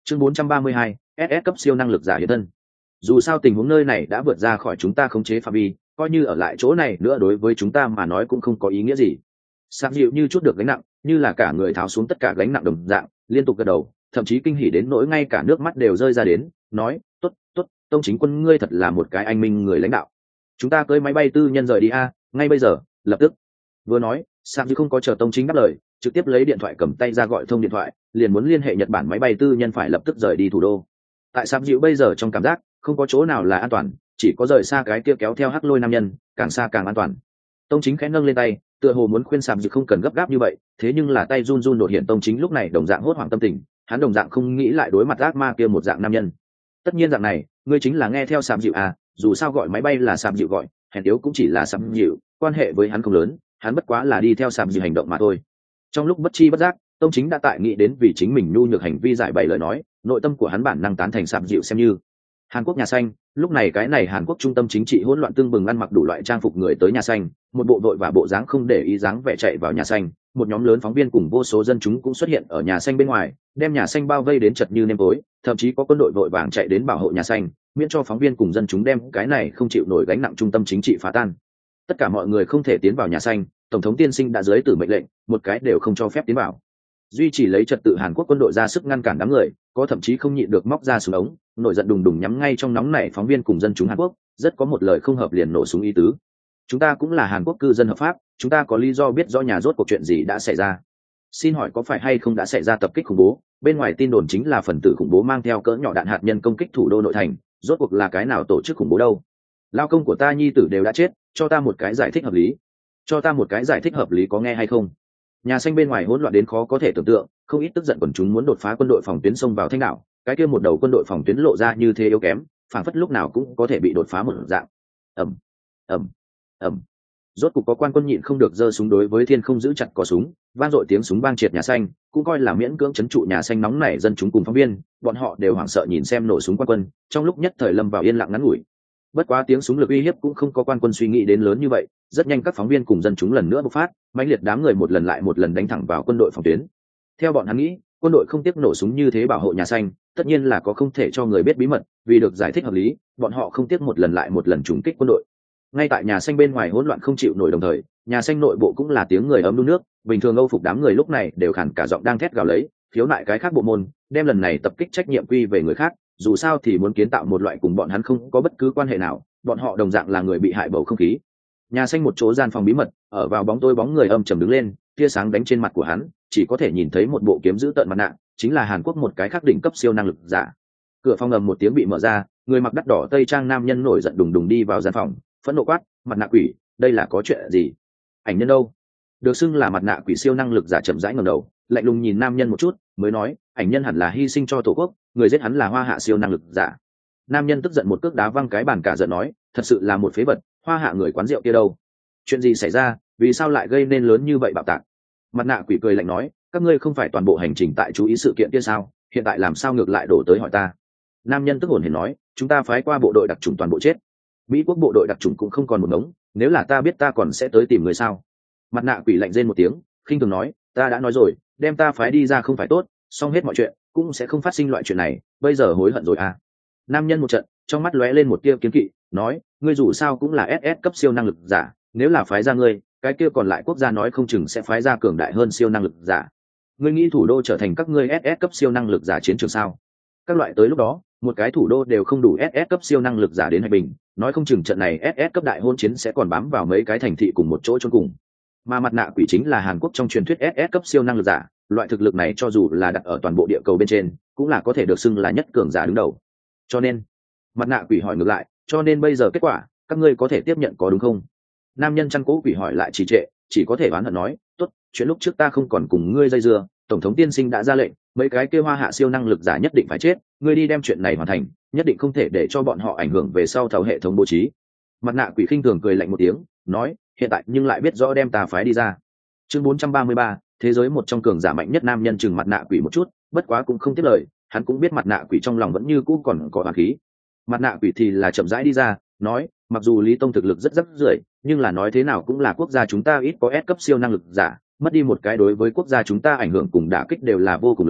Chương 432, SS cấp siêu năng lực giả hiện thân. Dù sao tình huống nơi này đã vượt ra khỏi chúng ta khống chế phạm vi, coi như ở lại chỗ này nữa đối với chúng ta mà nói cũng không có ý nghĩa gì. Sạm dịu như chút được gánh nặng, như là cả người tháo xuống tất cả gánh nặng đồng dạng, liên tục gật đầu, thậm chí kinh hỉ đến nỗi ngay cả nước mắt đều rơi ra đến, nói, tốt, tốt, tông chính quân ngươi thật là một cái anh minh người lãnh đạo. Chúng ta cưỡi máy bay tư nhân rời đi a, ngay bây giờ, lập tức. Vừa nói, Sạm dịu không có chờ tông chính đáp lời, trực tiếp lấy điện thoại cầm tay ra gọi thông điện thoại, liền muốn liên hệ Nhật Bản máy bay tư nhân phải lập tức rời đi thủ đô. Tại Sạm dịu bây giờ trong cảm giác, không có chỗ nào là an toàn, chỉ có rời xa cái kia kéo theo hắc lôi nam nhân, càng xa càng an toàn. Tông chính khẽ nâng lên tay, tựa hồ muốn khuyên Sạm dịu không cần gấp gáp như vậy, thế nhưng là tay run run đột hiện tông chính lúc này đồng dạng hốt hoảng tâm tình, hắn đồng dạng không nghĩ lại đối mặt ác ma kia một dạng nam nhân. Tất nhiên dạng này, ngươi chính là nghe theo Sạm dịu à, dù sao gọi máy bay là Sạm dịu gọi, hèn yếu cũng chỉ là Sạm dịu, quan hệ với hắn không lớn, hắn bất quá là đi theo Sạm dịu hành động mà thôi. Trong lúc bất chi bất giác, tông chính đã tại nghĩ đến vì chính mình nhu nhược hành vi giải bày lời nói, nội tâm của hắn bản năng tán thành Sạm dịu xem như. Hàn Quốc nhà xanh, lúc này cái này Hàn Quốc trung tâm chính trị hỗn loạn tương bừng, ăn mặc đủ loại trang phục người tới nhà xanh, một bộ đội và bộ dáng không để ý dáng vẻ chạy vào nhà xanh, một nhóm lớn phóng viên cùng vô số dân chúng cũng xuất hiện ở nhà xanh bên ngoài, đem nhà xanh bao vây đến chật như nêm tối, thậm chí có quân đội vội vàng chạy đến bảo hộ nhà xanh, miễn cho phóng viên cùng dân chúng đem cái này không chịu nổi gánh nặng trung tâm chính trị phá tan. Tất cả mọi người không thể tiến vào nhà xanh, tổng thống tiên sinh đã dưới tử mệnh lệnh, một cái đều không cho phép tiến vào. Duy trì lấy trật tự Hàn Quốc quân đội ra sức ngăn cản đám người, có thậm chí không nhịn được móc ra súng ống, nổi giận đùng đùng nhắm ngay trong nóng này phóng viên cùng dân chúng Hàn Quốc, rất có một lời không hợp liền nổ súng ý tứ. Chúng ta cũng là Hàn Quốc cư dân hợp pháp, chúng ta có lý do biết rõ nhà rốt cuộc chuyện gì đã xảy ra. Xin hỏi có phải hay không đã xảy ra tập kích khủng bố? Bên ngoài tin đồn chính là phần tử khủng bố mang theo cỡ nhỏ đạn hạt nhân công kích thủ đô nội thành, rốt cuộc là cái nào tổ chức khủng bố đâu? Lao công của ta nhi tử đều đã chết, cho ta một cái giải thích hợp lý. Cho ta một cái giải thích hợp lý có nghe hay không? Nhà xanh bên ngoài hỗn loạn đến khó có thể tưởng tượng, không ít tức giận quần chúng muốn đột phá quân đội phòng tuyến xông vào Thanh đảo, cái kia một đầu quân đội phòng tuyến lộ ra như thế yếu kém, phảng phất lúc nào cũng có thể bị đột phá một dạng. ầm ầm ầm, rốt cục có quan quân nhịn không được giơ súng đối với thiên không giữ chặt cò súng, vang dội tiếng súng vang triệt nhà xanh, cũng coi là miễn cưỡng trấn trụ nhà xanh nóng nảy dân chúng cùng phóng viên, bọn họ đều hoảng sợ nhìn xem nổ súng quan quân, trong lúc nhất thời lâm vào yên lặng ngắn ngủi. Bất quá tiếng súng lực uy hiếp cũng không có quan quân suy nghĩ đến lớn như vậy, rất nhanh các phóng viên cùng dân chúng lần nữa bộc phát, mãnh liệt đám người một lần lại một lần đánh thẳng vào quân đội phòng tuyến. Theo bọn hắn nghĩ, quân đội không tiếc nổ súng như thế bảo hộ nhà xanh, tất nhiên là có không thể cho người biết bí mật, vì được giải thích hợp lý, bọn họ không tiếc một lần lại một lần trúng kích quân đội. Ngay tại nhà xanh bên ngoài hỗn loạn không chịu nổi đồng thời, nhà xanh nội bộ cũng là tiếng người ấm đun nước, bình thường Âu phục đám người lúc này đều khản cả giọng đang thét gào lấy, khiếu nại cái khác bộ môn, đem lần này tập kích trách nhiệm quy về người khác, dù sao thì muốn kiến tạo một loại cùng bọn hắn không có bất cứ quan hệ nào, bọn họ đồng dạng là người bị hại bầu không khí. Nhà xanh một chỗ gian phòng bí mật, ở vào bóng tối bóng người âm trầm đứng lên, tia sáng đánh trên mặt của hắn, chỉ có thể nhìn thấy một bộ kiếm giữ tợn mặt nạ, chính là Hàn Quốc một cái khắc đỉnh cấp siêu năng lực giả. Cửa phòng ầm một tiếng bị mở ra, người mặc đắt đỏ tây trang nam nhân nổi giận đùng đùng đi vào gian phòng, phẫn nộ quát, mặt nạ quỷ, đây là có chuyện gì? Ảnh nhân đâu? Được xưng là mặt nạ quỷ siêu năng lực giả chậm rãi ngẩng đầu, lạnh lùng nhìn nam nhân một chút, mới nói, ảnh nhân hẳn là hy sinh cho tổ quốc, người giết hắn là Hoa Hạ siêu năng lực giả. Nam nhân tức giận một cước đá văng cái bàn cả giận nói, thật sự là một phế vật, Hoa Hạ người quán rượu kia đâu? Chuyện gì xảy ra, vì sao lại gây nên lớn như vậy bạo tạc? Mặt nạ quỷ cười lạnh nói, các ngươi không phải toàn bộ hành trình tại chú ý sự kiện kia sao, hiện tại làm sao ngược lại đổ tới hỏi ta? Nam nhân tức hồn hển nói, chúng ta phái qua bộ đội đặc chủng toàn bộ chết, Mỹ quốc bộ đội đặc chủng cũng không còn một ngống, nếu là ta biết ta còn sẽ tới tìm người sao? Mặt nạ quỷ lạnh rên một tiếng, khinh thường nói, ta đã nói rồi, đem ta phái đi ra không phải tốt, xong hết mọi chuyện cũng sẽ không phát sinh loại chuyện này, bây giờ hối hận rồi à? Nam nhân một trận, trong mắt lóe lên một tia kiến kỵ, nói, ngươi dù sao cũng là SS cấp siêu năng lực giả, nếu là phái ra ngươi, cái kia còn lại quốc gia nói không chừng sẽ phái ra cường đại hơn siêu năng lực giả. Ngươi nghĩ thủ đô trở thành các ngươi SS cấp siêu năng lực giả chiến trường sao? Các loại tới lúc đó, một cái thủ đô đều không đủ SS cấp siêu năng lực giả đến Hải Bình, nói không chừng trận này SS cấp đại hôn chiến sẽ còn bám vào mấy cái thành thị cùng một chỗ chôn cùng. Mà mặt nạ quỷ chính là Hàn Quốc trong truyền thuyết SS cấp siêu năng lực giả, loại thực lực này cho dù là đặt ở toàn bộ địa cầu bên trên, cũng là có thể được xưng là nhất cường giả đứng đầu. Cho nên, mặt nạ quỷ hỏi ngược lại, cho nên bây giờ kết quả, các ngươi có thể tiếp nhận có đúng không? Nam nhân chăn cố quỷ hỏi lại trì trệ, chỉ có thể oán hận nói, tốt, chuyện lúc trước ta không còn cùng ngươi dây dưa, tổng thống tiên sinh đã ra lệnh, mấy cái kia Hoa Hạ siêu năng lực giả nhất định phải chết, ngươi đi đem chuyện này hoàn thành, nhất định không thể để cho bọn họ ảnh hưởng về sau thầu hệ thống bố trí. Mặt nạ quỷ khinh thường cười lạnh một tiếng, nói, hiện tại nhưng lại biết rõ đem ta phái đi ra. Chương 433, thế giới một trong cường giả mạnh nhất. Nam nhân chừng mặt nạ quỷ một chút, bất quá cũng không tiếc lời, hắn cũng biết mặt nạ quỷ trong lòng vẫn như cũ còn có oán khí. Mặt nạ quỷ thì là chậm rãi đi ra, nói, mặc dù Lý Tông thực lực rất rất rưỡi, nhưng là nói thế nào cũng là quốc gia chúng ta ít có S cấp siêu năng lực giả, mất đi một cái đối với quốc gia chúng ta ảnh hưởng cùng đả kích đều là vô cùng lớn,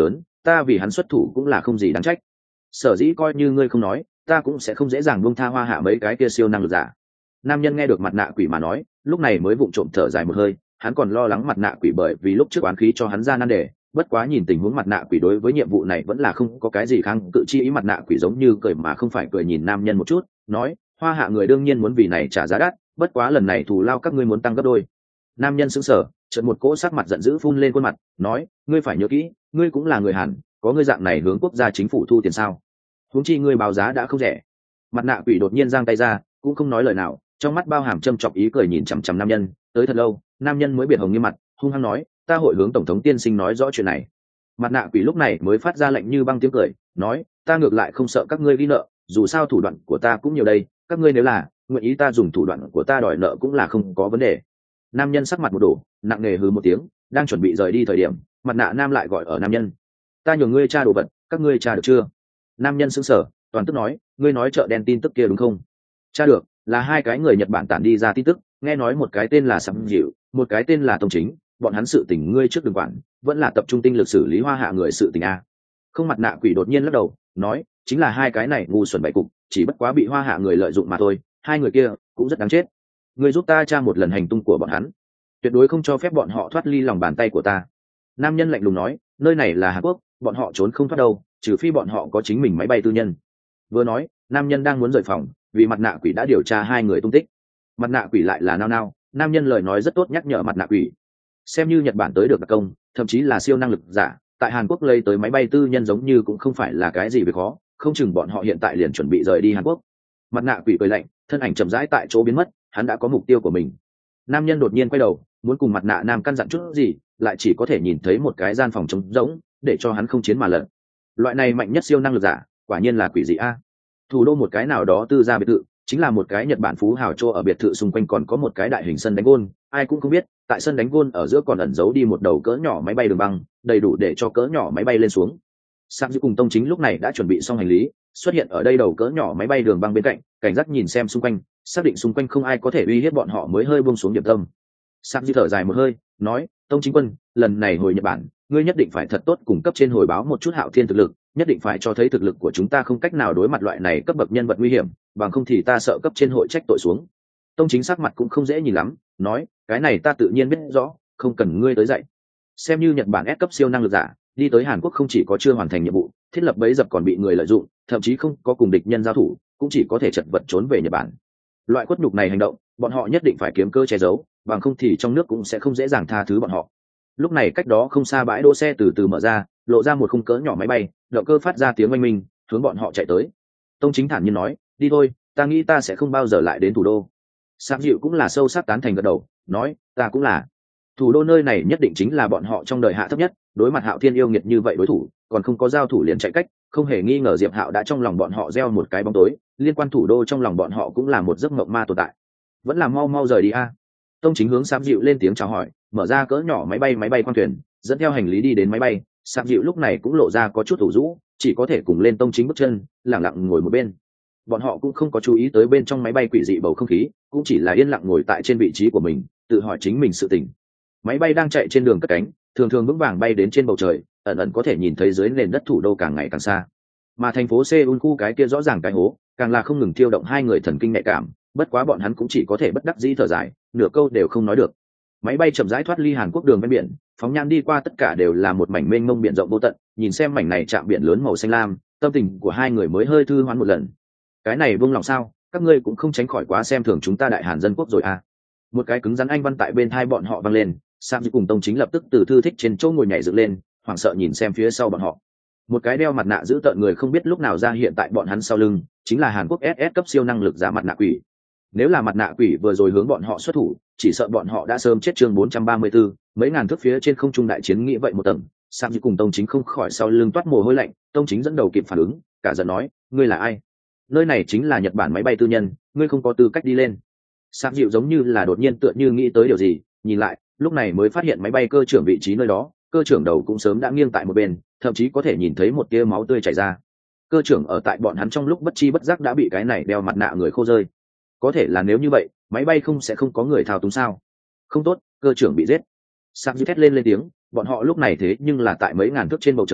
ta vì hắn xuất thủ cũng là không gì đáng trách. Sở dĩ coi như ngươi không nói, ta cũng sẽ không dễ dàng buông tha Hoa Hạ mấy cái kia siêu năng lực giả. Nam nhân nghe được mặt nạ quỷ mà nói, lúc này mới vụng trộm thở dài một hơi. Hắn còn lo lắng mặt nạ quỷ bởi vì lúc trước oán khí cho hắn ra nan đề, bất quá nhìn tình huống mặt nạ quỷ đối với nhiệm vụ này vẫn là không có cái gì kháng cự chi ý. Mặt nạ quỷ giống như cười mà không phải cười nhìn nam nhân một chút, nói: Hoa Hạ người đương nhiên muốn vì này trả giá đắt, bất quá lần này thù lao các ngươi muốn tăng gấp đôi. Nam nhân sững sờ, chợt một cỗ sắc mặt giận dữ phun lên khuôn mặt, nói: ngươi phải nhớ kỹ, ngươi cũng là người Hàn, có ngươi dạng này hướng quốc gia chính phủ thu tiền sao? Huống chi ngươi báo giá đã không rẻ. Mặt nạ quỷ đột nhiên giang tay ra, cũng không nói lời nào, trong mắt bao hàm châm chọc ý cười nhìn chằm chằm nam nhân. Tới thật lâu, nam nhân mới biệt hồng như mặt, hung hăng nói: ta hội hướng tổng thống tiên sinh nói rõ chuyện này. Mặt nạ quỷ lúc này mới phát ra lệnh như băng tiếng cười, nói: ta ngược lại không sợ các ngươi ghi nợ, dù sao thủ đoạn của ta cũng nhiều đây, các ngươi nếu là nguyện ý ta dùng thủ đoạn của ta đòi nợ cũng là không có vấn đề. Nam nhân sắc mặt một đổ, nặng nề hừ một tiếng, đang chuẩn bị rời đi thời điểm, mặt nạ nam lại gọi ở nam nhân: ta nhường ngươi tra đồ vật, các ngươi tra được chưa? Nam nhân sững sờ, toàn tức nói: ngươi nói chợ đen tin tức kia đúng không? Tra được, là hai cái người Nhật Bản tản đi ra tin tức, nghe nói một cái tên là Sắm Dịu, một cái tên là Tông Chính, bọn hắn sự tình ngươi trước đừng quản, vẫn là tập trung tinh lực xử lý Hoa Hạ người sự tình a. Không. Mặt nạ quỷ đột nhiên lắc đầu, nói: chính là hai cái này ngu xuẩn bậy cục, chỉ bất quá bị Hoa Hạ người lợi dụng mà thôi, hai người kia cũng rất đáng chết. Ngươi giúp ta tra một lần hành tung của bọn hắn, tuyệt đối không cho phép bọn họ thoát ly lòng bàn tay của ta. Nam nhân lạnh lùng nói: nơi này là Hàn Quốc, bọn họ trốn không thoát đâu, trừ phi bọn họ có chính mình máy bay tư nhân. Vừa nói, nam nhân đang muốn rời phòng, vì mặt nạ quỷ đã điều tra hai người tung tích. Mặt nạ quỷ lại là nao nao, nam nhân lời nói rất tốt nhắc nhở mặt nạ quỷ, xem như Nhật Bản tới được đặc công, thậm chí là siêu năng lực giả, tại Hàn Quốc lấy tới máy bay tư nhân giống như cũng không phải là cái gì việc khó, không chừng bọn họ hiện tại liền chuẩn bị rời đi Hàn Quốc. Mặt nạ quỷ cười lạnh, thân ảnh chậm rãi tại chỗ biến mất, hắn đã có mục tiêu của mình. Nam nhân đột nhiên quay đầu, muốn cùng mặt nạ nam căn dặn chút gì, lại chỉ có thể nhìn thấy một cái gian phòng trống rỗng, để cho hắn không chiến mà lật. Loại này mạnh nhất siêu năng lực giả, quả nhiên là quỷ dị a. Thủ đô một cái nào đó tư gia biệt thự, chính là một cái Nhật Bản phú hào chỗ, ở biệt thự xung quanh còn có một cái đại hình sân đánh gôn, ai cũng không biết, tại sân đánh gôn ở giữa còn ẩn giấu đi một đầu cỡ nhỏ máy bay đường băng, đầy đủ để cho cỡ nhỏ máy bay lên xuống. Sạm Dư cùng Tông Chính lúc này đã chuẩn bị xong hành lý, xuất hiện ở đây đầu cỡ nhỏ máy bay đường băng bên cạnh, cảnh giác nhìn xem xung quanh, xác định xung quanh không ai có thể uy hiếp bọn họ mới hơi buông xuống điểm tâm. Sạm Dư thở dài một hơi, nói: Tông Chính quân, lần này hồi Nhật Bản, ngươi nhất định phải thật tốt cung cấp trên hồi báo một chút Hạo Thiên thực lực, nhất định phải cho thấy thực lực của chúng ta không cách nào đối mặt loại này cấp bậc nhân vật nguy hiểm, bằng không thì ta sợ cấp trên hội trách tội xuống. Tông Chính sắc mặt cũng không dễ nhìn lắm, nói: cái này ta tự nhiên biết rõ, không cần ngươi tới dạy. Xem như Nhật Bản S cấp siêu năng lực giả, đi tới Hàn Quốc không chỉ có chưa hoàn thành nhiệm vụ, thiết lập bẫy dập còn bị người lợi dụng, thậm chí không có cùng địch nhân giao thủ, cũng chỉ có thể chật vật trốn về Nhật Bản. Loại khuất nhục này hành động, bọn họ nhất định phải kiếm cơ che giấu, bằng không thì trong nước cũng sẽ không dễ dàng tha thứ bọn họ. Lúc này cách đó không xa bãi đỗ xe từ từ mở ra, lộ ra một khung cỡ nhỏ máy bay, động cơ phát ra tiếng oanh minh, hướng bọn họ chạy tới. Tông Chính thản nhiên nói: đi thôi, ta nghĩ ta sẽ không bao giờ lại đến thủ đô. Sạm Dịu cũng là sâu sắc tán thành gật đầu, nói: ta cũng là. Thủ đô nơi này nhất định chính là bọn họ trong đời hạ thấp nhất, đối mặt Hạo Thiên yêu nghiệt như vậy đối thủ, còn không có giao thủ liền chạy cách, không hề nghi ngờ Diệp Hạo đã trong lòng bọn họ gieo một cái bóng tối, liên quan thủ đô trong lòng bọn họ cũng là một giấc mộng ma tồn tại. Vẫn là mau mau rời đi a. Tông Chính hướng Sạm Dịu lên tiếng chào hỏi, mở ra cỡ nhỏ máy bay khoang thuyền, dẫn theo hành lý đi đến máy bay. Sạm Dịu lúc này cũng lộ ra có chút ủ rũ, chỉ có thể cùng lên Tông Chính bước chân, lặng lặng ngồi một bên. Bọn họ cũng không có chú ý tới bên trong máy bay quỷ dị bầu không khí, cũng chỉ là yên lặng ngồi tại trên vị trí của mình, tự hỏi chính mình sự tình. Máy bay đang chạy trên đường cất cánh, thường thường vững vàng bay đến trên bầu trời, ẩn ẩn có thể nhìn thấy dưới nền đất thủ đô càng ngày càng xa. Mà thành phố Seoul khu cái kia rõ ràng cái hố, càng là không ngừng thiêu động hai người thần kinh nhạy cảm, bất quá bọn hắn cũng chỉ có thể bất đắc dĩ thở dài, nửa câu đều không nói được. Máy bay chậm rãi thoát ly Hàn Quốc đường ven biển, phóng nhan đi qua tất cả đều là một mảnh mênh mông biển rộng vô tận, nhìn xem mảnh này trạm biển lớn màu xanh lam, tâm tình của hai người mới hơi thư hoán một lần. Cái này vương lòng sao, các ngươi cũng không tránh khỏi quá xem thường chúng ta Đại Hàn dân quốc rồi à. Một cái cứng rắn anh văn tại bên thai bọn họ vang lên, Sam Dư cùng Tông Chính lập tức từ thư thích trên chỗ ngồi nhảy dựng lên, hoảng sợ nhìn xem phía sau bọn họ. Một cái đeo mặt nạ giữ tợn người không biết lúc nào ra hiện tại bọn hắn sau lưng, chính là Hàn Quốc SS cấp siêu năng lực giả mặt nạ quỷ. Nếu là mặt nạ quỷ vừa rồi hướng bọn họ xuất thủ, chỉ sợ bọn họ đã sớm chết. Chương 434, mấy ngàn thước phía trên không trung đại chiến nghĩ vậy một tầng, Sam Dư cùng Tông Chính không khỏi sau lưng toát mồ hôi lạnh. Tông Chính dẫn đầu kịp phản ứng, cả giận nói: ngươi là ai? Nơi này chính là Nhật Bản máy bay tư nhân, ngươi không có tư cách đi lên. Sam Dịu giống như là đột nhiên tựa như nghĩ tới điều gì, nhìn lại, lúc này mới phát hiện máy bay cơ trưởng vị trí nơi đó, cơ trưởng đầu cũng sớm đã nghiêng tại một bên, thậm chí có thể nhìn thấy một tia máu tươi chảy ra. Cơ trưởng ở tại bọn hắn trong lúc bất chi bất giác đã bị cái này đeo mặt nạ người khô rơi. Có thể là nếu như vậy, máy bay sẽ không có người thao túng sao? Không tốt, cơ trưởng bị giết. Sam Dịu thét lên tiếng, bọn họ lúc này thế nhưng là tại mấy ngàn thước trên bầu trời,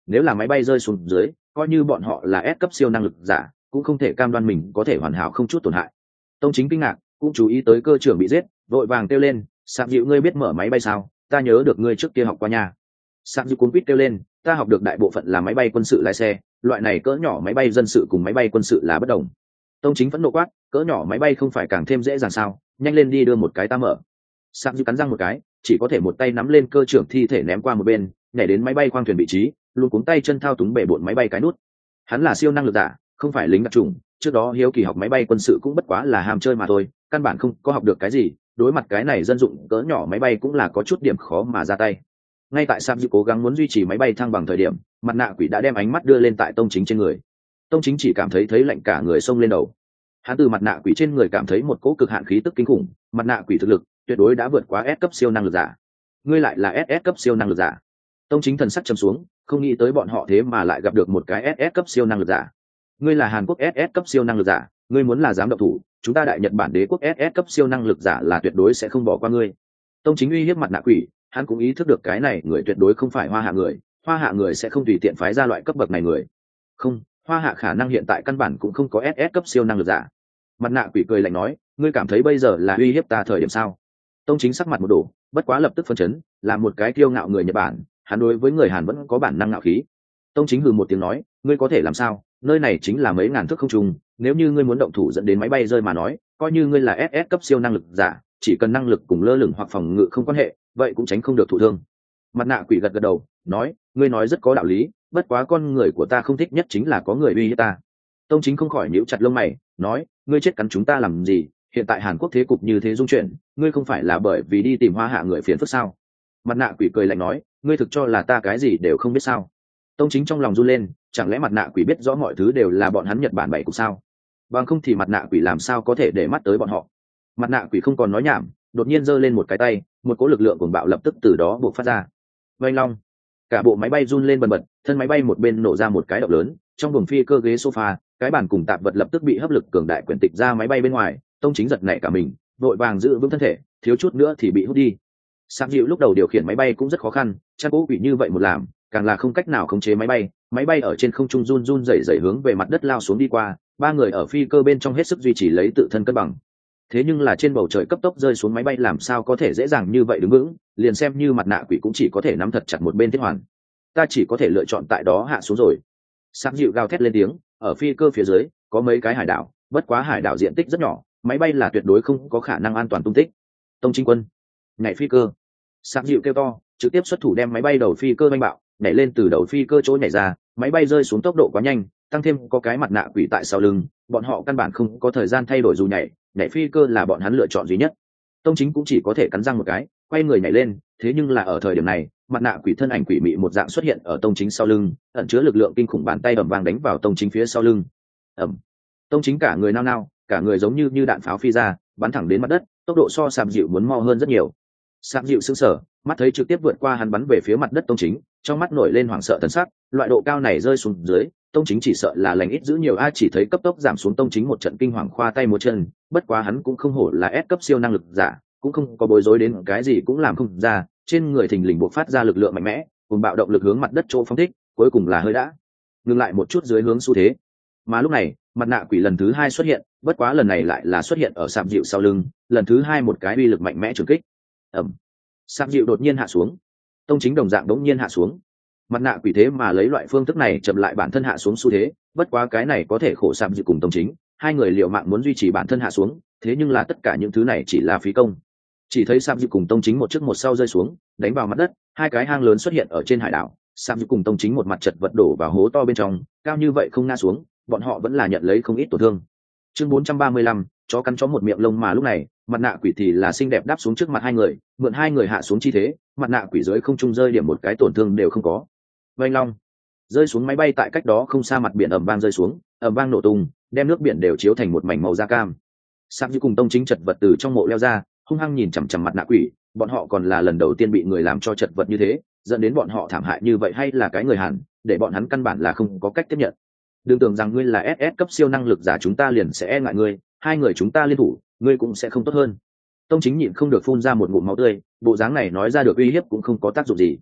nếu là máy bay rơi xuống dưới, coi như bọn họ là S cấp siêu năng lực giả, cũng không thể cam đoan mình có thể hoàn hảo không chút tổn hại. Tông Chính kinh ngạc, cũng chú ý tới cơ trưởng bị giết, vội vàng kêu lên, Sạm Dịu ngươi biết mở máy bay sao? Ta nhớ được ngươi trước kia học qua nhà. Sạm Dịu cuống quýt kêu lên, ta học được đại bộ phận là máy bay quân sự lái xe, loại này cỡ nhỏ máy bay dân sự cùng máy bay quân sự là bất đồng. Tông Chính phẫn nộ quát, cỡ nhỏ máy bay không phải càng thêm dễ dàng sao? Nhanh lên đi đưa một cái ta mở. Sạm Dịu cắn răng một cái, chỉ có thể một tay nắm lên cơ trưởng thi thể ném qua một bên, nhảy đến máy bay khoang thuyền vị trí, luôn cuống tay chân thao túng bể bộn máy bay cái nút. Hắn là siêu năng lực giả, không phải lính đặc chủng, trước đó hiếu kỳ học máy bay quân sự cũng bất quá là ham chơi mà thôi, căn bản không có học được cái gì, đối mặt cái này dân dụng cỡ nhỏ máy bay cũng là có chút điểm khó mà ra tay. Ngay tại Sam Dịu cố gắng muốn duy trì máy bay thăng bằng thời điểm, mặt nạ quỷ đã đem ánh mắt đưa lên tại Tông Chính trên người. Tông Chính chỉ cảm thấy lạnh cả người xông lên đầu. Hắn từ mặt nạ quỷ trên người cảm thấy một cỗ cực hạn khí tức kinh khủng, mặt nạ quỷ thực lực tuyệt đối đã vượt quá S cấp siêu năng lực giả. Ngươi lại là SS cấp siêu năng lực giả. Tông Chính thần sắc trầm xuống, không nghĩ tới bọn họ thế mà lại gặp được một cái SS cấp siêu năng lực giả. Ngươi là Hàn Quốc SS cấp siêu năng lực giả, ngươi muốn là dám động thủ, chúng ta Đại Nhật Bản đế quốc SS cấp siêu năng lực giả là tuyệt đối sẽ không bỏ qua ngươi. Tông Chính uy hiếp mặt nạ quỷ, hắn cũng ý thức được cái này người tuyệt đối không phải Hoa Hạ người, Hoa Hạ người sẽ không tùy tiện phái ra loại cấp bậc này người. Không, Hoa Hạ khả năng hiện tại căn bản cũng không có SS cấp siêu năng lực giả. Mặt nạ quỷ cười lạnh nói, ngươi cảm thấy bây giờ là uy hiếp ta thời điểm sao? Tông Chính sắc mặt một đổ, bất quá lập tức phân chấn, là một cái kiêu ngạo người Nhật Bản, hắn đối với người Hàn vẫn có bản năng ngạo khí. Tông Chính hừ một tiếng nói, ngươi có thể làm sao? Nơi này chính là mấy ngàn thước không trung, nếu như ngươi muốn động thủ dẫn đến máy bay rơi mà nói, coi như ngươi là SS cấp siêu năng lực giả, chỉ cần năng lực cùng lơ lửng hoặc phòng ngự không quan hệ, vậy cũng tránh không được thụ thương. Mặt nạ quỷ gật gật đầu, nói, ngươi nói rất có đạo lý, bất quá con người của ta không thích nhất chính là có người uy hiếp ta. Tông Chính không khỏi nhíu chặt lông mày, nói, ngươi chết cắn chúng ta làm gì? Hiện tại Hàn Quốc thế cục như thế dung chuyển, ngươi không phải là bởi vì đi tìm Hoa Hạ người phiền phức sao? Mặt nạ quỷ cười lạnh nói, ngươi thực cho là ta cái gì đều không biết sao? Tông Chính trong lòng run lên, chẳng lẽ mặt nạ quỷ biết rõ mọi thứ đều là bọn hắn Nhật Bản bày cục sao? Bằng không thì mặt nạ quỷ làm sao có thể để mắt tới bọn họ? Mặt nạ quỷ không còn nói nhảm, đột nhiên giơ lên một cái tay, một cỗ lực lượng cuồng bạo lập tức từ đó buộc phát ra. Vành long, cả bộ máy bay run lên bần bật, thân máy bay một bên nổ ra một cái động lớn, trong buồng phi cơ ghế sofa, cái bàn cùng tạp vật lập tức bị hấp lực cường đại quyển tịch ra máy bay bên ngoài. Tông Chính giật nảy cả mình, vội vàng giữ vững thân thể, thiếu chút nữa thì bị hút đi. Sạm Dịu lúc đầu điều khiển máy bay cũng rất khó khăn, chắc cố quỷ như vậy một làm, càng là không cách nào khống chế máy bay ở trên không trung run run rẩy rẩy hướng về mặt đất lao xuống đi qua, ba người ở phi cơ bên trong hết sức duy trì lấy tự thân cân bằng. Thế nhưng là trên bầu trời cấp tốc rơi xuống máy bay làm sao có thể dễ dàng như vậy đứng vững, liền xem như mặt nạ quỷ cũng chỉ có thể nắm thật chặt một bên thiết hoàn. Ta chỉ có thể lựa chọn tại đó hạ xuống rồi. Sạm Dịu gào thét lên tiếng, ở phi cơ phía dưới có mấy cái hải đảo, bất quá hải đảo diện tích rất nhỏ, máy bay là tuyệt đối không có khả năng an toàn tung tích. Tông Chính quân, nhảy phi cơ. Sạm Dịu kêu to, trực tiếp xuất thủ đem máy bay đầu phi cơ đánh bạo, nhảy lên từ đầu phi cơ chỗ nhảy ra, máy bay rơi xuống tốc độ quá nhanh, tăng thêm có cái mặt nạ quỷ tại sau lưng, bọn họ căn bản không có thời gian thay đổi dù nhảy phi cơ là bọn hắn lựa chọn duy nhất. Tông Chính cũng chỉ có thể cắn răng một cái, quay người nhảy lên, thế nhưng là ở thời điểm này, mặt nạ quỷ thân ảnh quỷ mị một dạng xuất hiện ở Tông Chính sau lưng, ẩn chứa lực lượng kinh khủng, bàn tay ầm vang đánh vào Tông Chính phía sau lưng. Ầm. Tông Chính cả người nao nao, cả người giống như đạn pháo phi ra, bắn thẳng đến mặt đất, tốc độ so Sạm Dịu muốn mau hơn rất nhiều. Sạm Dịu sững sờ, mắt thấy trực tiếp vượt qua hắn bắn về phía mặt đất Tông Chính, trong mắt nổi lên hoảng sợ thần sắc, loại độ cao này rơi xuống dưới, Tông Chính chỉ sợ là lành ít giữ nhiều a, chỉ thấy cấp tốc giảm xuống. Tông Chính một trận kinh hoàng khoa tay múa chân, bất quá hắn cũng không hổ là S cấp siêu năng lực giả, cũng không có bối rối đến cái gì cũng làm không ra, trên người thình lình bộc phát ra lực lượng mạnh mẽ, cùng bạo động lực hướng mặt đất chỗ phóng thích, cuối cùng là hơi đã ngừng lại một chút dưới hướng xu thế. Mà lúc này, mặt nạ quỷ lần thứ hai xuất hiện, bất quá lần này lại là xuất hiện ở Sạm Dịu sau lưng, lần thứ hai một cái uy lực mạnh mẽ trừng kích. Ầm. Sạm Dịu đột nhiên hạ xuống, Tông Chính đồng dạng đống nhiên hạ xuống. Mặt nạ quỷ thế mà lấy loại phương thức này chậm lại bản thân hạ xuống xu thế, bất quá cái này có thể khổ Sạm Dịu cùng Tông Chính, hai người liều mạng muốn duy trì bản thân hạ xuống, thế nhưng là tất cả những thứ này chỉ là phí công. Chỉ thấy Sạm Dịu cùng Tông Chính một trước một sau rơi xuống, đánh vào mặt đất, hai cái hang lớn xuất hiện ở trên hải đảo. Sạm Dịu cùng Tông Chính một mặt chật vật đổ vào hố to bên trong, cao như vậy không ngã xuống, bọn họ vẫn là nhận lấy không ít tổn thương. Chương 435, chó cắn chó một miệng lông. Mà lúc này, mặt nạ quỷ thì là xinh đẹp đáp xuống trước mặt hai người, mượn hai người hạ xuống chi thế, mặt nạ quỷ dưới không trung rơi điểm một cái tổn thương đều không có. Vành long, rơi xuống máy bay tại cách đó không xa mặt biển ầm vang rơi xuống, ầm vang nổ tung, đem nước biển đều chiếu thành một mảnh màu da cam. Sạm Dịu cùng Tông Chính chật vật từ trong mộ leo ra, hung hăng nhìn chằm chằm mặt nạ quỷ, bọn họ còn là lần đầu tiên bị người làm cho chật vật như thế, dẫn đến bọn họ thảm hại như vậy, hay là cái người Hàn, để bọn hắn căn bản là không có cách tiếp nhận. Đừng tưởng rằng ngươi là SS cấp siêu năng lực giả chúng ta liền sẽ e ngại ngươi, hai người chúng ta liên thủ, ngươi cũng sẽ không tốt hơn. Tông Chính nhịn không được phun ra một ngụm máu tươi, bộ dáng này nói ra được uy hiếp cũng không có tác dụng gì.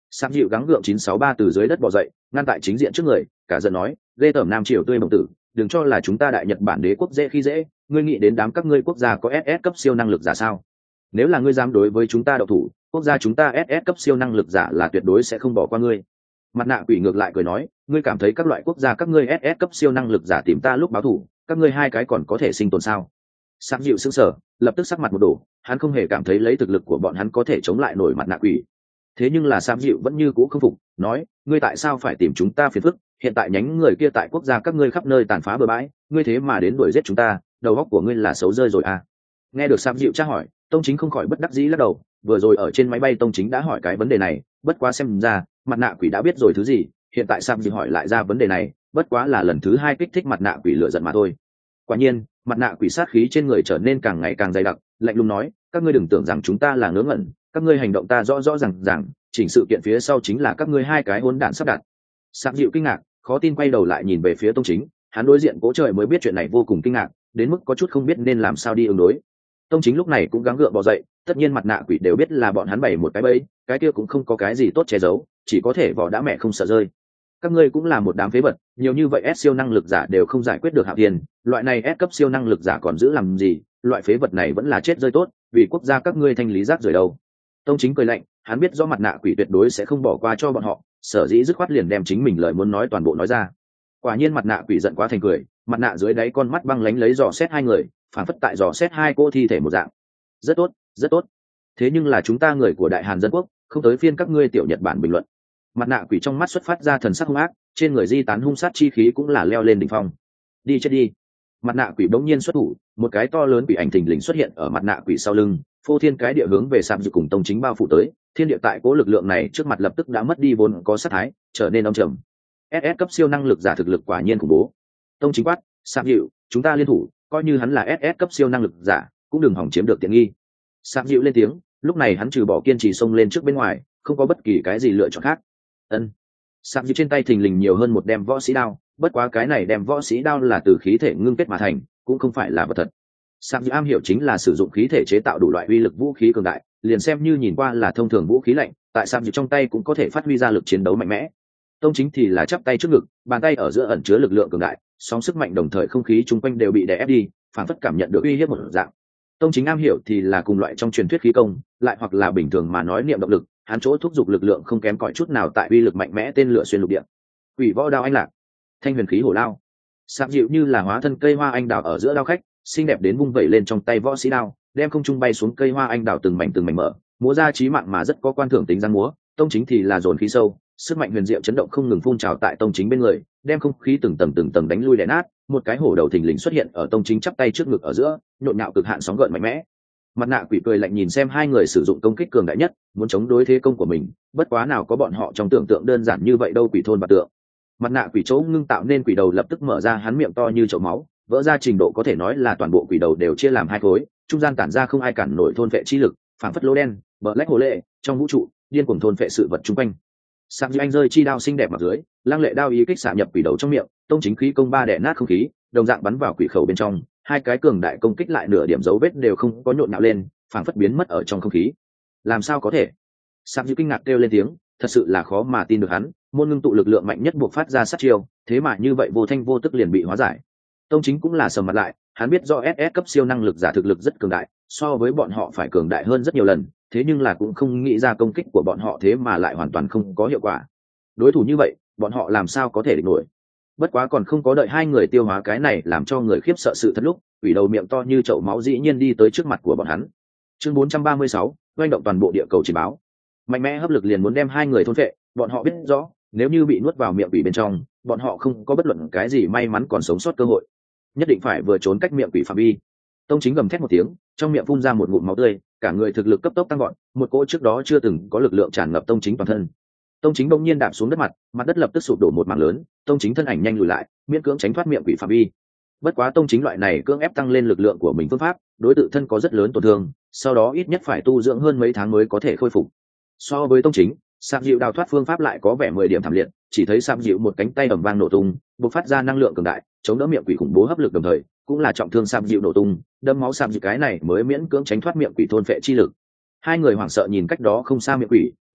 Sạm dịu gắng gượng 963 từ dưới đất bò dậy, ngăn tại chính diện trước người, cả giận nói, ghê tởm Nam Triều tươi mộng tử, đừng cho là chúng ta đại Nhật Bản đế quốc dễ khi dễ, ngươi nghĩ đến đám các ngươi quốc gia có SS cấp siêu năng lực giả sao? Nếu là ngươi dám đối với chúng ta độc thủ, quốc gia chúng ta SS cấp siêu năng lực giả là tuyệt đối sẽ không bỏ qua ngươi. Mặt nạ quỷ ngược lại cười nói, ngươi cảm thấy các loại quốc gia các ngươi SS cấp siêu năng lực giả tìm ta lúc báo thù, các ngươi hai cái còn có thể sinh tồn sao? Sạm dịu sững sờ, lập tức sắc mặt một đổ, hắn không hề cảm thấy lấy thực lực của bọn hắn có thể chống lại nổi mặt nạ quỷ. Thế nhưng là Sạm dịu vẫn như cũ không phục, nói, ngươi tại sao phải tìm chúng ta phiền phức? Hiện tại nhánh người kia tại quốc gia các ngươi khắp nơi tàn phá bừa bãi, ngươi thế mà đến đuổi giết chúng ta, đầu óc của ngươi là xấu rơi rồi à? Nghe được Sạm dịu tra hỏi, Tông Chính không khỏi bất đắc dĩ lắc đầu, vừa rồi ở trên máy bay Tông Chính đã hỏi cái vấn đề này, bất quá xem ra mặt nạ quỷ đã biết rồi thứ gì, hiện tại Sạm dịu hỏi lại ra vấn đề này, bất quá là lần thứ hai kích thích mặt nạ quỷ lựa giận mà thôi. Quả nhiên, mặt nạ quỷ sát khí trên người trở nên càng ngày càng dày đặc, lạnh lùng nói, các ngươi đừng tưởng rằng chúng ta là ngớ ngẩn, các ngươi hành động ta rõ rõ ràng, chỉnh sự kiện phía sau chính là các ngươi hai cái hỗn đản sắp đặt. Sạm dịu kinh ngạc, khó tin quay đầu lại nhìn về phía Tông Chính, hắn đối diện Cố Trời mới biết chuyện này vô cùng kinh ngạc, đến mức có chút không biết nên làm sao đi ứng đối. Tông Chính lúc này cũng gắng gượng bò dậy, tất nhiên mặt nạ quỷ đều biết là bọn hắn bày một cái bẫy, cái kia cũng không có cái gì tốt che giấu, chỉ có thể vỏ đã mẹ không sợ rơi. Các ngươi cũng là một đám phế vật, nhiều như vậy S siêu năng lực giả đều không giải quyết được Hạo Thiên, loại này S cấp siêu năng lực giả còn giữ làm gì, loại phế vật này vẫn là chết rơi tốt, vì quốc gia các ngươi thanh lý rác rưởi đâu. Tông Chính cười lạnh, hắn biết rõ mặt nạ quỷ tuyệt đối sẽ không bỏ qua cho bọn họ, sở dĩ dứt khoát liền đem chính mình lời muốn nói toàn bộ nói ra. Quả nhiên mặt nạ quỷ giận quá thành cười, mặt nạ dưới đáy con mắt băng lánh lấy dò xét hai người, phản phất tại dò xét hai cô thi thể một dạng. Rất tốt, rất tốt. Thế nhưng là chúng ta người của Đại Hàn dân quốc, không tới phiên các ngươi tiểu Nhật Bản bình luận. Mặt nạ quỷ trong mắt xuất phát ra thần sắc hung ác, trên người di tán hung sát chi khí cũng là leo lên đỉnh phong. Đi chết đi. Mặt nạ quỷ bỗng nhiên xuất thủ, một cái to lớn quỷ ảnh thình lình xuất hiện ở mặt nạ quỷ sau lưng, phô thiên cái địa hướng về Sạm Dịu cùng Tông Chính bao phủ tới, thiên địa tại cố lực lượng này trước mặt lập tức đã mất đi vốn có sát thái, trở nên âm trầm. SS cấp siêu năng lực giả thực lực quả nhiên khủng bố. Tông Chính quát, Sạm Dịu, chúng ta liên thủ, coi như hắn là SS cấp siêu năng lực giả, cũng đừng hỏng chiếm được tiện nghi. Sạm Dịu lên tiếng, lúc này hắn trừ bỏ kiên trì xông lên trước bên ngoài, không có bất kỳ cái gì lựa chọn khác. Ân. Sạm Dịu trên tay thình lình nhiều hơn một đem võ sĩ đao, bất quá cái này đem võ sĩ đao là từ khí thể ngưng kết mà thành, cũng không phải là vật thật. Sạm Dịu am hiểu chính là sử dụng khí thể chế tạo đủ loại uy lực vũ khí cường đại, liền xem như nhìn qua là thông thường vũ khí lạnh, tại Sạm Dịu trong tay cũng có thể phát huy ra lực chiến đấu mạnh mẽ. Tông Chính thì là chắp tay trước ngực, bàn tay ở giữa ẩn chứa lực lượng cường đại, sóng sức mạnh đồng thời không khí chung quanh đều bị đè ép đi, phản phất cảm nhận được uy hiếp một dạng. Tông Chính am hiểu thì là cùng loại trong truyền thuyết khí công, lại hoặc là bình thường mà nói niệm động lực, hắn chỗ thúc giục lực lượng không kém cỏi chút nào tại uy lực mạnh mẽ tên lửa xuyên lục địa. Quỷ võ đao anh lạc, thanh huyền khí hổ lao. Sạm Dịu như là hóa thân cây hoa anh đào ở giữa đao khách, xinh đẹp đến vung vẩy lên trong tay võ sĩ đao, đem không trung bay xuống cây hoa anh đào từng mảnh mở, múa ra chí mạng mà rất có quan thưởng tính răng múa. Tông Chính thì là dồn khí sâu, sức mạnh huyền diệu chấn động không ngừng phun trào tại Tông Chính bên người, đem không khí từng tầng đánh lui đè nát. Một cái hổ đầu thình lình xuất hiện ở Tông Chính chắp tay trước ngực ở giữa, nhộn nhạo cực hạn sóng gợn mạnh mẽ. Mặt nạ quỷ cười lạnh nhìn xem hai người sử dụng công kích cường đại nhất, muốn chống đối thế công của mình, bất quá nào có bọn họ trong tưởng tượng đơn giản như vậy đâu. Quỷ thôn bạt tượng. Mặt nạ quỷ chỗ ngưng tạo nên quỷ đầu lập tức mở ra, hắn miệng to như chậu máu, vỡ ra trình độ có thể nói là toàn bộ quỷ đầu đều chia làm hai khối, trung gian tản ra không ai cản nổi thôn vệ chi lực, phảng phất lỗ đen, Black Hole trong vũ trụ, điên cuồng thôn vệ sự vật chung quanh. Sạm Dịu anh rơi chi đao xinh đẹp mặt dưới, lăng lệ đao ý kích xạ nhập quỷ đầu trong miệng, Tông Chính khí công ba đè nát không khí, đồng dạng bắn vào quỷ khẩu bên trong, hai cái cường đại công kích lại nửa điểm dấu vết đều không có nhộn nhạo lên, phảng phất biến mất ở trong không khí. Làm sao có thể? Sạm Dịu kinh ngạc kêu lên tiếng, thật sự là khó mà tin được hắn, môn ngưng tụ lực lượng mạnh nhất buộc phát ra sát chiêu, thế mà như vậy vô thanh vô tức liền bị hóa giải. Tông Chính cũng là sầm mặt lại, hắn biết do SS cấp siêu năng lực giả thực lực rất cường đại, so với bọn họ phải cường đại hơn rất nhiều lần, thế nhưng là cũng không nghĩ ra công kích của bọn họ thế mà lại hoàn toàn không có hiệu quả. Đối thủ như vậy, bọn họ làm sao có thể địch nổi? Bất quá còn không có đợi hai người tiêu hóa cái này làm cho người khiếp sợ sự thật lúc, quỷ đầu miệng to như chậu máu dĩ nhiên đi tới trước mặt của bọn hắn. Chương 436, oanh động toàn bộ địa cầu chỉ báo. Mạnh mẽ hấp lực liền muốn đem hai người thôn phệ, bọn họ biết rõ, nếu như bị nuốt vào miệng quỷ bên trong, bọn họ không có bất luận cái gì may mắn còn sống sót cơ hội, nhất định phải vừa trốn cách miệng quỷ phạm vi. Tông Chính gầm thét một tiếng, trong miệng phun ra một ngụm máu tươi, cả người thực lực cấp tốc tăng gọn, một cỗ trước đó chưa từng có lực lượng tràn ngập Tông Chính toàn thân. Tông Chính bỗng nhiên đạp xuống đất mặt đất lập tức sụp đổ một mảng lớn, Tông Chính thân ảnh nhanh lùi lại, miễn cưỡng tránh thoát miệng quỷ phạm vi. Bất quá Tông Chính loại này cưỡng ép tăng lên lực lượng của mình phương pháp, đối tự thân có rất lớn tổn thương, sau đó ít nhất phải tu dưỡng hơn mấy tháng mới có thể khôi phục. So với Tông Chính, Sạm Dịu đào thoát phương pháp lại có vẻ 10 điểm thảm liệt, chỉ thấy Sạm Dịu một cánh tay ầm vang nổ tung, bộc phát ra năng lượng cường đại, chống đỡ miệng quỷ khủng bố hấp lực đồng thời, cũng là trọng thương Sạm Dịu nổ tung, đâm máu Sạm Dịu cái này mới miễn cưỡng tránh thoát miệng quỷ thôn phệ chi lực. Hai người hoảng sợ nhìn cách đó không xa miệng quỷ,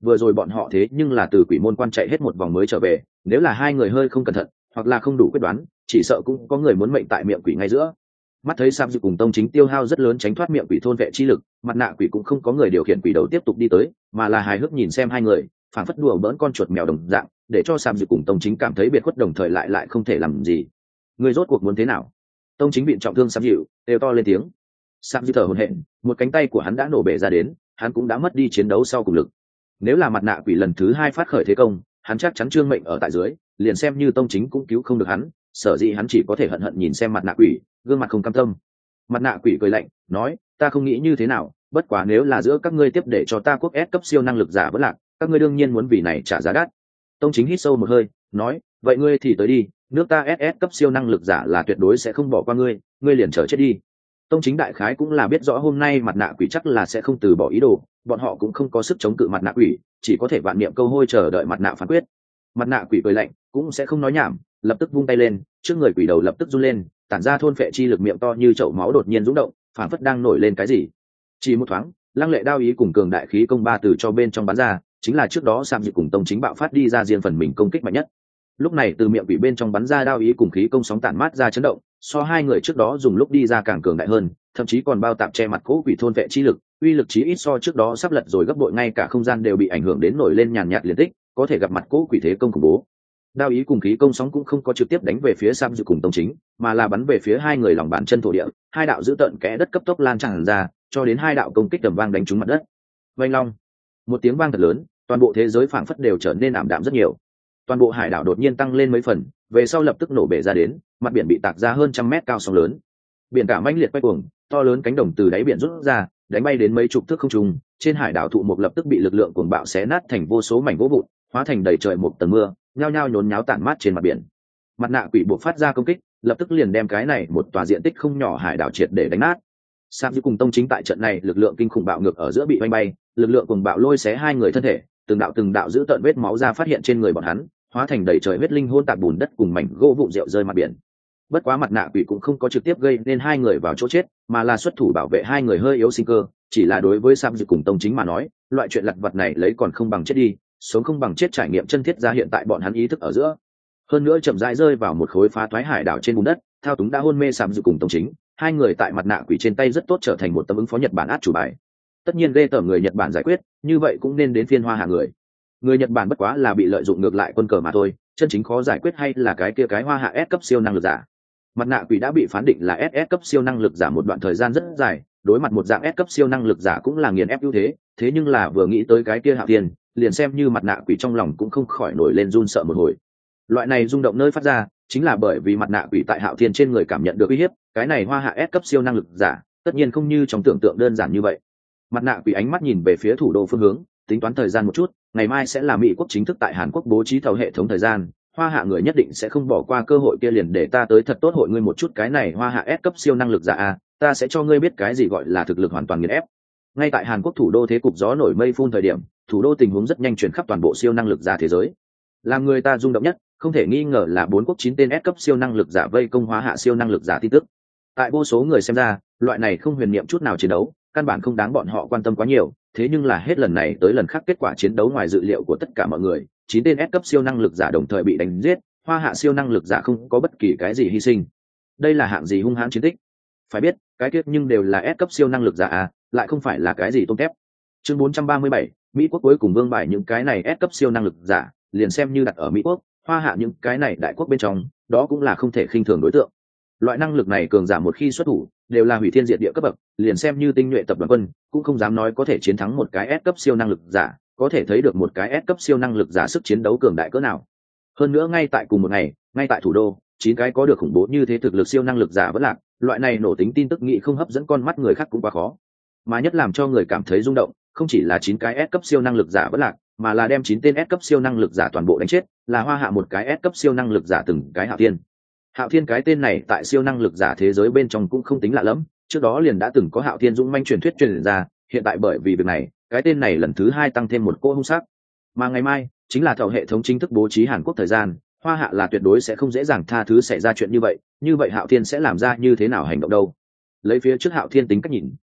vừa rồi bọn họ thế nhưng là từ quỷ môn quan chạy hết một vòng mới trở về, nếu là hai người hơi không cẩn thận hoặc là không đủ quyết đoán, chỉ sợ cũng có người muốn mệnh tại miệng quỷ ngay giữa. Mắt thấy Sam Dư cùng Tông Chính tiêu hao rất lớn tránh thoát miệng quỷ thôn vệ chi lực, mặt nạ quỷ cũng không có người điều khiển quỷ đầu tiếp tục đi tới, mà là hài hước nhìn xem hai người, phảng phất đùa bỡn con chuột mèo đồng dạng, để cho Sam Dư cùng Tông Chính cảm thấy biệt khuất, đồng thời lại không thể làm gì. Người rốt cuộc muốn thế nào? Tông Chính bị trọng thương Sam Dư đều to lên tiếng. Sam Dư thở hổn hển, một cánh tay của hắn đã nổ bể ra đến, hắn cũng đã mất đi chiến đấu sau cùng lực. Nếu là mặt nạ quỷ lần thứ hai phát khởi thế công, hắn chắc chắn trương mệnh ở tại dưới, liền xem như Tông Chính cũng cứu không được hắn, sở dĩ hắn chỉ có thể hận hận nhìn xem mặt nạ quỷ, gương mặt không cam tâm. Mặt nạ quỷ cười lạnh nói, ta không nghĩ như thế nào, bất quá nếu là giữa các ngươi tiếp để cho ta quốc S cấp siêu năng lực giả vẫn lạc, các ngươi đương nhiên muốn vì này trả giá đắt. Tông Chính hít sâu một hơi nói, vậy ngươi thì tới đi, nước ta SS cấp siêu năng lực giả là tuyệt đối sẽ không bỏ qua ngươi, ngươi liền chờ chết đi. Tông Chính đại khái cũng là biết rõ hôm nay mặt nạ quỷ chắc là sẽ không từ bỏ ý đồ, bọn họ cũng không có sức chống cự mặt nạ quỷ, chỉ có thể vạn niệm câu hôi chờ đợi mặt nạ phán quyết. Mặt nạ quỷ cười lạnh cũng sẽ không nói nhảm, lập tức vung tay lên, trước người quỷ đầu lập tức run lên, tản ra thôn phệ chi lực, miệng to như chậu máu đột nhiên rung động, phản phất đang nổi lên cái gì. Chỉ một thoáng, lăng lệ đao ý cùng cường đại khí công ba từ cho bên trong bắn ra, chính là trước đó Sam Dư cùng Tông Chính bạo phát đi ra riêng phần mình công kích mạnh nhất. Lúc này từ miệng quỷ bên trong bắn ra đao ý cùng khí công sóng tản mát ra chấn động, so hai người trước đó dùng lúc đi ra càng cường đại hơn, thậm chí còn bao tạp che mặt cỗ quỷ thôn vệ chi lực, uy lực chí ít so trước đó sắp lật rồi gấp bội, ngay cả không gian đều bị ảnh hưởng đến nổi lên nhàn nhạt liên tích, có thể gặp mặt cỗ quỷ thế công khủng bố. Đao ý cùng khí công sóng cũng không có trực tiếp đánh về phía Sam Dư cùng Tông Chính, mà là bắn về phía hai người lòng bàn chân thổ địa, hai đạo dữ tợn kẽ đất cấp tốc lan tràn ra, cho đến hai đạo công kích tầm vang đánh trúng mặt đất. Vang long, một tiếng vang thật lớn, toàn bộ thế giới phảng phất đều trở nên ảm đạm rất nhiều. Toàn bộ hải đảo đột nhiên tăng lên mấy phần, về sau lập tức nổ bể ra đến, mặt biển bị tạc ra hơn trăm mét cao sóng lớn. Biển cả mãnh liệt quay cuồng, to lớn cánh đồng từ đáy biển rút ra, đánh bay đến mấy chục thước không trung, trên hải đảo thụ mục lập tức bị lực lượng cuồng bạo xé nát thành vô số mảnh gỗ vụn, hóa thành đầy trời một tầng mưa, nhao nhao nhốn nháo tản mát trên mặt biển. Mặt nạ quỷ buộc phát ra công kích, lập tức liền đem cái này một tòa diện tích không nhỏ hải đảo triệt để đánh nát. Sam Dư cùng Tông Chính tại trận này lực lượng kinh khủng bạo ngược ở giữa bị vanh bay, lực lượng cuồng bạo lôi xé hai người thân thể, từng đạo giữ tợn vết máu ra phát hiện trên người bọn hắn, hóa thành đầy trời huyết linh hôn tạp bùn đất cùng mảnh gỗ vụn rượu rơi mặt biển. Bất quá mặt nạ quỷ cũng không có trực tiếp gây nên hai người vào chỗ chết, mà là xuất thủ bảo vệ hai người hơi yếu sinh cơ. Chỉ là đối với Sam Dư cùng Tông Chính mà nói, loại chuyện lặt vặt này lấy còn không bằng chết đi, sống không bằng chết trải nghiệm chân thiết ra hiện tại bọn hắn ý thức ở giữa. Hơn nữa chậm rãi rơi vào một khối phá thoái hải đảo trên bùn đất, thao túng đã hôn mê Sam Dư cùng Tông Chính, hai người tại mặt nạ quỷ trên tay rất tốt trở thành một tấm ứng phó Nhật Bản át chủ bài. Tất nhiên ghê tởm người Nhật Bản giải quyết, như vậy cũng nên đến phiên Hoa Hạ người. Người Nhật Bản bất quá là bị lợi dụng ngược lại quân cờ mà thôi, chân chính khó giải quyết hay là cái Hoa Hạ S cấp siêu năng lực giả. Mặt nạ quỷ đã bị phán định là SS cấp siêu năng lực giả một đoạn thời gian rất dài, đối mặt một dạng S cấp siêu năng lực giả cũng là nghiền ép ưu thế, thế nhưng là vừa nghĩ tới cái Hạo Thiên, liền xem như mặt nạ quỷ trong lòng cũng không khỏi nổi lên run sợ một hồi. Loại này rung động nơi phát ra, chính là bởi vì mặt nạ quỷ tại Hạo Thiên trên người cảm nhận được uy hiếp, cái này Hoa Hạ S cấp siêu năng lực giả, tất nhiên không như trong tưởng tượng đơn giản như vậy. Mặt nạ quỷ ánh mắt nhìn về phía thủ đô phương hướng, tính toán thời gian một chút, ngày mai sẽ là Mỹ quốc chính thức tại Hàn Quốc bố trí thầu hệ thống thời gian, Hoa Hạ người nhất định sẽ không bỏ qua cơ hội kia, liền để ta tới thật tốt hội ngươi một chút cái này Hoa Hạ S cấp siêu năng lực giả a, ta sẽ cho ngươi biết cái gì gọi là thực lực hoàn toàn nghiền ép. Ngay tại Hàn Quốc thủ đô thế cục gió nổi mây phun thời điểm, thủ đô tình huống rất nhanh chuyển khắp toàn bộ siêu năng lực giả thế giới. Làm người ta rung động nhất, không thể nghi ngờ là 4 quốc 9 tên S cấp siêu năng lực giả vây công Hoa Hạ siêu năng lực giả tin tức. Tại vô số người xem ra, loại này không huyền niệm chút nào chiến đấu, căn bản không đáng bọn họ quan tâm quá nhiều, thế nhưng là hết lần này tới lần khác kết quả chiến đấu ngoài dự liệu của tất cả mọi người, 9 tên S cấp siêu năng lực giả đồng thời bị đánh giết, Hoa Hạ siêu năng lực giả không có bất kỳ cái gì hy sinh. Đây là hạng gì hung hãn chiến tích? Phải biết, cái kết nhưng đều là S cấp siêu năng lực giả à, lại không phải là cái gì tôm tép. Chương 437, Mỹ quốc cuối cùng vương bài những cái này S cấp siêu năng lực giả, liền xem như đặt ở Mỹ quốc, Hoa Hạ những cái này đại quốc bên trong, đó cũng là không thể khinh thường đối tượng. Loại năng lực này cường giả một khi xuất thủ, đều là hủy thiên diệt địa cấp bậc, liền xem như tinh nhuệ tập đoàn quân, cũng không dám nói có thể chiến thắng một cái S cấp siêu năng lực giả, có thể thấy được một cái S cấp siêu năng lực giả sức chiến đấu cường đại cỡ nào. Hơn nữa ngay tại cùng một ngày, ngay tại thủ đô, 9 cái có được khủng bố như thế thực lực siêu năng lực giả vẫn lạc, loại này nổ tính tin tức nghị không hấp dẫn con mắt người khác cũng quá khó. Mà nhất làm cho người cảm thấy rung động, không chỉ là 9 cái S cấp siêu năng lực giả vẫn lạc, mà là đem 9 tên S cấp siêu năng lực giả toàn bộ đánh chết, là Hoa Hạ một cái S cấp siêu năng lực giả từng cái Hạo Thiên. Hạo Thiên cái tên này tại siêu năng lực giả thế giới bên trong cũng không tính lạ lắm, trước đó liền đã từng có Hạo Thiên dũng manh truyền thuyết truyền ra, hiện tại bởi vì việc này, cái tên này lần thứ 2 tăng thêm một cỗ hung sắc. Mà ngày mai chính là thầu hệ thống chính thức bố trí Hàn Quốc thời gian, Hoa Hạ là tuyệt đối sẽ không dễ dàng tha thứ xảy ra chuyện như vậy Hạo Thiên sẽ làm ra như thế nào hành động đâu. Lấy phía trước Hạo Thiên tính cách nhìn,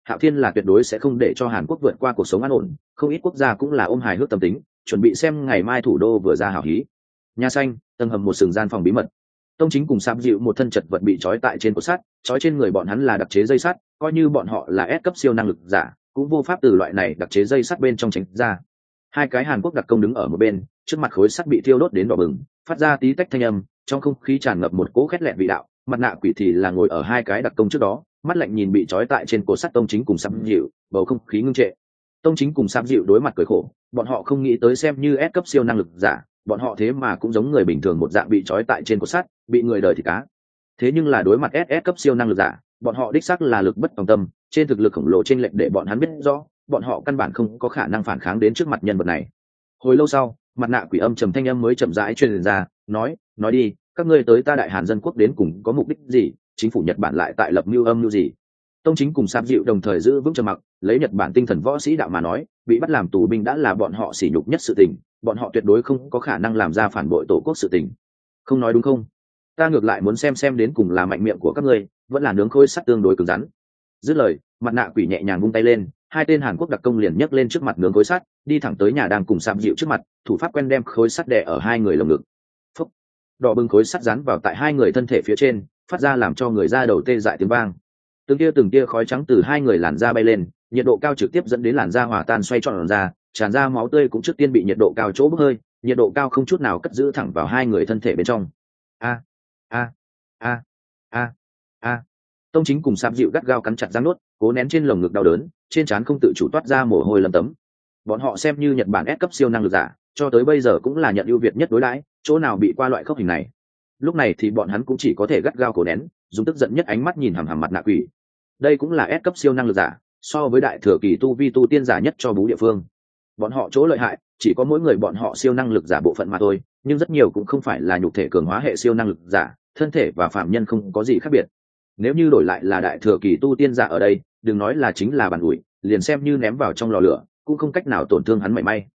Hạo Thiên là tuyệt đối sẽ không để cho Hàn Quốc vượt qua cuộc sống an ổn, không ít quốc gia cũng là ôm hài hước tâm tính, chuẩn bị xem ngày mai thủ đô vừa ra hào hí. Nhà xanh, tầng hầm một sừng gian phòng bí mật. Tông Chính cùng Sạp Dịu một thân chật vật bị trói tại trên cột sắt, trói trên người bọn hắn là đặc chế dây sắt, coi như bọn họ là S cấp siêu năng lực giả, cũng vô pháp từ loại này đặc chế dây sắt bên trong tránh ra. Hai cái Hàn Quốc đặc công đứng ở một bên, trước mặt khối sắt bị thiêu đốt đến đỏ bừng, phát ra tí tách thanh âm, trong không khí tràn ngập một cỗ khét lẹt vị đạo. Mặt nạ quỷ thì là ngồi ở hai cái đặc công trước đó, mắt lạnh nhìn bị trói tại trên cột sắt Tông Chính cùng Sạp Dịu, bầu không khí ngưng trệ. Tông Chính cùng Sạp Dịu đối mặt cười khổ, bọn họ không nghĩ tới xem như S cấp siêu năng lực giả, bọn họ thế mà cũng giống người bình thường một dạng bị trói tại trên cột sắt, bị người đời thì cá. Thế nhưng là đối mặt SS cấp siêu năng lực giả, bọn họ đích xác là lực bất tòng tâm, trên thực lực khổng lồ trên lệnh để bọn hắn biết rõ, bọn họ căn bản không có khả năng phản kháng đến trước mặt nhân vật này. Hồi lâu sau, mặt nạ quỷ âm trầm thanh âm mới chậm rãi truyền ra, nói đi, các ngươi tới ta Đại Hàn dân quốc đến cùng có mục đích gì? Chính phủ Nhật Bản lại tại lập mưu âm mưu gì? Tông Chính cùng Sạp Dịu đồng thời giữ vững trầm mặc, lấy Nhật Bản tinh thần võ sĩ đạo mà nói, bị bắt làm tù binh đã là bọn họ sỉ nhục nhất sự tình, bọn họ tuyệt đối không có khả năng làm ra phản bội tổ quốc sự tình. Không nói đúng không? Ta ngược lại muốn xem đến cùng là mạnh miệng của các ngươi, vẫn là nướng khối sắt tương đối cứng rắn. Dứt lời, mặt nạ quỷ nhẹ nhàng vung tay lên, hai tên Hàn Quốc đặc công liền nhấc lên trước mặt nướng khối sắt, đi thẳng tới nhà đang cùng Sạp Dịu trước mặt, thủ pháp quen đem khối sắt đè ở hai người lồng ngực. Phúc! Đỏ bừng khối sắt dán vào tại hai người thân thể phía trên, phát ra làm cho người da đầu tê dại tiếng vang. Từng tia khói trắng từ hai người làn da bay lên, nhiệt độ cao trực tiếp dẫn đến làn da hòa tan xoay tròn ra, tràn ra máu tươi cũng trước tiên bị nhiệt độ cao chỗ bốc hơi, nhiệt độ cao không chút nào cất giữ thẳng vào hai người thân thể bên trong. A a a a a. Tông Chính cùng Sạp Dịu gắt gao cắn chặt răng nuốt, cố nén trên lồng ngực đau đớn, trên trán không tự chủ toát ra mồ hôi lấm tấm. Bọn họ xem như Nhật Bản S cấp siêu năng lực giả, cho tới bây giờ cũng là nhận ưu việt nhất đối đãi, chỗ nào bị qua loại khốc hình này. Lúc này thì bọn hắn cũng chỉ có thể gắt gao cố nén, dùng tức giận nhất ánh mắt nhìn hằm hằm mặt nạ quỷ. Đây cũng là S cấp siêu năng lực giả, so với đại thừa kỳ tu vi tu tiên giả nhất cho bú địa phương. Bọn họ chỗ lợi hại chỉ có mỗi người bọn họ siêu năng lực giả bộ phận mà thôi, nhưng rất nhiều cũng không phải là nhục thể cường hóa hệ siêu năng lực giả, thân thể và phạm nhân không có gì khác biệt. Nếu như đổi lại là đại thừa kỳ tu tiên giả ở đây, đừng nói là chính là bàn ủi, liền xem như ném vào trong lò lửa cũng không cách nào tổn thương hắn mảy may.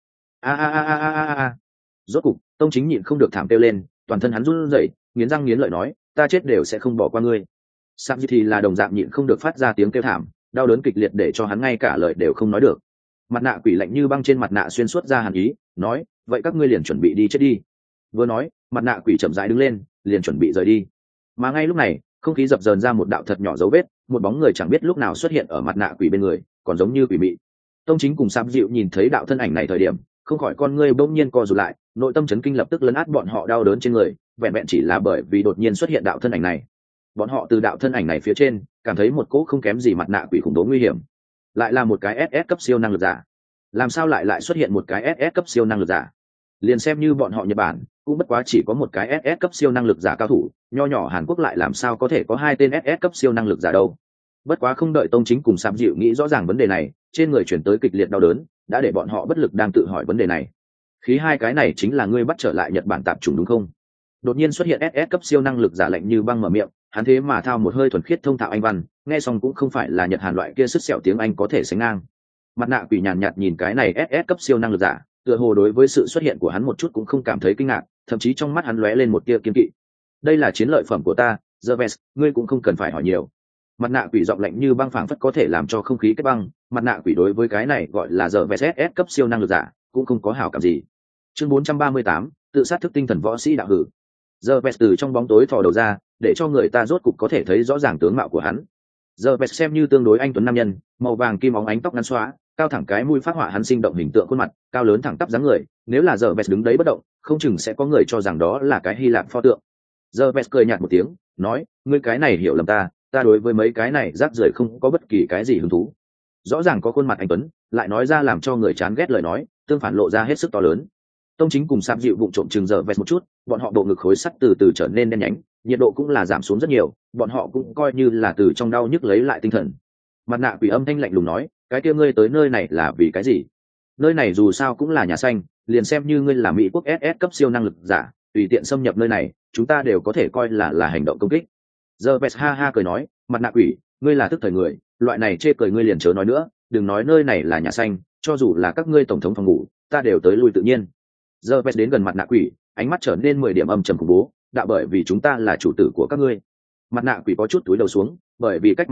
Rốt cục Tông Chính nhịn không được thảm kêu lên, toàn thân hắn run rẩy, nghiến răng nghiến lợi nói, ta chết đều sẽ không bỏ qua ngươi. Sạp Dịu thì là đồng dạng nhịn không được phát ra tiếng kêu thảm, đau đớn kịch liệt để cho hắn ngay cả lời đều không nói được. Mặt nạ quỷ lạnh như băng trên mặt nạ xuyên suốt ra hàn ý, nói, vậy các ngươi liền chuẩn bị đi chết đi. Vừa nói, mặt nạ quỷ chậm rãi đứng lên, liền chuẩn bị rời đi. Mà ngay lúc này, không khí dập dờn ra một đạo thật nhỏ dấu vết, một bóng người chẳng biết lúc nào xuất hiện ở mặt nạ quỷ bên người, còn giống như quỷ mị. Tông Chính cùng Sạp Dịu nhìn thấy đạo thân ảnh này thời điểm, không khỏi con ngươi bỗng nhiên co rụt lại, nội tâm chấn kinh lập tức lấn át bọn họ đau đớn trên người, vẹn vẹn chỉ là bởi vì đột nhiên xuất hiện đạo thân ảnh này. Bọn họ từ đạo thân ảnh này phía trên cảm thấy một cỗ không kém gì mặt nạ quỷ khủng bố nguy hiểm. Lại là một cái SS cấp siêu năng lực giả. Làm sao lại xuất hiện một cái SS cấp siêu năng lực giả? Liền xem như bọn họ Nhật Bản cũng bất quá chỉ có một cái SS cấp siêu năng lực giả cao thủ, nho nhỏ Hàn Quốc lại làm sao có thể có hai tên SS cấp siêu năng lực giả đâu. Bất quá không đợi Tông Chính cùng Sạp Dịu nghĩ rõ ràng vấn đề này, trên người chuyển tới kịch liệt đau đớn đã để bọn họ bất lực đang tự hỏi vấn đề này. Khí hai cái này chính là ngươi bắt trở lại Nhật Bản tạp chủng đúng không? Đột nhiên xuất hiện SS cấp siêu năng lực giả lạnh như băng mở miệng, hắn thế mà thao một hơi thuần khiết thông thạo Anh văn, nghe xong cũng không phải là Nhật Hàn loại kia sứt sẹo tiếng Anh có thể sánh ngang. Mặt nạ quỷ nhàn nhạt nhìn cái này SS cấp siêu năng lực giả, tựa hồ đối với sự xuất hiện của hắn một chút cũng không cảm thấy kinh ngạc, thậm chí trong mắt hắn lóe lên một tia kiên kỵ. Đây là chiến lợi phẩm của ta, Gervais, ngươi cũng không cần phải hỏi nhiều. Mặt nạ quỷ giọng lạnh như băng phảng phất có thể làm cho không khí kết băng, mặt nạ quỷ đối với cái này gọi là Gervais SS cấp siêu năng lực giả, cũng không có hảo cảm gì. Chương 438, tự sát thức tinh thần võ sĩ đạo hử. Gervais từ trong bóng tối thò đầu ra, để cho người ta rốt cục có thể thấy rõ ràng tướng mạo của hắn. Gervais xem như tương đối anh tuấn nam nhân, màu vàng kim óng ánh tóc ngắn xóa, cao thẳng cái mũi phát họa hắn sinh động hình tượng khuôn mặt, cao lớn thẳng tắp dáng người, nếu là Gervais đứng đấy bất động, không chừng sẽ có người cho rằng đó là cái Hy Lạp pho tượng. Gervais cười nhạt một tiếng, nói, ngươi cái này hiểu lầm ta đối với mấy cái này rác rưởi không có bất kỳ cái gì hứng thú. Rõ ràng có khuôn mặt anh tuấn, lại nói ra làm cho người chán ghét lời nói, tương phản lộ ra hết sức to lớn. Tông Chính cùng Sạp Dịu vụng trộm chừng Gervais một chút, bọn họ bộ ngực khối sắt từ từ trở nên đen nhánh, nhiệt độ cũng là giảm xuống rất nhiều, bọn họ cũng coi như là từ trong đau nhức lấy lại tinh thần. Mặt nạ quỷ âm thanh lạnh lùng nói, cái kia ngươi tới nơi này là vì cái gì? Nơi này dù sao cũng là nhà xanh, liền xem như ngươi là Mỹ quốc SS cấp siêu năng lực giả, tùy tiện xâm nhập nơi này, chúng ta đều có thể coi là hành động công kích. Gervais ha ha cười nói, mặt nạ quỷ, ngươi là tức thời người, loại này chê cười ngươi liền chớ nói nữa, đừng nói nơi này là nhà xanh, cho dù là các ngươi tổng thống phòng ngủ, ta đều tới lui tự nhiên. Gervais đến gần mặt nạ quỷ, ánh mắt trở nên 10 điểm âm trầm khủng bố, đạo bởi vì chúng ta là chủ tử của các ngươi. Mặt nạ quỷ có chút túi đầu xuống, bởi vì cách mặt nạ,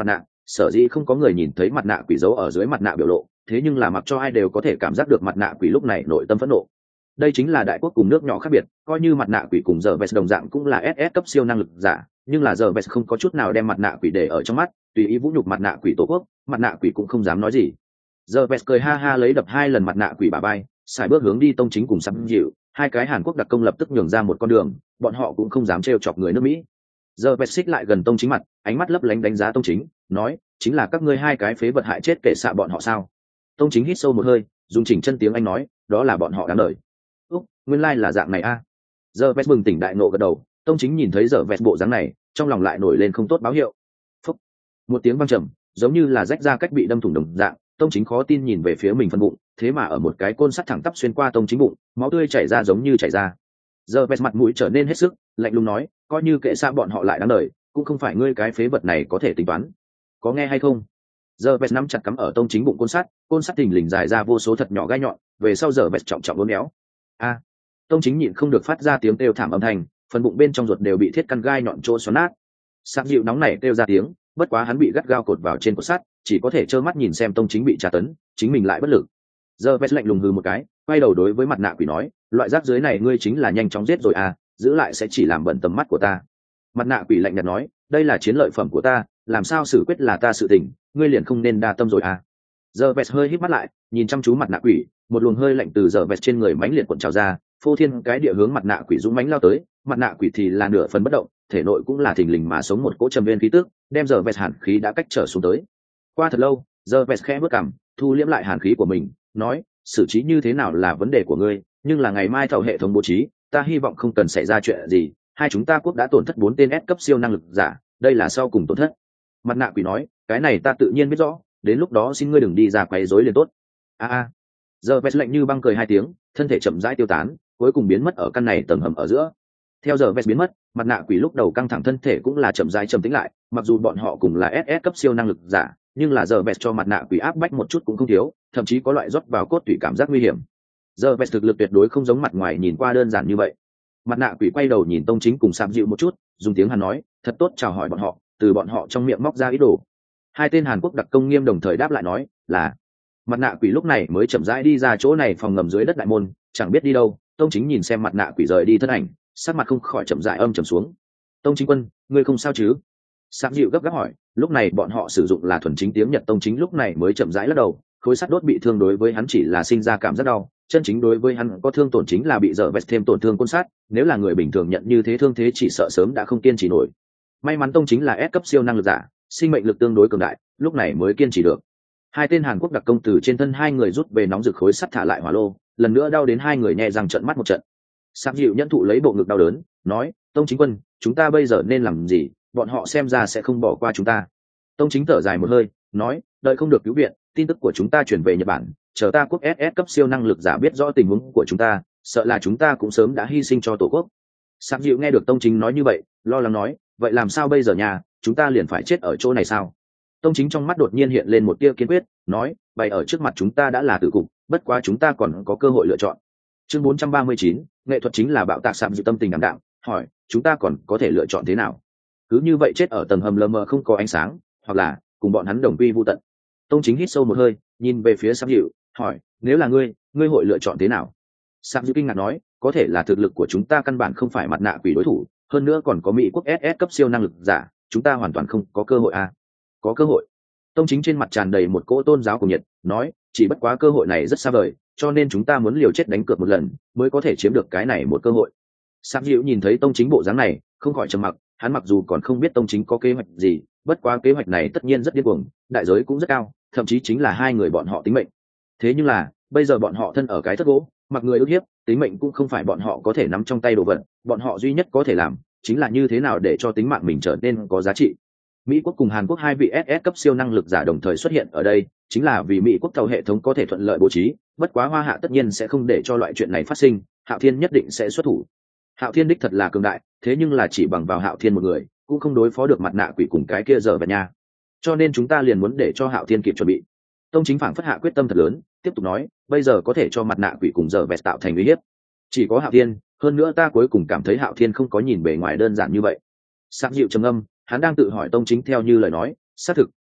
sở dĩ không có người nhìn thấy mặt nạ quỷ giấu ở dưới mặt nạ biểu lộ, thế nhưng là mặc cho ai đều có thể cảm giác được mặt nạ quỷ lúc này nội tâm phẫn nộ. Đây chính là đại quốc cùng nước nhỏ khác biệt, coi như mặt nạ quỷ cùng giờ vest đồng dạng cũng là SS cấp siêu năng lực giả, nhưng là giờ vest không có chút nào đem mặt nạ quỷ để ở trong mắt, tùy ý vũ nhục mặt nạ quỷ tổ quốc, mặt nạ quỷ cũng không dám nói gì. Giờ vest cười ha ha lấy đập 2 lần mặt nạ quỷ bả vai, xài bước hướng đi tông chính cùng sắm dịu, hai cái Hàn Quốc đặc công lập tức nhường ra một con đường, bọn họ cũng không dám trêu chọc người nước Mỹ. Giờ vest xích lại gần tông chính mặt, ánh mắt lấp lánh đánh giá tông chính, nói, chính là các ngươi hai cái phế vật hại chết kệ xạ bọn họ sao? Tông chính hít sâu một hơi, dùng chỉnh chân tiếng Anh nói, đó là bọn họ đáng đời. Nguyên lai là dạng này a. Giờ vest bừng tỉnh đại nộ gật đầu, tông chính nhìn thấy giờ vest bộ dáng này, trong lòng lại nổi lên không tốt báo hiệu. Phúc. Một tiếng vang trầm, giống như là rách ra cách bị đâm thủng đồng dạng, tông chính khó tin nhìn về phía mình phân bụng, thế mà ở một cái côn sắt thẳng tắp xuyên qua tông chính bụng, máu tươi chảy ra giống như chảy ra. Giờ vest mặt mũi trở nên hết sức lạnh lùng nói, coi như kệ xa bọn họ lại đáng đời, cũng không phải ngươi cái phế vật này có thể tính toán. Có nghe hay không? Giờ vest nắm chặt cắm ở tông chính bụng côn sắt thình lình dài ra vô số thật nhỏ gai nhọn, về sau giờ vest trọng trọng uốn éo. A. Tông chính nhịn không được phát ra tiếng kêu thảm âm thanh, phần bụng bên trong ruột đều bị thiết căn gai nhọn chỗ xoắn nát. Sạm dịu nóng nảy kêu ra tiếng, bất quá hắn bị gắt gao cột vào trên cột sắt, chỉ có thể trơ mắt nhìn xem tông chính bị tra tấn, chính mình lại bất lực. Giờ vest lạnh lùng hừ một cái, quay đầu đối với mặt nạ quỷ nói, loại rác dưới này ngươi chính là nhanh chóng giết rồi à, giữ lại sẽ chỉ làm bẩn tầm mắt của ta. Mặt nạ quỷ lạnh nhạt nói, đây là chiến lợi phẩm của ta, làm sao xử quyết là ta sự tình, ngươi liền không nên đa tâm rồi à. Giờ vest hơi híp mắt lại, nhìn chăm chú mặt nạ quỷ, một luồng hơi lạnh từ giờ vest trên người mãnh liệt cuộn trào ra, phô thiên cái địa hướng mặt nạ quỷ dũng mãnh lao tới, mặt nạ quỷ thì là nửa phần bất động, thể nội cũng là thình lình mà sống một cỗ trầm viên khí tức, đem giờ vest hàn khí đã cách trở xuống tới. Qua thật lâu, giờ vest khẽ bước cằm, thu liễm lại hàn khí của mình, nói, xử trí như thế nào là vấn đề của ngươi, nhưng là ngày mai thầu hệ thống bố trí, ta hy vọng không cần xảy ra chuyện gì. Hai chúng ta quốc đã tổn thất 4 tên S cấp siêu năng lực giả, đây là sau cùng tổn thất. Mặt nạ quỷ nói, cái này ta tự nhiên biết rõ, đến lúc đó xin ngươi đừng đi ra quấy rối liền tốt. Giờ vest lạnh như băng cười 2 tiếng, thân thể chậm rãi tiêu tán, cuối cùng biến mất ở căn này tầng hầm ở giữa. Theo giờ vest biến mất, mặt nạ quỷ lúc đầu căng thẳng thân thể cũng là chậm rãi trầm tĩnh lại, mặc dù bọn họ cùng là SS cấp siêu năng lực giả, nhưng là giờ vest cho mặt nạ quỷ áp bách một chút cũng không thiếu, thậm chí có loại rót vào cốt tủy cảm giác nguy hiểm. Giờ vest thực lực tuyệt đối không giống mặt ngoài nhìn qua đơn giản như vậy. Mặt nạ quỷ quay đầu nhìn tông chính cùng sạm dịu một chút, dùng tiếng Hàn nói, thật tốt chào hỏi bọn họ, từ bọn họ trong miệng móc ra ý đồ. Hai tên Hàn Quốc đặc công nghiêm đồng thời đáp lại nói, là. Mặt nạ quỷ lúc này mới chậm rãi đi ra chỗ này phòng ngầm dưới đất đại môn, chẳng biết đi đâu. Tông chính nhìn xem mặt nạ quỷ rời đi thân ảnh, sắc mặt không khỏi chậm rãi âm trầm xuống. Tông chính quân, ngươi không sao chứ? Sạm dịu gấp gáp hỏi. Lúc này bọn họ sử dụng là thuần chính tiếng Nhật, tông chính lúc này mới chậm rãi lắc đầu, khối sắt đốt bị thương đối với hắn chỉ là sinh ra cảm giác đau, chân chính đối với hắn có thương tổn chính là bị dở vest thêm tổn thương côn sắt, nếu là người bình thường nhận như thế thương thế chỉ sợ sớm đã không kiên trì nổi. May mắn tông chính là S cấp siêu năng lực giả, sinh mệnh lực tương đối cường đại, lúc này mới kiên trì được. Hai tên Hàn Quốc đặc công từ trên thân hai người rút về nóng rực khối sắt thả lại hỏa lô, lần nữa đau đến hai người nhẹ răng trợn mắt một trận. Sạm dịu nhẫn thụ lấy bộ ngực đau đớn, nói, tông chính quân, chúng ta bây giờ nên làm gì, bọn họ xem ra sẽ không bỏ qua chúng ta. Tông chính thở dài một hơi, nói, đợi không được cứu viện, tin tức của chúng ta chuyển về Nhật Bản, chờ ta quốc SS cấp siêu năng lực giả biết rõ tình huống của chúng ta, sợ là chúng ta cũng sớm đã hy sinh cho tổ quốc. Sạm dịu nghe được tông chính nói như vậy, lo lắng nói, vậy làm sao bây giờ nhà, chúng ta liền phải chết ở chỗ này sao? Tông chính trong mắt đột nhiên hiện lên một tia kiên quyết, nói, bày ở trước mặt chúng ta đã là tử cục, bất quá chúng ta còn có cơ hội lựa chọn. Chương 439, nghệ thuật chính là bạo tạc. Sạm dịu tâm tình ảm đạm, hỏi, chúng ta còn có thể lựa chọn thế nào? Cứ như vậy chết ở tầng hầm lờ mờ không có ánh sáng, hoặc là cùng bọn hắn đồng quy vu tận. Tông chính hít sâu một hơi, nhìn về phía Sạm dịu, hỏi, nếu là ngươi hội lựa chọn thế nào? Sạm dịu kinh ngạc nói, có thể là thực lực của chúng ta căn bản không phải mặt nạ quỷ đối thủ, hơn nữa còn có Mỹ quốc SS cấp siêu năng lực giả, chúng ta hoàn toàn không có cơ hội à? Có cơ hội. Tông chính trên mặt tràn đầy một cỗ tôn giáo cùng nhiệt, nói, chỉ bất quá cơ hội này rất xa vời, cho nên chúng ta muốn liều chết đánh cược một lần mới có thể chiếm được cái này một cơ hội. Sạm dịu nhìn thấy tông chính bộ dáng này, không khỏi trầm mặc, hắn mặc dù còn không biết tông chính có kế hoạch gì, bất quá kế hoạch này tất nhiên rất điên cuồng, đại giới cũng rất cao, thậm chí chính là hai người bọn họ tính mệnh. Thế nhưng là, bây giờ bọn họ thân ở cái thất gỗ, mặc người ức hiếp, tính mệnh cũng không phải bọn họ có thể nắm trong tay đồ vật, bọn họ duy nhất có thể làm chính là như thế nào để cho tính mạng mình trở nên có giá trị. Mỹ quốc cùng Hàn Quốc hai vị SS cấp siêu năng lực giả đồng thời xuất hiện ở đây, chính là vì Mỹ quốc tàu hệ thống có thể thuận lợi bố trí, bất quá Hoa Hạ tất nhiên sẽ không để cho loại chuyện này phát sinh, Hạo Thiên nhất định sẽ xuất thủ. Hạo Thiên đích thật là cường đại, thế nhưng là chỉ bằng vào Hạo Thiên một người, cũng không đối phó được mặt nạ quỷ cùng cái kia giờ và nha. Cho nên chúng ta liền muốn để cho Hạo Thiên kịp chuẩn bị. Tông chính phảng phất hạ quyết tâm thật lớn, tiếp tục nói, bây giờ có thể cho mặt nạ quỷ cùng giờ vẹt tạo thành uy hiếp. Chỉ có Hạo Thiên, hơn nữa ta cuối cùng cảm thấy Hạo Thiên không có nhìn bề ngoài đơn giản như vậy. Sạm dịu trầm âm, hắn đang tự hỏi tông chính theo như lời nói, xác thực,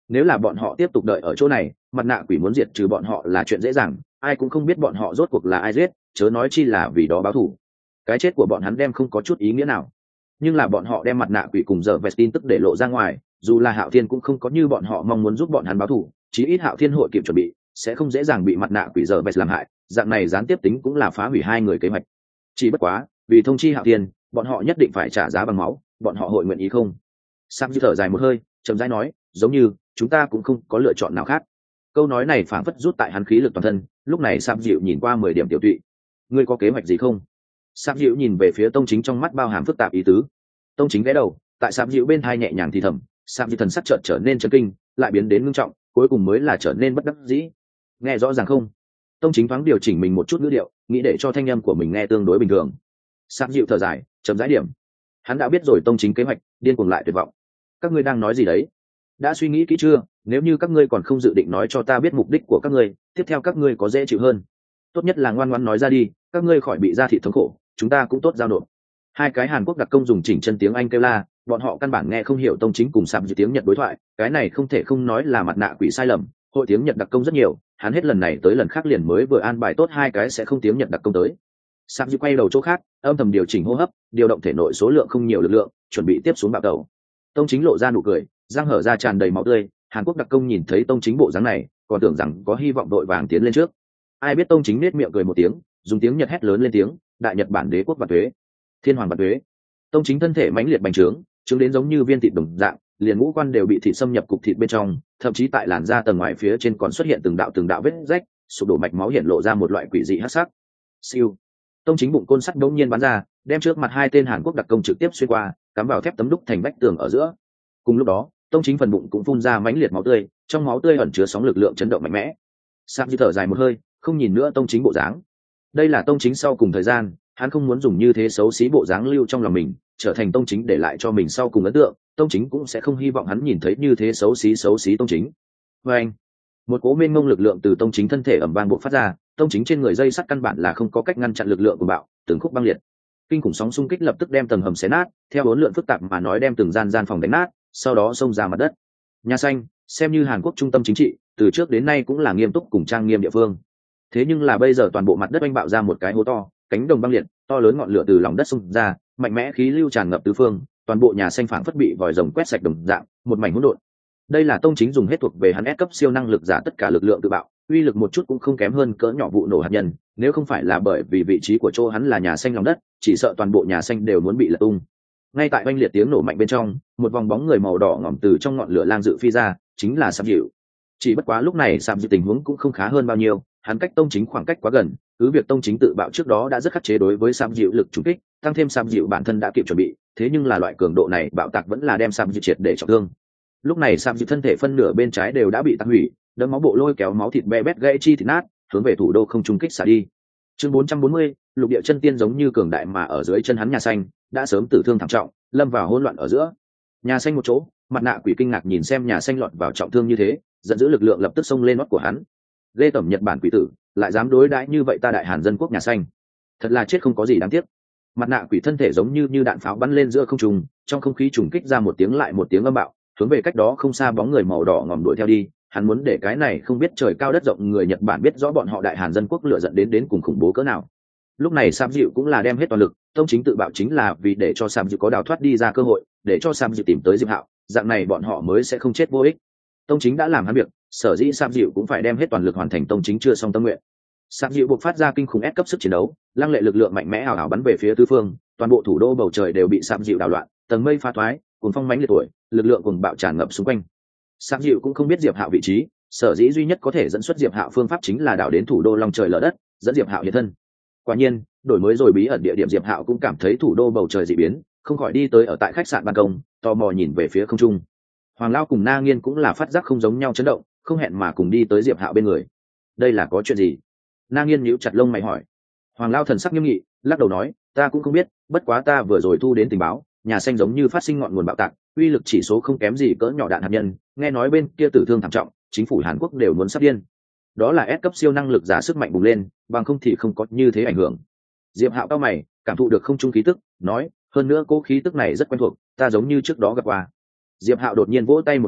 Nếu là bọn họ tiếp tục đợi ở chỗ này, mặt nạ quỷ muốn diệt trừ bọn họ là chuyện dễ dàng, ai cũng không biết bọn họ rốt cuộc là ai giết, chớ nói chi là vì đó báo thù. Cái chết của bọn hắn đem không có chút ý nghĩa nào. Nhưng là bọn họ đem mặt nạ quỷ cùng giờ vẹt tin tức để lộ ra ngoài, dù là Hạo Thiên cũng không có như bọn họ mong muốn giúp bọn hắn báo thù, chí ít Hạo Thiên hội kịp chuẩn bị, sẽ không dễ dàng bị mặt nạ quỷ giờ vẹt làm hại, dạng này gián tiếp tính cũng là phá hủy hai người kế hoạch. Chỉ bất quá, vì thông chi Hạo Thiên, bọn họ nhất định phải trả giá bằng máu, bọn họ hội nguyện ý không? Sam thở dài một hơi, chậm rãi nói, giống như chúng ta cũng không có lựa chọn nào khác. Câu nói này phảng phất rút tại hắn khí lực toàn thân. Lúc này Sam dịu nhìn qua 10 điểm tiểu tụy. Ngươi có kế hoạch gì không? Sam dịu nhìn về phía Tông Chính trong mắt bao hàm phức tạp ý tứ. Tông Chính ghé đầu, tại Sam dịu bên thai nhẹ nhàng thì thầm. Sam dịu thần sắc chợt trở nên chấn kinh, lại biến đến ngưng trọng, cuối cùng mới là trở nên bất đắc dĩ. Nghe rõ ràng không? Tông Chính thoáng điều chỉnh mình một chút ngữ điệu, nghĩ để cho thanh âm của mình nghe tương đối bình thường. Sam dịu thở dài, chậm rãi điểm. Hắn đã biết rồi Tông Chính kế hoạch, điên cuồng lại tuyệt vọng. Các ngươi đang nói gì đấy? Đã suy nghĩ kỹ chưa? Nếu như các ngươi còn không dự định nói cho ta biết mục đích của các ngươi, tiếp theo các ngươi có dễ chịu hơn. Tốt nhất là ngoan ngoãn nói ra đi, các ngươi khỏi bị ra thị thống khổ, chúng ta cũng tốt giao nộp. Hai cái Hàn Quốc đặc công dùng chỉnh chân tiếng Anh kêu la, bọn họ căn bản nghe không hiểu Tông Chính cùng Sạm Dịu tiếng Nhật đối thoại, cái này không thể không nói là mặt nạ quỷ sai lầm. Hội tiếng Nhật đặc công rất nhiều, hắn hết lần này tới lần khác liền mới vừa an bài tốt hai cái sẽ không tiếng Nhật đặc công tới. Sạm Dịu quay đầu chỗ khác, âm thầm điều chỉnh hô hấp, điều động thể nội số lượng không nhiều lực lượng, chuẩn bị tiếp xuống bạo tàu. Tông Chính lộ ra nụ cười, răng hở ra tràn đầy máu tươi. Hàn Quốc đặc công nhìn thấy Tông Chính bộ dáng này, còn tưởng rằng có hy vọng đội vàng tiến lên trước. Ai biết Tông Chính nết miệng cười một tiếng, dùng tiếng Nhật hét lớn lên tiếng, đại Nhật bản đế quốc vạn tuế, thiên hoàng vạn tuế. Tông Chính thân thể mãnh liệt bành trướng, trướng đến giống như viên thịt đồng dạng, liền ngũ quan đều bị thịt xâm nhập cục thịt bên trong, thậm chí tại làn da tầng ngoài phía trên còn xuất hiện từng đạo vết rách, sụp đổ mạch máu hiện lộ ra một loại quỷ dị hắc sắc. Siêu. Tông Chính bụng côn sắt bỗng nhiên bắn ra, đem trước mặt hai tên Hàn Quốc đặc công trực tiếp xuyên qua, cắm vào thép tấm đúc thành vách tường ở giữa. Cùng lúc đó, Tông Chính phần bụng cũng phun ra mãnh liệt máu tươi, trong máu tươi ẩn chứa sóng lực lượng chấn động mạnh mẽ. Sạm Dịu thở dài một hơi, không nhìn nữa Tông Chính bộ dáng. Đây là Tông Chính sau cùng thời gian, hắn không muốn dùng như thế xấu xí bộ dáng lưu trong lòng mình, trở thành Tông Chính để lại cho mình sau cùng ấn tượng. Tông Chính cũng sẽ không hy vọng hắn nhìn thấy như thế xấu xí Tông Chính. Và anh, một cỗ mênh mông lực lượng từ Tông Chính thân thể ầm vang bộc phát ra, Tông Chính trên người dây sắt căn bản là không có cách ngăn chặn lực lượng của bạo, từng khúc băng liệt. Kinh khủng sóng xung kích lập tức đem tầng hầm xé nát, theo bốn lượn phức tạp mà nói đem từng gian phòng đánh nát, sau đó xông ra mặt đất. Nhà xanh, xem như Hàn Quốc trung tâm chính trị, từ trước đến nay cũng là nghiêm túc cùng trang nghiêm địa phương. Thế nhưng là bây giờ toàn bộ mặt đất oanh bạo ra một cái hố to, cánh đồng băng liệt, to lớn ngọn lửa từ lòng đất xông ra, mạnh mẽ khí lưu tràn ngập tứ phương, toàn bộ nhà xanh phảng phất bị vòi rồng quét sạch đồng dạng, một mảnh hỗn độn. Đây là Tông Chính dùng hết thuộc về hắn S cấp siêu năng lực giả tất cả lực lượng tự bạo, uy lực một chút cũng không kém hơn cỡ nhỏ vụ nổ hạt nhân, nếu không phải là bởi vì vị trí của chỗ hắn là nhà xanh lòng đất, chỉ sợ toàn bộ nhà xanh đều muốn bị lật tung. Ngay tại oanh liệt tiếng nổ mạnh bên trong, một vòng bóng người màu đỏ ngỏm từ trong ngọn lửa lang dự phi ra, chính là Sạm Dịu. Chỉ bất quá lúc này Sạm Dịu tình huống cũng không khá hơn bao nhiêu, hắn cách Tông Chính khoảng cách quá gần, cứ việc Tông Chính tự bạo trước đó đã rất khắc chế đối với Sạm Dịu lực trùng kích, tăng thêm Sạm Dịu bản thân đã kịp chuẩn bị, thế nhưng là loại cường độ này bạo tạc vẫn là đem Sạm Dịu triệt để trọng thương. Lúc này Sạm Dịu thân thể phân nửa bên trái đều đã bị tạc hủy, đấm máu bộ lôi kéo máu thịt be bét gãy chi thịt nát, hướng về thủ đô không trung kích xả đi. Chương 440, lục địa chân tiên giống như cường đại mà ở dưới chân hắn nhà xanh đã sớm tử thương thảm trọng, lâm vào hỗn loạn ở giữa. Nhà xanh một chỗ, mặt nạ quỷ kinh ngạc nhìn xem nhà xanh lọt vào trọng thương như thế, giận dữ lực lượng lập tức xông lên nót của hắn. Ghê tởm Nhật Bản quỷ tử, lại dám đối đãi như vậy ta đại Hàn dân quốc nhà xanh. Thật là chết không có gì đáng tiếc. Mặt nạ quỷ thân thể giống như đạn pháo bắn lên giữa không trung, trong không khí trùng kích ra một tiếng lại một tiếng âm bạo, hướng về cách đó không xa bóng người màu đỏ ngòm đuổi theo đi. Hắn muốn để cái này không biết trời cao đất rộng người Nhật Bản biết rõ bọn họ đại Hàn dân quốc lựa giận đến cùng khủng bố cỡ nào. Lúc này Sạm Dịu cũng là đem hết toàn lực, Tông Chính tự bạo chính là vì để cho Sạm Dịu có đào thoát đi ra cơ hội, để cho Sạm Dịu tìm tới Diệp Hạo, dạng này bọn họ mới sẽ không chết vô ích. Tông Chính đã làm hắn việc, sở dĩ Sạm Dịu cũng phải đem hết toàn lực hoàn thành Tông Chính chưa xong tâm nguyện. Sạm Dịu buộc phát ra kinh khủng S cấp sức chiến đấu, lăng lệ lực lượng mạnh mẽ ảo ảo bắn về phía tứ phương, toàn bộ thủ đô bầu trời đều bị Sạm Dịu đảo loạn, tầng mây pha thoái, cuồng phong mãnh liệt tuổi, lực lượng cuồng bạo tràn ngập xung quanh. Sạm Dịu cũng không biết Diệp Hạo vị trí, sở dĩ duy nhất có thể dẫn xuất Diệp Hạo phương pháp chính là đảo đến thủ đô long trời lở đất, dẫn Diệp Hạo hiện thân. Quả nhiên, đổi mới rồi bí ẩn địa điểm Diệp Hạo cũng cảm thấy thủ đô bầu trời dị biến, không khỏi đi tới ở tại khách sạn ban công, tò mò nhìn về phía không trung. Hoàng Lao cùng Na Nghiên cũng là phát giác không giống nhau chấn động, không hẹn mà cùng đi tới Diệp Hạo bên người. Đây là có chuyện gì? Na Nghiên nhíu chặt lông mày hỏi. Hoàng Lao thần sắc nghiêm nghị, lắc đầu nói, ta cũng không biết, bất quá ta vừa rồi thu đến tình báo, nhà xanh giống như phát sinh ngọn nguồn bạo tạc, uy lực chỉ số không kém gì cỡ nhỏ đạn hạt nhân, nghe nói bên kia tử thương thảm trọng, chính phủ Hàn Quốc đều muốn sắp điên. Đó là S cấp siêu năng lực giả sức mạnh bùng lên, bằng không thì không có như thế ảnh hưởng. Diệp Hạo cao mày, cảm thụ được không trung khí tức, nói, hơn nữa cố khí tức này rất quen thuộc, ta giống như trước đó gặp qua. Diệp Hạo đột nhiên vỗ tay một cái,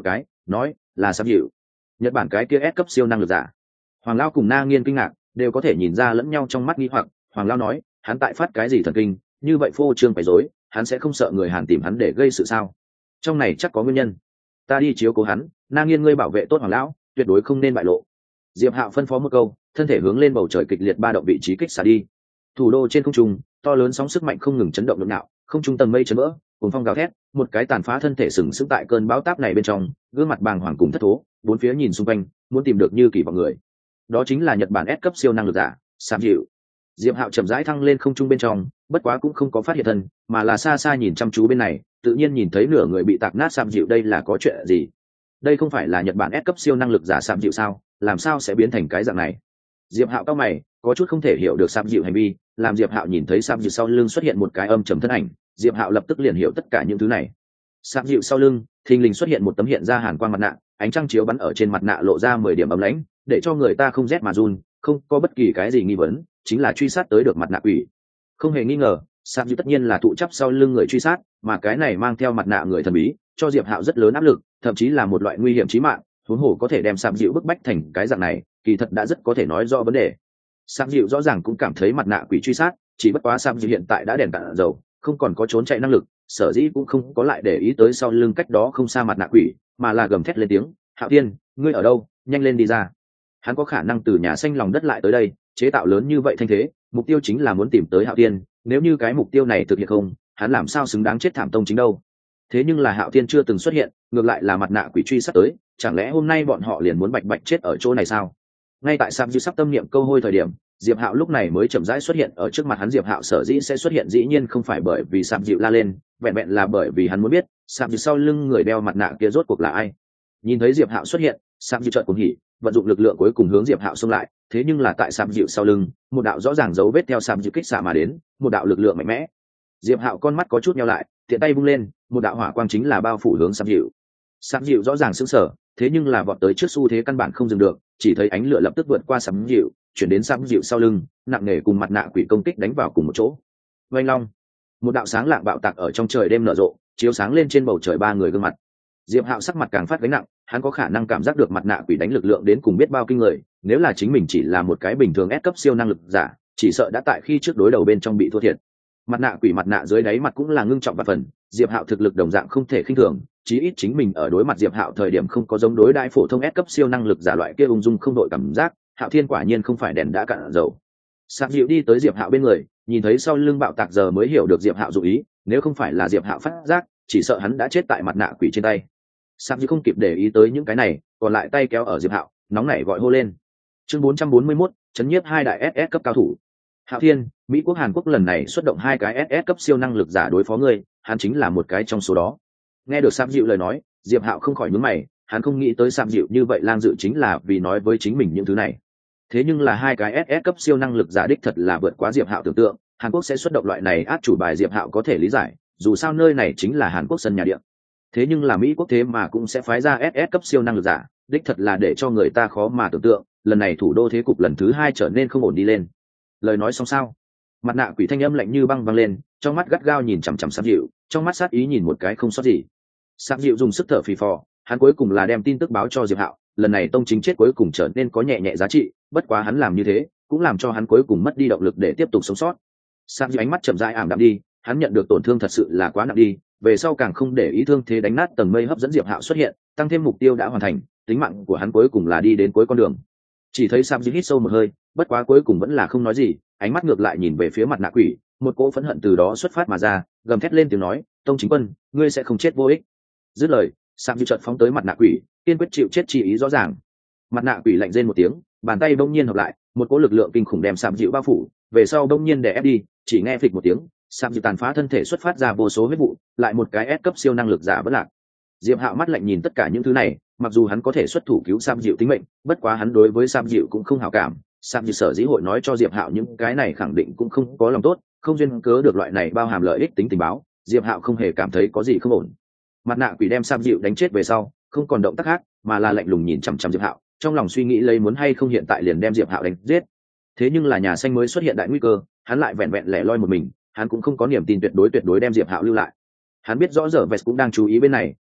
nói là sắp dịu. Nhật Bản cái kia S cấp siêu năng lực giả. Hoàng Lao cùng Na Nghiên kinh ngạc, đều có thể nhìn ra lẫn nhau trong mắt nghi hoặc. Hoàng Lao nói, hắn tại phát cái gì thần kinh, như vậy phô trương phải dối, hắn sẽ không sợ người Hàn tìm hắn để gây sự sao? Trong này chắc có nguyên nhân. Ta đi chiếu cố hắn, Na Nghiên ngươi bảo vệ tốt Hoàng Lão, tuyệt đối không nên bại lộ. Diệp Hạo phân phó một câu, thân thể hướng lên bầu trời kịch liệt ba động vị trí kích xả đi. Thủ đô trên không trung, to lớn sóng sức mạnh không ngừng chấn động nhộn nhạo, không trung tầng mây chấn vỡ, cuồng phong gào thét, một cái tàn phá thân thể sừng sững tại cơn bão táp này bên trong, gương mặt bàng hoàng cùng thất thố, bốn phía nhìn xung quanh, muốn tìm được như kỳ vọng người. Đó chính là Nhật Bản S cấp siêu năng lực giả, Sạm Dịu. Diệp Hạo chậm rãi thăng lên không trung bên trong, bất quá cũng không có phát hiện thân, mà là xa xa nhìn chăm chú bên này, tự nhiên nhìn thấy nửa người bị tạc nát Sạm Dịu. Đây là có chuyện gì? Đây không phải là Nhật Bản S cấp siêu năng lực giả Sạm Dịu sao? Làm sao sẽ biến thành cái dạng này? Diệp Hạo cao mày, có chút không thể hiểu được Sạm Dịu hành vi. Làm Diệp Hạo nhìn thấy Sạm Dịu sau lưng xuất hiện một cái âm trầm thân ảnh, Diệp Hạo lập tức liền hiểu tất cả những thứ này. Sạm Dịu sau lưng, thình lình xuất hiện một tấm hiện ra hàn quang mặt nạ, ánh trăng chiếu bắn ở trên mặt nạ lộ ra 10 điểm ấm lãnh, để cho người ta không rét mà run, không có bất kỳ cái gì nghi vấn, chính là truy sát tới được mặt nạ quỷ. Không hề nghi ngờ, Sạm Dịu tất nhiên là tụ chấp sau lưng người truy sát, mà cái này mang theo mặt nạ người thần bí, cho Diệp Hạo rất lớn áp lực, thậm chí là một loại nguy hiểm chí mạng, huống hồ có thể đem Sạm Dịu bức bách thành cái dạng này, kỳ thật đã rất có thể nói rõ vấn đề. Sạm Dịu rõ ràng cũng cảm thấy mặt nạ quỷ truy sát, chỉ bất quá Sạm Dịu hiện tại đã đèn cạn dầu, không còn có trốn chạy năng lực, sở dĩ cũng không có lại để ý tới sau lưng cách đó không xa mặt nạ quỷ, mà là gầm thét lên tiếng, Hạo Thiên, ngươi ở đâu, nhanh lên đi ra. Hắn có khả năng từ nhà xanh lòng đất lại tới đây, chế tạo lớn như vậy thanh thế, mục tiêu chính là muốn tìm tới Hạo Thiên, nếu như cái mục tiêu này thực hiện không, hắn làm sao xứng đáng chết thảm tông chính đâu. Thế nhưng là Hạo Thiên chưa từng xuất hiện, ngược lại là mặt nạ quỷ truy sát tới, chẳng lẽ hôm nay bọn họ liền muốn bạch bạch chết ở chỗ này sao? Ngay tại Sạm Dịu sắp tâm niệm câu hôi thời điểm, Diệp Hạo lúc này mới chậm rãi xuất hiện ở trước mặt hắn. Diệp Hạo sở dĩ sẽ xuất hiện dĩ nhiên không phải bởi vì Sạm Dịu la lên, vẹn vẹn là bởi vì hắn muốn biết Sạm Dịu sau lưng người đeo mặt nạ kia rốt cuộc là ai. Nhìn thấy Diệp Hạo xuất hiện, Sạm Dịu chợt cuồng hỉ, vận dụng lực lượng cuối cùng hướng Diệp Hạo xông lại. Thế nhưng là tại Sạm Dịu sau lưng, một đạo rõ ràng dấu vết theo Sạm Dịu kích xạ mà đến, một đạo lực lượng mạnh mẽ. Diệp Hạo con mắt có chút nheo lại, tiện tay vung lên, một đạo hỏa quang chính là bao phủ hướng Sạm Dịu. Sạm Dịu rõ ràng sững sờ, thế nhưng là vọt tới trước xu thế căn bản không dừng được, chỉ thấy ánh lửa lập tức vượt qua Sạm Dịu, chuyển đến Sạm Dịu sau lưng, nặng nề cùng mặt nạ quỷ công kích đánh vào cùng một chỗ. Oanh long, một đạo sáng lạng bạo tạc ở trong trời đêm nở rộ, chiếu sáng lên trên bầu trời ba người gương mặt. Diệp Hạo sắc mặt càng phát gánh nặng, hắn có khả năng cảm giác được mặt nạ quỷ đánh lực lượng đến cùng biết bao kinh người, nếu là chính mình chỉ là một cái bình thường S cấp siêu năng lực giả, chỉ sợ đã tại khi trước đối đầu bên trong bị thua thiệt. Mặt nạ quỷ mặt nạ dưới đáy mặt cũng là ngưng trọng và phần, Diệp Hạo thực lực đồng dạng không thể khinh thường, chí ít chính mình ở đối mặt Diệp Hạo thời điểm không có giống đối đãi phổ thông S cấp siêu năng lực giả loại kia ung dung không đội cảm giác. Hạo Thiên quả nhiên không phải đèn đã cạn dầu. Sạm Dịu đi tới Diệp Hạo bên người, nhìn thấy sau lưng bạo tạc giờ mới hiểu được Diệp Hạo dụng ý, nếu không phải là Diệp Hạo phát giác, chỉ sợ hắn đã chết tại mặt nạ quỷ trên tay. Sạm Dịu không kịp để ý tới những cái này, còn lại tay kéo ở Diệp Hạo, nóng nảy gọi hô lên. Chương 441, chấn nhiếp hai đại SS cấp cao thủ. Hạo Thiên, Mỹ quốc Hàn Quốc lần này xuất động hai cái SS cấp siêu năng lực giả đối phó ngươi, hắn chính là một cái trong số đó. Nghe được Sạm Dịu lời nói, Diệp Hạo không khỏi nhướng mày, hắn không nghĩ tới Sạm Dịu như vậy lang dự chính là vì nói với chính mình những thứ này. Thế nhưng là hai cái SS cấp siêu năng lực giả đích thật là vượt quá Diệp Hạo tưởng tượng, Hàn Quốc sẽ xuất động loại này át chủ bài Diệp Hạo có thể lý giải, dù sao nơi này chính là Hàn Quốc sân nhà địa. Thế nhưng là Mỹ quốc thế mà cũng sẽ phái ra SS cấp siêu năng lực giả, đích thật là để cho người ta khó mà tưởng tượng, lần này thủ đô thế cục lần thứ hai trở nên không ổn đi lên. Lời nói xong sao? Mặt nạ quỷ thanh âm lạnh như băng vang lên, trong mắt gắt gao nhìn chằm chằm Sạm Dịu, trong mắt sát ý nhìn một cái không sót gì. Sạm Dịu dùng sức thở phì phò, hắn cuối cùng là đem tin tức báo cho Diệp Hạo, lần này tông chính chết cuối cùng trở nên có nhẹ nhẹ giá trị, bất quá hắn làm như thế cũng làm cho hắn cuối cùng mất đi động lực để tiếp tục sống sót. Sạm Dịu ánh mắt chậm rãi ảm đạm đi, hắn nhận được tổn thương thật sự là quá nặng đi, về sau càng không để ý thương thế đánh nát tầng mây hấp dẫn Diệp Hạo xuất hiện, tăng thêm mục tiêu đã hoàn thành, tính mạng của hắn cuối cùng là đi đến cuối con đường. Chỉ thấy Sạm Dịu hít sâu một hơi, bất quá cuối cùng vẫn là không nói gì, ánh mắt ngược lại nhìn về phía mặt nạ quỷ, một cỗ phẫn hận từ đó xuất phát mà ra, gầm thét lên tiếng nói, tông chính quân, ngươi sẽ không chết vô ích. Dứt lời, Sạm Dịu chợt phóng tới mặt nạ quỷ, kiên quyết chịu chết chi ý rõ ràng. Mặt nạ quỷ lạnh rên một tiếng, bàn tay bỗng nhiên hợp lại, một cỗ lực lượng kinh khủng đem Sạm Dịu bao phủ, về sau bỗng nhiên đè ép đi, chỉ nghe phịch một tiếng, Sạm Dịu tàn phá thân thể xuất phát ra vô số huyết vụ, lại một cái S cấp siêu năng lực giả bất lạc. Diệp Hạo mắt lạnh nhìn tất cả những thứ này, mặc dù hắn có thể xuất thủ cứu Sạm Dịu tính mệnh, bất quá hắn đối với Sạm Dịu cũng không hảo cảm. Sạm Dịu sở dĩ hội nói cho Diệp Hạo những cái này khẳng định cũng không có lòng tốt, không duyên cớ được loại này bao hàm lợi ích tính tình báo, Diệp Hạo không hề cảm thấy có gì không ổn. Mặt nạ quỷ đem Sạm Dịu đánh chết về sau, không còn động tác khác, mà là lạnh lùng nhìn chằm chằm Diệp Hạo, trong lòng suy nghĩ lấy muốn hay không hiện tại liền đem Diệp Hạo đánh giết. Thế nhưng là nhà xanh mới xuất hiện đại nguy cơ, hắn lại vẹn vẹn lẻ loi một mình, hắn cũng không có niềm tin tuyệt đối đem Diệp Hạo lưu lại. Hắn biết rõ giờ Vest cũng đang chú ý bên này,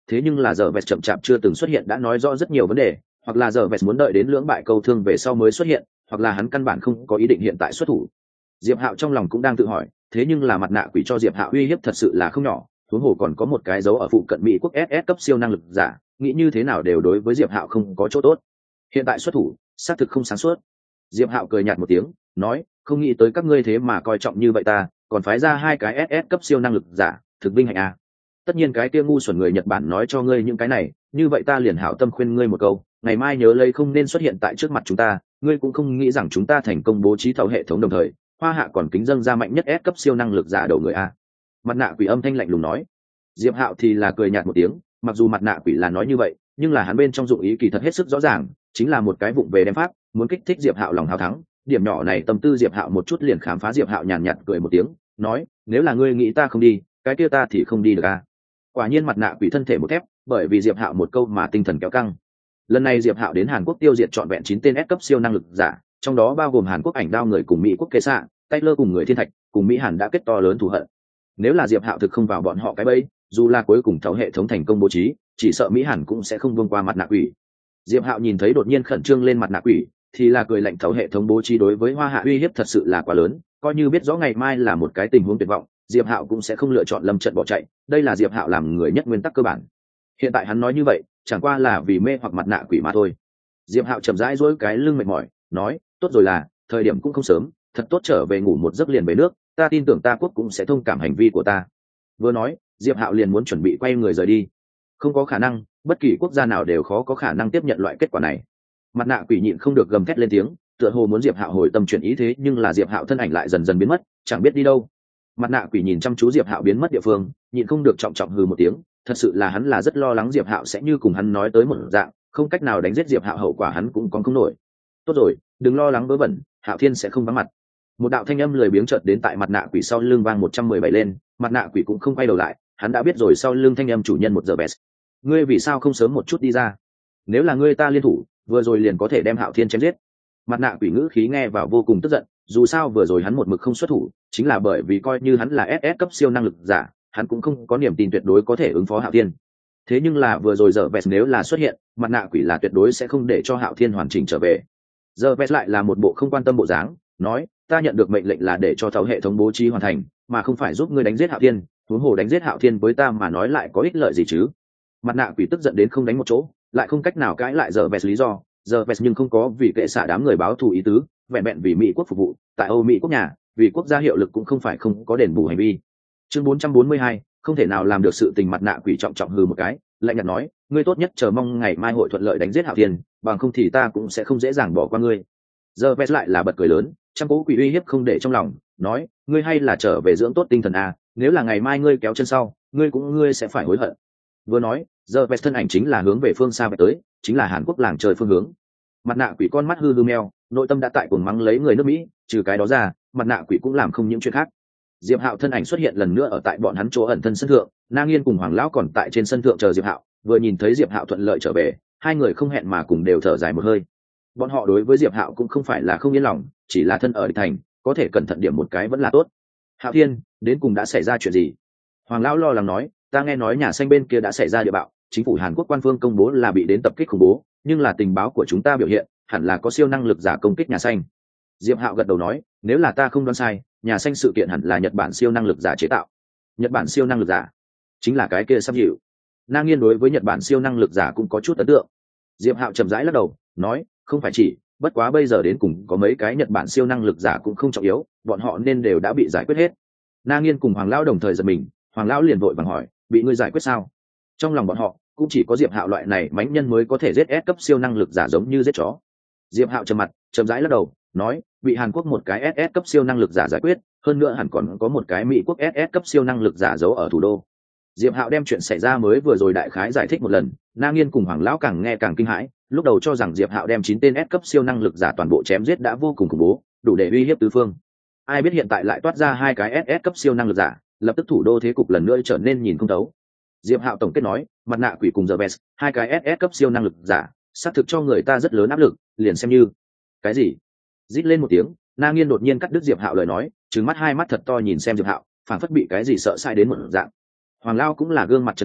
thế nhưng là giờ vẹt chậm chạp chưa từng xuất hiện đã nói rõ rất nhiều vấn đề, hoặc là giờ vẹt muốn đợi đến lưỡng bại câu thương về sau mới xuất hiện, hoặc là hắn căn bản không có ý định hiện tại xuất thủ. Diệp Hạo trong lòng cũng đang tự hỏi, thế nhưng là mặt nạ quỷ cho Diệp Hạo uy hiếp thật sự là không nhỏ, huống hồ còn có một cái dấu ở phụ cận Mỹ quốc SS cấp siêu năng lực giả, nghĩ như thế nào đều đối với Diệp Hạo không có chỗ tốt. Hiện tại xuất thủ, xác thực không sáng suốt. Diệp Hạo cười nhạt một tiếng, nói, không nghĩ tới các ngươi thế mà coi trọng như vậy ta, còn phái ra hai cái SS cấp siêu năng lực giả, thực vinh hạnh à. Tất nhiên cái kia ngu xuẩn người Nhật Bản nói cho ngươi những cái này, như vậy ta liền hảo tâm khuyên ngươi một câu, ngày mai nhớ lấy không nên xuất hiện tại trước mặt chúng ta, ngươi cũng không nghĩ rằng chúng ta thành công bố trí thầu hệ thống đồng thời, Hoa Hạ còn kính dâng ra mạnh nhất S cấp siêu năng lực giả đầu người a. Mặt nạ quỷ âm thanh lạnh lùng nói. Diệp Hạo thì là cười nhạt một tiếng, mặc dù mặt nạ quỷ là nói như vậy, nhưng là hắn bên trong dụng ý kỳ thật hết sức rõ ràng, chính là một cái vụng về đem pháp, muốn kích thích Diệp Hạo lòng hào thắng. Điểm nhỏ này tâm tư Diệp Hạo một chút liền khám phá. Diệp Hạo nhàn nhạt cười một tiếng, nói, nếu là ngươi nghĩ ta không đi, cái kia ta thì không đi được a. Quả nhiên mặt nạ quỷ thân thể một thép, bởi vì Diệp Hạo một câu mà tinh thần kéo căng. Lần này Diệp Hạo đến Hàn Quốc tiêu diệt trọn vẹn 9 tên S cấp siêu năng lực giả, trong đó bao gồm Hàn Quốc ảnh đao người cùng Mỹ quốc kê xạ, Taylor cùng người thiên thạch, cùng Mỹ Hàn đã kết to lớn thù hận. Nếu là Diệp Hạo thực không vào bọn họ cái bẫy, dù là cuối cùng thấu hệ thống thành công bố trí, chỉ sợ Mỹ Hàn cũng sẽ không buông qua mặt nạ quỷ. Diệp Hạo nhìn thấy đột nhiên khẩn trương lên mặt nạ quỷ, thì là cười lạnh, thấu hệ thống bố trí đối với Hoa Hạ uy hiếp thật sự là quá lớn, coi như biết rõ ngày mai là một cái tình huống tuyệt vọng, Diệp Hạo cũng sẽ không lựa chọn lâm trận bỏ chạy, đây là Diệp Hạo làm người nhất nguyên tắc cơ bản. Hiện tại hắn nói như vậy, chẳng qua là vì mê hoặc mặt nạ quỷ mà thôi. Diệp Hạo chậm rãi duỗi cái lưng mệt mỏi, nói, tốt rồi, là thời điểm cũng không sớm, thật tốt trở về ngủ một giấc liền về nước, ta tin tưởng ta quốc cũng sẽ thông cảm hành vi của ta. Vừa nói, Diệp Hạo liền muốn chuẩn bị quay người rời đi. Không có khả năng, bất kỳ quốc gia nào đều khó có khả năng tiếp nhận loại kết quả này. Mặt nạ quỷ nhịn không được gầm thét lên tiếng, tựa hồ muốn Diệp Hạo hồi tâm chuyển ý, thế nhưng là Diệp Hạo thân ảnh lại dần dần biến mất, chẳng biết đi đâu. Mặt nạ quỷ nhìn chăm chú Diệp Hạo biến mất địa phương, nhịn không được trọng trọng hừ một tiếng, thật sự là hắn là rất lo lắng Diệp Hạo sẽ như cùng hắn nói tới một dạng, không cách nào đánh giết Diệp Hạo, hậu quả hắn cũng còn không nổi. Tốt rồi, đừng lo lắng vớ vẩn, Hạo Thiên sẽ không vắng mặt. Một đạo thanh âm lười biếng chợt đến tại mặt nạ quỷ sau lưng vang 117 lên, mặt nạ quỷ cũng không quay đầu lại, hắn đã biết rồi sau lưng thanh âm chủ nhân một giờ best. Ngươi vì sao không sớm một chút đi ra? Nếu là ngươi ta liên thủ, vừa rồi liền có thể đem Hạo Thiên chém giết. Mặt nạ quỷ ngữ khí nghe vào vô cùng tức giận, dù sao vừa rồi hắn một mực không xuất thủ, chính là bởi vì coi như hắn là SS cấp siêu năng lực giả, hắn cũng không có niềm tin tuyệt đối có thể ứng phó Hạo Thiên. Thế nhưng là vừa rồi giờ Vest nếu là xuất hiện, mặt nạ quỷ là tuyệt đối sẽ không để cho Hạo Thiên hoàn chỉnh trở về. Giờ Vest lại là một bộ không quan tâm bộ dáng, nói, ta nhận được mệnh lệnh là để cho thấu hệ thống bố trí hoàn thành, mà không phải giúp ngươi đánh giết Hạo Thiên, huống hồ đánh giết Hạo Thiên với ta mà nói lại có ích lợi gì chứ? Mặt nạ quỷ tức giận đến không đánh một chỗ, lại không cách nào cãi lại giờ Vest lý do, giờ Vest nhưng không có vì kệ xả đám người báo thù ý tứ, vẹn vẹn vì Mỹ quốc phục vụ, tại Âu Mỹ quốc nhà, vì quốc gia hiệu lực cũng không phải không có đền bù hành vi. Chương 442, không thể nào làm được sự tình. Mặt nạ quỷ trọng trọng hừ một cái, lạnh nhạt nói, ngươi tốt nhất chờ mong ngày mai hội thuận lợi đánh giết Hạo Thiên, bằng không thì ta cũng sẽ không dễ dàng bỏ qua ngươi. Giờ Vest lại là bật cười lớn, trăm cố quỷ uy hiếp không để trong lòng, nói, ngươi hay là trở về dưỡng tốt tinh thần à, nếu là ngày mai ngươi kéo chân sau, ngươi sẽ phải hối hận. Vừa nói, giờ Vest thân ảnh chính là hướng về phương xa về tới, chính là Hàn Quốc làng trời phương hướng. Mặt nạ quỷ con mắt hư hư meo, nội tâm đã tại cuồng mắng lấy người nước Mỹ, trừ cái đó ra, mặt nạ quỷ cũng làm không những chuyện khác. Diệp Hạo thân ảnh xuất hiện lần nữa ở tại bọn hắn chỗ ẩn thân sân thượng, Na Nghiên cùng Hoàng lão còn tại trên sân thượng chờ Diệp Hạo, vừa nhìn thấy Diệp Hạo thuận lợi trở về, hai người không hẹn mà cùng đều thở dài một hơi. Bọn họ đối với Diệp Hạo cũng không phải là không yên lòng, chỉ là thân ở địch thành, có thể cẩn thận điểm một cái vẫn là tốt. Hạo Thiên, đến cùng đã xảy ra chuyện gì? Hoàng lão lo lắng nói, ta nghe nói nhà xanh bên kia đã xảy ra địa bạo, chính phủ Hàn Quốc quan phương công bố là bị đến tập kích khủng bố, nhưng là tình báo của chúng ta biểu hiện, hẳn là có siêu năng lực giả công kích nhà xanh. Diệp Hạo gật đầu nói, nếu là ta không đoán sai, nhà xanh sự kiện hẳn là Nhật Bản siêu năng lực giả chế tạo. Nhật Bản siêu năng lực giả chính là cái kia sắp dịu. Na Nghiên đối với Nhật Bản siêu năng lực giả cũng có chút ấn tượng. Diệp Hạo chậm rãi lắc đầu, nói, không phải chỉ, bất quá bây giờ đến cùng có mấy cái Nhật Bản siêu năng lực giả cũng không trọng yếu, bọn họ nên đều đã bị giải quyết hết. Na Nghiên cùng Hoàng lão đồng thời giật mình, Hoàng lão liền vội vàng hỏi, bị ngươi giải quyết sao? Trong lòng bọn họ cũng chỉ có Diệp Hạo loại này mãnh nhân mới có thể giết S cấp siêu năng lực giả giống như giết chó. Diệp Hạo trầm mặt, chậm rãi lắc đầu, nói, bị Hàn Quốc một cái SS cấp siêu năng lực giả giải quyết, hơn nữa hẳn còn có một cái Mỹ quốc SS cấp siêu năng lực giả giấu ở thủ đô. Diệp Hạo đem chuyện xảy ra mới vừa rồi đại khái giải thích một lần, Na Nghiên cùng Hoàng lão càng nghe càng kinh hãi, lúc đầu cho rằng Diệp Hạo đem 9 tên S cấp siêu năng lực giả toàn bộ chém giết đã vô cùng khủng bố, đủ để uy hiếp tứ phương. Ai biết hiện tại lại toát ra hai cái SS cấp siêu năng lực giả, lập tức thủ đô thế cục lần nữa trở nên nhìn không thấu. Diệp Hạo tổng kết nói, mặt nạ quỷ cùng The Best, hai cái SS cấp siêu năng lực giả, xác thực cho người ta rất lớn áp lực, liền xem như cái gì? Rít lên một tiếng, Na Nghiên đột nhiên cắt đứt Diệp Hạo lời nói, trừng mắt hai mắt thật to nhìn xem Diệp Hạo, phảng phất bị cái gì sợ sai đến một dạng. Hoàng lão cũng là gương mặt chấn kinh,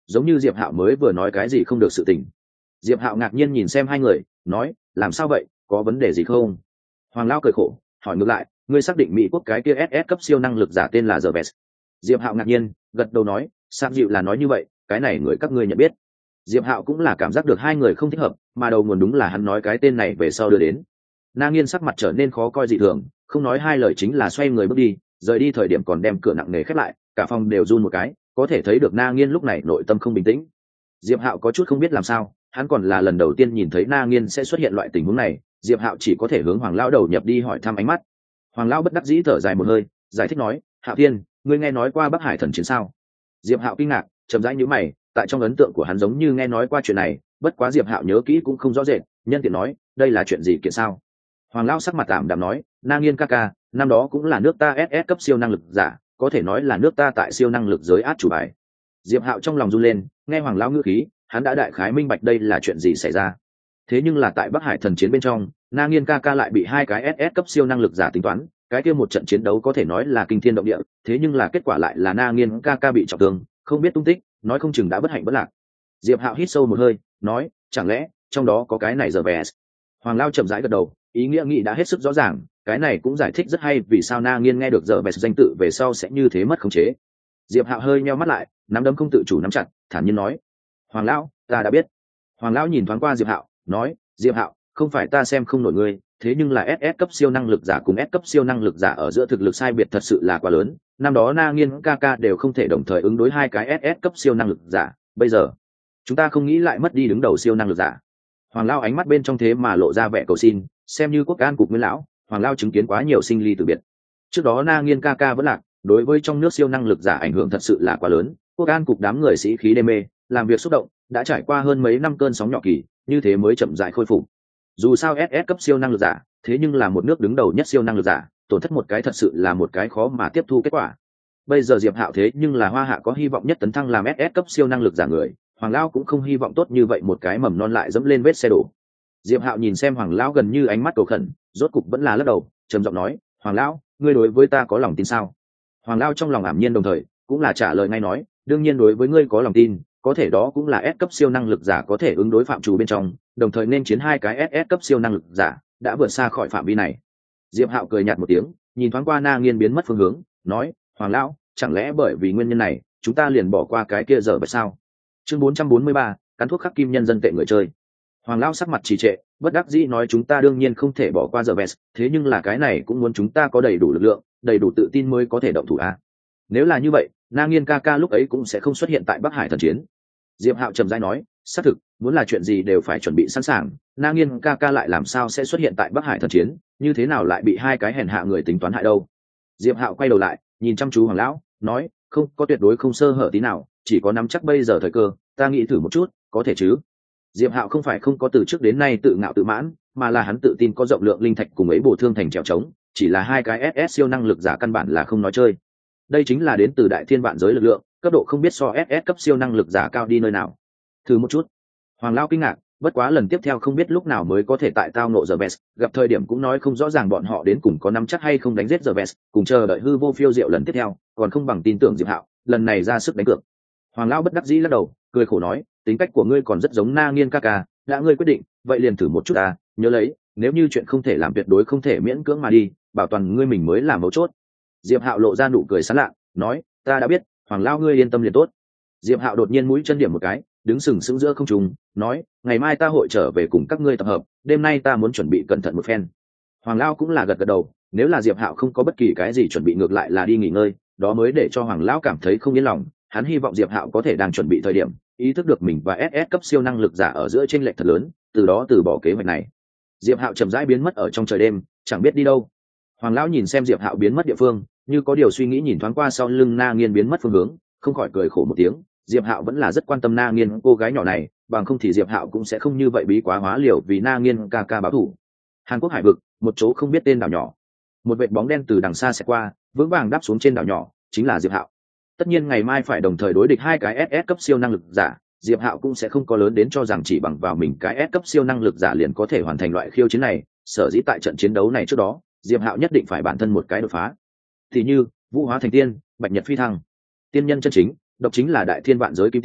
giống như Diệp Hạo mới vừa nói cái gì không được sự tình. Diệp Hạo ngạc nhiên nhìn xem hai người, nói, làm sao vậy, có vấn đề gì không? Hoàng Lão cười khổ, hỏi ngược lại, ngươi xác định Mỹ quốc cái kia SS cấp siêu năng lực giả tên là The Best? Diệp Hạo ngạc nhiên, gật đầu nói, Sam dịu là nói như vậy, cái này người các ngươi nhận biết. Diệp Hạo cũng là cảm giác được hai người không thích hợp, mà đầu nguồn đúng là hắn nói cái tên này về sau đưa đến. Na Nghiên sắc mặt trở nên khó coi dị thường, không nói hai lời chính là xoay người bước đi, rời đi thời điểm còn đem cửa nặng nề khép lại, cả phòng đều run một cái, có thể thấy được Na Nghiên lúc này nội tâm không bình tĩnh. Diệp Hạo có chút không biết làm sao, hắn còn là lần đầu tiên nhìn thấy Na Nghiên sẽ xuất hiện loại tình huống này, Diệp Hạo chỉ có thể hướng Hoàng lão đầu nhập đi hỏi thăm ánh mắt. Hoàng lão bất đắc dĩ thở dài một hơi, giải thích nói, Hạo Thiên, ngươi nghe nói qua Bắc Hải thần chiến sao? Diệp Hạo kinh ngạc, chậm rãi nhíu mày, tại trong ấn tượng của hắn giống như nghe nói qua chuyện này, bất quá Diệp Hạo nhớ kỹ cũng không rõ rệt, nhân tiện nói, đây là chuyện gì kiện sao? Hoàng lão sắc mặt tạm đạm nói, Na Nghiên ca ca, năm đó cũng là nước ta SS cấp siêu năng lực giả, có thể nói là nước ta tại siêu năng lực giới át chủ bài. Diệp Hạo trong lòng run lên, nghe Hoàng lão ngữ khí, hắn đã đại khái minh bạch đây là chuyện gì xảy ra. Thế nhưng là tại Bắc Hải thần chiến bên trong, Na Nghiên ca ca lại bị hai cái SS cấp siêu năng lực giả tính toán, cái kia một trận chiến đấu có thể nói là kinh thiên động địa, thế nhưng là kết quả lại là Na Nghiên ca ca bị trọng thương, không biết tung tích, nói không chừng đã bất hạnh bất lạc. Diệp Hạo hít sâu một hơi, nói, chẳng lẽ trong đó có cái này giờ về? Hoàng Lao chậm rãi gật đầu, ý nghĩa nghĩ đã hết sức rõ ràng, cái này cũng giải thích rất hay vì sao Na Nghiên nghe được giờ về danh tự về sau sẽ như thế mất khống chế. Diệp Hạo hơi nheo mắt lại, nắm đấm không tự chủ nắm chặt, thản nhiên nói, Hoàng Lão, ta đã biết. Hoàng Lão nhìn thoáng qua Diệp Hạo, nói, Diệp Hạo, không phải ta xem không nổi ngươi, thế nhưng là SS cấp siêu năng lực giả cùng S cấp siêu năng lực giả ở giữa thực lực sai biệt thật sự là quá lớn, năm đó Na Nghiên ca ca đều không thể đồng thời ứng đối hai cái SS cấp siêu năng lực giả, bây giờ chúng ta không nghĩ lại mất đi đứng đầu siêu năng lực giả. Hoàng Lao ánh mắt bên trong thế mà lộ ra vẻ cầu xin, xem như quốc an cục nguyên lão, Hoàng Lao chứng kiến quá nhiều sinh ly tử biệt. Trước đó Na Nghiên ca ca vẫn lạc, đối với trong nước siêu năng lực giả ảnh hưởng thật sự là quá lớn, quốc an cục đám người sĩ khí đê mê, làm việc xúc động, đã trải qua hơn mấy năm cơn sóng nhỏ kỳ, như thế mới chậm rãi khôi phục. Dù sao SS cấp siêu năng lực giả, thế nhưng là một nước đứng đầu nhất siêu năng lực giả, tổn thất một cái thật sự là một cái khó mà tiếp thu kết quả. Bây giờ Diệp Hạo thế nhưng là Hoa Hạ có hy vọng nhất tấn thăng làm SS cấp siêu năng lực giả người, Hoàng Lão cũng không hy vọng tốt như vậy một cái mầm non lại dẫm lên vết xe đổ. Diệp Hạo nhìn xem Hoàng Lão gần như ánh mắt cầu khẩn, rốt cục vẫn là lắc đầu, trầm giọng nói, Hoàng Lão, ngươi đối với ta có lòng tin sao? Hoàng Lão trong lòng ảm nhiên đồng thời cũng là trả lời ngay nói, đương nhiên đối với ngươi có lòng tin, có thể đó cũng là S cấp siêu năng lực giả có thể ứng đối phạm trù bên trong, đồng thời nên chiến hai cái SS cấp siêu năng lực giả đã vượt xa khỏi phạm vi này. Diệp Hạo cười nhạt một tiếng, nhìn thoáng qua Na Nghiên biến mất phương hướng, nói, Hoàng Lão, chẳng lẽ bởi vì nguyên nhân này chúng ta liền bỏ qua cái kia giờ vậy sao? Chương 443, cắn thuốc khắc kim nhân dân tệ người chơi. Hoàng Lão sắc mặt trì trệ, bất đắc dĩ nói chúng ta đương nhiên không thể bỏ qua giờ vest, thế nhưng là cái này cũng muốn chúng ta có đầy đủ lực lượng, đầy đủ tự tin mới có thể động thủ a. Nếu là như vậy, Na Nghiên ca ca lúc ấy cũng sẽ không xuất hiện tại Bắc Hải thần chiến. Diệp Hạo trầm rãi nói, xác thực, muốn là chuyện gì đều phải chuẩn bị sẵn sàng, Na Nghiên ca ca lại làm sao sẽ xuất hiện tại Bắc Hải thần chiến, như thế nào lại bị hai cái hèn hạ người tính toán hại đâu? Diệp Hạo quay đầu lại, nhìn chăm chú Hoàng Lão, nói, không có tuyệt đối không sơ hở tí nào, chỉ có nắm chắc bây giờ thời cơ, ta nghĩ thử một chút, có thể chứ? Diệp Hạo không phải không có từ trước đến nay tự ngạo tự mãn, mà là hắn tự tin có rộng lượng linh thạch cùng ấy bổ thương thành trèo trống, chỉ là hai cái SS siêu năng lực giả căn bản là không nói chơi. Đây chính là đến từ đại thiên vạn giới lực lượng, cấp độ không biết so SS cấp siêu năng lực giả cao đi nơi nào. Thử một chút. Hoàng Lão kinh ngạc, bất quá lần tiếp theo không biết lúc nào mới có thể tại tao nộ giờ best, gặp thời điểm cũng nói không rõ ràng bọn họ đến cùng có nắm chắc hay không đánh giết giờ best, cùng chờ đợi hư vô phiêu diệu lần tiếp theo, còn không bằng tin tưởng Diệp Hạo, lần này ra sức đánh cược. Hoàng Lão bất đắc dĩ lắc đầu, cười khổ nói, tính cách của ngươi còn rất giống Na Nghiên ca ca, đã ngươi quyết định, vậy liền thử một chút ta, nhớ lấy, nếu như chuyện không thể làm tuyệt đối không thể miễn cưỡng mà đi, bảo toàn ngươi mình mới là mấu chốt. Diệp Hạo lộ ra nụ cười sảng lạ, nói, ta đã biết, Hoàng Lão ngươi yên tâm liền tốt. Diệp Hạo đột nhiên mũi chân điểm một cái, đứng sừng sững giữa không trung, nói, ngày mai ta hội trở về cùng các ngươi tập hợp, đêm nay ta muốn chuẩn bị cẩn thận một phen. Hoàng Lão cũng là gật gật đầu, nếu là Diệp Hạo không có bất kỳ cái gì chuẩn bị ngược lại là đi nghỉ ngơi, đó mới để cho Hoàng Lão cảm thấy không yên lòng, hắn hy vọng Diệp Hạo có thể đang chuẩn bị thời điểm, ý thức được mình và SS cấp siêu năng lực giả ở giữa chênh lệch thật lớn, từ đó từ bỏ kế hoạch này. Diệp Hạo chậm rãi biến mất ở trong trời đêm, chẳng biết đi đâu. Hoàng Lão nhìn xem Diệp Hạo biến mất địa phương, như có điều suy nghĩ nhìn thoáng qua sau lưng Na Nghiên biến mất phương hướng, không khỏi cười khổ một tiếng. Diệp Hạo vẫn là rất quan tâm Na Nghiên cô gái nhỏ này, bằng không thì Diệp Hạo cũng sẽ không như vậy bí quá hóa liều vì Na Nghiên ca ca báo thù. Hàn Quốc hải vực, một chỗ không biết tên đảo nhỏ. Một vệt bóng đen từ đằng xa sẽ qua, vững vàng đáp xuống trên đảo nhỏ, chính là Diệp Hạo. Tất nhiên ngày mai phải đồng thời đối địch hai cái SS cấp siêu năng lực giả, Diệp Hạo cũng sẽ không có lớn đến cho rằng chỉ bằng vào mình cái S cấp siêu năng lực giả liền có thể hoàn thành loại khiêu chiến này, sở dĩ tại trận chiến đấu này trước đó, Diệp Hạo nhất định phải bản thân một cái đột phá. Thì như, vũ hóa thành tiên, bạch nhật phi thăng. Tiên nhân chân chính, độc chính là đại thiên vạn giới kim tiên,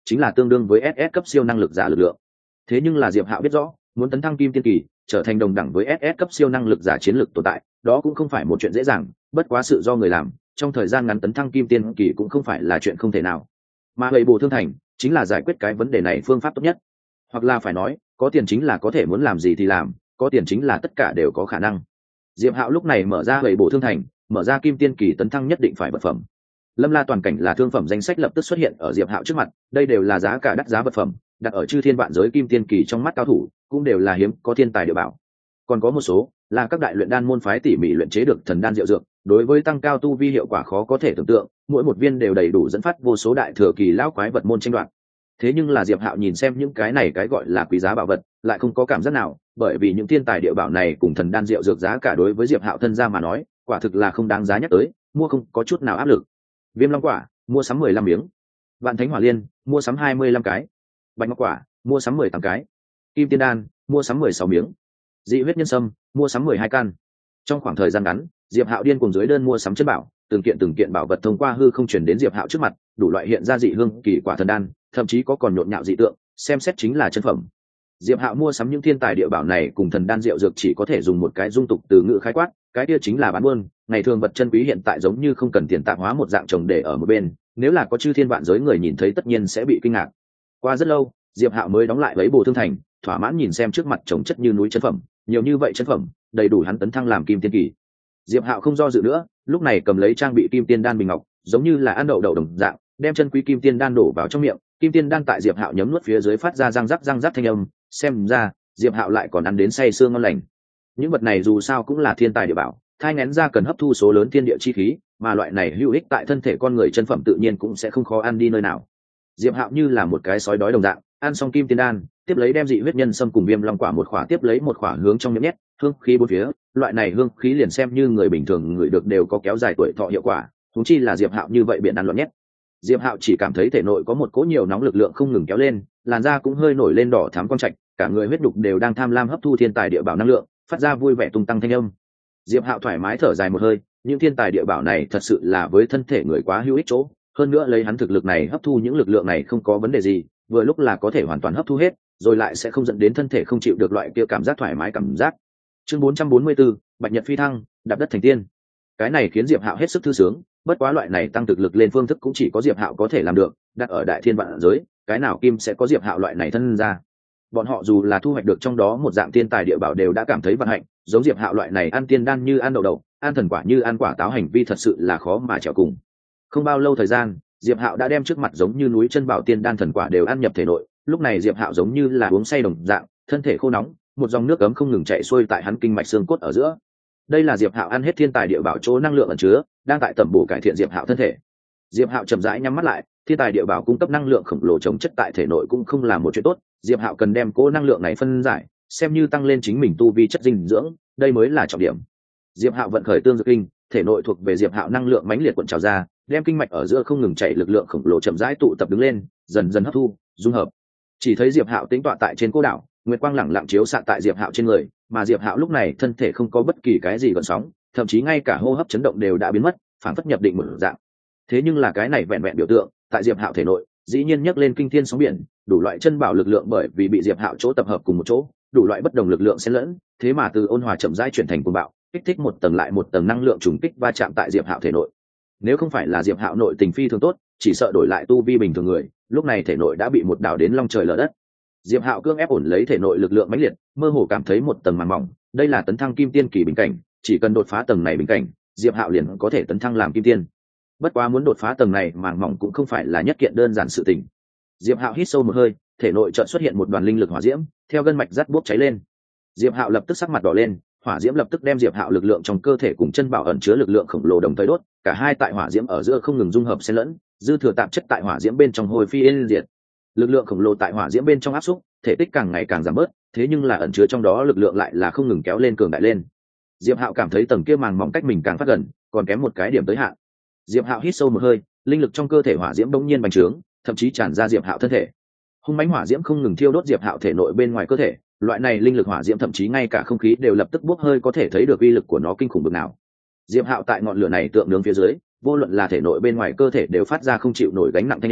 chính là tương đương với SS cấp siêu năng lực giả lực lượng. Thế nhưng là Diệp Hạo biết rõ, muốn tấn thăng kim tiên kỳ, trở thành đồng đẳng với SS cấp siêu năng lực giả chiến lực tồn tại, đó cũng không phải một chuyện dễ dàng, bất quá sự do người làm, trong thời gian ngắn tấn thăng kim tiên kỳ cũng không phải là chuyện không thể nào. Mà Huyền Bổ Thương Thành chính là giải quyết cái vấn đề này phương pháp tốt nhất. Hoặc là phải nói, có tiền chính là có thể muốn làm gì thì làm, có tiền chính là tất cả đều có khả năng. Diệp Hạo lúc này mở ra Huyền Bổ Thương Thành, mở ra kim tiên kỳ tấn thăng nhất định phải vật phẩm. Lâm La toàn cảnh là thương phẩm danh sách lập tức xuất hiện ở Diệp Hạo trước mặt, đây đều là giá cả đắt giá vật phẩm, đặt ở chư thiên vạn giới kim tiên kỳ trong mắt cao thủ, cũng đều là hiếm có thiên tài địa bảo. Còn có một số là các đại luyện đan môn phái tỉ mỉ luyện chế được thần đan diệu dược, đối với tăng cao tu vi hiệu quả khó có thể tưởng tượng, mỗi một viên đều đầy đủ dẫn phát vô số đại thừa kỳ lão quái vật môn tranh đoạt. Thế nhưng là Diệp Hạo nhìn xem những cái này cái gọi là quý giá bảo vật, lại không có cảm giác nào, bởi vì những thiên tài địa bảo này cùng thần đan diệu dược giá cả đối với Diệp Hạo thân gia mà nói, quả thực là không đáng giá nhắc tới, mua không có chút nào áp lực. Viêm long quả, mua sắm 15 miếng. Vạn thánh hỏa liên, mua sắm 25 cái. Bạch ngọc quả, mua sắm 18 cái. Kim tiên đan, mua sắm 16 miếng. Dị huyết nhân sâm, mua sắm 12 căn. Trong khoảng thời gian ngắn, Diệp Hạo điên cuồng dưới đơn mua sắm chân bảo, từng kiện bảo vật thông qua hư không truyền đến Diệp Hạo trước mặt, đủ loại hiện ra dị hương kỳ quả thần đan, thậm chí có còn nhộn nhạo dị tượng, xem xét chính là chân phẩm. Diệp Hạo mua sắm những thiên tài địa bảo này cùng thần đan diệu dược chỉ có thể dùng một cái dung tục từ ngữ khái quát, cái kia chính là bán buôn, ngày thường vật chân quý hiện tại giống như không cần tiền tạm hóa một dạng trồng để ở một bên, nếu là có chư thiên vạn giới người nhìn thấy tất nhiên sẽ bị kinh ngạc. Qua rất lâu, Diệp Hạo mới đóng lại lấy Bổ Thương Thành, thỏa mãn nhìn xem trước mặt chồng chất như núi chân phẩm, nhiều như vậy chân phẩm, đầy đủ hắn tấn thăng làm kim tiên kỳ. Diệp Hạo không do dự nữa, lúc này cầm lấy trang bị kim tiên đan bình ngọc, giống như là ăn đậu đậu đồng dạng, đem chân quý kim tiên đan đổ vào trong miệng, kim tiên đan tại Diệp Hạo nhấm nuốt phía dưới phát ra răng rắc thanh âm, xem ra Diệp Hạo lại còn ăn đến say sưa ngon lành. Những vật này dù sao cũng là thiên tài địa bảo, thai nghén ra cần hấp thu số lớn thiên địa chi khí, mà loại này hữu ích tại thân thể con người chân phẩm tự nhiên cũng sẽ không khó ăn đi nơi nào. Diệp Hạo như là một cái sói đói đồng dạng, ăn xong kim tiên đan, tiếp lấy đem dị huyết nhân sâm cùng viêm long quả một khỏa tiếp lấy một khỏa hướng trong miệng nhét, hương khí bốn phía, loại này hương khí liền xem như người bình thường người được đều có kéo dài tuổi thọ hiệu quả, huống chi là Diệp Hạo như vậy biển ăn loạn nhét. Diệp Hạo chỉ cảm thấy thể nội có một cỗ nhiều nóng lực lượng không ngừng kéo lên, làn da cũng hơi nổi lên đỏ thắm quang trạch, cả người huyết đục đều đang tham lam hấp thu thiên tài địa bảo năng lượng, phát ra vui vẻ tung tăng thanh âm. Diệp Hạo thoải mái thở dài một hơi, những thiên tài địa bảo này thật sự là với thân thể người quá hữu ích chỗ, hơn nữa lấy hắn thực lực này hấp thu những lực lượng này không có vấn đề gì, vừa lúc là có thể hoàn toàn hấp thu hết, rồi lại sẽ không dẫn đến thân thể không chịu được loại kia cảm giác thoải mái cảm giác. Chương 444, Bạch Nhật phi thăng, đạp đất thành tiên. Cái này khiến Diệp Hạo hết sức thư sướng, bất quá loại này tăng thực lực lên phương thức cũng chỉ có Diệp Hạo có thể làm được, đặt ở đại thiên vạn giới, cái nào kim sẽ có Diệp Hạo loại này thân ra. Bọn họ dù là thu hoạch được trong đó một dạng thiên tài địa bảo đều đã cảm thấy vận hạnh, giống Diệp Hạo loại này ăn tiên đan như ăn đậu đậu, ăn thần quả như ăn quả táo hành vi thật sự là khó mà chịu cùng. Không bao lâu thời gian, Diệp Hạo đã đem trước mặt giống như núi chân bảo tiên đan thần quả đều ăn nhập thể nội, lúc này Diệp Hạo giống như là uống say đồng dạng, thân thể khô nóng, một dòng nước ấm không ngừng chảy xuôi tại hắn kinh mạch xương cốt ở giữa. Đây là Diệp Hạo ăn hết thiên tài địa bảo chỗ năng lượng ẩn chứa, đang tại tầm bổ cải thiện Diệp Hạo thân thể. Diệp Hạo chậm rãi nhắm mắt lại, thiên tài địa bảo cung cấp năng lượng khổng lồ chống chất tại thể nội cũng không là một chuyện tốt, Diệp Hạo cần đem cố năng lượng này phân giải, xem như tăng lên chính mình tu vi chất dinh dưỡng, đây mới là trọng điểm. Diệp Hạo vận khởi tương dược kinh, thể nội thuộc về Diệp Hạo năng lượng mãnh liệt cuộn trào ra, đem kinh mạch ở giữa không ngừng chảy lực lượng khổng lồ chậm rãi tụ tập đứng lên, dần dần hấp thu, dung hợp. Chỉ thấy Diệp Hạo tĩnh tọa tại trên cô đảo, nguyệt quang lẳng lặng chiếu xạ tại Diệp Hạo trên người, mà Diệp Hạo lúc này thân thể không có bất kỳ cái gì gợn sóng, thậm chí ngay cả hô hấp chấn động đều đã biến mất, phản phất nhập định một dạng. Thế nhưng là cái này vẹn vẹn biểu tượng, tại Diệp Hạo thể nội, dĩ nhiên nhấc lên kinh thiên sóng biển, đủ loại chân bảo lực lượng bởi vì bị Diệp Hạo chỗ tập hợp cùng một chỗ, đủ loại bất đồng lực lượng xen lẫn, thế mà từ ôn hòa chậm rãi chuyển thành cuồng bạo, kích thích một tầng lại một tầng năng lượng trùng kích va chạm tại Diệp Hạo thể nội. Nếu không phải là Diệp Hạo nội tình phi thường tốt, chỉ sợ đổi lại tu vi bình thường người, lúc này thể nội đã bị một đảo đến long trời lở đất. Diệp Hạo cương ép ổn lấy thể nội lực lượng mãnh liệt, mơ hồ cảm thấy một tầng màng mỏng, đây là tấn thăng kim tiên kỳ bình cảnh, chỉ cần đột phá tầng này bình cảnh, Diệp Hạo liền có thể tấn thăng làm kim tiên. Bất quá muốn đột phá tầng này màng mỏng cũng không phải là nhất kiện đơn giản sự tình. Diệp Hạo hít sâu một hơi, thể nội chợt xuất hiện một đoàn linh lực hỏa diễm, theo gân mạch rát bốc cháy lên. Diệp Hạo lập tức sắc mặt đỏ lên, hỏa diễm lập tức đem Diệp Hạo lực lượng trong cơ thể cùng chân bảo ẩn chứa lực lượng khổng lồ đồng thời đốt, cả hai tại hỏa diễm ở giữa không ngừng dung hợp xen lẫn, dư thừa tạp chất tại hỏa diễm bên trong hồi phi yên diệt. Lực lượng khổng lồ tại hỏa diễm bên trong áp xúc, thể tích càng ngày càng giảm bớt, thế nhưng là ẩn chứa trong đó lực lượng lại là không ngừng kéo lên cường đại lên. Diệp Hạo cảm thấy tầng kia màng mỏng cách mình càng phát gần, còn kém một cái điểm tới hạn. Diệp Hạo hít sâu một hơi, linh lực trong cơ thể hỏa diễm bỗng nhiên bành trướng, thậm chí tràn ra Diệp Hạo thân thể. Hung mãnh hỏa diễm không ngừng thiêu đốt Diệp Hạo thể nội bên ngoài cơ thể, loại này linh lực hỏa diễm thậm chí ngay cả không khí đều lập tức bốc hơi, có thể thấy được uy lực của nó kinh khủng bực nào. Diệp Hạo tại ngọn lửa này tượng nướng phía dưới, vô luận là thể nội bên ngoài cơ thể đều phát ra không chịu nổi gánh nặng thanh âm,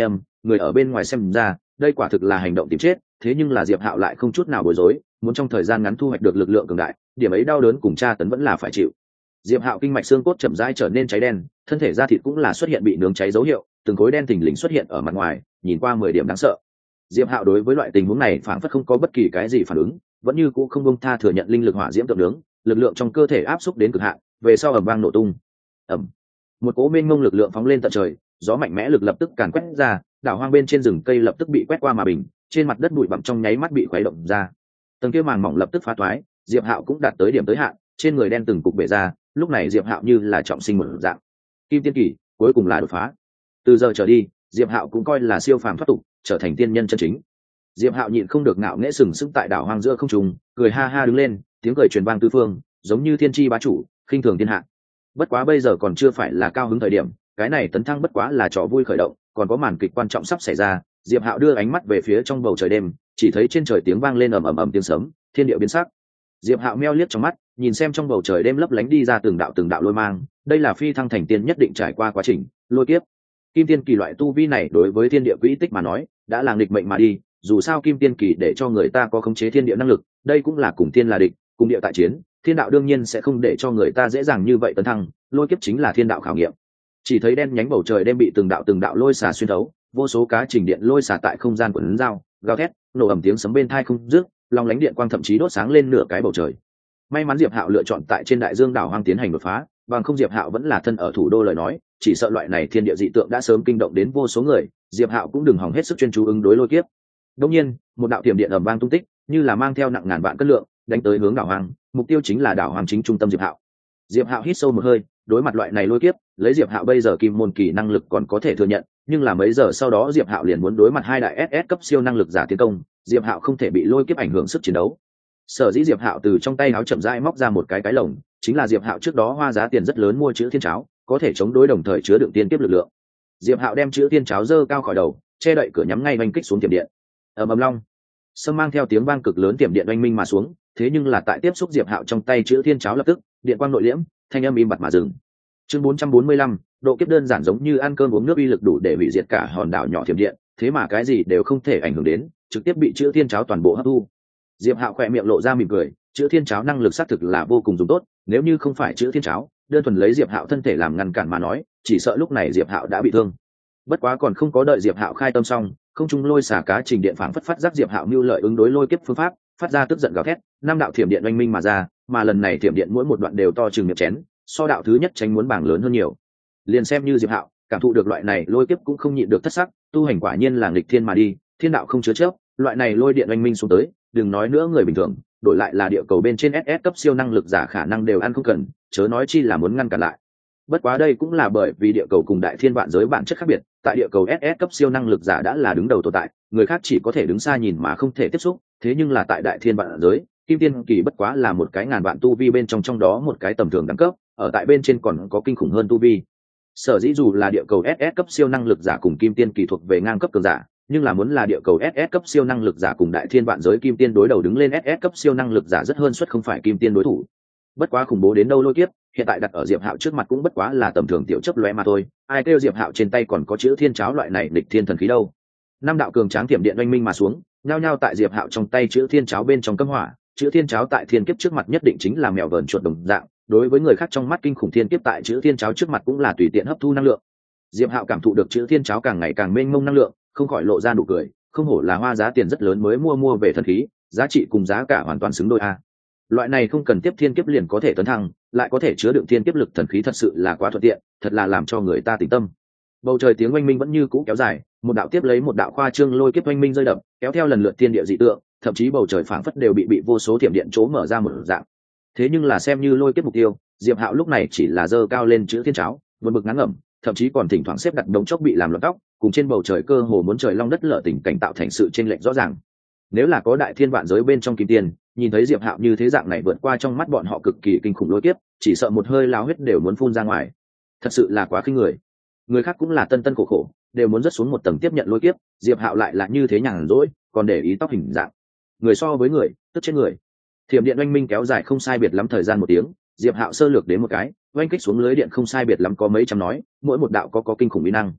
người ở bên ngoài xem ra đây quả thực là hành động tìm chết, thế nhưng là Diệp Hạo lại không chút nào bối rối, muốn trong thời gian ngắn thu hoạch được lực lượng cường đại, điểm ấy đau đớn cùng tra tấn vẫn là phải chịu. Diệp Hạo kinh mạch xương cốt chậm rãi trở nên cháy đen, thân thể da thịt cũng là xuất hiện bị nướng cháy dấu hiệu, từng khối đen thình lình xuất hiện ở mặt ngoài, nhìn qua 10 điểm đáng sợ. Diệp Hạo đối với loại tình huống này phảng phất không có bất kỳ cái gì phản ứng, vẫn như cũ không buông tha thừa nhận linh lực hỏa diễm tượng nướng, lực lượng trong cơ thể áp xúc đến cực hạn, về sau ầm vang nổ tung. Ầm. Một cỗ mênh mông lực lượng phóng lên tận trời, gió mạnh mẽ lực lập tức càn quét ra, đảo hoang bên trên rừng cây lập tức bị quét qua mà bình, trên mặt đất bụi bặm trong nháy mắt bị khuấy động ra. Tầng kia màng mỏng lập tức phá toái, Diệp Hạo cũng đạt tới điểm tới hạn, trên người đen từng cục bể ra, lúc này Diệp Hạo như là trọng sinh một dạng. Kim tiên kỳ, cuối cùng là đột phá. Từ giờ trở đi, Diệp Hạo cũng coi là siêu phàm thoát tục, trở thành tiên nhân chân chính. Diệp Hạo nhịn không được ngạo nghễ sừng sững tại đảo hoang giữa không trung, cười ha ha đứng lên, tiếng cười truyền vang tứ phương, giống như thiên chi bá chủ, khinh thường thiên hạ. Bất quá bây giờ còn chưa phải là cao hứng thời điểm, cái này tấn thăng bất quá là trò vui khởi động, còn có màn kịch quan trọng sắp xảy ra. Diệp Hạo đưa ánh mắt về phía trong bầu trời đêm, chỉ thấy trên trời tiếng vang lên ầm ầm ầm tiếng sấm, thiên địa biến sắc. Diệp Hạo meo liếc trong mắt, nhìn xem trong bầu trời đêm lấp lánh đi ra từng đạo lôi mang, đây là phi thăng thành tiên nhất định trải qua quá trình lôi kiếp. Kim tiên kỳ loại tu vi này đối với thiên địa quỹ tích mà nói, đã là nghịch mệnh mà đi, dù sao kim tiên kỳ để cho người ta có khống chế thiên địa năng lực, đây cũng là cùng tiên là địch, cùng địa tại chiến, thiên đạo đương nhiên sẽ không để cho người ta dễ dàng như vậy tấn thăng, lôi kiếp chính là thiên đạo khảo nghiệm. Chỉ thấy đen nhánh bầu trời đêm bị từng đạo lôi xả xuyên thấu, vô số cá trình điện lôi xả tại không gian quấn dao, gào thét, nổ ầm tiếng sấm bên tai không dứt, long lánh điện quang thậm chí đốt sáng lên nửa cái bầu trời. May mắn Diệp Hạo lựa chọn tại trên đại dương đảo hoang tiến hành đột phá, bằng không Diệp Hạo vẫn là thân ở thủ đô lời nói, chỉ sợ loại này thiên địa dị tượng đã sớm kinh động đến vô số người, Diệp Hạo cũng đừng hòng hết sức chuyên chú ứng đối lôi kiếp. Đương nhiên, một đạo tiềm điện ầm vang tung tích, như là mang theo nặng ngàn vạn cân lượng, đánh tới hướng đảo hoang, mục tiêu chính là đảo hoang chính trung tâm Diệp Hạo. Diệp Hạo hít sâu một hơi, đối mặt loại này lôi kiếp, lấy Diệp Hạo bây giờ kim môn kỳ năng lực còn có thể thừa nhận, nhưng là mấy giờ sau đó Diệp Hạo liền muốn đối mặt hai đại SS cấp siêu năng lực giả tiến công, Diệp Hạo không thể bị lôi kiếp ảnh hưởng sức chiến đấu. Sở dĩ Diệp Hạo từ trong tay áo chậm rãi móc ra một cái lồng, chính là Diệp Hạo trước đó hoa giá tiền rất lớn mua chữ thiên cháo, có thể chống đối đồng thời chứa đựng tiên kiếp lực lượng. Diệp Hạo đem chữ thiên cháo giơ cao khỏi đầu, che đậy cửa nhắm ngay oanh kích xuống tiềm điện. Ầm ầm long, sâm mang theo tiếng vang cực lớn tiềm điện oanh minh mà xuống, thế nhưng là tại tiếp xúc Diệp Hạo trong tay chữ thiên cháo lập tức, điện quang nội liễm, thanh âm im bặt mà dừng. Chương 445, độ kiếp đơn giản giống như ăn cơm uống nước, uy lực đủ để hủy diệt cả hòn đảo nhỏ thiểm điện, thế mà cái gì đều không thể ảnh hưởng đến, trực tiếp bị chữ thiên cháo toàn bộ hấp thu. Diệp Hạo khẽ miệng lộ ra mỉm cười, chữ thiên cháo năng lực xác thực là vô cùng dùng tốt, nếu như không phải chữ thiên cháo, đơn thuần lấy Diệp Hạo thân thể làm ngăn cản mà nói, chỉ sợ lúc này Diệp Hạo đã bị thương. Bất quá còn không có đợi Diệp Hạo khai tâm xong, không trung lôi xả cá trình điện phảng phất phát giác Diệp Hạo mưu lợi ứng đối lôi kiếp phương pháp, phát ra tức giận gào thét, năm đạo thiểm điện oanh minh mà ra, mà lần này thiểm điện mỗi một đoạn đều to chừng miệng chén, so đạo thứ nhất tránh muốn bảng lớn hơn nhiều. Liền xem như Diệp Hạo cảm thụ được loại này lôi kiếp cũng không nhịn được thất sắc, tu hành quả nhiên là nghịch thiên mà đi, thiên đạo không chứa chấp, loại này lôi điện oanh minh xuống tới, đừng nói nữa người bình thường, đổi lại là địa cầu bên trên SS cấp siêu năng lực giả khả năng đều ăn không cần, chớ nói chi là muốn ngăn cản lại. Bất quá đây cũng là bởi vì địa cầu cùng đại thiên vạn giới bản chất khác biệt, tại địa cầu SS cấp siêu năng lực giả đã là đứng đầu tồn tại, người khác chỉ có thể đứng xa nhìn mà không thể tiếp xúc, thế nhưng là tại đại thiên vạn giới, kim tiên kỳ bất quá là một cái ngàn vạn tu vi bên trong đó một cái tầm thường đẳng cấp, ở tại bên trên còn có kinh khủng hơn tu vi. Sở dĩ dù là địa cầu SS cấp siêu năng lực giả cùng kim tiên kỳ thuộc về ngang cấp cường giả, nhưng là muốn là địa cầu SS cấp siêu năng lực giả cùng đại thiên vạn giới kim tiên đối đầu đứng lên SS cấp siêu năng lực giả rất hơn suất không phải kim tiên đối thủ. Bất quá khủng bố đến đâu lôi kiếp, hiện tại đặt ở Diệp Hạo trước mặt cũng bất quá là tầm thường tiểu chấp lóe mà thôi, ai kêu Diệp Hạo trên tay còn có chữ thiên cháo loại này địch thiên thần khí đâu. Năm đạo cường tráng tiềm điện oanh minh mà xuống, nhao nhao tại Diệp Hạo trong tay chữ thiên cháo bên trong cấm hỏa, chữ thiên cháo tại thiên kiếp trước mặt nhất định chính là mèo vờn chuột đồng dạng, đối với người khác trong mắt kinh khủng thiên kiếp tại chữ thiên cháo trước mặt cũng là tùy tiện hấp thu năng lượng. Diệp Hạo cảm thụ được chữ thiên cháo càng ngày càng mênh mông năng lượng, không khỏi lộ ra nụ cười, không hổ là hoa giá tiền rất lớn mới mua về thần khí, giá trị cùng giá cả hoàn toàn xứng đôi a. Loại này không cần tiếp thiên kiếp liền có thể tấn thăng, lại có thể chứa đựng thiên kiếp lực thần khí thật sự là quá thuận tiện, thật là làm cho người ta tỉnh tâm. Bầu trời tiếng oanh minh vẫn như cũ kéo dài, một đạo tiếp lấy một đạo khoa trương lôi kiếp oanh minh rơi đập, kéo theo lần lượt thiên địa dị tượng, thậm chí bầu trời phảng phất đều bị vô số thiểm điện chỗ mở ra một dạng. Thế nhưng là xem như lôi kiếp mục tiêu, Diệp Hạo lúc này chỉ là giơ cao lên chữ thiên cháo, một bực ngắn ngẩm, thậm chí còn thỉnh thoảng xếp đặt đống chốc bị làm loạn tóc, cùng trên bầu trời cơ hồ muốn trời long đất lở tình cảnh tạo thành sự chênh lệch rõ ràng. Nếu là có đại thiên vạn giới bên trong kim tiền, nhìn thấy Diệp Hạo như thế dạng này vượt qua trong mắt bọn họ cực kỳ kinh khủng lôi kiếp, chỉ sợ một hơi lao huyết đều muốn phun ra ngoài. Thật sự là quá khinh người. Người khác cũng là tân tân khổ khổ, đều muốn rớt xuống một tầng tiếp nhận lôi kiếp, Diệp Hạo lại là như thế nhàn rỗi, còn để ý tóc hình dạng. Người so với người, tức chết người. Thiểm điện oanh minh kéo dài không sai biệt lắm thời gian một tiếng, Diệp Hạo sơ lược đến một cái, oanh kích xuống lưới điện không sai biệt lắm có mấy trăm nói, mỗi một đạo có kinh khủng uy năng.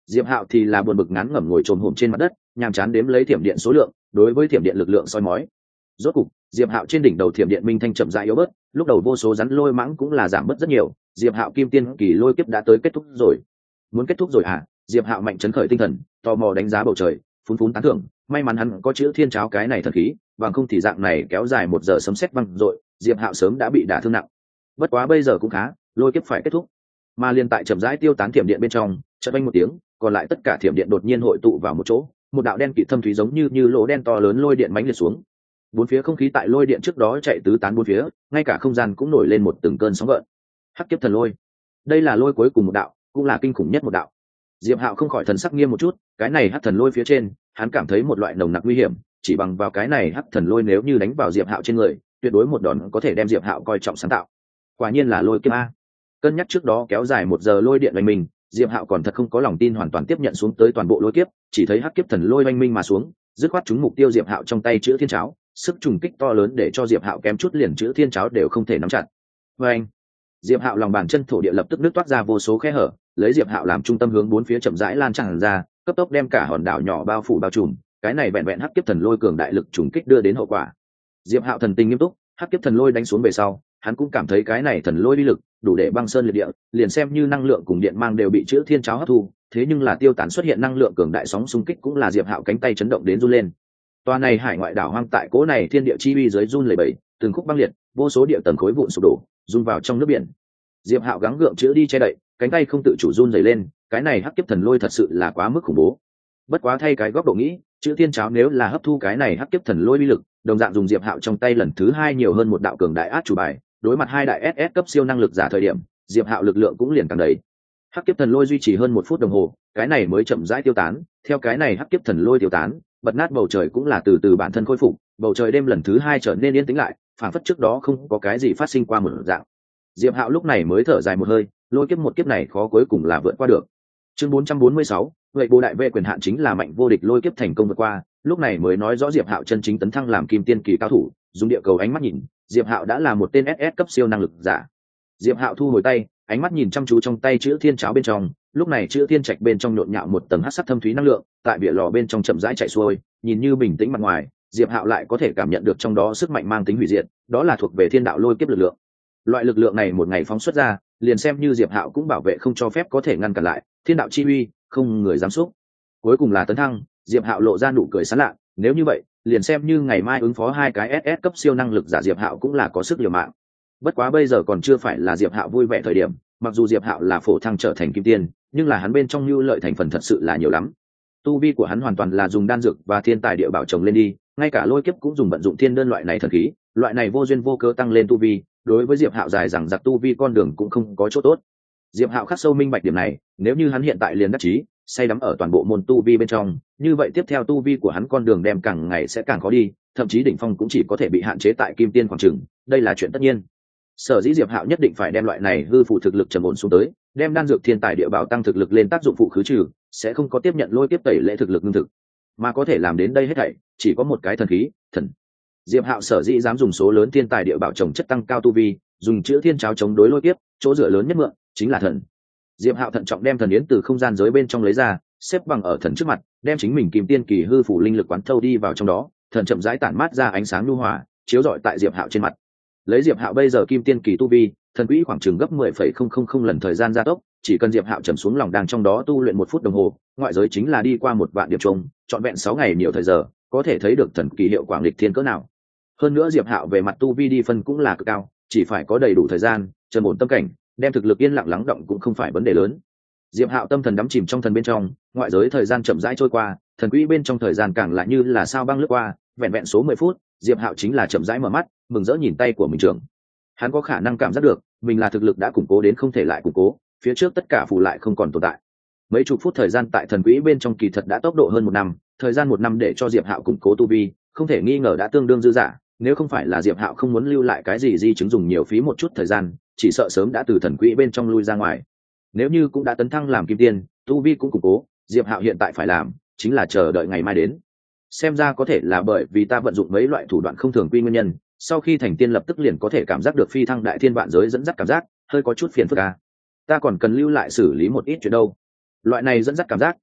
Diệp Hạo thì là buồn bực ngán ngẩm ngồi trồm hổm trên mặt đất, nhàm chán đếm lấy thiểm điện số lượng, đối với thiểm điện lực lượng soi mói. Rốt cục, Diệp Hạo trên đỉnh đầu thiểm điện minh thanh chậm rãi yếu bớt, lúc đầu vô số rắn lôi mãng cũng là giảm bớt rất nhiều. Diệp Hạo kim tiên kỳ lôi kiếp đã tới kết thúc rồi. Muốn kết thúc rồi à? Diệp Hạo mạnh chấn khởi tinh thần, tò mò đánh giá bầu trời, phún phún tán thưởng, may mắn hắn có chữ thiên cháo cái này thần khí, bằng không thì dạng này kéo dài 1 giờ sấm sét vang dội, Diệp Hạo sớm đã bị đả thương nặng. Bất quá bây giờ cũng khá, lôi kiếp phải kết thúc. Mà liên tại chậm rãi tiêu tán thiểm điện bên trong, chợt vang một tiếng, còn lại tất cả thiểm điện đột nhiên hội tụ vào một chỗ, một đạo đen kịt thâm thúy giống như lỗ đen to lớn lôi điện mãnh liệt xuống. Bốn phía không khí tại lôi điện trước đó chạy tứ tán bốn phía, ngay cả không gian cũng nổi lên một từng cơn sóng gợn. Hắc kiếp thần lôi, đây là lôi cuối cùng một đạo, cũng là kinh khủng nhất một đạo. Diệp Hạo không khỏi thần sắc nghiêm một chút, cái này hắc thần lôi phía trên, hắn cảm thấy một loại nồng nặc nguy hiểm, chỉ bằng vào cái này hắc thần lôi nếu như đánh vào Diệp Hạo trên người, tuyệt đối một đòn có thể đem Diệp Hạo coi trọng sáng tạo. Quả nhiên là lôi kiếp a. Cân nhắc trước đó kéo dài 1 giờ lôi điện oanh minh, Diệp Hạo còn thật không có lòng tin hoàn toàn tiếp nhận xuống tới toàn bộ lôi kiếp, chỉ thấy hắc kiếp thần lôi oanh minh mà xuống, dứt khoát trúng mục tiêu Diệp Hạo trong tay chữ thiên cháo, sức trùng kích to lớn để cho Diệp Hạo kém chút liền chữ thiên cháo đều không thể nắm chặt. Oanh! Diệp Hạo lòng bàn chân thổ địa lập tức nứt toát ra vô số khe hở, lấy Diệp Hạo làm trung tâm hướng bốn phía chậm rãi lan tràn ra, cấp tốc đem cả hòn đảo nhỏ bao phủ bao trùm. Cái này vẹn vẹn hắc kiếp thần lôi cường đại lực trùng kích đưa đến hậu quả. Diệp Hạo thần tình nghiêm túc, hắc kiếp thần lôi đánh xuống về sau, hắn cũng cảm thấy cái này thần lôi uy lực đủ để băng sơn liệt địa, liền xem như năng lượng cùng điện mang đều bị chữ thiên cháo hấp thu, thế nhưng là tiêu tán xuất hiện năng lượng cường đại sóng xung kích cũng là Diệp Hạo cánh tay chấn động đến run lên. Toa này hải ngoại đảo hoang tại cố này thiên địa chi uy dưới run lẩy bẩy, từng khúc băng liệt, vô số địa tầng khối vụn sụp đổ, run vào trong nước biển. Diệp Hạo gắng gượng chữa đi che đậy, cánh tay không tự chủ run rẩy lên, cái này hắc kiếp thần lôi thật sự là quá mức khủng bố. Bất quá thay cái góc độ nghĩ, chữ thiên cháo nếu là hấp thu cái này hắc kiếp thần lôi uy lực, đồng dạng dùng Diệp Hạo trong tay lần thứ 2 nhiều hơn một đạo cường đại át chủ bài, đối mặt 2 đại SS cấp siêu năng lực giả thời điểm, Diệp Hạo lực lượng cũng liền càng đầy. Hắc kiếp thần lôi duy trì hơn 1 phút đồng hồ, cái này mới chậm rãi tiêu tán, theo cái này hắc kiếp thần lôi tiêu tán, bật nát bầu trời cũng là từ từ bản thân khôi phục, bầu trời đêm lần thứ 2 trở nên yên tĩnh lại, phản phất trước đó không có cái gì phát sinh qua một dạng. Diệp Hạo lúc này mới thở dài một hơi, lôi kiếp một kiếp này khó cuối cùng là vượt qua được. Chương 446, vậy Bồ đại vệ quyền hạn chính là mạnh vô địch lôi kiếp thành công vượt qua, lúc này mới nói rõ Diệp Hạo chân chính tấn thăng làm kim tiên kỳ cao thủ, dùng địa cầu ánh mắt nhìn, Diệp Hạo đã là một tên SS cấp siêu năng lực giả. Diệp Hạo thu hồi tay, ánh mắt nhìn chăm chú trong tay chữ thiên cháo bên trong, lúc này chữ thiên trạch bên trong nhộn nhạo một tầng hắc sắc thâm thúy năng lượng, tại bìa lò bên trong chậm rãi chảy xuôi, nhìn như bình tĩnh mặt ngoài, Diệp Hạo lại có thể cảm nhận được trong đó sức mạnh mang tính hủy diệt, đó là thuộc về thiên đạo lôi kiếp lực lượng. Loại lực lượng này một ngày phóng xuất ra, liền xem như Diệp Hạo cũng bảo vệ không cho phép có thể ngăn cản lại, thiên đạo chi uy, không người dám xúc. Cuối cùng là tấn thăng, Diệp Hạo lộ ra nụ cười sán lạ, nếu như vậy, liền xem như ngày mai ứng phó 2 cái SS cấp siêu năng lực giả Diệp Hạo cũng là có sức liều mạng. Bất quá bây giờ còn chưa phải là Diệp Hạo vui vẻ thời điểm, mặc dù Diệp Hạo là phổ thăng trở thành kim tiên, nhưng là hắn bên trong nhu lợi thành phần thật sự là nhiều lắm. Tu vi của hắn hoàn toàn là dùng đan dược và thiên tài địa bảo trồng lên đi, ngay cả lôi kiếp cũng dùng vận dụng thiên đơn loại này thần khí, loại này vô duyên vô cớ tăng lên tu vi, đối với Diệp Hạo dài rằng giặc tu vi con đường cũng không có chỗ tốt. Diệp Hạo khắc sâu minh bạch điểm này, nếu như hắn hiện tại liền đắc chí, say đắm ở toàn bộ môn tu vi bên trong, như vậy tiếp theo tu vi của hắn con đường đem càng ngày sẽ càng khó đi, thậm chí đỉnh phong cũng chỉ có thể bị hạn chế tại kim tiên khoảng chừng, đây là chuyện tất nhiên. Sở dĩ Diệp Hạo nhất định phải đem loại này hư phụ thực lực trầm ổn xuống tới, đem đan dược thiên tài địa bảo tăng thực lực lên tác dụng phụ khứ trừ, sẽ không có tiếp nhận lôi kiếp tẩy lễ thực lực ngưng thực, mà có thể làm đến đây hết thảy, chỉ có một cái thần khí, thần. Diệp Hạo sở dĩ dám dùng số lớn thiên tài địa bảo trồng chất tăng cao tu vi, dùng chữ thiên cháo chống đối lôi kiếp, chỗ dựa lớn nhất mượn chính là thần. Diệp Hạo thận trọng đem thần yến từ không gian giới bên trong lấy ra, xếp bằng ở thần trước mặt, đem chính mình kim tiên kỳ hư phủ linh lực quán thâu đi vào trong đó, thần chậm rãi tản mát ra ánh sáng nhu hòa, chiếu rọi tại Diệp Hạo trên mặt. Lấy Diệp Hạo bây giờ kim tiên kỳ tu vi, thần quỹ khoảng chừng gấp 10,000 lần thời gian gia tốc, chỉ cần Diệp Hạo trầm xuống lòng đang trong đó tu luyện 1 phút đồng hồ, ngoại giới chính là đi qua 1 vạn điểm chung, trọn vẹn 6 ngày nhiều thời giờ, có thể thấy được thần kỳ hiệu quả nghịch thiên cỡ nào. Hơn nữa Diệp Hạo về mặt tu vi đi phân cũng là cực cao, chỉ phải có đầy đủ thời gian, trầm ổn tâm cảnh, đem thực lực yên lặng lắng động cũng không phải vấn đề lớn. Diệp Hạo tâm thần đắm chìm trong thần bên trong, ngoại giới thời gian chậm rãi trôi qua, thần quỹ bên trong thời gian càng lại như là sao băng lướt qua, vẹn vẹn số 10 phút, Diệp Hạo chính là chậm rãi mở mắt, mừng rỡ nhìn tay của mình trưởng. Hắn có khả năng cảm giác được, mình là thực lực đã củng cố đến không thể lại củng cố, phía trước tất cả phù lại không còn tồn tại. Mấy chục phút thời gian tại thần quỹ bên trong kỳ thật đã tốc độ hơn 1 năm, thời gian 1 năm để cho Diệp Hạo củng cố tu vi, không thể nghi ngờ đã tương đương dư dả, nếu không phải là Diệp Hạo không muốn lưu lại cái gì di chứng dùng nhiều phí một chút thời gian, chỉ sợ sớm đã từ thần quỹ bên trong lui ra ngoài. Nếu như cũng đã tấn thăng làm kim tiên, tu vi cũng củng cố, Diệp Hạo hiện tại phải làm chính là chờ đợi ngày mai đến. Xem ra có thể là bởi vì ta vận dụng mấy loại thủ đoạn không thường quy nguyên nhân, sau khi thành tiên lập tức liền có thể cảm giác được phi thăng đại thiên vạn giới dẫn dắt cảm giác, hơi có chút phiền phức à. Ta còn cần lưu lại xử lý một ít chuyện đâu. Loại này dẫn dắt cảm giác,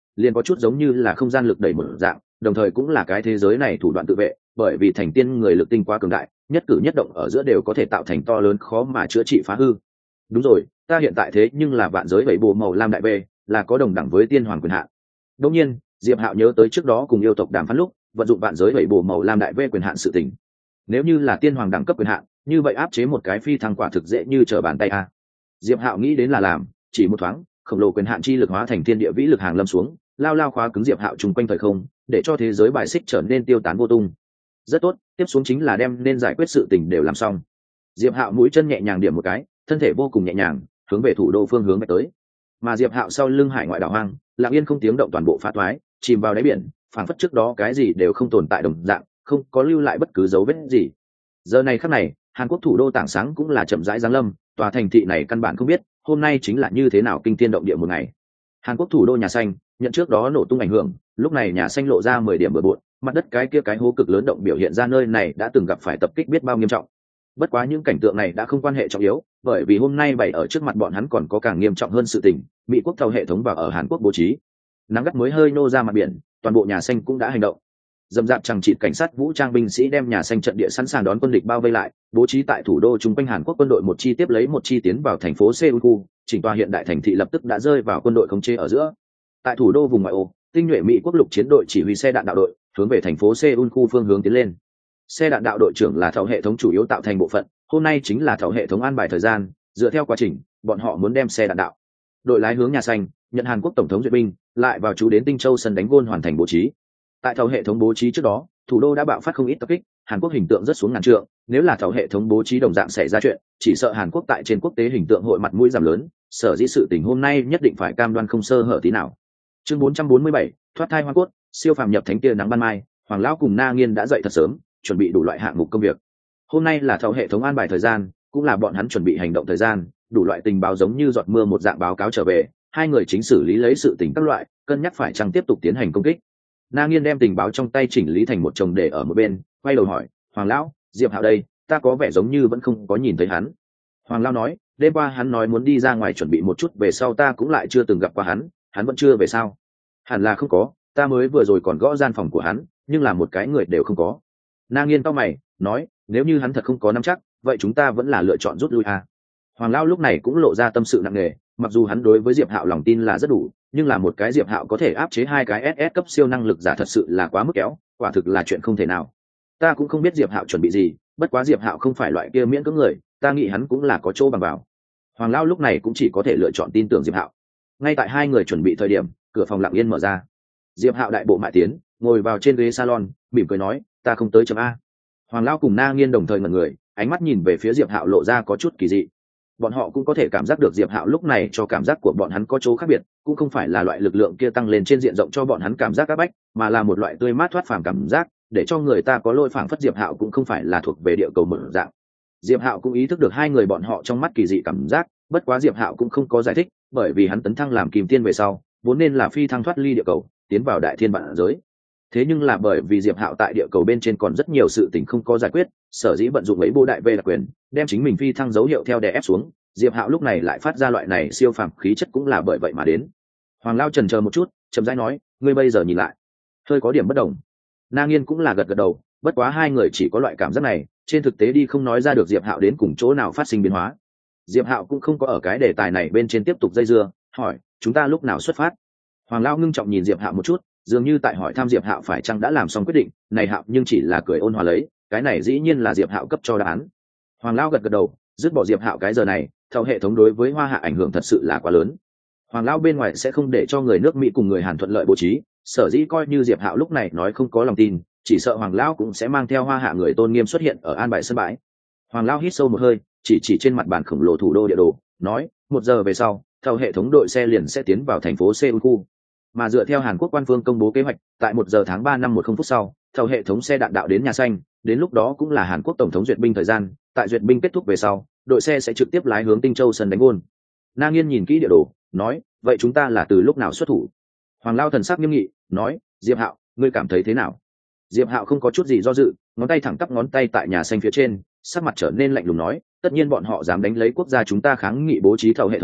liền có chút giống như là không gian lực đẩy một dạng, đồng thời cũng là cái thế giới này thủ đoạn tự vệ, bởi vì thành tiên người lực tinh quá cường đại, nhất cử nhất động ở giữa đều có thể tạo thành to lớn khó mà chữa trị phá hư. Đúng rồi, ta hiện tại thế nhưng là vạn giới bảy bộ màu lam đại bê, là có đồng đẳng với tiên hoàng quyền hạn. Đương nhiên, Diệp Hạo nhớ tới trước đó cùng yêu tộc đàm phán lúc, vận dụng vạn giới bảy bộ màu lam đại bê quyền hạn sự tình. Nếu như là tiên hoàng đẳng cấp quyền hạn, như vậy áp chế một cái phi thăng quả thực dễ như trở bàn tay a. Diệp Hạo nghĩ đến là làm, chỉ một thoáng, khổng lồ quyền hạn chi lực hóa thành thiên địa vĩ lực hàng lâm xuống, lao lao khóa cứng Diệp Hạo trùng quanh thời không, để cho thế giới bài xích trở nên tiêu tán vô tung. Rất tốt, tiếp xuống chính là đem nên giải quyết sự tình đều làm xong. Diệp Hạo mũi chân nhẹ nhàng điểm một cái, thân thể vô cùng nhẹ nhàng, hướng về thủ đô phương hướng tới. Mà Diệp Hạo sau lưng hải ngoại đảo hoang, lặng yên không tiếng động toàn bộ phá toái, chìm vào đáy biển, phảng phất trước đó cái gì đều không tồn tại đồng dạng, không có lưu lại bất cứ dấu vết gì. Giờ này khắc này, Hàn Quốc thủ đô tảng sáng cũng là chậm rãi giáng lâm, tòa thành thị này căn bản không biết hôm nay chính là như thế nào kinh thiên động địa một ngày. Hàn Quốc thủ đô nhà xanh, nhận trước đó nổ tung ảnh hưởng, lúc này nhà xanh lộ ra 10 điểm bừa bộn, mặt đất cái kia cái hố cực lớn động biểu hiện ra nơi này đã từng gặp phải tập kích biết bao nghiêm trọng. Bất quá những cảnh tượng này đã không quan hệ trọng yếu, bởi vì hôm nay bày ở trước mặt bọn hắn còn có càng nghiêm trọng hơn sự tình, Mỹ quốc thầu hệ thống vào ở Hàn Quốc bố trí. Nắng gắt mới hơi nô ra mặt biển, toàn bộ nhà xanh cũng đã hành động. Dầm dạp chằng chịt cảnh sát vũ trang binh sĩ đem nhà xanh trận địa sẵn sàng đón quân địch bao vây lại, bố trí tại thủ đô chung quanh Hàn Quốc quân đội một chi tiếp lấy một chi tiến vào thành phố Seoul, chỉnh tòa hiện đại thành thị lập tức đã rơi vào quân đội khống chế ở giữa. Tại thủ đô vùng ngoại ô, tinh nhuệ Mỹ quốc lục chiến đội chỉ huy xe đạn đạo đội, hướng về thành phố Seoul khu phương hướng tiến lên. Xe đạn đạo đội trưởng là thầu hệ thống chủ yếu tạo thành bộ phận, hôm nay chính là thầu hệ thống an bài thời gian, dựa theo quá trình, bọn họ muốn đem xe đạn đạo đội lái hướng nhà xanh, nhận Hàn Quốc tổng thống duyệt binh, lại vào chú đến Tinh Châu sân đánh gôn hoàn thành bố trí. Tại thầu hệ thống bố trí trước đó, thủ đô đã bạo phát không ít tập kích, Hàn Quốc hình tượng rất xuống ngàn trượng, nếu là thầu hệ thống bố trí đồng dạng xảy ra chuyện, chỉ sợ Hàn Quốc tại trên quốc tế hình tượng hội mặt mũi giảm lớn, sở dĩ sự tình hôm nay nhất định phải cam đoan không sơ hở tí nào. Chương 447, thoát thai hoa cốt, siêu phàm nhập thánh tia nắng ban mai, Hoàng lão cùng Na Nghiên đã dậy thật sớm, chuẩn bị đủ loại hạng mục công việc. Hôm nay là thầu hệ thống an bài thời gian, cũng là bọn hắn chuẩn bị hành động thời gian, đủ loại tình báo giống như giọt mưa một dạng báo cáo trở về, hai người chính xử lý lấy sự tình các loại, cân nhắc phải chăng tiếp tục tiến hành công kích. Na Nghiên đem tình báo trong tay chỉnh lý thành một chồng để ở một bên, quay đầu hỏi, Hoàng lão, Diệp Hạo đây, ta có vẻ giống như vẫn không có nhìn thấy hắn. Hoàng lão nói, đêm qua hắn nói muốn đi ra ngoài chuẩn bị một chút, về sau ta cũng lại chưa từng gặp qua hắn vẫn chưa về sao? Hẳn là không có, ta mới vừa rồi còn gõ gian phòng của hắn, nhưng là một cái người đều không có. Na Nghiên cau mày, nói, nếu như hắn thật không có nắm chắc, vậy chúng ta vẫn là lựa chọn rút lui à? Hoàng lão lúc này cũng lộ ra tâm sự nặng nề, mặc dù hắn đối với Diệp Hạo lòng tin là rất đủ, nhưng là một cái Diệp Hạo có thể áp chế hai cái SS cấp siêu năng lực giả thật sự là quá mức kéo, quả thực là chuyện không thể nào. Ta cũng không biết Diệp Hạo chuẩn bị gì, bất quá Diệp Hạo không phải loại kia miễn cưỡng người, ta nghĩ hắn cũng là có chỗ bằng vào. Hoàng lão lúc này cũng chỉ có thể lựa chọn tin tưởng Diệp Hạo. Ngay tại hai người chuẩn bị thời điểm, cửa phòng lặng yên mở ra. Diệp Hạo đại bộ mại tiến, ngồi vào trên ghế salon, mỉm cười nói, ta không tới chấm A. Hoàng lão cùng Na Nghiên đồng thời ngẩn người, ánh mắt nhìn về phía Diệp Hạo lộ ra có chút kỳ dị. Bọn họ cũng có thể cảm giác được Diệp Hạo lúc này cho cảm giác của bọn hắn có chỗ khác biệt, cũng không phải là loại lực lượng kia tăng lên trên diện rộng cho bọn hắn cảm giác áp bách, mà là một loại tươi mát thoát phàm cảm giác, để cho người ta có lôi phảng phất Diệp Hạo cũng không phải là thuộc về địa cầu mở dạng. Diệp Hạo cũng ý thức được hai người bọn họ trong mắt kỳ dị cảm giác, bất quá Diệp Hạo cũng không có giải thích, bởi vì hắn tấn thăng làm Kim Tiên về sau, vốn nên là phi thăng thoát ly địa cầu, tiến vào đại thiên vạn giới. Thế nhưng là bởi vì Diệp Hạo tại địa cầu bên trên còn rất nhiều sự tình không có giải quyết, sở dĩ vận dụng ấy bộ đại về đặc quyền, đem chính mình phi thăng dấu hiệu theo đè ép xuống. Diệp Hạo lúc này lại phát ra loại này siêu phàm khí chất cũng là bởi vậy mà đến. Hoàng Lao chần chờ một chút, chậm rãi nói, ngươi bây giờ nhìn lại, hơi có điểm bất đồng. Na Nghiên cũng là gật gật đầu, bất quá hai người chỉ có loại cảm giác này, trên thực tế đi không nói ra được Diệp Hạo đến cùng chỗ nào phát sinh biến hóa. Diệp Hạo cũng không có ở cái đề tài này bên trên tiếp tục dây dưa, hỏi, chúng ta lúc nào xuất phát? Hoàng Lao ngưng trọng nhìn Diệp Hạo một chút, dường như tại hỏi thăm Diệp Hạo phải chăng đã làm xong quyết định, này Hạo nhưng chỉ là cười ôn hòa lấy, cái này dĩ nhiên là Diệp Hạo cấp cho đáp án. Hoàng Lao gật gật đầu, dứt bỏ Diệp Hạo cái giờ này, theo hệ thống đối với Hoa Hạ ảnh hưởng thật sự là quá lớn. Hoàng Lao bên ngoài sẽ không để cho người nước Mỹ cùng người Hàn thuận lợi bố trí, sở dĩ coi như Diệp Hạo lúc này nói không có lòng tin, chỉ sợ Hoàng Lao cũng sẽ mang theo Hoa Hạ người tôn nghiêm xuất hiện ở an bài sân bãi. Hoàng Lao hít sâu một hơi, chỉ trên mặt bàn khổng lồ thủ đô địa đồ, nói, 1 giờ về sau, theo hệ thống đội xe liền sẽ tiến vào thành phố Seoul khu. Mà dựa theo Hàn Quốc quan phương công bố kế hoạch, tại 1 giờ tháng 3 năm 10 phút sau, theo hệ thống xe đạn đạo đến nhà xanh, đến lúc đó cũng là Hàn Quốc tổng thống duyệt binh thời gian, tại duyệt binh kết thúc về sau, đội xe sẽ trực tiếp lái hướng Tinh Châu sân đánh gôn. Na Nghiên nhìn kỹ địa đồ, nói, vậy chúng ta là từ lúc nào xuất thủ? Hoàng Lao thần sắc nghiêm nghị, nói, Diệp Hạo, ngươi cảm thấy thế nào? Diệp Hạo không có chút gì do dự, ngón tay thẳng tắp ngón tay tại nhà xanh phía trên, sắc mặt trở nên lạnh lùng nói, tất nhiên bọn họ dám đánh lấy quốc gia chúng ta kháng nghị bố trí thầu hệ thống,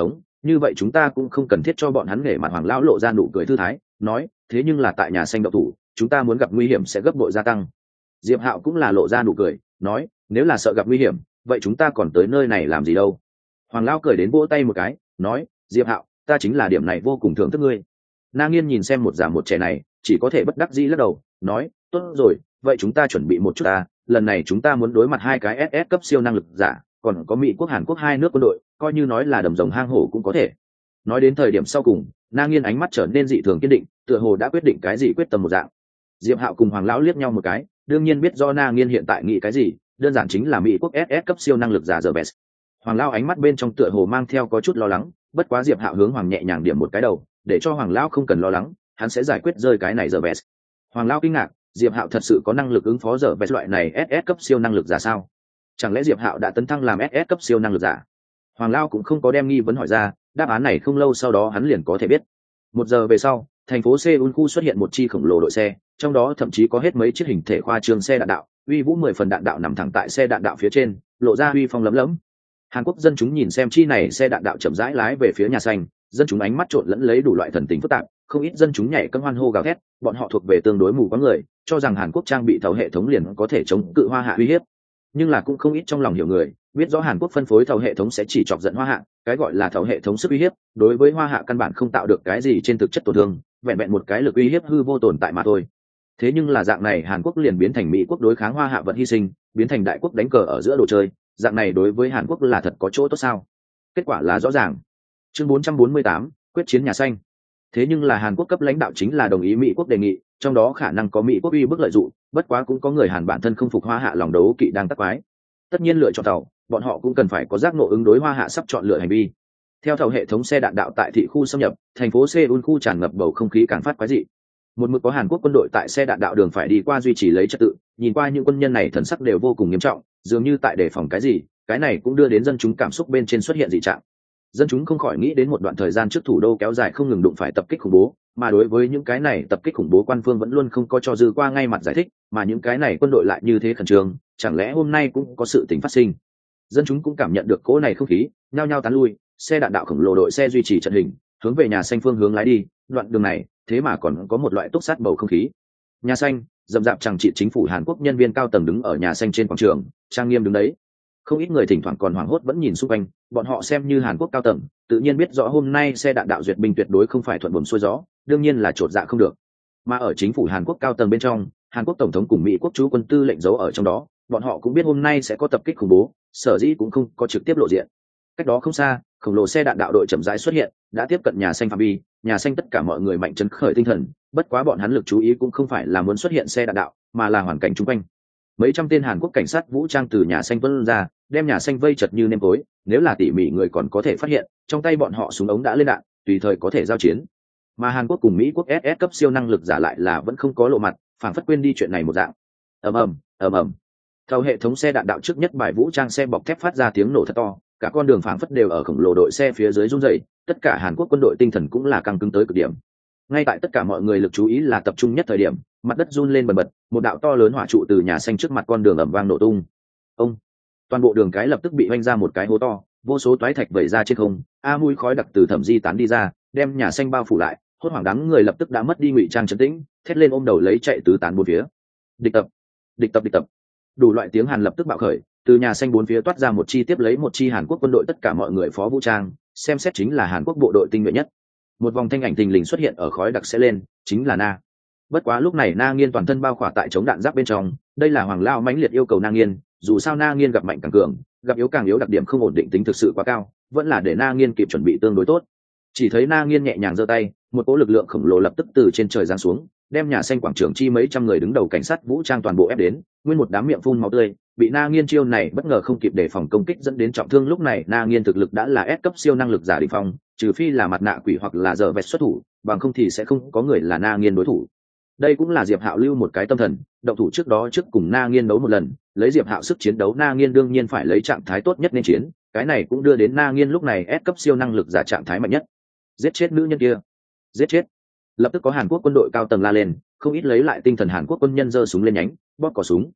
như vậy chúng ta cũng không cần thiết cho bọn hắn nghề mặt. Hoàng lão lộ ra nụ cười thư thái nói, thế nhưng là tại nhà xanh đậu thủ chúng ta muốn gặp nguy hiểm sẽ gấp bội gia tăng. Diệp Hạo cũng là lộ ra nụ cười nói, nếu là sợ gặp nguy hiểm vậy chúng ta còn tới nơi này làm gì đâu. Hoàng lão cười đến vỗ tay một cái nói, Diệp Hạo, ta chính là điểm này vô cùng thưởng thức ngươi. Na Nghiên nhìn xem một già một trẻ này chỉ có thể bất đắc dĩ lắc đầu nói, tốt rồi, vậy chúng ta chuẩn bị một chút ta, lần này chúng ta muốn đối mặt hai cái SS cấp siêu năng lực giả, còn có Mỹ quốc Hàn Quốc hai nước quân đội, coi như nói là đầm rồng hang hổ cũng có thể. Nói đến thời điểm sau cùng, Na Nghiên ánh mắt trở nên dị thường kiên định, tựa hồ đã quyết định cái gì quyết tâm một dạng. Diệp Hạo cùng Hoàng lão liếc nhau một cái, đương nhiên biết do Na Nghiên hiện tại nghĩ cái gì, đơn giản chính là Mỹ quốc SS cấp siêu năng lực giả The Best. Hoàng lão ánh mắt bên trong tựa hồ mang theo có chút lo lắng, bất quá Diệp Hạo hướng Hoàng nhẹ nhàng điểm một cái đầu, để cho Hoàng lão không cần lo lắng, hắn sẽ giải quyết rơi cái này The Best. Hoàng lão kinh ngạc, Diệp Hạo thật sự có năng lực ứng phó The Best loại này SS cấp siêu năng lực giả sao? Chẳng lẽ Diệp Hạo đã tấn thăng làm SS cấp siêu năng lực giả? Hoàng lão cũng không có đem nghi vấn hỏi ra, đáp án này không lâu sau đó hắn liền có thể biết. 1 giờ về sau, thành phố Seoul khu xuất hiện một chi khổng lồ đội xe, trong đó thậm chí có hết mấy chiếc hình thể khoa trương xe đạn đạo, uy vũ 10 phần đạn đạo nằm thẳng tại xe đạn đạo phía trên, lộ ra uy phong lấm lấm. Hàn Quốc dân chúng nhìn xem chi này xe đạn đạo chậm rãi lái về phía nhà xanh, dân chúng ánh mắt trộn lẫn lấy đủ loại thần tình phức tạp, không ít dân chúng nhảy cẫng hoan hô gào thét, bọn họ thuộc về tương đối mù quáng người, cho rằng Hàn Quốc trang bị thầu hệ thống liền có thể chống cự Hoa Hạ uy hiếp. Nhưng là cũng không ít trong lòng hiểu người, biết rõ Hàn Quốc phân phối thầu hệ thống sẽ chỉ chọc giận Hoa Hạ, cái gọi là thầu hệ thống sức uy hiếp, đối với Hoa Hạ căn bản không tạo được cái gì trên thực chất tổn thương, vẹn vẹn một cái lực uy hiếp hư vô tồn tại mà thôi. Thế nhưng là dạng này Hàn Quốc liền biến thành Mỹ quốc đối kháng Hoa Hạ vật hy sinh, biến thành đại quốc đánh cờ ở giữa đồ chơi, dạng này đối với Hàn Quốc là thật có chỗ tốt sao? Kết quả là rõ ràng. Chương 448, quyết chiến nhà xanh. Thế nhưng là Hàn Quốc cấp lãnh đạo chính là đồng ý Mỹ quốc đề nghị, trong đó khả năng có Mỹ quốc uy bức lợi dụng, bất quá cũng có người Hàn bản thân không phục Hoa Hạ lòng đấu kỵ đang tắc quái. Tất nhiên lựa chọn tàu, bọn họ cũng cần phải có giác ngộ ứng đối Hoa Hạ sắp chọn lựa hành vi. Theo thầu hệ thống xe đạn đạo tại thị khu xâm nhập, thành phố Seoul khu tràn ngập bầu không khí càng phát quái dị. Một mực có Hàn Quốc quân đội tại xe đạn đạo đường phải đi qua duy trì lấy trật tự, nhìn qua những quân nhân này thần sắc đều vô cùng nghiêm trọng, dường như tại đề phòng cái gì, cái này cũng đưa đến dân chúng cảm xúc bên trên xuất hiện dị trạng. Dân chúng không khỏi nghĩ đến một đoạn thời gian trước thủ đô kéo dài không ngừng đụng phải tập kích khủng bố, mà đối với những cái này tập kích khủng bố quan phương vẫn luôn không có cho dư qua ngay mặt giải thích, mà những cái này quân đội lại như thế khẩn trương, chẳng lẽ hôm nay cũng có sự tình phát sinh. Dân chúng cũng cảm nhận được cỗ này không khí, nhao nhao tán lui, xe đạn đạo khổng lồ đội xe duy trì trận hình, hướng về nhà xanh phương hướng lái đi, đoạn đường này thế mà còn có một loại túc sát bầu không khí. Nhà xanh rậm rạp chẳng trị chính phủ Hàn Quốc nhân viên cao tầng đứng ở nhà xanh trên quảng trường, trang nghiêm đứng đấy. Không ít người thỉnh thoảng còn hoảng hốt vẫn nhìn xung quanh, bọn họ xem như Hàn Quốc cao tầng, tự nhiên biết rõ hôm nay xe đạn đạo duyệt binh tuyệt đối không phải thuận buồm xuôi gió, đương nhiên là chột dạ không được. Mà ở chính phủ Hàn Quốc cao tầng bên trong, Hàn Quốc tổng thống cùng Mỹ quốc chú quân tư lệnh giấu ở trong đó, bọn họ cũng biết hôm nay sẽ có tập kích khủng bố, sở dĩ cũng không có trực tiếp lộ diện. Cách đó không xa, khổng lồ xe đạn đạo đội chậm rãi xuất hiện, đã tiếp cận nhà xanh phạm vi, nhà xanh tất cả mọi người mạnh chấn khởi tinh thần, bất quá bọn hắn lực chú ý cũng không phải là muốn xuất hiện xe đạn đạo, mà là hoàn cảnh xung quanh. Mấy trăm tên Hàn Quốc cảnh sát vũ trang từ nhà xanh tuôn ra, đem nhà xanh vây chật như nêm tối, nếu là tỉ mỉ người còn có thể phát hiện, trong tay bọn họ súng ống đã lên đạn, tùy thời có thể giao chiến. Mà Hàn Quốc cùng Mỹ quốc SS cấp siêu năng lực giả lại là vẫn không có lộ mặt, phảng phất quên đi chuyện này một dạng. Ầm ầm. Theo hệ thống xe đạn đạo trước nhất bài vũ trang xe bọc thép phát ra tiếng nổ thật to, cả con đường phảng phất đều ở khổng lồ đội xe phía dưới rung rẩy, tất cả Hàn Quốc quân đội tinh thần cũng là căng cứng tới cực điểm. Ngay tại tất cả mọi người lực chú ý là tập trung nhất thời điểm, mặt đất run lên bần bật, một đạo to lớn hỏa trụ từ nhà xanh trước mặt con đường ầm vang nổ tung. Ông, toàn bộ đường cái lập tức bị hoanh ra một cái hố to, vô số toái thạch vẩy ra trên không, mũi khói đặc từ thẩm di tán đi ra, đem nhà xanh bao phủ lại, hốt hoảng đám người lập tức đã mất đi ngụy trang trấn tĩnh, thét lên ôm đầu lấy chạy tứ tán bốn phía. Địch tập. Đủ loại tiếng Hàn lập tức bạo khởi, từ nhà xanh bốn phía toát ra một chi tiếp lấy một chi Hàn Quốc quân đội, tất cả mọi người phó vũ trang, xem xét chính là Hàn Quốc bộ đội tinh nhuệ nhất. Một vòng thanh ảnh thình lình xuất hiện ở khói đặc sẽ lên, chính là Na. Bất quá lúc này Na Nghiên toàn thân bao khỏa tại chống đạn giáp bên trong, đây là Hoàng Lao mãnh liệt yêu cầu Na Nghiên, dù sao Na Nghiên gặp mạnh càng cường, gặp yếu càng yếu, đặc điểm không ổn định tính thực sự quá cao, vẫn là để Na Nghiên kịp chuẩn bị tương đối tốt. Chỉ thấy Na Nghiên nhẹ nhàng giơ tay, một cỗ lực lượng khổng lồ lập tức từ trên trời giáng xuống, đem nhà xanh quảng trường chi mấy trăm người đứng đầu cảnh sát vũ trang toàn bộ ép đến, nguyên một đám miệng phun máu tươi, bị Na Nghiên chiêu này bất ngờ không kịp đề phòng công kích dẫn đến trọng thương. Lúc này Na Nghiên thực lực đã là S cấp siêu năng lực giả đỉnh phong, trừ phi là mặt nạ quỷ hoặc là giờ vẹt xuất thủ, bằng không thì sẽ không có người là Na Nghiên đối thủ. Đây cũng là Diệp Hạo lưu một cái tâm thần, động thủ trước đó trước cùng Na Nghiên đấu một lần, lấy Diệp Hạo sức chiến đấu Na Nghiên đương nhiên phải lấy trạng thái tốt nhất nên chiến, cái này cũng đưa đến Na Nghiên lúc này S cấp siêu năng lực giả trạng thái mạnh nhất. Giết chết nữ nhân kia, giết chết. Lập tức có Hàn Quốc quân đội cao tầng la lên, không ít lấy lại tinh thần Hàn Quốc quân nhân giơ súng lên nhánh, bóp cò súng.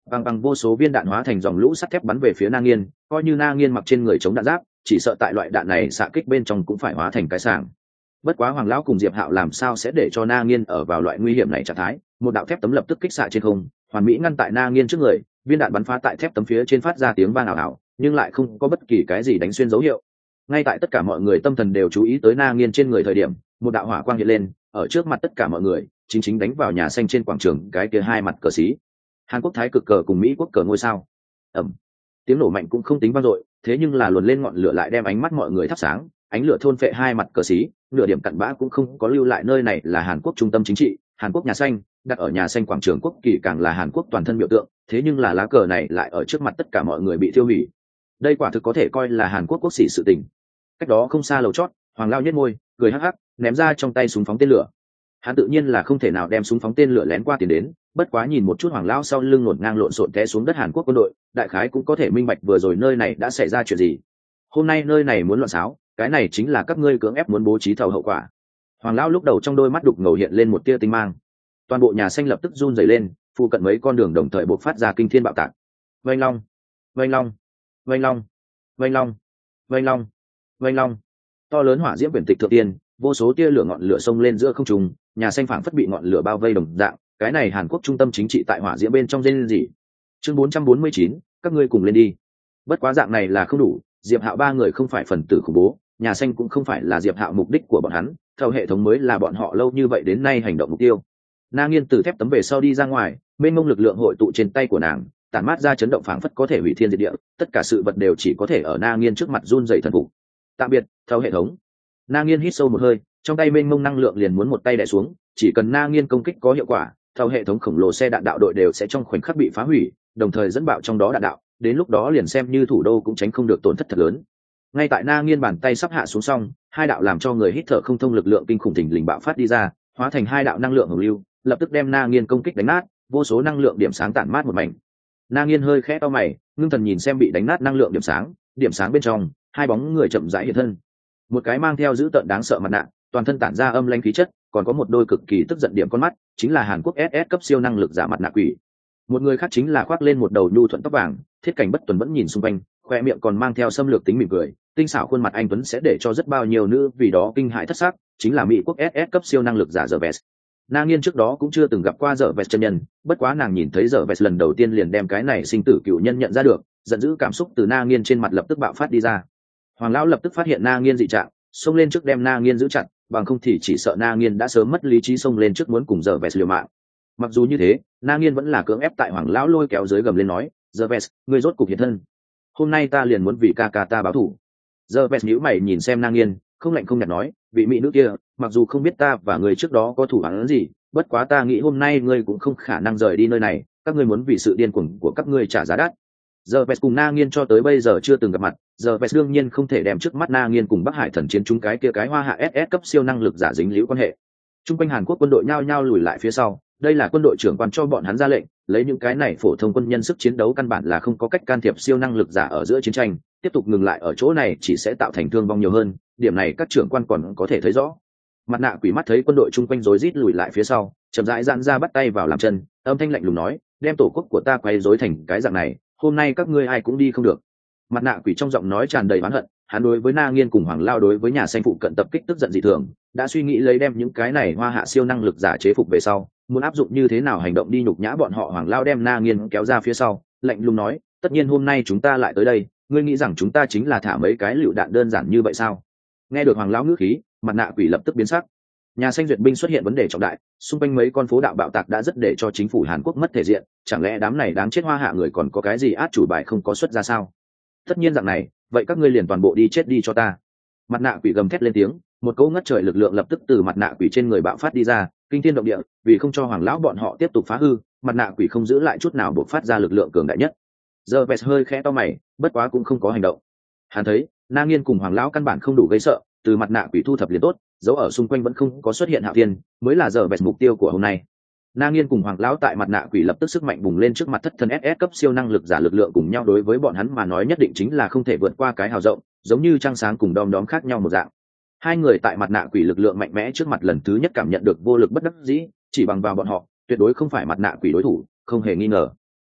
Bằng vô số viên đạn hóa thành dòng lũ sắt thép bắn về phía Na Nghiên, coi như Na Nghiên mặc trên người chống đạn giáp, chỉ sợ tại loại đạn này xạ kích bên trong cũng phải hóa thành cái sàng. Bất quá Hoàng lão cùng Diệp Hạo làm sao sẽ để cho Na Nghiên ở vào loại nguy hiểm này trạng thái, một đạo thép tấm lập tức kích xạ trên không, hoàn mỹ ngăn tại Na Nghiên trước người, viên đạn bắn phá tại thép tấm phía trên phát ra tiếng vang ảo ảo, nhưng lại không có bất kỳ cái gì đánh xuyên dấu hiệu. Ngay tại tất cả mọi người tâm thần đều chú ý tới Na Nghiên trên người thời điểm, một đạo hỏa quang hiện lên, ở trước mặt tất cả mọi người, chính đánh vào nhà xanh trên quảng trường cái kia hai mặt cờ xí. Hàn Quốc Thái cực cờ cùng Mỹ quốc cờ ngôi sao. Ầm. Tiếng nổ mạnh cũng không tính vang dội, thế nhưng là luồn lên ngọn lửa lại đem ánh mắt mọi người thắp sáng, ánh lửa thôn phệ hai mặt cờ xí, nửa điểm cặn bã cũng không có lưu lại. Nơi này là Hàn Quốc trung tâm chính trị, Hàn Quốc nhà xanh, đặt ở nhà xanh quảng trường quốc kỳ càng là Hàn Quốc toàn thân biểu tượng, thế nhưng là lá cờ này lại ở trước mặt tất cả mọi người bị tiêu hủy. Đây quả thực có thể coi là Hàn Quốc quốc sĩ sự tình. Cách đó không xa lầu chót, Hoàng Lao nhếch môi, cười hắc hắc, ném ra trong tay súng phóng tên lửa. Hắn tự nhiên là không thể nào đem súng phóng tên lửa lén qua tiền đến, bất quá nhìn một chút Hoàng Lao sau lưng ngổn ngang lộn xộn té xuống đất Hàn Quốc quân đội, đại khái cũng có thể minh bạch vừa rồi nơi này đã xảy ra chuyện gì. Hôm nay nơi này muốn loạn xáo, cái này chính là các ngươi cưỡng ép muốn bố trí thầu hậu quả. Hoàng Lao lúc đầu trong đôi mắt đục ngầu hiện lên một tia tinh mang. Toàn bộ nhà xanh lập tức run rẩy lên, phụ cận mấy con đường đồng thời bộc phát ra kinh thiên bạo tạc. Vành long, vành long, vành long, vành long, vành long, vành long. To lớn hỏa diễm biển tịch thượng tiên, vô số tia lửa ngọn lửa xông lên giữa không trung, nhà xanh phảng phất bị ngọn lửa bao vây đồng dạng, cái này Hàn Quốc trung tâm chính trị tại hỏa diễm bên trong rên rỉ. Chương 449, các ngươi cùng lên đi. Bất quá dạng này là không đủ, Diệp Hạo ba người không phải phần tử khủng bố, nhà xanh cũng không phải là Diệp Hạo mục đích của bọn hắn, theo hệ thống mới là bọn họ lâu như vậy đến nay hành động mục tiêu. Na Nghiên từ thép tấm về sau đi ra ngoài, mênh mông lực lượng hội tụ trên tay của nàng, tản mát ra chấn động phảng phất có thể hủy thiên diệt địa, tất cả sự vật đều chỉ có thể ở Na Nghiên trước mặt run rẩy thần phục. Tạm biệt, theo hệ thống. Na Nghiên hít sâu một hơi, trong tay mênh mông năng lượng liền muốn một tay đè xuống, chỉ cần Na Nghiên công kích có hiệu quả, theo hệ thống khổng lồ xe đạn đạo đội đều sẽ trong khoảnh khắc bị phá hủy, đồng thời dẫn bạo trong đó đạn đạo, đến lúc đó liền xem như thủ đô cũng tránh không được tổn thất thật lớn. Ngay tại Na Nghiên bàn tay sắp hạ xuống xong, hai đạo làm cho người hít thở không thông lực lượng kinh khủng thình lình bạo phát đi ra, hóa thành hai đạo năng lượng hồng lưu, lập tức đem Na Nghiên công kích đánh nát, vô số năng lượng điểm sáng tản mát một mảnh. Na Nghiên hơi khẽ cau mày, ngưng thần nhìn xem bị đánh nát năng lượng điểm sáng bên trong, hai bóng người chậm rãi hiện thân. Một cái mang theo dữ tợn đáng sợ mặt nạ, toàn thân tản ra âm lãnh khí chất, còn có một đôi cực kỳ tức giận điểm con mắt, chính là Hàn Quốc SS cấp siêu năng lực giả mặt nạ quỷ. Một người khác chính là khoác lên một đầu nhu thuận tóc vàng, thiết cảnh bất tuần vẫn nhìn xung quanh, khoe miệng còn mang theo xâm lược tính mỉm cười, tinh xảo khuôn mặt anh tuấn sẽ để cho rất bao nhiêu nữ vì đó kinh hãi thất sắc, chính là Mỹ quốc SS cấp siêu năng lực giả Giờ Vest. Na Nghiên trước đó cũng chưa từng gặp qua Giờ Vest chân nhân, bất quá nàng nhìn thấy Giờ Vest lần đầu tiên liền đem cái này sinh tử cựu nhân nhận ra được, giận dữ cảm xúc từ Na Nghiên trên mặt lập tức bạo phát đi ra. Hoàng lão lập tức phát hiện Na Nghiên dị trạng, xông lên trước đem Na Nghiên giữ chặt, bằng không thì chỉ sợ Na Nghiên đã sớm mất lý trí xông lên trước muốn cùng Giờ Vest liều mạng. Mặc dù như thế, Na Nghiên vẫn là cưỡng ép tại Hoàng lão lôi kéo dưới gầm lên nói, Giờ Vest, ngươi rốt cục hiện thân. Hôm nay ta liền muốn vì ca ca ta báo thù. Giờ Vest nhíu mày nhìn xem Na Nghiên, không lạnh không nhạt nói, vị mỹ nữ kia, mặc dù không biết ta và người trước đó có thủ án gì, bất quá ta nghĩ hôm nay ngươi cũng không khả năng rời đi nơi này, các ngươi muốn vì sự điên cuồng của các ngươi trả giá đắt. Giờ Vest cùng Na Nghiên cho tới bây giờ chưa từng gặp mặt, giờ Vest đương nhiên không thể đem trước mắt Na Nghiên cùng Bắc Hải thần chiến chúng cái kia cái hoa hạ SS cấp siêu năng lực giả dính liễu quan hệ. Trung quanh Hàn Quốc quân đội nhao nhao lùi lại phía sau, đây là quân đội trưởng quan cho bọn hắn ra lệnh, lấy những cái này phổ thông quân nhân sức chiến đấu căn bản là không có cách can thiệp siêu năng lực giả ở giữa chiến tranh, tiếp tục ngừng lại ở chỗ này chỉ sẽ tạo thành thương vong nhiều hơn, điểm này các trưởng quan còn có thể thấy rõ. Mặt nạ quỷ mắt thấy quân đội chung quanh rối rít lùi lại phía sau, chậm rãi giãn ra bắt tay vào làm chân, âm thanh lạnh lùng nói, đem tổ quốc của ta quay rối thành cái dạng này, hôm nay các ngươi ai cũng đi không được. Mặt nạ quỷ trong giọng nói tràn đầy oán hận, hắn đối với Na Nghiên cùng Hoàng Lao đối với nhà xanh phụ cận tập kích tức giận dị thường, đã suy nghĩ lấy đem những cái này hoa hạ siêu năng lực giả chế phục về sau, muốn áp dụng như thế nào hành động đi nhục nhã bọn họ. Hoàng Lao đem Na Nghiên kéo ra phía sau, lạnh lùng nói, tất nhiên hôm nay chúng ta lại tới đây, ngươi nghĩ rằng chúng ta chính là thả mấy cái lựu đạn đơn giản như vậy sao? Nghe được Hoàng Lao ngữ khí, mặt nạ quỷ lập tức biến sắc. Nhà xanh duyệt binh xuất hiện vấn đề trọng đại, xung quanh mấy con phố đạo bạo tạc đã rất để cho chính phủ Hàn Quốc mất thể diện, chẳng lẽ đám này đáng chết hoa hạ người còn có cái gì át chủ bài không có xuất ra sao? Tất nhiên dạng này, vậy các ngươi liền toàn bộ đi chết đi cho ta. Mặt nạ quỷ gầm thét lên tiếng, một cỗ ngất trời lực lượng lập tức từ mặt nạ quỷ trên người bạo phát đi ra, kinh thiên động địa, vì không cho Hoàng lão bọn họ tiếp tục phá hư, mặt nạ quỷ không giữ lại chút nào buộc phát ra lực lượng cường đại nhất. Giờ Vest hơi khẽ to mày, bất quá cũng không có hành động. Hắn thấy, Na Nghiên cùng Hoàng lão căn bản không đủ gây sợ, từ mặt nạ quỷ thu thập liền tốt, dấu ở xung quanh vẫn không có xuất hiện Hạo Thiên, mới là giờ Vest mục tiêu của hôm nay. Na Nghiên cùng Hoàng lão tại mặt nạ quỷ lập tức sức mạnh bùng lên trước mặt thất thần SS cấp siêu năng lực giả lực lượng cùng nhau đối với bọn hắn mà nói nhất định chính là không thể vượt qua cái hào rộng, giống như trăng sáng cùng đom đóm khác nhau một dạng. Hai người tại mặt nạ quỷ lực lượng mạnh mẽ trước mặt lần thứ nhất cảm nhận được vô lực bất đắc dĩ, chỉ bằng vào bọn họ, tuyệt đối không phải mặt nạ quỷ đối thủ, không hề nghi ngờ.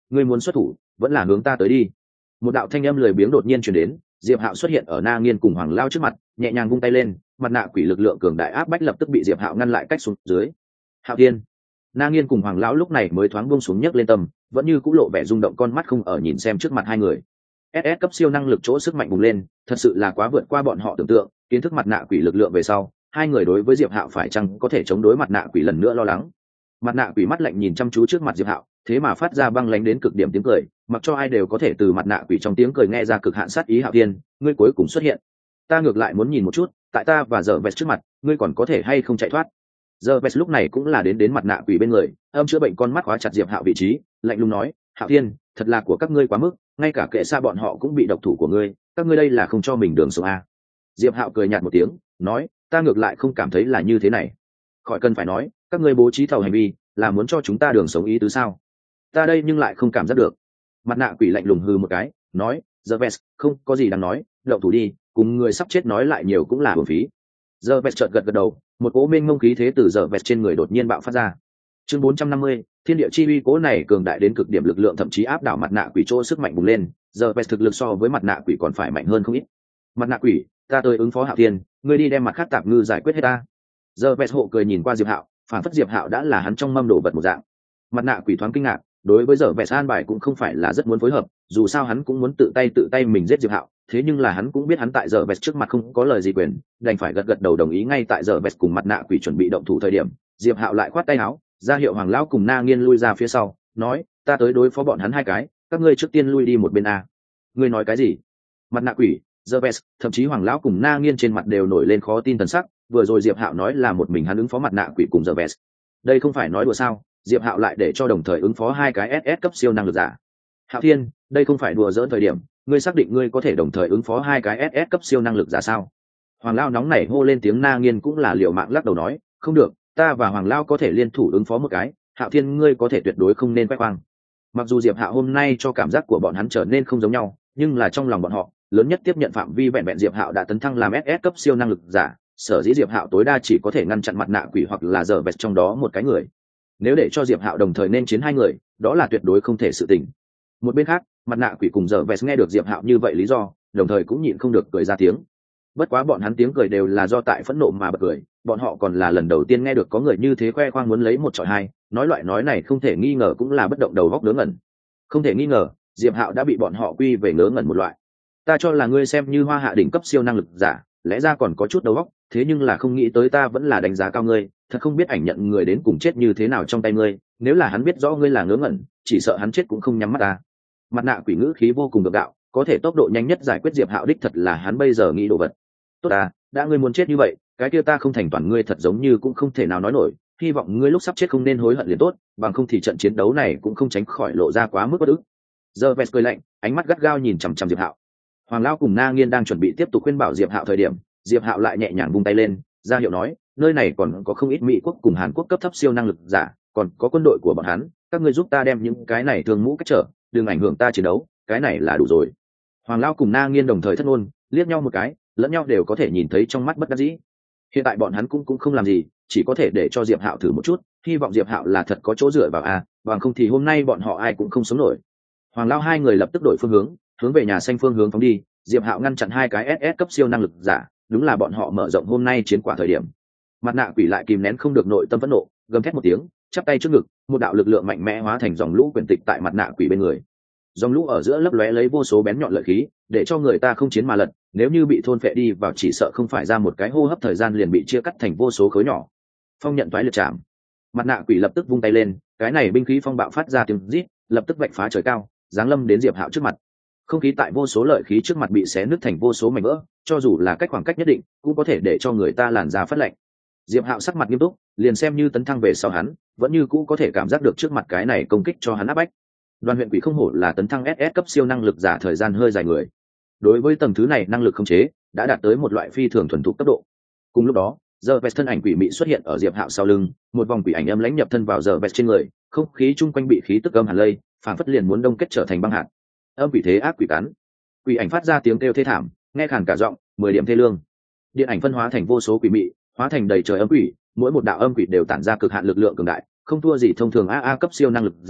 ngươi muốn xuất thủ vẫn là hướng ta tới đi. Một đạo thanh âm lười biếng đột nhiên truyền đến, Diệp Hạo xuất hiện ở Na Nghiên cùng Hoàng Lao trước mặt, nhẹ nhàng vung tay lên, mặt nạ quỷ lực lượng cường đại áp bách lập tức bị Diệp Hạo ngăn lại cách xuống dưới. Hạo Thiên, Na Nghiên cùng Hoàng Lão lúc này mới thoáng buông xuống nhấc lên tâm, vẫn như cũ lộ vẻ rung động con mắt không ở nhìn xem trước mặt hai người. SS cấp siêu năng lực chỗ sức mạnh bùng lên, thật sự là quá vượt qua bọn họ tưởng tượng, kiến thức mặt nạ quỷ lực lượng về sau, hai người đối với Diệp Hạo phải chăng có thể chống đối mặt nạ quỷ lần nữa lo lắng. Mặt nạ quỷ mắt lạnh nhìn chăm chú trước mặt Diệp Hạo, thế mà phát ra băng lãnh đến cực điểm tiếng cười, mặc cho ai đều có thể từ mặt nạ quỷ trong tiếng cười nghe ra cực hạn sát ý. Hạo Thiên, ngươi cuối cùng xuất hiện. Ta ngược lại muốn nhìn một chút, tại ta và Giờ Vẹt trước mặt, ngươi còn có thể hay không chạy thoát. Giờ Vẹt lúc này cũng là đến mặt nạ quỷ bên người, âm chữa bệnh con mắt khóa chặt Diệp Hạo vị trí, lạnh lùng nói, Hạo Thiên, thật là của các ngươi quá mức, ngay cả kệ xa bọn họ cũng bị độc thủ của ngươi, các ngươi đây là không cho mình đường sống à. Diệp Hạo cười nhạt một tiếng, nói, ta ngược lại không cảm thấy là như thế này. Khỏi cần phải nói, các ngươi bố trí thầu hành vi là muốn cho chúng ta đường sống ý tứ sao? Ta đây nhưng lại không cảm giác được. Mặt nạ quỷ lạnh lùng hừ một cái, nói, Giờ Vẹt, không có gì đáng nói, động thủ đi, cùng người sắp chết nói lại nhiều cũng là uổng phí. Giờ Vẹt chợt gật đầu, một cỗ mênh mông khí thế từ Giờ Vẹt trên người đột nhiên bạo phát ra. Chương 450, thiên địa chi uy cố này cường đại đến cực điểm, lực lượng thậm chí áp đảo mặt nạ quỷ chỗ sức mạnh bùng lên, Giờ Vẹt thực lực so với mặt nạ quỷ còn phải mạnh hơn không ít. Mặt nạ quỷ, ta tới ứng phó Hạo Thiên, ngươi đi đem mặt khác tạp ngư giải quyết hết ta. Giờ Vẹt hộ cười nhìn qua Diệp Hạo, phản phất Diệp Hạo đã là hắn trong mâm đồ vật một dạng. Mặt nạ quỷ thoáng kinh ngạc, đối với Giờ Vẹt an bài cũng không phải là rất muốn phối hợp, dù sao hắn cũng muốn tự tay mình giết Diệp Hạo, thế nhưng là hắn cũng biết hắn tại Giờ Vẹt trước mặt không có lời gì quyền, đành phải gật đầu đồng ý. Ngay tại Giờ Vẹt cùng mặt nạ quỷ chuẩn bị động thủ thời điểm, Diệp Hạo lại khoát tay áo, ra hiệu Hoàng Lão cùng Na Nghiên lui ra phía sau, nói, ta tới đối phó bọn hắn hai cái, các ngươi trước tiên lui đi một bên a. Ngươi nói cái gì? Mặt nạ quỷ, Giờ Vẹt, thậm chí Hoàng Lão cùng Na Nghiên trên mặt đều nổi lên khó tin thần sắc, vừa rồi Diệp Hạo nói là một mình hắn ứng phó mặt nạ quỷ cùng Giờ Vẹt. Đây không phải nói đùa sao? Diệp Hạo lại để cho đồng thời ứng phó hai cái SS cấp siêu năng lực giả. Hạo Thiên, đây không phải đùa giỡn thời điểm, ngươi xác định ngươi có thể đồng thời ứng phó hai cái SS cấp siêu năng lực giả sao? Hoàng Lão nóng nảy hô lên tiếng. Na Nghiên cũng là liều mạng lắc đầu nói, không được, ta và Hoàng Lão có thể liên thủ ứng phó một cái, Hạo Thiên ngươi có thể tuyệt đối không nên quay khoang. Mặc dù Diệp Hạo hôm nay cho cảm giác của bọn hắn trở nên không giống nhau, nhưng là trong lòng bọn họ, lớn nhất tiếp nhận phạm vi vẹn vẹn Diệp Hạo đã tấn thăng làm SS cấp siêu năng lực giả, sở dĩ Diệp Hạo tối đa chỉ có thể ngăn chặn mặt nạ quỷ hoặc là Giờ Vẹt trong đó một cái người. Nếu để cho Diệp Hạo đồng thời nên chiến hai người, đó là tuyệt đối không thể sự tình. Một bên khác, mặt nạ quỷ cùng Giờ Vẹt nghe được Diệp Hạo như vậy lý do, đồng thời cũng nhịn không được cười ra tiếng. Bất quá bọn hắn tiếng cười đều là do tại phẫn nộ mà bật cười, bọn họ còn là lần đầu tiên nghe được có người như thế khoe khoang muốn lấy một chọi hai, nói loại nói này không thể nghi ngờ cũng là bất động đầu góc ngớ ngẩn. Không thể nghi ngờ, Diệp Hạo đã bị bọn họ quy về ngớ ngẩn một loại. Ta cho là ngươi xem như hoa hạ đỉnh cấp siêu năng lực giả, lẽ ra còn có chút đầu óc, thế nhưng là không nghĩ tới ta vẫn là đánh giá cao ngươi, thật không biết ảnh nhận người đến cùng chết như thế nào trong tay ngươi, nếu là hắn biết rõ ngươi là ngớ ngẩn, chỉ sợ hắn chết cũng không nhắm mắt ta. Mặt nạ quỷ ngữ khí vô cùng gượng gạo, có thể tốc độ nhanh nhất giải quyết Diệp Hạo đích thật là hắn bây giờ nghĩ đồ vật. Tốt à, đã ngươi muốn chết như vậy, cái kia ta không thành toàn ngươi thật giống như cũng không thể nào nói nổi, hy vọng ngươi lúc sắp chết không nên hối hận liền tốt, bằng không thì trận chiến đấu này cũng không tránh khỏi lộ ra quá mức bất ức. Giờ Vẹt cười lạnh, ánh mắt gắt gao nhìn chằm chằm Diệp Hạo. Hoàng Lão cùng Na Nghiên đang chuẩn bị tiếp tục khuyên bảo Diệp Hạo thời điểm, Diệp Hạo lại nhẹ nhàng vung tay lên, ra hiệu nói, nơi này còn có không ít Mỹ quốc cùng Hàn Quốc cấp thấp siêu năng lực giả, còn có quân đội của bọn hắn, các ngươi giúp ta đem những cái này thương mũ cách trở, đừng ảnh hưởng ta chiến đấu, cái này là đủ rồi. Hoàng Lão cùng Na Nghiên đồng thời thất ngôn, liếc nhau một cái, lẫn nhau đều có thể nhìn thấy trong mắt bất đắc dĩ. Hiện tại bọn hắn cũng không làm gì, chỉ có thể để cho Diệp Hạo thử một chút, hy vọng Diệp Hạo là thật có chỗ dựa vào a, bằng không thì hôm nay bọn họ ai cũng không sống nổi. Hoàng Lão hai người lập tức đổi phương hướng về nhà xanh phương hướng phóng đi. Diệp Hạo ngăn chặn hai cái SS cấp siêu năng lực giả, đúng là bọn họ mở rộng hôm nay chiến quả thời điểm. Mặt nạ quỷ lại kìm nén không được nội tâm phẫn nộ, gầm thét một tiếng, chắp tay trước ngực, một đạo lực lượng mạnh mẽ hóa thành dòng lũ quyền tịch tại mặt nạ quỷ bên người. Dòng lũ ở giữa lấp lóe lấy vô số bén nhọn lợi khí, để cho người ta không chiến mà lật, nếu như bị thôn phệ đi vào chỉ sợ không phải ra một cái hô hấp thời gian liền bị chia cắt thành vô số khối nhỏ. Phong nhận toái liệt chạm. Mặt nạ quỷ lập tức vung tay lên, cái này binh khí phong bạo phát ra tiếng rít, lập tức vạch phá trời cao, giáng lâm đến Diệp Hạo trước mặt. Không khí tại vô số lợi khí trước mặt bị xé nứt thành vô số mảnh vỡ, cho dù là cách khoảng cách nhất định cũng có thể để cho người ta làn da phát lạnh. Diệp Hạo sắc mặt nghiêm túc, liền xem như tấn thăng về sau hắn vẫn như cũ có thể cảm giác được trước mặt cái này công kích cho hắn áp bách. Đoàn huyện quỷ không hổ là tấn thăng SS cấp siêu năng lực giả thời gian hơi dài người, đối với tầng thứ này năng lực khống chế đã đạt tới một loại phi thường thuần thục cấp độ. Cùng lúc đó, giờ vest thân ảnh quỷ mị xuất hiện ở Diệp Hạo sau lưng, một vòng quỷ ảnh âm lãnh nhập thân vào giờ vest trên người, không khí chung quanh bị khí tức âm hàn lây, phảng phất liền muốn đông kết trở thành băng hạt. Âm quỷ thế ác quỷ cắn, quỷ ảnh phát ra tiếng kêu thê thảm, nghe khàn cả giọng, 10 điểm thê lương. Điện ảnh phân hóa thành vô số quỷ mị, hóa thành đầy trời âm quỷ, mỗi một đạo âm quỷ đều tản ra cực hạn lực lượng cường đại, không thua gì thông thường AA cấp siêu năng lực giả,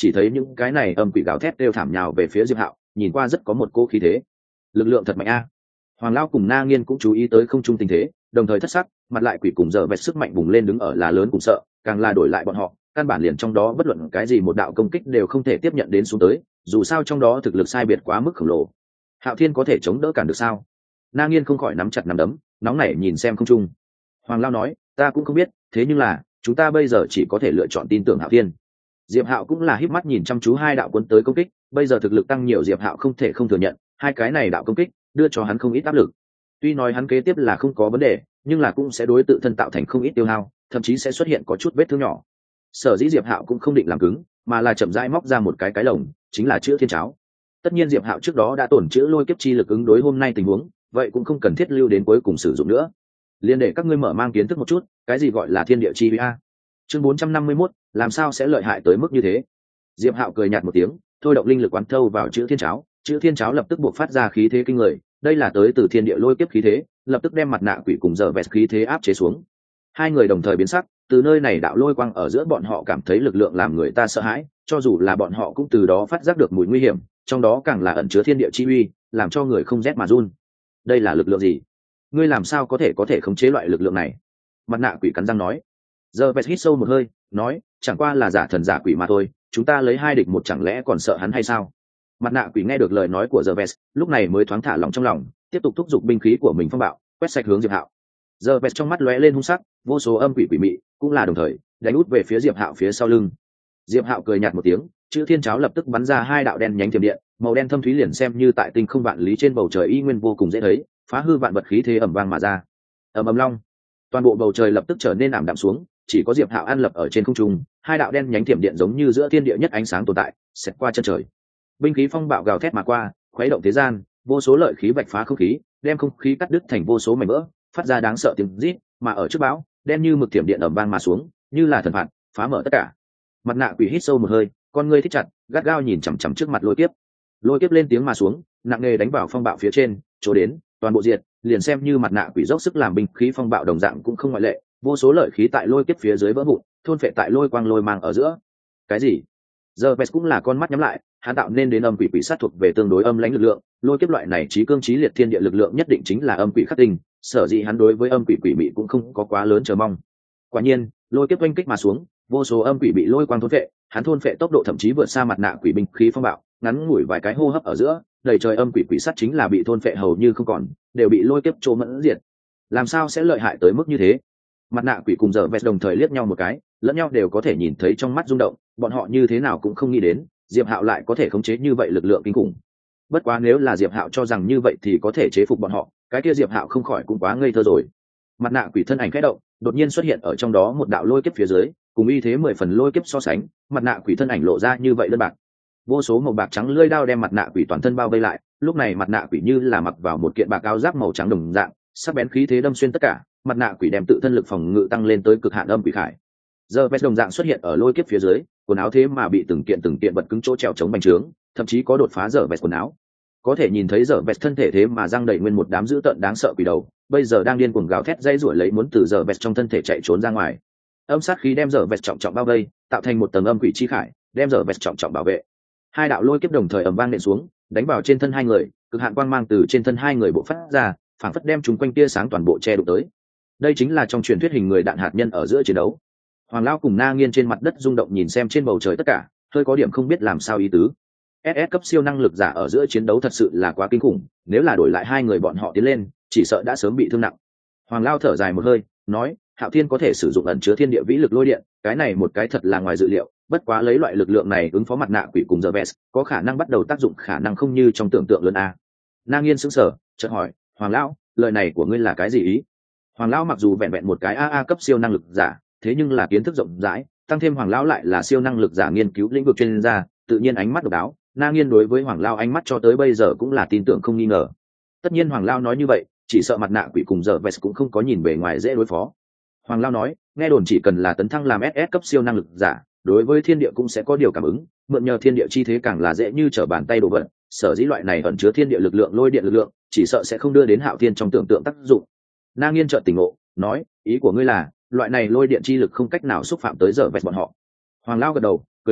chỉ thấy những cái này âm quỷ gào thét đều thảm nhào về phía Diệp Hạo, nhìn qua rất có một cô khí thế. Lực lượng thật mạnh a. Hoàng Lão cùng Na Nghiên cũng chú ý tới không trung tình thế, đồng thời thất sắc, mặt lại quỷ cùng giờ vẹt sức mạnh bùng lên đứng ở là lớn cùng sợ, càng là đổi lại bọn họ, căn bản liền trong đó bất luận cái gì một đạo công kích đều không thể tiếp nhận đến xuống tới, dù sao trong đó thực lực sai biệt quá mức khổng lồ. Hạo Thiên có thể chống đỡ cản được sao? Na Nghiên không khỏi nắm chặt nắm đấm, nóng nảy nhìn xem không trung. Hoàng Lão nói, ta cũng không biết, thế nhưng là chúng ta bây giờ chỉ có thể lựa chọn tin tưởng Hạo Thiên. Diệp Hạo cũng là híp mắt nhìn chăm chú hai đạo cuốn tới công kích, bây giờ thực lực tăng nhiều, Diệp Hạo không thể không thừa nhận, hai cái này đạo công kích đưa cho hắn không ít áp lực. Tuy nói hắn kế tiếp là không có vấn đề, nhưng là cũng sẽ đối tự thân tạo thành không ít tiêu hao, thậm chí sẽ xuất hiện có chút vết thương nhỏ. Sở dĩ Diệp Hạo cũng không định làm cứng, mà là chậm rãi móc ra một cái lồng, chính là chữa thiên cháo. Tất nhiên Diệp Hạo trước đó đã tổn chữa lôi kiếp chi lực ứng đối hôm nay tình huống, vậy cũng không cần thiết lưu đến cuối cùng sử dụng nữa. Liên để các ngươi mở mang kiến thức một chút, cái gì gọi là thiên địa chi uy a. Chương 451, làm sao sẽ lợi hại tới mức như thế? Diệp Hạo cười nhạt một tiếng, thôi động linh lực quán thâu vào chữ thiên cháo lập tức buộc phát ra khí thế kinh người, đây là tới từ thiên địa lôi kiếp khí thế, lập tức đem mặt nạ quỷ cùng giờ vẹt khí thế áp chế xuống. Hai người đồng thời biến sắc, từ nơi này đạo lôi quang ở giữa bọn họ cảm thấy lực lượng làm người ta sợ hãi, cho dù là bọn họ cũng từ đó phát giác được mùi nguy hiểm, trong đó càng là ẩn chứa thiên địa chi uy, làm cho người không rét mà run. Đây là lực lượng gì? Ngươi làm sao có thể khống chế loại lực lượng này? Mặt nạ quỷ cắn răng nói. Giờ vẹt hít sâu một hơi, nói, chẳng qua là giả thần giả quỷ mà thôi, chúng ta lấy 2 địch 1 chẳng lẽ còn sợ hắn hay sao? Mặt nạ quỷ nghe được lời nói của Gervais, lúc này mới thoáng thả lỏng trong lòng, tiếp tục thúc giục binh khí của mình phong bạo, quét sạch hướng Diệp Hạo. Gervais trong mắt lóe lên hung sắc, vô số âm quỷ quỷ mị, cũng là đồng thời đánh út về phía Diệp Hạo phía sau lưng. Diệp Hạo cười nhạt một tiếng, chữ thiên cháo lập tức bắn ra 2 đạo đen nhánh thiểm điện, màu đen thâm thúy liền xem như tại tinh không vạn lý trên bầu trời y nguyên vô cùng dễ thấy, phá hư vạn vật khí thế ầm vang mà ra. Ầm ầm long, toàn bộ bầu trời lập tức trở nên ảm đạm xuống, chỉ có Diệp Hạo an lập ở trên không trung, 2 đạo đen nhánh thiểm điện giống như giữa thiên địa nhất ánh sáng tồn tại, xẹt qua chân trời. Binh khí phong bạo gào thét mà qua, khuấy động thế gian, vô số lợi khí vạch phá không khí, đem không khí cắt đứt thành vô số mảnh vỡ, phát ra đáng sợ tiếng rít, mà ở trước bão, đen như mực thiểm điện ầm vang mà xuống, như là thần phạt, phá mở tất cả. Mặt nạ quỷ hít sâu một hơi, con ngươi thích chặt, gắt gao nhìn chằm chằm trước mặt lôi kiếp. Lôi kiếp lên tiếng mà xuống, nặng nề đánh vào phong bạo phía trên, chỗ đến, toàn bộ diệt, liền xem như mặt nạ quỷ dốc sức làm binh khí phong bạo đồng dạng cũng không ngoại lệ, vô số lợi khí tại lôi kiếp phía dưới vỡ vụn, thôn phệ tại lôi quang lôi mang ở giữa. Cái gì? Giờ Vest cũng là con mắt nhắm lại, hắn tạo nên đến âm quỷ quỷ sát thuộc về tương đối âm lãnh lực lượng, lôi kiếp loại này chí cương chí liệt thiên địa lực lượng nhất định chính là âm quỷ khắc tinh, sở dĩ hắn đối với âm quỷ quỷ mị cũng không có quá lớn chờ mong. Quả nhiên, lôi kiếp oanh kích mà xuống, vô số âm quỷ bị lôi quang thôn phệ, hắn thôn phệ tốc độ thậm chí vượt xa mặt nạ quỷ binh khí phong bạo, ngắn ngủi vài cái hô hấp ở giữa, đầy trời âm quỷ quỷ sát chính là bị thôn phệ hầu như không còn, đều bị lôi kiếp trô mẫn diệt. Làm sao sẽ lợi hại tới mức như thế? Mặt nạ quỷ cùng giờ Vest đồng thời liếc nhau một cái, lẫn nhau đều có thể nhìn thấy trong mắt rung động, bọn họ như thế nào cũng không nghĩ đến Diệp Hạo lại có thể khống chế như vậy lực lượng kinh khủng. Bất quá nếu là Diệp Hạo cho rằng như vậy thì có thể chế phục bọn họ, cái kia Diệp Hạo không khỏi cũng quá ngây thơ rồi. Mặt nạ quỷ thân ảnh khẽ động, đột nhiên xuất hiện ở trong đó một đạo lôi kiếp phía dưới, cùng y thế 10 phần lôi kiếp so sánh, mặt nạ quỷ thân ảnh lộ ra như vậy đơn bạc. Vô số màu bạc trắng lưỡi đao đem mặt nạ quỷ toàn thân bao vây lại, lúc này mặt nạ quỷ như là mặc vào một kiện bạc áo giáp màu trắng đồng dạng, sắc bén khí thế đâm xuyên tất cả, mặt nạ quỷ đem tự thân lực phòng ngự tăng lên tới cực hạn âm quỷ khải. Giờ Vest đồng dạng xuất hiện ở lôi kiếp phía dưới, quần áo thế mà bị từng kiện vật cứng chỗ trèo chống bành trướng, thậm chí có đột phá giờ Vest quần áo. Có thể nhìn thấy giờ Vest thân thể thế mà răng đầy nguyên một đám dữ tợn đáng sợ quỷ đầu, bây giờ đang điên cuồng gào thét dây rủa lấy muốn từ giờ Vest trong thân thể chạy trốn ra ngoài. Âm sát khí đem giờ Vest trọng trọng bao vây, tạo thành một tầng âm quỷ chi khải, đem giờ Vest trọng trọng bảo vệ. 2 đạo lôi kiếp đồng thời ầm vang nện xuống, đánh vào trên thân hai người, cực hạn quang mang từ trên thân hai người bộc phát ra, phảng phất đem chúng quanh tia sáng toàn bộ che đụng tới. Đây chính là trong truyền thuyết hình người đạn hạt nhân ở giữa chiến đấu. Hoàng Lão cùng Na Nghiên trên mặt đất rung động nhìn xem trên bầu trời tất cả, hơi có điểm không biết làm sao ý tứ. SS cấp siêu năng lực giả ở giữa chiến đấu thật sự là quá kinh khủng, nếu là đổi lại hai người bọn họ tiến lên, chỉ sợ đã sớm bị thương nặng. Hoàng Lão thở dài một hơi, nói, Hạo Thiên có thể sử dụng ẩn chứa thiên địa vĩ lực lôi điện, cái này một cái thật là ngoài dự liệu, bất quá lấy loại lực lượng này ứng phó mặt nạ quỷ cùng giờ Vest, có khả năng bắt đầu tác dụng khả năng không như trong tưởng tượng lớn a. Na Nghiên sững sờ, chợt hỏi, Hoàng Lão, lời này của ngươi là cái gì ý? Hoàng Lão mặc dù vẹn vẹn một cái AA cấp siêu năng lực giả, thế nhưng là kiến thức rộng rãi, tăng thêm Hoàng Lão lại là siêu năng lực giả nghiên cứu lĩnh vực chuyên gia, tự nhiên ánh mắt độc đáo. Na Nghiên đối với Hoàng Lão ánh mắt cho tới bây giờ cũng là tin tưởng không nghi ngờ. Tất nhiên Hoàng Lão nói như vậy, chỉ sợ mặt nạ quỷ cùng giờ Vest cũng không có nhìn bề ngoài dễ đối phó. Hoàng Lão nói, nghe đồn chỉ cần là tấn thăng làm SS cấp siêu năng lực giả, đối với thiên địa cũng sẽ có điều cảm ứng, mượn nhờ thiên địa chi thế càng là dễ như trở bàn tay đồ vật, sở dĩ loại này ẩn chứa thiên địa lực lượng lôi điện lực lượng, chỉ sợ sẽ không đưa đến Hạo Thiên trong tưởng tượng tác dụng. Na Nghiên chợt tỉnh ngộ, nói, ý của ngươi là, loại này lôi điện chi lực không cách nào xúc phạm tới giờ Vest bọn họ. Hoàng Lão gật đầu, cười nói,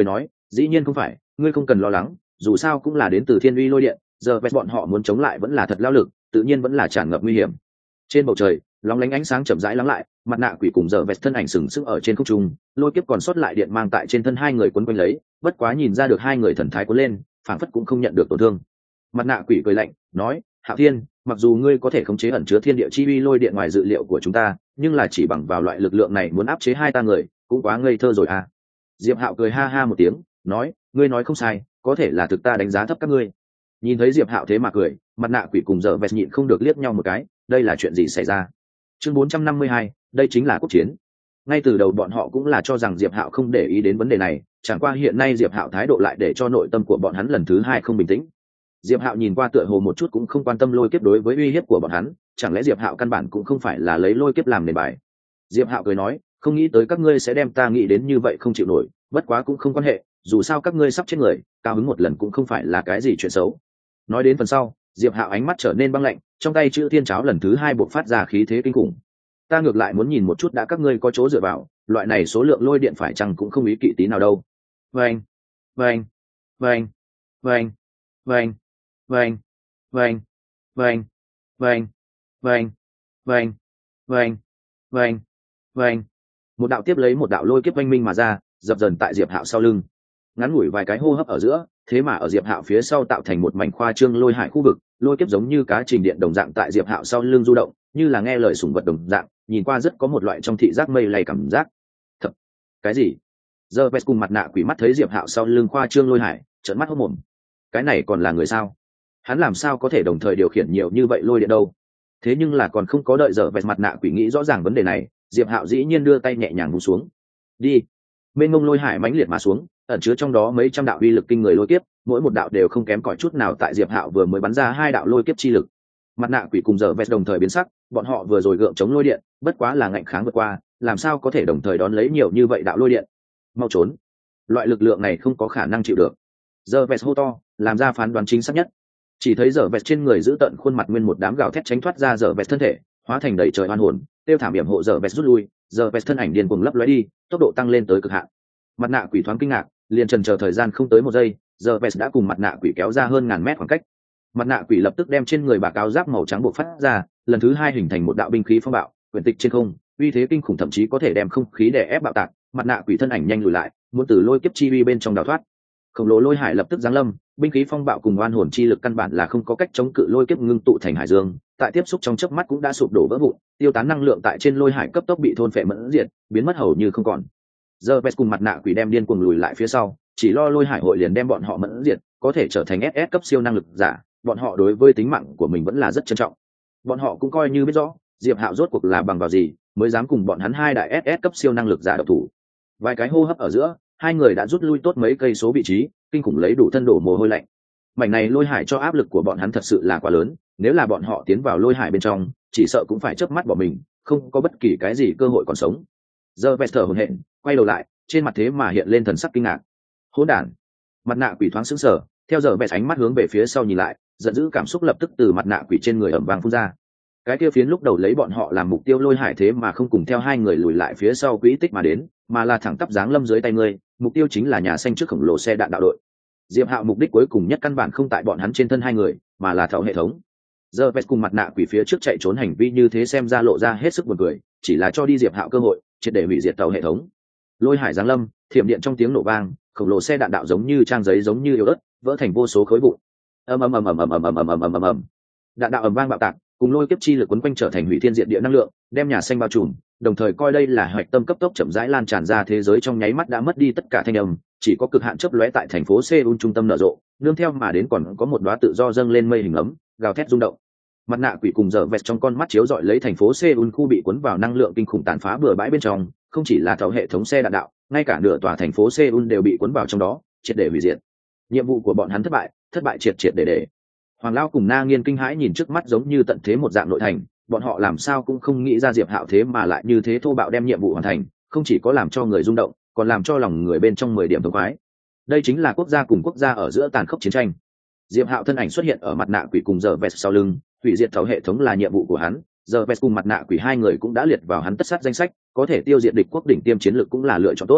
Dĩ nhiên không phải, ngươi không cần lo lắng, dù sao cũng là đến từ thiên uy lôi điện, giờ vẹt bọn họ muốn chống lại vẫn là thật lao lực, tự nhiên vẫn là tràn ngập nguy hiểm. Trên bầu trời lóng lánh ánh sáng chậm rãi lắng lại, mặt nạ quỷ cùng giờ vẹt thân ảnh sừng sững ở trên không trung, lôi kiếp còn sót lại điện mang tại trên thân hai người quấn quanh lấy, bất quá nhìn ra được hai người thần thái cuốn lên, phảng phất cũng không nhận được tổn thương. Mặt nạ quỷ cười lạnh nói, Hạo Thiên, mặc dù ngươi có thể khống chế ẩn chứa thiên địa chi uy lôi điện ngoài dự liệu của chúng ta, nhưng là chỉ bằng vào loại lực lượng này muốn áp chế hai ta người cũng quá ngây thơ rồi à. Diệp Hạo cười ha ha một tiếng nói, ngươi nói không sai, có thể là thực ta đánh giá thấp các ngươi. Nhìn thấy Diệp Hạo thế mà cười, mặt nạ quỷ cùng giờ vẹt nhịn không được liếc nhau một cái, đây là chuyện gì xảy ra? Chương 452, đây chính là quốc chiến. Ngay từ đầu bọn họ cũng là cho rằng Diệp Hạo không để ý đến vấn đề này, chẳng qua hiện nay Diệp Hạo thái độ lại để cho nội tâm của bọn hắn lần thứ hai không bình tĩnh. Diệp Hạo nhìn qua tựa hồ một chút cũng không quan tâm lôi kiếp đối với uy hiếp của bọn hắn, chẳng lẽ Diệp Hạo căn bản cũng không phải là lấy lôi kiếp làm nền bài? Diệp Hạo cười nói, không nghĩ tới các ngươi sẽ đem ta nghĩ đến như vậy không chịu nổi, bất quá cũng không quan hệ, dù sao các ngươi sắp chết người, cao hứng một lần cũng không phải là cái gì chuyện xấu. Nói đến phần sau, Diệp Hạo ánh mắt trở nên băng lạnh, trong tay chữ thiên cháo lần thứ hai bộc phát ra khí thế kinh khủng. Ta ngược lại muốn nhìn một chút đã các ngươi có chỗ dựa vào, loại này số lượng lôi điện phải chăng cũng không ý kỵ tí nào đâu. Vâng, vâng, vâng, vâng, vâng, vâng, vâng, vâng, vâng, vâng, vâng, vâng, vâng, vâng. Một đạo tiếp lấy một đạo lôi kiếp oanh minh mà ra, dập dần tại Diệp Hạo sau lưng. Ngắn ngủi vài cái hô hấp ở giữa, thế mà ở Diệp Hạo phía sau tạo thành một mảnh khoa trương lôi hải khu vực, lôi kiếp giống như cá trình điện đồng dạng tại Diệp Hạo sau lưng du động, như là nghe lời sủng vật đồng dạng, nhìn qua rất có một loại trong thị giác mây lay cảm giác. Thật, cái gì? Giờ Vest cùng mặt nạ quỷ mắt thấy Diệp Hạo sau lưng khoa trương lôi hải, trợn mắt hốt mồm. Cái này còn là người sao? Hắn làm sao có thể đồng thời điều khiển nhiều như vậy lôi điện đâu? Thế nhưng là còn không có đợi Giờ Vest mặt nạ quỷ nghĩ rõ ràng vấn đề này, Diệp Hạo dĩ nhiên đưa tay nhẹ nhàng vung xuống. Đi. Mênh mông lôi hải mãnh liệt mà xuống, ẩn chứa trong đó mấy trăm đạo uy lực kinh người lôi kiếp, mỗi một đạo đều không kém cỏi chút nào tại Diệp Hạo vừa mới bắn ra hai đạo lôi kiếp chi lực. Mặt nạ quỷ cùng giờ vest đồng thời biến sắc, bọn họ vừa rồi gượng chống lôi điện, bất quá là ngạnh kháng vượt qua, làm sao có thể đồng thời đón lấy nhiều như vậy đạo lôi điện? Mau trốn! Loại lực lượng này không có khả năng chịu được. Giờ vest hô to, làm ra phán đoán chính xác nhất. Chỉ thấy giờ vest trên người giữ tận khuôn mặt nguyên một đám gào thét tránh thoát ra giờ vest thân thể, hóa thành đầy trời oan hồn, tiêu thảm hiểm hộ giờ vest rút lui, giờ vest thân ảnh điên cuồng lấp lóe đi, tốc độ tăng lên tới cực hạn. Mặt nạ quỷ thoáng kinh ngạc, liền chần chờ thời gian không tới một giây, giờ vest đã cùng mặt nạ quỷ kéo ra hơn ngàn mét khoảng cách. Mặt nạ quỷ lập tức đem trên người bạc áo giáp màu trắng buộc phát ra, lần thứ hai hình thành một đạo binh khí phong bạo, quyển tịch trên không, uy thế kinh khủng thậm chí có thể đem không khí đè ép bạo tạc. Mặt nạ quỷ thân ảnh nhanh lùi lại, muốn từ lôi kiếp chi uy bên trong đào thoát. Khổng lồ lôi hải lập tức giáng lâm, binh khí phong bạo cùng oan hồn chi lực căn bản là không có cách chống cự lôi kiếp ngưng tụ thành hải dương, tại tiếp xúc trong chớp mắt cũng đã sụp đổ vỡ vụn, tiêu tán năng lượng tại trên lôi hải cấp tốc bị thôn phệ mẫn diệt, biến mất hầu như không còn. Giờ Vest cùng mặt nạ quỷ đem điên cuồng lùi lại phía sau, chỉ lo lôi hải hội liền đem bọn họ mẫn diệt, có thể trở thành SS cấp siêu năng lực giả, bọn họ đối với tính mạng của mình vẫn là rất trân trọng. Bọn họ cũng coi như biết rõ, Diệp Hạo rốt cuộc là bằng vào gì mới dám cùng bọn hắn hai đại SS cấp siêu năng lực giả độc thủ. Vài cái hô hấp ở giữa, hai người đã rút lui tốt mấy cây số vị trí, kinh khủng lấy đủ thân đổ mồ hôi lạnh. Mảnh này lôi hải cho áp lực của bọn hắn thật sự là quá lớn, nếu là bọn họ tiến vào lôi hải bên trong, chỉ sợ cũng phải chớp mắt bỏ mình, không có bất kỳ cái gì cơ hội còn sống. Giờ Vest thở hổn hển, quay đầu lại, trên mặt thế mà hiện lên thần sắc kinh ngạc. Hỗn đản! Mặt nạ quỷ thoáng sững sờ, theo giờ Vest ánh mắt hướng về phía sau nhìn lại, giận dữ cảm xúc lập tức từ mặt nạ quỷ trên người ầm vang phun ra. Cái kia phiến lúc đầu lấy bọn họ làm mục tiêu lôi hải thế mà không cùng theo hai người lùi lại phía sau quỹ tích mà đến, mà là thẳng tắp giáng lâm dưới tay ngươi, mục tiêu chính là nhà xanh trước khổng lồ xe đạn đạo đội. Diệp Hạo mục đích cuối cùng nhất căn bản không tại bọn hắn trên thân hai người, mà là thấu hệ thống. Giờ Vest cùng mặt nạ quỷ phía trước chạy trốn hành vi như thế xem ra lộ ra hết sức buồn cười, chỉ là cho đi Diệp Hạo cơ hội, triệt để hủy diệt tàu hệ thống. Lôi hải giáng lâm, thiểm điện trong tiếng nổ vang, khổng lồ xe đạn đạo giống như trang giấy giống như yếu ớt, vỡ thành vô số khối vụn. Ầm ầm ầm ầm ầm ầm ầm ầm ầm ầm ầm ầm. Đạn đạo ầm vang bạo tạc, cùng lôi kiếp chi lực quấn quanh trở thành hủy thiên diệt địa năng lượng, đem nhà xanh bao trùm, đồng thời coi đây là hoạch tâm cấp tốc chậm rãi lan tràn ra thế giới, trong nháy mắt đã mất đi tất cả thanh âm, chỉ có cực hạn chớp lóe tại thành phố Seoul trung tâm nở rộ, nương theo mà đến còn có một đóa tự do dâng lên mây hình ấm, gào thét rung động. Mặt nạ quỷ cùng giờ Vest trong con mắt chiếu rọi lấy thành phố Seoul khu bị cuốn vào năng lượng kinh khủng tàn phá bừa bãi bên trong, không chỉ là thấu hệ thống xe đạn đạo, ngay cả nửa tòa thành phố Seoul đều bị cuốn vào trong đó, triệt để hủy diệt. Nhiệm vụ của bọn hắn thất bại triệt triệt để. Hoàng Lao cùng Na Nghiên kinh hãi nhìn trước mắt giống như tận thế một dạng nội thành, bọn họ làm sao cũng không nghĩ ra Diệp Hạo thế mà lại như thế thô bạo đem nhiệm vụ hoàn thành, không chỉ có làm cho người rung động, còn làm cho lòng người bên trong 10 điểm thống khoái. Đây chính là quốc gia cùng quốc gia ở giữa tàn khốc chiến tranh. Diệp Hạo thân ảnh xuất hiện ở mặt nạ quỷ cùng giờ Vest sau lưng, hủy diệt thấu hệ thống là nhiệm vụ của hắn, giờ Vest cùng mặt nạ quỷ hai người cũng đã liệt vào hắn tất sát danh sách, có thể tiêu diệt địch quốc đỉnh tiêm chiến lược cũng là lựa chọn tốt.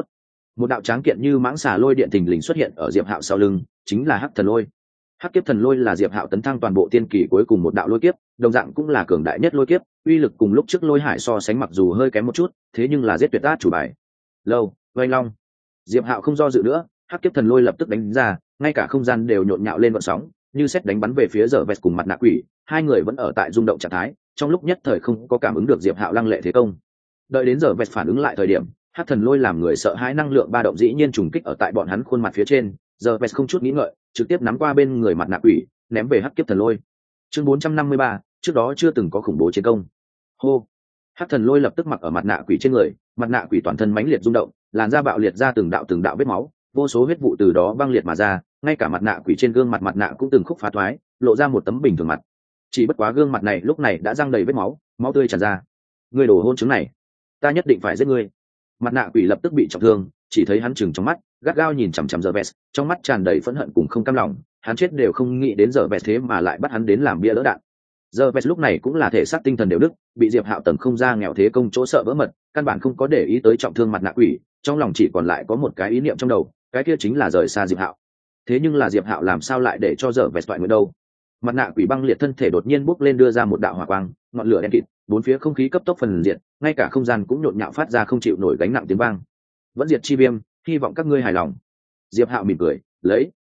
Một đạo tráng kiện như mãng xà lôi điện thình lình xuất hiện ở Diệp Hạo sau lưng, chính là Hắc Thần Lôi. Hắc Kiếp Thần Lôi là Diệp Hạo tấn thăng toàn bộ tiên kỳ cuối cùng một đạo lôi kiếp, đồng dạng cũng là cường đại nhất lôi kiếp, uy lực cùng lúc trước Lôi Hải so sánh mặc dù hơi kém một chút, thế nhưng là giết tuyệt át chủ bài. Lâu, Vành Long. Diệp Hạo không do dự nữa, Hắc Kiếp Thần Lôi lập tức đánh ra, ngay cả không gian đều nhộn nhạo lên gợn sóng, như sét đánh bắn về phía Giờ Vẹt cùng Mặt Nạ Quỷ, hai người vẫn ở tại rung động trạng thái, trong lúc nhất thời không có cảm ứng được Diệp Hạo lăng lệ thế công. Đợi đến Giờ Vẹt phản ứng lại thời điểm, Hắc Thần Lôi làm người sợ hãi năng lượng ba động dĩ nhiên trùng kích ở tại bọn hắn khuôn mặt phía trên, Giờ Vẹt không chút nghĩ ngợi, trực tiếp nắm qua bên người Mặt Nạ Quỷ, ném về Hắc Kiếp Thần Lôi. Chương 453, trước đó chưa từng có khủng bố chiến công. Hô. Hắc Thần Lôi lập tức mặc ở Mặt Nạ Quỷ trên người, Mặt Nạ Quỷ toàn thân mãnh liệt rung động, làn da bạo liệt ra từng đạo vết máu, vô số huyết vụ từ đó băng liệt mà ra, ngay cả Mặt Nạ Quỷ trên gương mặt nạ cũng từng khúc phá thoái, lộ ra một tấm bình thường mặt. Chỉ bất quá gương mặt này lúc này đã răng đầy vết máu, máu tươi tràn ra. Ngươi đồ hôn chứng này, ta nhất định phải giết ngươi. Mặt Nạ Quỷ lập tức bị trọng thương, chỉ thấy hắn chừng trong mắt, gắt gao nhìn chằm chằm Giờ Vẹt, trong mắt tràn đầy phẫn hận cùng không cam lòng, hắn chết đều không nghĩ đến Giờ Vẹt thế mà lại bắt hắn đến làm bia đỡ đạn. Giờ Vẹt lúc này cũng là thể xác tinh thần đều đứt, bị Diệp Hạo tầng không ra nghèo thế công chỗ sợ vỡ mật, căn bản không có để ý tới trọng thương Mặt Nạ Quỷ, trong lòng chỉ còn lại có một cái ý niệm trong đầu, cái kia chính là rời xa Diệp Hạo. Thế nhưng là Diệp Hạo làm sao lại để cho Giờ Vẹt toại nguyện đâu? Mặt Nạ Quỷ băng liệt thân thể đột nhiên bốc lên đưa ra một đạo hỏa quang, ngọn lửa đen kịt, bốn phía không khí cấp tốc phần diệt, ngay cả không gian cũng nhộn nhạo phát ra không chịu nổi gánh nặng tiếng vang. Vẫn diệt chi viêm, hy vọng các ngươi hài lòng. Diệp Hạo mỉm cười, lấy.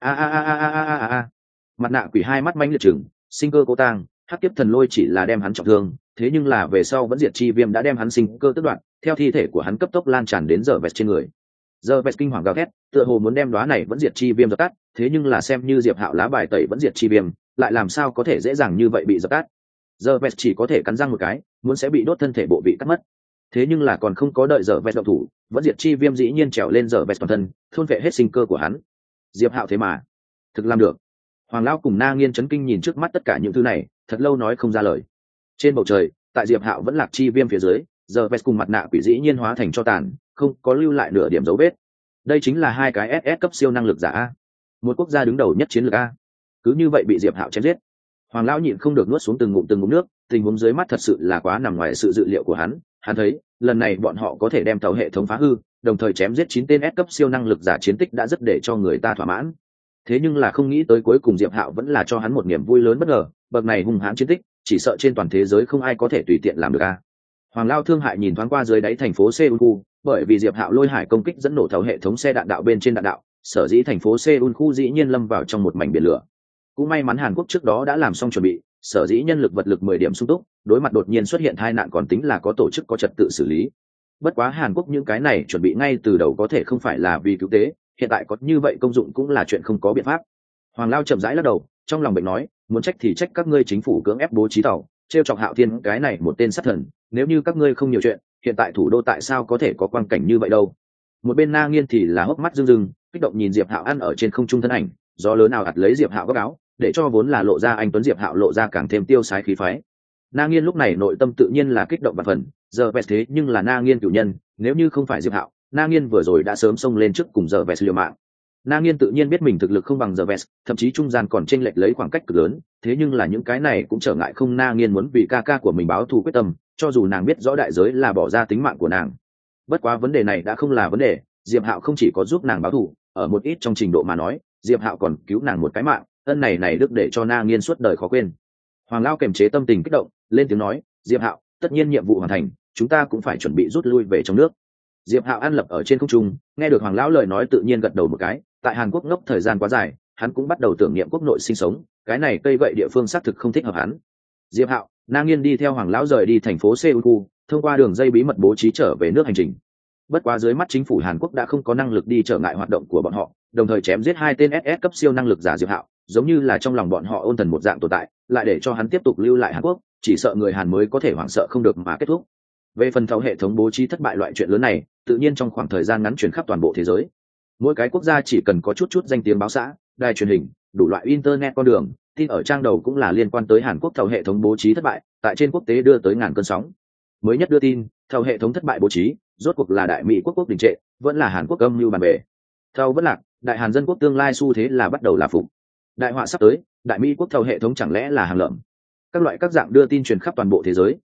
Mặt Nạ Quỷ hai mắt manh liệt trừng, sinh cơ cố tang, Hắc Kiếp Thần Lôi chỉ là đem hắn trọng thương, thế nhưng là về sau vẫn diệt chi viêm đã đem hắn sinh cơ tước đoạn, theo thi thể của hắn cấp tốc lan tràn đến Giờ Vẹt trên người. Giờ Vẹt kinh hoàng gào thét, tựa hồ muốn đem đóa này vẫn diệt chi viêm dập tắt, thế nhưng là xem như Diệp Hạo lá bài tẩy vẫn diệt chi viêm, lại làm sao có thể dễ dàng như vậy bị dập tắt. Giờ Vẹt chỉ có thể cắn răng một cái, muốn sẽ bị đốt thân thể bộ vị cắt mất. Thế nhưng là còn không có đợi Giờ Vẹt động thủ, vẫn diệt chi viêm dĩ nhiên trèo lên Giờ Vẹt toàn thân, thôn phệ hết sinh cơ của hắn. Diệp Hạo thế mà thực làm được. Hoàng lão cùng Na Nghiên chấn kinh nhìn trước mắt tất cả những thứ này, thật lâu nói không ra lời. Trên bầu trời, tại Diệp Hạo vẫn lạc chi viêm phía dưới, Giờ Vẹt cùng Mặt Nạ Quỷ dĩ nhiên hóa thành tro tàn, không có lưu lại nửa điểm dấu vết. Đây chính là hai cái SS cấp siêu năng lực giả a, một quốc gia đứng đầu nhất chiến lược a, cứ như vậy bị Diệp Hạo chém giết. Hoàng lão nhịn không được nuốt xuống từng ngụm nước, tình huống dưới mắt thật sự là quá nằm ngoài sự dự liệu của hắn. Hắn thấy lần này bọn họ có thể đem tàu hệ thống phá hư, đồng thời chém giết 9 tên S cấp siêu năng lực giả chiến tích đã rất để cho người ta thỏa mãn. Thế nhưng là không nghĩ tới cuối cùng Diệp Hạo vẫn là cho hắn một niềm vui lớn bất ngờ, bậc này hung hãn chiến tích, chỉ sợ trên toàn thế giới không ai có thể tùy tiện làm được a. Hoàng lão thương hại nhìn thoáng qua dưới đáy thành phố Seoul khu, bởi vì Diệp Hạo lôi hải công kích dẫn nổ thấu hệ thống xe đạn đạo bên trên đạn đạo, sở dĩ thành phố Seoul khu dĩ nhiên lâm vào trong một mảnh biển lửa. Cũng may mắn Hàn Quốc trước đó đã làm xong chuẩn bị, sở dĩ nhân lực vật lực 10 điểm sung túc, đối mặt đột nhiên xuất hiện tai nạn còn tính là có tổ chức có trật tự xử lý. Bất quá Hàn Quốc những cái này chuẩn bị ngay từ đầu có thể không phải là vì cứu tế, hiện tại có như vậy công dụng cũng là chuyện không có biện pháp. Hoàng Lao chậm rãi lắc đầu, trong lòng bệnh nói, muốn trách thì trách các ngươi chính phủ cưỡng ép bố trí tàu, trêu chọc Hạo Thiên cái này một tên sát thần, nếu như các ngươi không nhiều chuyện, hiện tại thủ đô tại sao có thể có quang cảnh như vậy đâu. Một bên Na Nghiên thì là hốc mắt rưng rưng, kích động nhìn Diệp Hạo ăn ở trên không trung thân ảnh, gió lớn nào ạt lấy Diệp Hạo góc áo, để cho vốn là lộ ra anh tuấn Diệp Hạo lộ ra càng thêm tiêu sái khí phái. Na Nghiên lúc này nội tâm tự nhiên là kích động và phần, giờ vẹt thế nhưng là Na Nghiên cửu nhân, nếu như không phải Diệp Hạo, Na Nghiên vừa rồi đã sớm xông lên trước cùng giờ vẹt liều mạng. Na Nghiên tự nhiên biết mình thực lực không bằng giờ vẹt, thậm chí trung gian còn chênh lệch lấy khoảng cách cực lớn, thế nhưng là những cái này cũng trở ngại không Na Nghiên muốn vì ca ca của mình báo thù quyết tâm, cho dù nàng biết rõ đại giới là bỏ ra tính mạng của nàng. Bất quá vấn đề này đã không là vấn đề, Diệp Hạo không chỉ có giúp nàng báo thù, ở một ít trong trình độ mà nói, Diệp Hạo còn cứu nàng một cái mạng, ân này đức để cho Na Nghiên suốt đời khó quên. Hoàng Lao kiềm chế tâm tình kích động, lên tiếng nói, Diệp Hạo, tất nhiên nhiệm vụ hoàn thành, chúng ta cũng phải chuẩn bị rút lui về trong nước. Diệp Hạo an lập ở trên không trung, nghe được Hoàng lão lời nói tự nhiên gật đầu một cái, tại Hàn Quốc ngốc thời gian quá dài, hắn cũng bắt đầu tưởng niệm quốc nội sinh sống, cái này cây gậy địa phương xác thực không thích hợp hắn. Diệp Hạo, Na Nghiên đi theo Hoàng lão rời đi thành phố Seoul, thông qua đường dây bí mật bố trí trở về nước hành trình. Bất quá dưới mắt chính phủ Hàn Quốc đã không có năng lực đi trở ngại hoạt động của bọn họ, đồng thời chém giết 2 tên SS cấp siêu năng lực giả Diệp Hạo, giống như là trong lòng bọn họ ôn thần một dạng tồn tại, lại để cho hắn tiếp tục lưu lại Hàn Quốc, chỉ sợ người Hàn mới có thể hoảng sợ không được mà kết thúc. Về phần thấu hệ thống bố trí thất bại loại chuyện lớn này, tự nhiên trong khoảng thời gian ngắn truyền khắp toàn bộ thế giới. Mỗi cái quốc gia chỉ cần có chút danh tiếng báo xã, đài truyền hình, đủ loại internet con đường, tin ở trang đầu cũng là liên quan tới Hàn Quốc thấu hệ thống bố trí thất bại, tại trên quốc tế đưa tới ngàn cơn sóng. Mới nhất đưa tin, thấu hệ thống thất bại bố trí, rốt cuộc là Đại Mỹ quốc đình trệ, vẫn là Hàn Quốc âm mưu bàn bể. Thấu vẫn lạc, Đại Hàn dân quốc tương lai xu thế là bắt đầu là phục. Đại họa sắp tới, Đại Mỹ quốc thấu hệ thống chẳng lẽ là hàng lợm. Các loại các dạng đưa tin truyền khắp toàn bộ thế giới,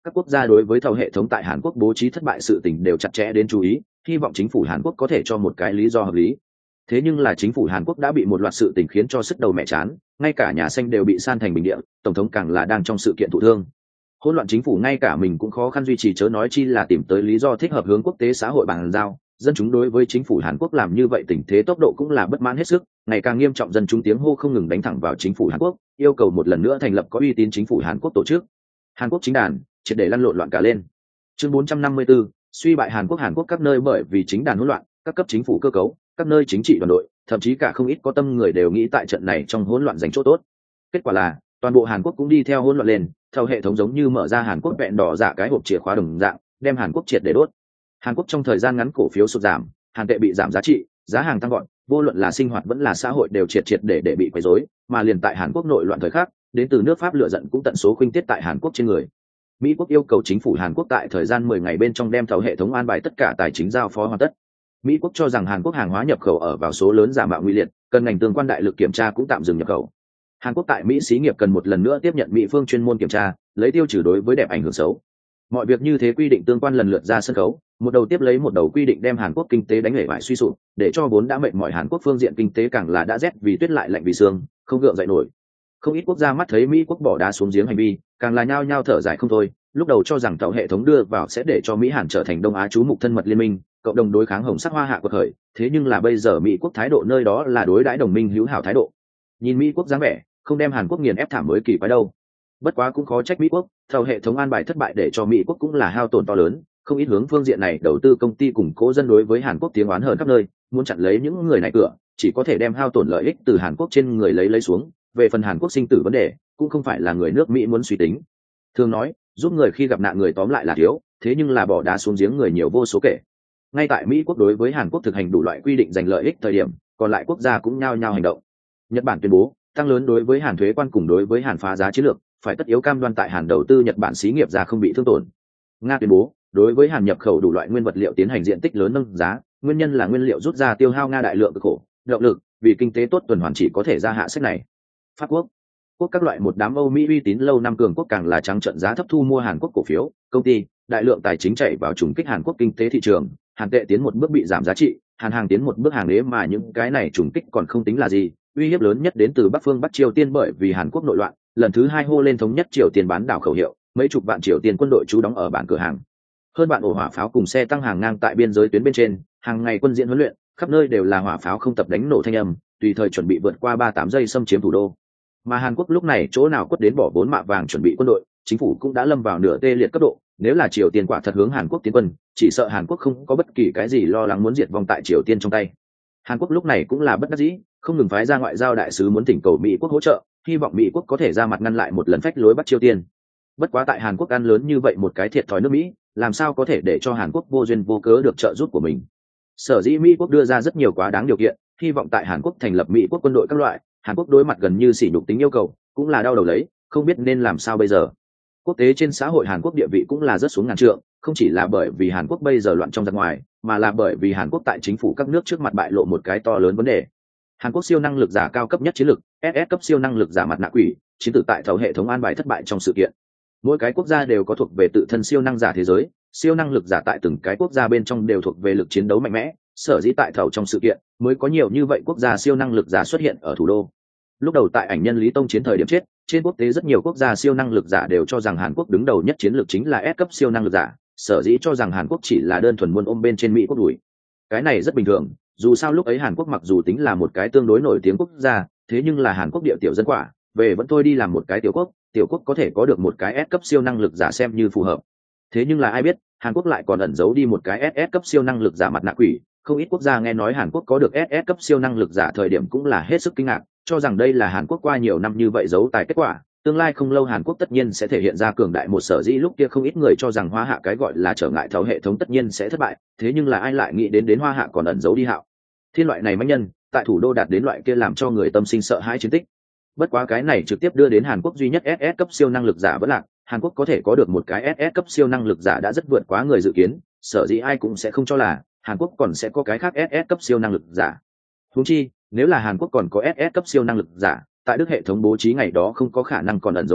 các quốc gia đối với thầu hệ thống tại Hàn Quốc bố trí thất bại sự tình đều chặt chẽ đến chú ý, hy vọng chính phủ Hàn Quốc có thể cho một cái lý do hợp lý. Thế nhưng là chính phủ Hàn Quốc đã bị một loạt sự tình khiến cho sức đầu mẹ chán, ngay cả nhà xanh đều bị san thành bình địa, tổng thống càng là đang trong sự kiện thụ thương. Hỗn loạn chính phủ ngay cả mình cũng khó khăn duy trì, chớ nói chi là tìm tới lý do thích hợp hướng quốc tế xã hội bàn giao. Dân chúng đối với chính phủ Hàn Quốc làm như vậy tình thế tốc độ cũng là bất mãn hết sức, ngày càng nghiêm trọng, dân chúng tiếng hô không ngừng đánh thẳng vào chính phủ Hàn Quốc, yêu cầu một lần nữa thành lập có uy tín chính phủ Hàn Quốc tổ chức. Hàn Quốc chính đàn triệt để lăn lộn loạn cả lên. Chương 454, suy bại Hàn Quốc. Hàn Quốc các nơi bởi vì chính đàn hỗn loạn, các cấp chính phủ cơ cấu, các nơi chính trị đoàn đội, thậm chí cả không ít có tâm người đều nghĩ tại trận này trong hỗn loạn giành chỗ tốt. Kết quả là toàn bộ Hàn Quốc cũng đi theo hỗn loạn lên, theo hệ thống giống như mở ra Hàn Quốc vẹn đỏ giả cái hộp chìa khóa đồng dạng, đem Hàn Quốc triệt để đốt. Hàn Quốc trong thời gian ngắn cổ phiếu sụt giảm, Hàn tệ bị giảm giá trị, giá hàng tăng gọn, vô luận là sinh hoạt vẫn là xã hội đều triệt để bị quấy rối, mà liền tại Hàn Quốc nội loạn thời khắc, đến từ nước Pháp lựa giận cũng tận số khuynh tiết tại Hàn Quốc trên người. Mỹ quốc yêu cầu chính phủ Hàn Quốc tại thời gian 10 ngày bên trong đem thầu hệ thống an bài tất cả tài chính giao phó hoàn tất. Mỹ quốc cho rằng Hàn Quốc hàng hóa nhập khẩu ở vào số lớn giả mạo nguy liệt, cần ngành tương quan đại lực kiểm tra cũng tạm dừng nhập khẩu. Hàn Quốc tại Mỹ xí nghiệp cần một lần nữa tiếp nhận Mỹ phương chuyên môn kiểm tra, lấy tiêu trừ đối với đẹp ảnh hưởng xấu. Mọi việc như thế quy định tương quan lần lượt ra sân khấu, một đầu tiếp lấy một đầu quy định đem Hàn Quốc kinh tế đánh hể bại suy sụp, để cho vốn đã mệt mỏi Hàn Quốc phương diện kinh tế càng là đã rét vì tuyết lại lạnh vì xương, không gượng dậy nổi. Không ít quốc gia mắt thấy Mỹ quốc bỏ đá xuống giếng hành vi, càng là nhao nhao thở dài không thôi, lúc đầu cho rằng tàu hệ thống đưa vào sẽ để cho Mỹ Hàn trở thành Đông Á chú mục thân mật liên minh, cộng đồng đối kháng hồng sắc hoa hạ của khởi, thế nhưng là bây giờ Mỹ quốc thái độ nơi đó là đối đãi đồng minh hữu hảo thái độ. Nhìn Mỹ quốc dáng vẻ, không đem Hàn Quốc nghiền ép thảm mới kỳ quái đâu. Bất quá cũng khó trách Mỹ quốc, tàu hệ thống an bài thất bại để cho Mỹ quốc cũng là hao tổn to lớn, không ít hướng phương diện này đầu tư công ty cùng cố dân đối với Hàn Quốc tiếng oán hờn khắp nơi, muốn chặn lấy những người này cửa, chỉ có thể đem hao tổn lợi ích từ Hàn Quốc trên người lấy xuống. Về phần Hàn Quốc sinh tử vấn đề, cũng không phải là người nước Mỹ muốn suy tính. Thường nói, giúp người khi gặp nạn người tóm lại là thiếu, thế nhưng là bỏ đá xuống giếng người nhiều vô số kể. Ngay tại Mỹ quốc đối với Hàn Quốc thực hành đủ loại quy định giành lợi ích thời điểm, còn lại quốc gia cũng nhao nhao hành động. Nhật Bản tuyên bố tăng lớn đối với Hàn thuế quan cùng đối với Hàn phá giá chiến lược, phải tất yếu cam đoan tại Hàn đầu tư Nhật Bản xí nghiệp ra không bị thương tổn. Nga tuyên bố đối với Hàn nhập khẩu đủ loại nguyên vật liệu tiến hành diện tích lớn nâng giá, nguyên nhân là nguyên liệu rút ra tiêu hao Nga đại lượng cực khổ, động lực, vì kinh tế tốt tuần hoàn chỉ có thể ra hạ sách này. Pháp quốc các loại một đám Âu Mỹ uy tín lâu năm cường quốc càng là trắng trợn giá thấp thu mua Hàn Quốc cổ phiếu, công ty, đại lượng tài chính chảy vào trùng kích Hàn Quốc kinh tế thị trường, Hàn tệ tiến một bước bị giảm giá trị, Hàn hàng tiến một bước hàng đế, mà những cái này trùng kích còn không tính là gì, uy hiếp lớn nhất đến từ Bắc phương Bắc Triều Tiên, bởi vì Hàn Quốc nội loạn, lần thứ hai hô lên thống nhất Triều Tiên bán đảo khẩu hiệu, mấy chục vạn Triều Tiên quân đội trú đóng ở bản cửa hàng, hơn bạn ổ hỏa pháo cùng xe tăng hàng ngang tại biên giới tuyến bên trên, hàng ngày quân diễn huấn luyện, khắp nơi đều là hỏa pháo không tập đánh nổ thanh âm, tùy thời chuẩn bị vượt qua 38 giây xâm chiếm thủ đô. Mà Hàn Quốc lúc này chỗ nào quất đến bỏ vốn mạ vàng chuẩn bị quân đội, chính phủ cũng đã lâm vào nửa tê liệt cấp độ, nếu là Triều Tiên quả thật hướng Hàn Quốc tiến quân, chỉ sợ Hàn Quốc không có bất kỳ cái gì lo lắng muốn diệt vong tại Triều Tiên trong tay. Hàn Quốc lúc này cũng là bất đắc dĩ, không ngừng phái ra ngoại giao đại sứ muốn thỉnh cầu Mỹ quốc hỗ trợ, hy vọng Mỹ quốc có thể ra mặt ngăn lại một lần phách lối Bắc Triều Tiên. Bất quá tại Hàn Quốc ăn lớn như vậy một cái thiệt thòi nước Mỹ, làm sao có thể để cho Hàn Quốc vô duyên vô cớ được trợ giúp của mình. Sở dĩ Mỹ quốc đưa ra rất nhiều quá đáng điều kiện, hy vọng tại Hàn Quốc thành lập Mỹ quốc quân đội các loại, Hàn Quốc đối mặt gần như sỉ nhục tính yêu cầu, cũng là đau đầu lấy, không biết nên làm sao bây giờ. Quốc tế trên xã hội Hàn Quốc địa vị cũng là rất xuống ngàn trượng, không chỉ là bởi vì Hàn Quốc bây giờ loạn trong giặc ngoài, mà là bởi vì Hàn Quốc tại chính phủ các nước trước mặt bại lộ một cái to lớn vấn đề. Hàn Quốc siêu năng lực giả cao cấp nhất chiến lực, SS cấp siêu năng lực giả mặt nạ quỷ, chiến tử tại thầu hệ thống an bài thất bại trong sự kiện. Mỗi cái quốc gia đều có thuộc về tự thân siêu năng giả thế giới, siêu năng lực giả tại từng cái quốc gia bên trong đều thuộc về lực chiến đấu mạnh mẽ, sở dĩ tại thầu trong sự kiện mới có nhiều như vậy quốc gia siêu năng lực giả xuất hiện ở thủ đô. Lúc đầu tại ảnh nhân Lý Tông chiến thời điểm chết, trên quốc tế rất nhiều quốc gia siêu năng lực giả đều cho rằng Hàn Quốc đứng đầu nhất chiến lược chính là S cấp siêu năng lực giả, sở dĩ cho rằng Hàn Quốc chỉ là đơn thuần muốn ôm bên trên Mỹ quốc đuổi. Cái này rất bình thường, dù sao lúc ấy Hàn Quốc mặc dù tính là một cái tương đối nổi tiếng quốc gia, thế nhưng là Hàn Quốc địa tiểu dân quả, về vẫn thôi đi làm một cái tiểu quốc có thể có được một cái S cấp siêu năng lực giả xem như phù hợp. Thế nhưng là ai biết, Hàn Quốc lại còn ẩn giấu đi một cái SS cấp siêu năng lực giả mặt nạ quỷ, không ít quốc gia nghe nói Hàn Quốc có được SS cấp siêu năng lực giả thời điểm cũng là hết sức kinh ngạc, cho rằng đây là Hàn Quốc qua nhiều năm như vậy giấu tài kết quả, tương lai không lâu Hàn Quốc tất nhiên sẽ thể hiện ra cường đại một sở dĩ lúc kia không ít người cho rằng Hoa Hạ cái gọi là trở ngại thấu hệ thống tất nhiên sẽ thất bại, thế nhưng là ai lại nghĩ đến Hoa Hạ còn ẩn giấu đi Hạo Thiên loại này mãnh nhân, tại thủ đô đạt đến loại kia làm cho người tâm sinh sợ hãi chiến tích. Bất quá cái này trực tiếp đưa đến Hàn Quốc duy nhất SS cấp siêu năng lực giả vẫn lạc, Hàn Quốc có thể có được một cái SS cấp siêu năng lực giả đã rất vượt quá người dự kiến, sở dĩ ai cũng sẽ không cho là Hàn Quốc còn sẽ có cái khác SS cấp siêu năng lực giả. Huống chi, nếu là Hàn Quốc còn có SS cấp siêu năng lực giả, tại Đức hệ thống bố trí ngày đó không có khả năng còn ẩn giấu đi,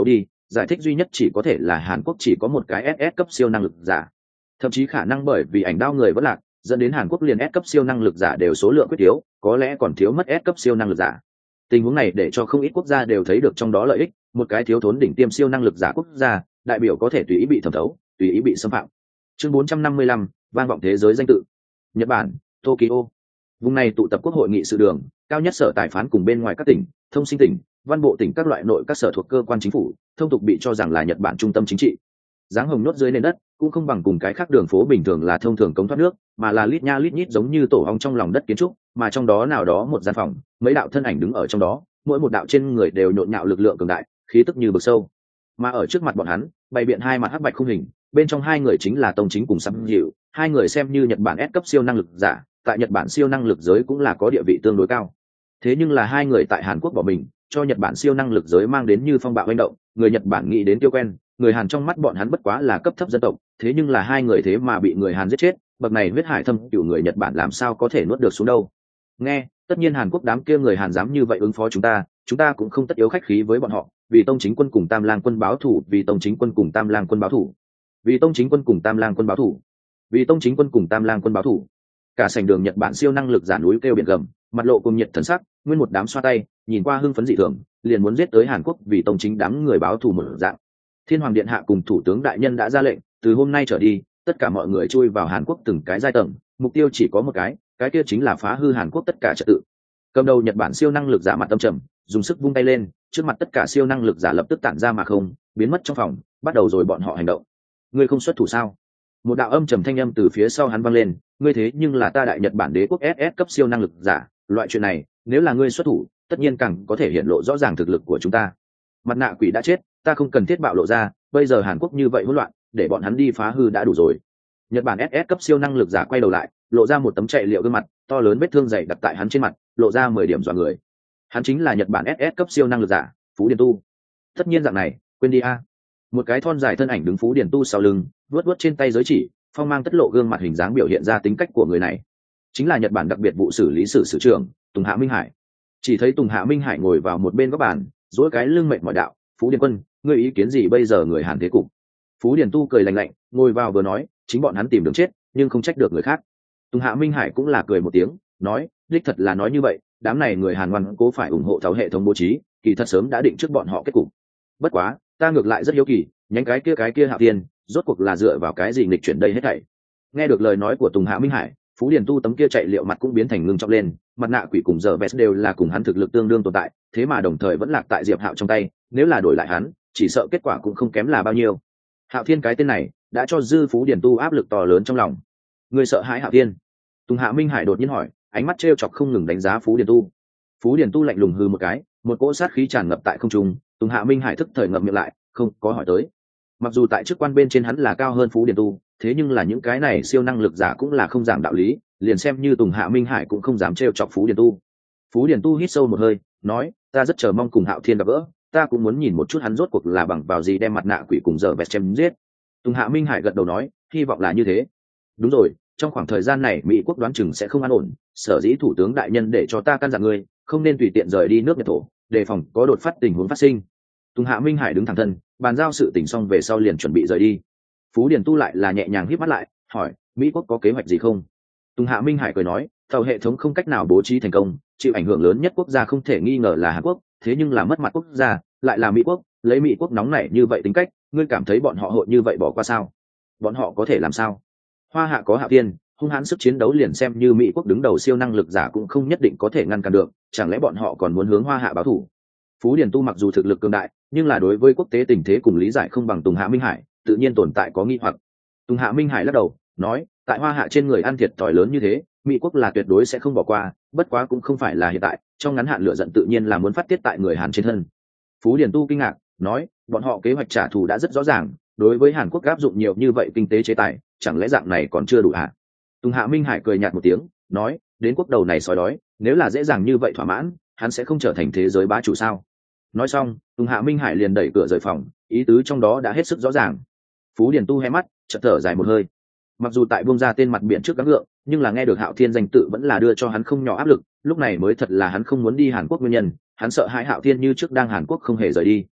giải thích duy nhất chỉ có thể là Hàn Quốc chỉ có một cái SS cấp siêu năng lực giả, thậm chí khả năng bởi vì ảnh đao người vẫn lạc dẫn đến Hàn Quốc liền S cấp siêu năng lực giả đều số lượng quyết thiếu, có lẽ còn thiếu mất S cấp siêu năng lực giả. Tình huống này để cho không ít quốc gia đều thấy được trong đó lợi ích, một cái thiếu thốn đỉnh tiêm siêu năng lực giả quốc gia, đại biểu có thể tùy ý bị thẩm thấu, tùy ý bị xâm phạm. Chương 455, vang vọng thế giới danh tự. Nhật Bản, Tokyo. Vùng này tụ tập quốc hội nghị sự đường, cao nhất sở tài phán cùng bên ngoài các tỉnh, thông sinh tỉnh, văn bộ tỉnh các loại nội các sở thuộc cơ quan chính phủ, thông tục bị cho rằng là Nhật Bản trung tâm chính trị. Dáng hồng nhốt dưới nền đất, cũng không bằng cùng cái khác đường phố bình thường là thông thường cống thoát nước, mà là lít nha lít nhít giống như tổ ong trong lòng đất kiến trúc, mà trong đó nào đó một gian phòng, mấy đạo thân ảnh đứng ở trong đó, mỗi một đạo trên người đều nhộn nhạo lực lượng cường đại, khí tức như vực sâu. Mà ở trước mặt bọn hắn, bày biện hai mặt hắc bạch khung hình, bên trong hai người chính là Tông Chính cùng Sắm Dịu, hai người xem như Nhật Bản S cấp siêu năng lực giả, tại Nhật Bản siêu năng lực giới cũng là có địa vị tương đối cao. Thế nhưng là hai người tại Hàn Quốc bỏ mình, cho Nhật Bản siêu năng lực giới mang đến như phong bạo hành động, người Nhật Bản nghĩ đến tiêu quen, người Hàn trong mắt bọn hắn bất quá là cấp thấp dân tộc, thế nhưng là hai người thế mà bị người Hàn giết chết, bậc này huyết hải thâm cửu người Nhật Bản làm sao có thể nuốt được xuống đâu. Nghe, tất nhiên Hàn Quốc đám kia người Hàn dám như vậy ứng phó chúng ta cũng không tất yếu khách khí với bọn họ, vì Tông Chính quân cùng Tam Lang quân báo thủ, vì Tông Chính quân cùng Tam Lang quân báo thủ, vì Tông Chính quân cùng Tam Lang quân báo thủ, vì Tông Chính quân cùng Tam Lang quân báo thủ. Cả sảnh đường Nhật Bản siêu năng lực giả núi kêu biển gầm, mặt lộ cùng nhiệt thần sắc, nguyên một đám xoa tay, nhìn qua hưng phấn dị thường, liền muốn giết tới Hàn Quốc vì Tông Chính đám người báo thù một dạng. Thiên Hoàng điện hạ cùng thủ tướng đại nhân đã ra lệnh, từ hôm nay trở đi, tất cả mọi người chui vào Hàn Quốc từng cái giai tầng, mục tiêu chỉ có một cái kia chính là phá hư Hàn Quốc tất cả trật tự. Cầm đầu Nhật Bản siêu năng lực giả mặt tâm trầm, dùng sức vung tay lên, trước mặt tất cả siêu năng lực giả lập tức tản ra mà không, biến mất trong phòng, bắt đầu rồi bọn họ hành động. Ngươi không xuất thủ sao? Một đạo âm trầm thanh âm từ phía sau hắn vang lên, ngươi thế nhưng là ta đại Nhật Bản đế quốc SS cấp siêu năng lực giả, loại chuyện này, nếu là ngươi xuất thủ, tất nhiên càng có thể hiện lộ rõ ràng thực lực của chúng ta. Mặt nạ quỷ đã chết, ta không cần thiết bạo lộ ra, bây giờ Hàn Quốc như vậy hỗn loạn, để bọn hắn đi phá hư đã đủ rồi. Nhật Bản SS cấp siêu năng lực giả quay đầu lại, lộ ra một tấm chạy liệu gương mặt, to lớn vết thương dày đặt tại hắn trên mặt, lộ ra 10 điểm dọa người. Hắn chính là Nhật Bản SS cấp siêu năng lực giả, Phú Điền Tu. Tất nhiên dạng này, quên đi a. Một cái thon dài thân ảnh đứng Phú Điền Tu sau lưng, vuốt vuốt trên tay giới chỉ, phong mang tất lộ gương mặt hình dáng biểu hiện ra tính cách của người này. Chính là Nhật Bản đặc biệt vụ xử lý sử trưởng, Tùng Hạ Minh Hải. Chỉ thấy Tùng Hạ Minh Hải ngồi vào một bên góc bàn, duỗi cái lưng mệt mỏi đạo, Phú Điền Quân, ngươi ý kiến gì bây giờ người Hàn thế cục? Phú Điền Tu cười lạnh lạnh, ngồi vào vừa nói, chính bọn hắn tìm đường chết, nhưng không trách được người khác. Tùng Hạ Minh Hải cũng là cười một tiếng, nói, đích thật là nói như vậy, đám này người Hàn ngoan cố phải ủng hộ thấu hệ thống bố trí, kỳ thật sớm đã định trước bọn họ kết cục. Bất quá, ta ngược lại rất hiếu kỳ, nhánh cái kia Hạ Tiên, rốt cuộc là dựa vào cái gì nghịch chuyển đây hết thảy. Nghe được lời nói của Tùng Hạ Minh Hải, Phú Điền Tu tấm kia chạy liệu mặt cũng biến thành ngưng trọng lên, mặt nạ quỷ cùng giờ vest đều là cùng hắn thực lực tương đương tồn tại, thế mà đồng thời vẫn lạc tại Diệp Hạo trong tay, nếu là đổi lại hắn, chỉ sợ kết quả cũng không kém là bao nhiêu. Hạo Thiên cái tên này đã cho dư Phú Điền Tu áp lực to lớn trong lòng. Người sợ hãi Hạo Thiên? Tùng Hạ Minh Hải đột nhiên hỏi, ánh mắt trêu chọc không ngừng đánh giá Phú Điền Tu. Phú Điền Tu lạnh lùng hừ một cái, một cỗ sát khí tràn ngập tại không trung. Tùng Hạ Minh Hải thức thời ngậm miệng lại, không có hỏi tới. Mặc dù tại chức quan bên trên hắn là cao hơn Phú Điền Tu, thế nhưng là những cái này siêu năng lực giả cũng là không giảng đạo lý, liền xem như Tùng Hạ Minh Hải cũng không dám trêu chọc Phú Điền Tu. Phú Điền Tu hít sâu một hơi, nói, ta rất chờ mong cùng Hạo Thiên gặp gỡ, ta cũng muốn nhìn một chút hắn rốt cuộc là bằng vào gì đem mặt nạ quỷ cùng giờ vẹt chém giết. Tùng Hạ Minh Hải gật đầu nói, hy vọng là như thế. Đúng rồi, trong khoảng thời gian này Mỹ quốc đoán chừng sẽ không an ổn, sở dĩ thủ tướng đại nhân để cho ta căn dặn ngươi, không nên tùy tiện rời đi nước Nhật thổ, đề phòng có đột phát tình huống phát sinh. Tùng Hạ Minh Hải đứng thẳng thân, bàn giao sự tình xong về sau liền chuẩn bị rời đi. Phú Điền Tu lại là nhẹ nhàng híp mắt lại, hỏi, Mỹ quốc có kế hoạch gì không? Tùng Hạ Minh Hải cười nói, tàu hệ thống không cách nào bố trí thành công, chịu ảnh hưởng lớn nhất quốc gia không thể nghi ngờ là Hàn Quốc, thế nhưng là mất mặt quốc gia lại là Mỹ quốc, lấy Mỹ quốc nóng nảy như vậy tính cách, ngươi cảm thấy bọn họ hội như vậy bỏ qua sao? Bọn họ có thể làm sao? Hoa Hạ có Hạo Thiên, hung hãn sức chiến đấu liền xem như Mỹ quốc đứng đầu siêu năng lực giả cũng không nhất định có thể ngăn cản được, chẳng lẽ bọn họ còn muốn hướng Hoa Hạ báo thù? Phú Điền Tu mặc dù thực lực cường đại, nhưng là đối với quốc tế tình thế cùng lý giải không bằng Tùng Hạ Minh Hải, tự nhiên tồn tại có nghi hoặc. Tùng Hạ Minh Hải lắc đầu, nói, tại Hoa Hạ trên người ăn thiệt thòi lớn như thế, Mỹ quốc là tuyệt đối sẽ không bỏ qua, bất quá cũng không phải là hiện tại, trong ngắn hạn lửa giận tự nhiên là muốn phát tiết tại người Hàn trên thân. Phú Điền Tu kinh ngạc, nói, bọn họ kế hoạch trả thù đã rất rõ ràng, đối với Hàn Quốc áp dụng nhiều như vậy kinh tế chế tài, chẳng lẽ dạng này còn chưa đủ hả? Tùng Hạ Minh Hải cười nhạt một tiếng, nói, đến quốc đầu này sói đói, nếu là dễ dàng như vậy thỏa mãn, hắn sẽ không trở thành thế giới bá chủ sao? Nói xong, Tùng Hạ Minh Hải liền đẩy cửa rời phòng, ý tứ trong đó đã hết sức rõ ràng. Phú Điền Tu hé mắt, chợt thở dài một hơi. Mặc dù tại buông ra tên mặt biển trước gắng gượng, nhưng là nghe được Hạo Thiên danh tự vẫn là đưa cho hắn không nhỏ áp lực, lúc này mới thật là hắn không muốn đi Hàn Quốc nguyên nhân, hắn sợ hãi Hạo Thiên như trước đang Hàn Quốc không hề rời đi.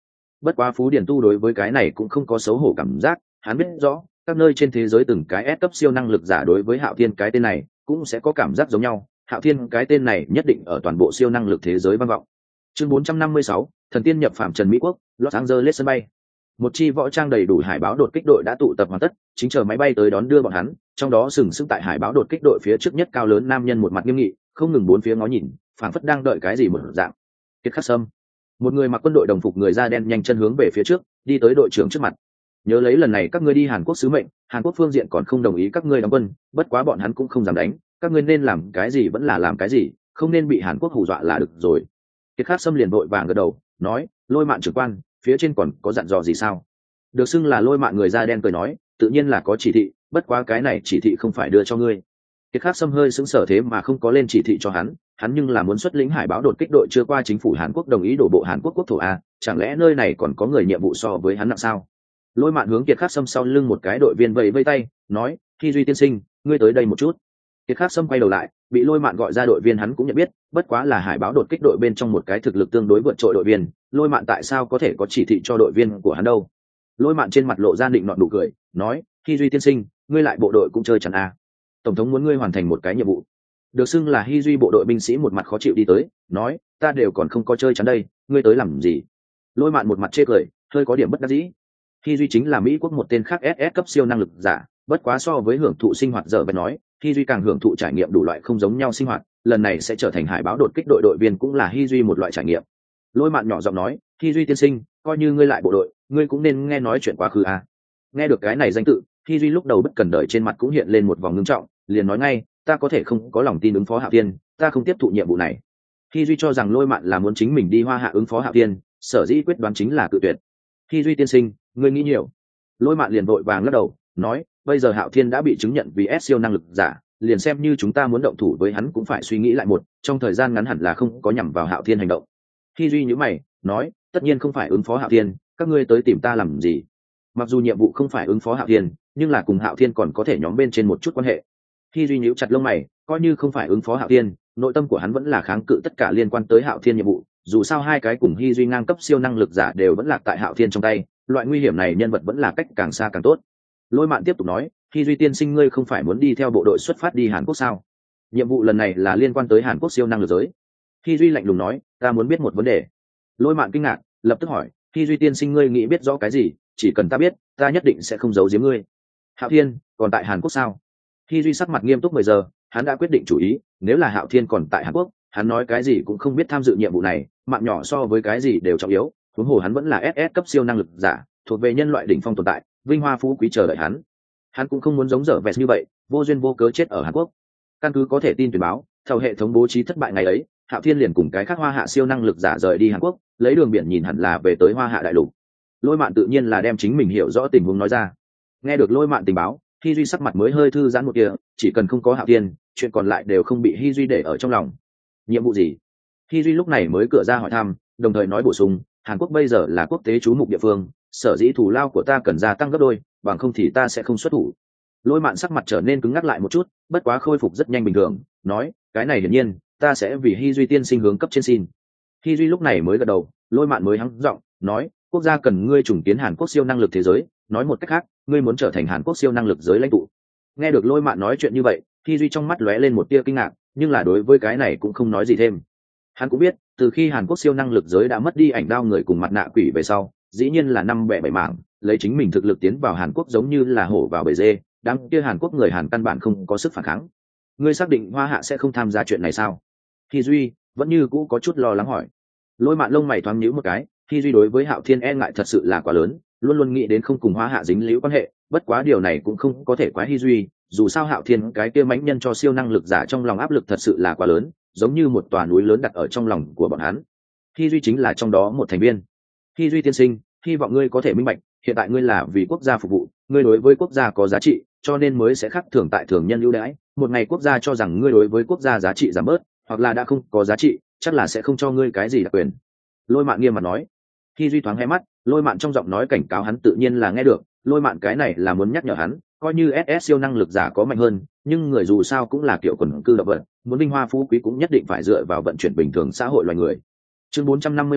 Bất quá Phú Điền Tu đối với cái này cũng không có xấu hổ cảm giác, hắn biết rõ các nơi trên thế giới từng cái S cấp siêu năng lực giả đối với Hạo Thiên cái tên này cũng sẽ có cảm giác giống nhau. Hạo Thiên cái tên này nhất định ở toàn bộ siêu năng lực thế giới vang vọng. Chương 456, thần tiên nhập phạm Trần Mỹ Quốc, Los Angeles sân bay. Một chi võ trang đầy đủ hải báo đột kích đội đã tụ tập hoàn tất, chính chờ máy bay tới đón đưa bọn hắn. Trong đó sừng sững tại hải báo đột kích đội phía trước nhất cao lớn nam nhân một mặt nghiêm nghị, không ngừng bốn phía ngó nhìn, phảng phất đang đợi cái gì một dạng. Kiệt Khắc Sâm, một người mặc quân đội đồng phục người da đen nhanh chân hướng về phía trước, đi tới đội trưởng trước mặt. Nhớ lấy lần này các ngươi đi Hàn Quốc sứ mệnh, Hàn Quốc phương diện còn không đồng ý các ngươi đóng quân, bất quá bọn hắn cũng không dám đánh, các ngươi nên làm cái gì vẫn là làm cái gì, không nên bị Hàn Quốc hù dọa là được rồi. Kiệt Khắc Sâm liền vội vàng gật đầu, nói, Lôi Mạn trưởng quan, phía trên còn có dặn dò gì sao? Được xưng là Lôi Mạn người da đen cười nói, tự nhiên là có chỉ thị, bất quá cái này chỉ thị không phải đưa cho ngươi. Kiệt Khắc Sâm hơi sững sờ thế mà không có lên chỉ thị cho hắn nhưng là muốn xuất lĩnh hải báo đột kích đội chưa qua chính phủ Hàn Quốc đồng ý đổ bộ Hàn Quốc quốc thổ a, chẳng lẽ nơi này còn có người nhiệm vụ so với hắn nặng sao? Lôi Mạn hướng Kiệt Khắc Sâm sau lưng một cái đội viên vẫy vẫy tay, nói, Thi Duy tiên sinh, ngươi tới đây một chút. Kiệt Khắc Sâm quay đầu lại, bị Lôi Mạn gọi ra đội viên hắn cũng nhận biết, bất quá là hải báo đột kích đội bên trong một cái thực lực tương đối vượt trội đội viên, Lôi Mạn tại sao có thể có chỉ thị cho đội viên của hắn đâu? Lôi Mạn trên mặt lộ ra định nọt nụ cười, nói, Thi Duy tiên sinh, ngươi lại bộ đội cũng chơi chắn a. Tổng thống muốn ngươi hoàn thành một cái nhiệm vụ. Được xưng là Hy Duy bộ đội binh sĩ một mặt khó chịu đi tới, nói, ta đều còn không có chơi chắn đây, ngươi tới làm gì? Lôi Mạn một mặt chê cười, hơi có điểm bất đắc dĩ. Hy Duy chính là Mỹ quốc một tên khác SS cấp siêu năng lực giả, bất quá so với hưởng thụ sinh hoạt giờ bên nói, Hy Duy càng hưởng thụ trải nghiệm đủ loại không giống nhau sinh hoạt, lần này sẽ trở thành hải báo đột kích đội viên cũng là Hy Duy một loại trải nghiệm. Lôi Mạn nhỏ giọng nói, Hy Duy tiên sinh, coi như ngươi lại bộ đội, ngươi cũng nên nghe nói chuyện quá khứ à. Nghe được cái này danh tự, Hy Duy lúc đầu bất cần đời trên mặt cũng hiện lên một vòng ngưng trọng, liền nói ngay, ta có thể không có lòng tin ứng phó Hạo Thiên, ta không tiếp thụ nhiệm vụ này. Hy Duy cho rằng Lôi Mạn là muốn chính mình đi Hoa Hạ ứng phó Hạo Thiên, sở dĩ quyết đoán chính là cự tuyệt. Hy Duy tiên sinh, ngươi nghĩ nhiều. Lôi Mạn liền vội vàng lắc đầu, nói, bây giờ Hạo Thiên đã bị chứng nhận vì S siêu năng lực giả, liền xem như chúng ta muốn động thủ với hắn cũng phải suy nghĩ lại một, trong thời gian ngắn hẳn là không có nhằm vào Hạo Thiên hành động. Hy Duy nhíu mày, nói, tất nhiên không phải ứng phó Hạo Thiên, các ngươi tới tìm ta làm gì? Mặc dù nhiệm vụ không phải ứng phó Hạo Thiên, nhưng là cùng Hạo Thiên còn có thể nhóm bên trên một chút quan hệ. Hy Duy nhíu chặt lông mày, coi như không phải ứng phó Hạo Thiên, nội tâm của hắn vẫn là kháng cự tất cả liên quan tới Hạo Thiên nhiệm vụ, dù sao hai cái cùng Hy Duy ngang cấp siêu năng lực giả đều vẫn lạc tại Hạo Thiên trong tay, loại nguy hiểm này nhân vật vẫn là cách càng xa càng tốt. Lôi Mạn tiếp tục nói, Hy Duy tiên sinh ngươi không phải muốn đi theo bộ đội xuất phát đi Hàn Quốc sao? Nhiệm vụ lần này là liên quan tới Hàn Quốc siêu năng lực giới. Hy Duy lạnh lùng nói, ta muốn biết một vấn đề. Lôi Mạn kinh ngạc, lập tức hỏi, Hy Duy tiên sinh ngươi nghĩ biết rõ cái gì? Chỉ cần ta biết, ta nhất định sẽ không giấu giếm ngươi. Hạo Thiên còn tại Hàn Quốc sao? Hy Duy sắc mặt nghiêm túc 10 giờ, hắn đã quyết định chủ ý, nếu là Hạo Thiên còn tại Hàn Quốc, hắn nói cái gì cũng không biết tham dự nhiệm vụ này, mạng nhỏ so với cái gì đều trọng yếu, huống hồ hắn vẫn là SS cấp siêu năng lực giả, thuộc về nhân loại đỉnh phong tồn tại, vinh hoa phú quý chờ đợi hắn. Hắn cũng không muốn giống dở vẹt như vậy, vô duyên vô cớ chết ở Hàn Quốc. Căn cứ có thể tin tuyển báo, theo hệ thống bố trí thất bại ngày ấy, Hạo Thiên liền cùng cái khác Hoa Hạ siêu năng lực giả rời đi Hàn Quốc, lấy đường biển nhìn hẳn là về tới Hoa Hạ đại lục. Lôi Mạn tự nhiên là đem chính mình hiểu rõ tình huống nói ra. Nghe được Lôi Mạn tình báo, Hy Duy sắc mặt mới hơi thư giãn một kia, chỉ cần không có Hạo Thiên, chuyện còn lại đều không bị Hy Duy để ở trong lòng. Nhiệm vụ gì? Hy Duy lúc này mới cửa ra hỏi thăm, đồng thời nói bổ sung, Hàn Quốc bây giờ là quốc tế trú mục địa phương, sở dĩ thù lao của ta cần gia tăng gấp đôi, bằng không thì ta sẽ không xuất thủ. Lôi Mạn sắc mặt trở nên cứng ngắc lại một chút, bất quá khôi phục rất nhanh bình thường, nói, cái này hiển nhiên, ta sẽ vì Hy Duy tiên sinh hướng cấp trên xin. Hy Duy lúc này mới gật đầu, Lôi Mạn mới hắng giọng, nói, quốc gia cần ngươi trùng kiến Hàn Quốc siêu năng lực thế giới, nói một cách khác, ngươi muốn trở thành Hàn Quốc siêu năng lực giới lãnh tụ. Nghe được Lôi Mạn nói chuyện như vậy, Hy Duy trong mắt lóe lên một tia kinh ngạc, nhưng là đối với cái này cũng không nói gì thêm. Hắn cũng biết, từ khi Hàn Quốc siêu năng lực giới đã mất đi ảnh đao người cùng mặt nạ quỷ về sau, dĩ nhiên là năm bẻ bảy mảng, lấy chính mình thực lực tiến vào Hàn Quốc giống như là hổ vào bầy dê, đáng kia Hàn Quốc người Hàn căn bản không có sức phản kháng. Ngươi xác định Hoa Hạ sẽ không tham gia chuyện này sao? Hy Duy vẫn như cũ có chút lo lắng hỏi. Lôi Mạn lông mày thoáng nhíu một cái, Hy Duy đối với Hạo Thiên e ngại thật sự là quá lớn, luôn luôn nghĩ đến không cùng Hoa Hạ dính líu quan hệ, bất quá điều này cũng không có thể quá Hy Duy, dù sao Hạo Thiên cái kia mãnh nhân cho siêu năng lực giả trong lòng áp lực thật sự là quá lớn, giống như một tòa núi lớn đặt ở trong lòng của bọn hắn. Hy Duy chính là trong đó một thành viên. Hy Duy tiên sinh, hy vọng ngươi có thể minh bạch, hiện tại ngươi là vì quốc gia phục vụ, ngươi đối với quốc gia có giá trị, cho nên mới sẽ khác thường tại thường nhân ưu đãi, một ngày quốc gia cho rằng ngươi đối với quốc gia giá trị giảm bớt, hoặc là đã không có giá trị, chắc là sẽ không cho ngươi cái gì đặc quyền. Lôi Mạn nghiêm mặt nói. Hy Duy thoáng hé mắt, Lôi Mạn trong giọng nói cảnh cáo hắn tự nhiên là nghe được, Lôi Mạn cái này là muốn nhắc nhở hắn, coi như SS siêu năng lực giả có mạnh hơn, nhưng người dù sao cũng là kiểu quần cư động vật, muốn vinh hoa phú quý cũng nhất định phải dựa vào vận chuyển bình thường xã hội loài người. Chương 457,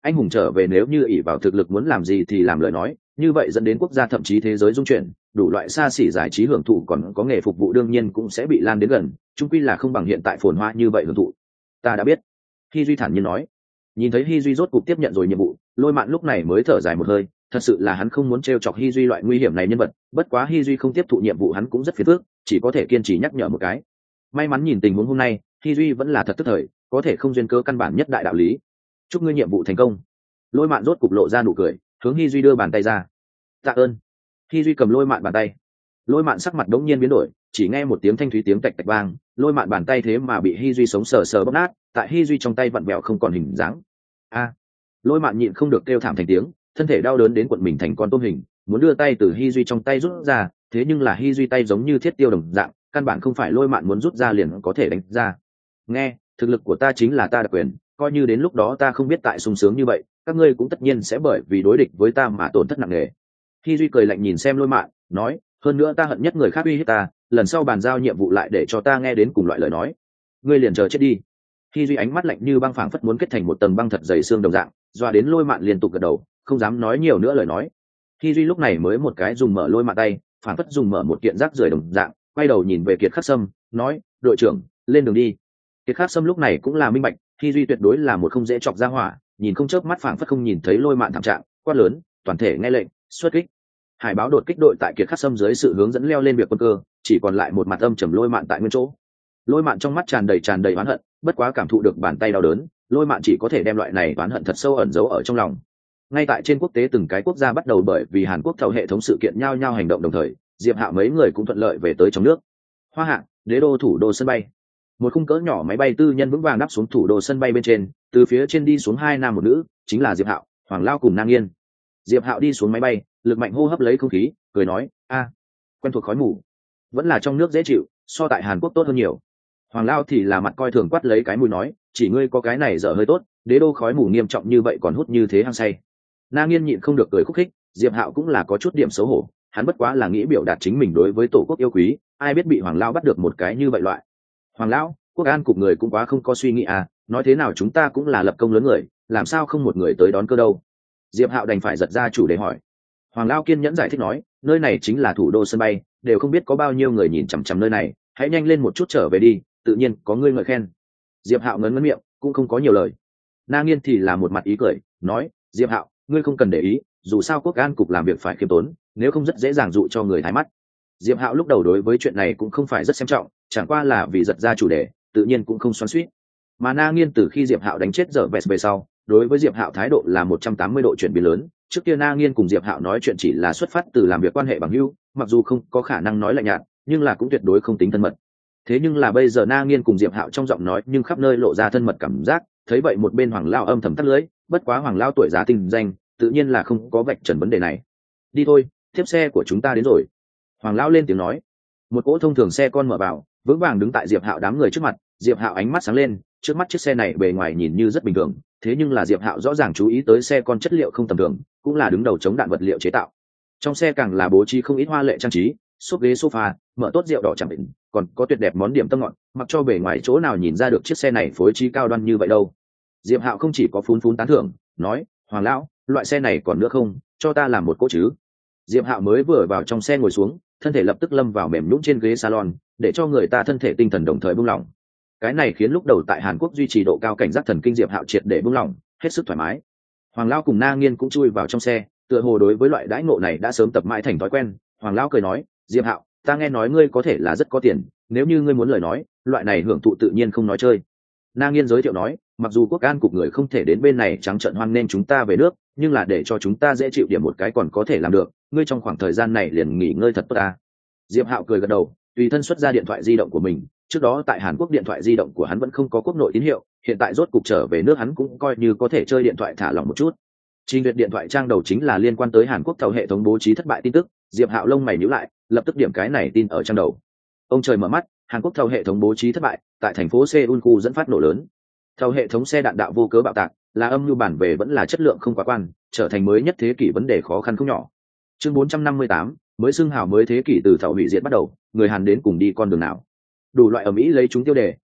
anh hùng trở về nếu như ỷ vào thực lực muốn làm gì thì làm lời nói, như vậy dẫn đến quốc gia thậm chí thế giới dung chuyển, đủ loại xa xỉ giải trí hưởng thụ còn có nghề phục vụ đương nhiên cũng sẽ bị lan đến gần, chung quy là không bằng hiện tại phồn hoa như vậy hưởng thụ. Ta đã biết, Hy Duy thản nhiên nói. Nhìn thấy Hy Duy rốt cuộc tiếp nhận rồi nhiệm vụ, Lôi Mạn lúc này mới thở dài một hơi, thật sự là hắn không muốn trêu chọc Hy Duy loại nguy hiểm này nhân vật, bất quá Hy Duy không tiếp thụ nhiệm vụ hắn cũng rất phiền phức, chỉ có thể kiên trì nhắc nhở một cái. May mắn nhìn tình huống hôm nay, Hy Duy vẫn là thật tức thời, có thể không duyên cơ căn bản nhất đại đạo lý. Chúc ngươi nhiệm vụ thành công. Lôi Mạn rốt cục lộ ra nụ cười, hướng Hy Duy đưa bàn tay ra. Tạ ơn. Hy Duy cầm Lôi Mạn bàn tay. Lôi Mạn sắc mặt đống nhiên biến đổi, chỉ nghe một tiếng thanh thúy tiếng tạch tạch vang, Lôi Mạn bàn tay thế mà bị Hy Duy sống sờ sờ bóp nát, tại Hy Duy trong tay vặn vẹo không còn hình dáng. A! Lôi Mạn nhịn không được kêu thảm thành tiếng, thân thể đau đớn đến cuộn mình thành con tôm hình, muốn đưa tay từ Hy Duy trong tay rút ra, thế nhưng là Hy Duy tay giống như thiết tiêu đồng dạng, căn bản không phải Lôi Mạn muốn rút ra liền có thể đánh ra. Nghe, thực lực của ta chính là ta đặc quyền, coi như đến lúc đó ta không biết tại sung sướng như vậy, các ngươi cũng tất nhiên sẽ bởi vì đối địch với ta mà tổn thất nặng nề. Hy Duy cười lạnh nhìn xem Lôi Mạn, nói, hơn nữa ta hận nhất người khác uy hiếp ta, lần sau bàn giao nhiệm vụ lại để cho ta nghe đến cùng loại lời nói, ngươi liền chờ chết đi. Hy Duy ánh mắt lạnh như băng phảng phất muốn kết thành một tầng băng thật dày xương đồng dạng, doa đến Lôi Mạn liên tục gật đầu, không dám nói nhiều nữa lời nói. Hy Duy lúc này mới một cái dùng mở Lôi Mạn tay, phảng phất dùng mở một kiện rác rưởi đồng dạng, quay đầu nhìn về Kiệt Khắc Sâm, nói, đội trưởng, lên đường đi. Kiệt Khắc Sâm lúc này cũng là minh bạch, Hy Duy tuyệt đối là một không dễ chọc ra hỏa, nhìn không chớp mắt phảng phất không nhìn thấy Lôi Mạn thảm trạng, quát lớn, toàn thể nghe lệnh, xuất kích. Hải báo đột kích đội tại Kiệt Khắc Sâm dưới sự hướng dẫn leo lên việc quân cơ, chỉ còn lại một mặt âm trầm Lôi Mạn tại nguyên chỗ. Lôi Mạn trong mắt tràn đầy oán hận, bất quá cảm thụ được bàn tay đau đớn, Lôi Mạn chỉ có thể đem loại này oán hận thật sâu ẩn giấu ở trong lòng. Ngay tại trên quốc tế từng cái quốc gia bắt đầu bởi vì Hàn Quốc theo hệ thống sự kiện nhau nhau hành động đồng thời, Diệp Hạo mấy người cũng thuận lợi về tới trong nước. Hoa Hạ, đế đô thủ đô sân bay. Một khung cỡ nhỏ máy bay tư nhân vững vàng đáp xuống thủ đô sân bay bên trên, từ phía trên đi xuống hai nam một nữ, chính là Diệp Hạo, Hoàng Lao cùng Nang Nghiên. Diệp Hạo đi xuống máy bay, lực mạnh hô hấp lấy không khí, cười nói, a, quen thuộc khói mù, vẫn là trong nước dễ chịu, so tại Hàn Quốc tốt hơn nhiều. Hoàng Lao thì là mặt coi thường quát lấy cái mũi nói, chỉ ngươi có cái này dở hơi tốt, đế đô khói mù nghiêm trọng như vậy còn hút như thế hăng say. Na Nghiên nhịn không được cười khúc khích, Diệp Hạo cũng là có chút điểm xấu hổ, hắn bất quá là nghĩ biểu đạt chính mình đối với tổ quốc yêu quý, ai biết bị Hoàng Lao bắt được một cái như vậy loại. Hoàng Lão, quốc an cục người cũng quá không có suy nghĩ à, nói thế nào chúng ta cũng là lập công lớn người, làm sao không một người tới đón cơ đâu. Diệp Hạo đành phải giật ra chủ đề hỏi. Hoàng Lao kiên nhẫn giải thích nói, nơi này chính là thủ đô sân bay, đều không biết có bao nhiêu người nhìn chằm chằm nơi này, hãy nhanh lên một chút trở về đi, tự nhiên có ngươi ngợi khen. Diệp Hạo ngấn ngấn miệng, cũng không có nhiều lời. Na Nghiên thì là một mặt ý cười, nói, Diệp Hạo, ngươi không cần để ý, dù sao quốc an cục làm việc phải khiêm tốn, nếu không rất dễ dàng dụ cho người thái mắt. Diệp Hạo lúc đầu đối với chuyện này cũng không phải rất xem trọng, chẳng qua là vì giật ra chủ đề, tự nhiên cũng không xoắn xuýt. Mà Na Nghiên từ khi Diệp Hạo đánh chết dở vẹt về sau, đối với Diệp Hạo thái độ là 180 độ chuyển biến lớn. Trước kia Na Nghiên cùng Diệp Hạo nói chuyện chỉ là xuất phát từ làm việc quan hệ bằng hữu, mặc dù không có khả năng nói lạnh nhạt, nhưng là cũng tuyệt đối không tính thân mật. Thế nhưng là bây giờ Na Nghiên cùng Diệp Hạo trong giọng nói nhưng khắp nơi lộ ra thân mật cảm giác, thấy vậy một bên Hoàng Lao âm thầm tắt lưỡi, bất quá Hoàng Lao tuổi giá tinh danh, tự nhiên là không có vạch trần vấn đề này. Đi thôi, tiếp xe của chúng ta đến rồi. Hoàng Lao lên tiếng nói. Một cỗ thông thường xe con mở vào, vững vàng đứng tại Diệp Hạo đám người trước mặt. Diệp Hạo ánh mắt sáng lên, trước mắt chiếc xe này bề ngoài nhìn như rất bình thường, thế nhưng là Diệp Hạo rõ ràng chú ý tới xe con chất liệu không tầm thường, cũng là đứng đầu chống đạn vật liệu chế tạo. Trong xe càng là bố trí không ít hoa lệ trang trí, xốp ghế sofa, mở tốt rượu đỏ chẳng định, còn có tuyệt đẹp món điểm tâm ngọt, mặc cho bề ngoài chỗ nào nhìn ra được chiếc xe này phối trí cao đoan như vậy đâu. Diệp Hạo không chỉ có phún phún tán thưởng, nói, Hoàng lão, loại xe này còn nữa không, cho ta làm một cỗ chứ. Diệp Hạo mới vừa vào trong xe ngồi xuống, thân thể lập tức lâm vào mềm nhũn trên ghế salon, để cho người ta thân thể tinh thần đồng thời buông lỏng. Cái này khiến lúc đầu tại Hàn Quốc duy trì độ cao cảnh giác thần kinh Diệp Hạo triệt để buông lỏng, hết sức thoải mái. Hoàng lão cùng Na Nghiên cũng chui vào trong xe, tựa hồ đối với loại đãi ngộ này đã sớm tập mãi thành thói quen. Hoàng lão cười nói, Diệp Hạo, ta nghe nói ngươi có thể là rất có tiền, nếu như ngươi muốn lời nói, loại này hưởng thụ tự nhiên không nói chơi. Na Nghiên giới thiệu nói, mặc dù quốc an cục người không thể đến bên này trắng trợn hoan nên chúng ta về nước, nhưng là để cho chúng ta dễ chịu điểm một cái còn có thể làm được, ngươi trong khoảng thời gian này liền nghỉ ngơi thật tốt ta. Diệp Hạo cười gật đầu, tùy thân xuất ra điện thoại di động của mình, trước đó tại Hàn Quốc điện thoại di động của hắn vẫn không có quốc nội tín hiệu, hiện tại rốt cục trở về nước hắn cũng coi như có thể chơi điện thoại thả lỏng một chút. Trình duyệt điện thoại trang đầu chính là liên quan tới Hàn Quốc thầu hệ thống bố trí thất bại tin tức, Diệp Hạo lông mày nhíu lại, lập tức điểm cái này tin ở trang đầu. Ông trời mở mắt, Hàn Quốc thầu hệ thống bố trí thất bại, tại thành phố Seoul khu dẫn phát nổ lớn. Thầu hệ thống xe đạn đạo vô cớ bạo tạc, là âm mưu bản về vẫn là chất lượng không quá quan, trở thành mới nhất thế kỷ vấn đề khó khăn không nhỏ. Chương 458, mới xưng hào mới thế kỷ từ thầu hủy diệt bắt đầu, người Hàn đến cùng đi con đường nào. Đủ loại ầm ĩ lấy chúng tiêu đề,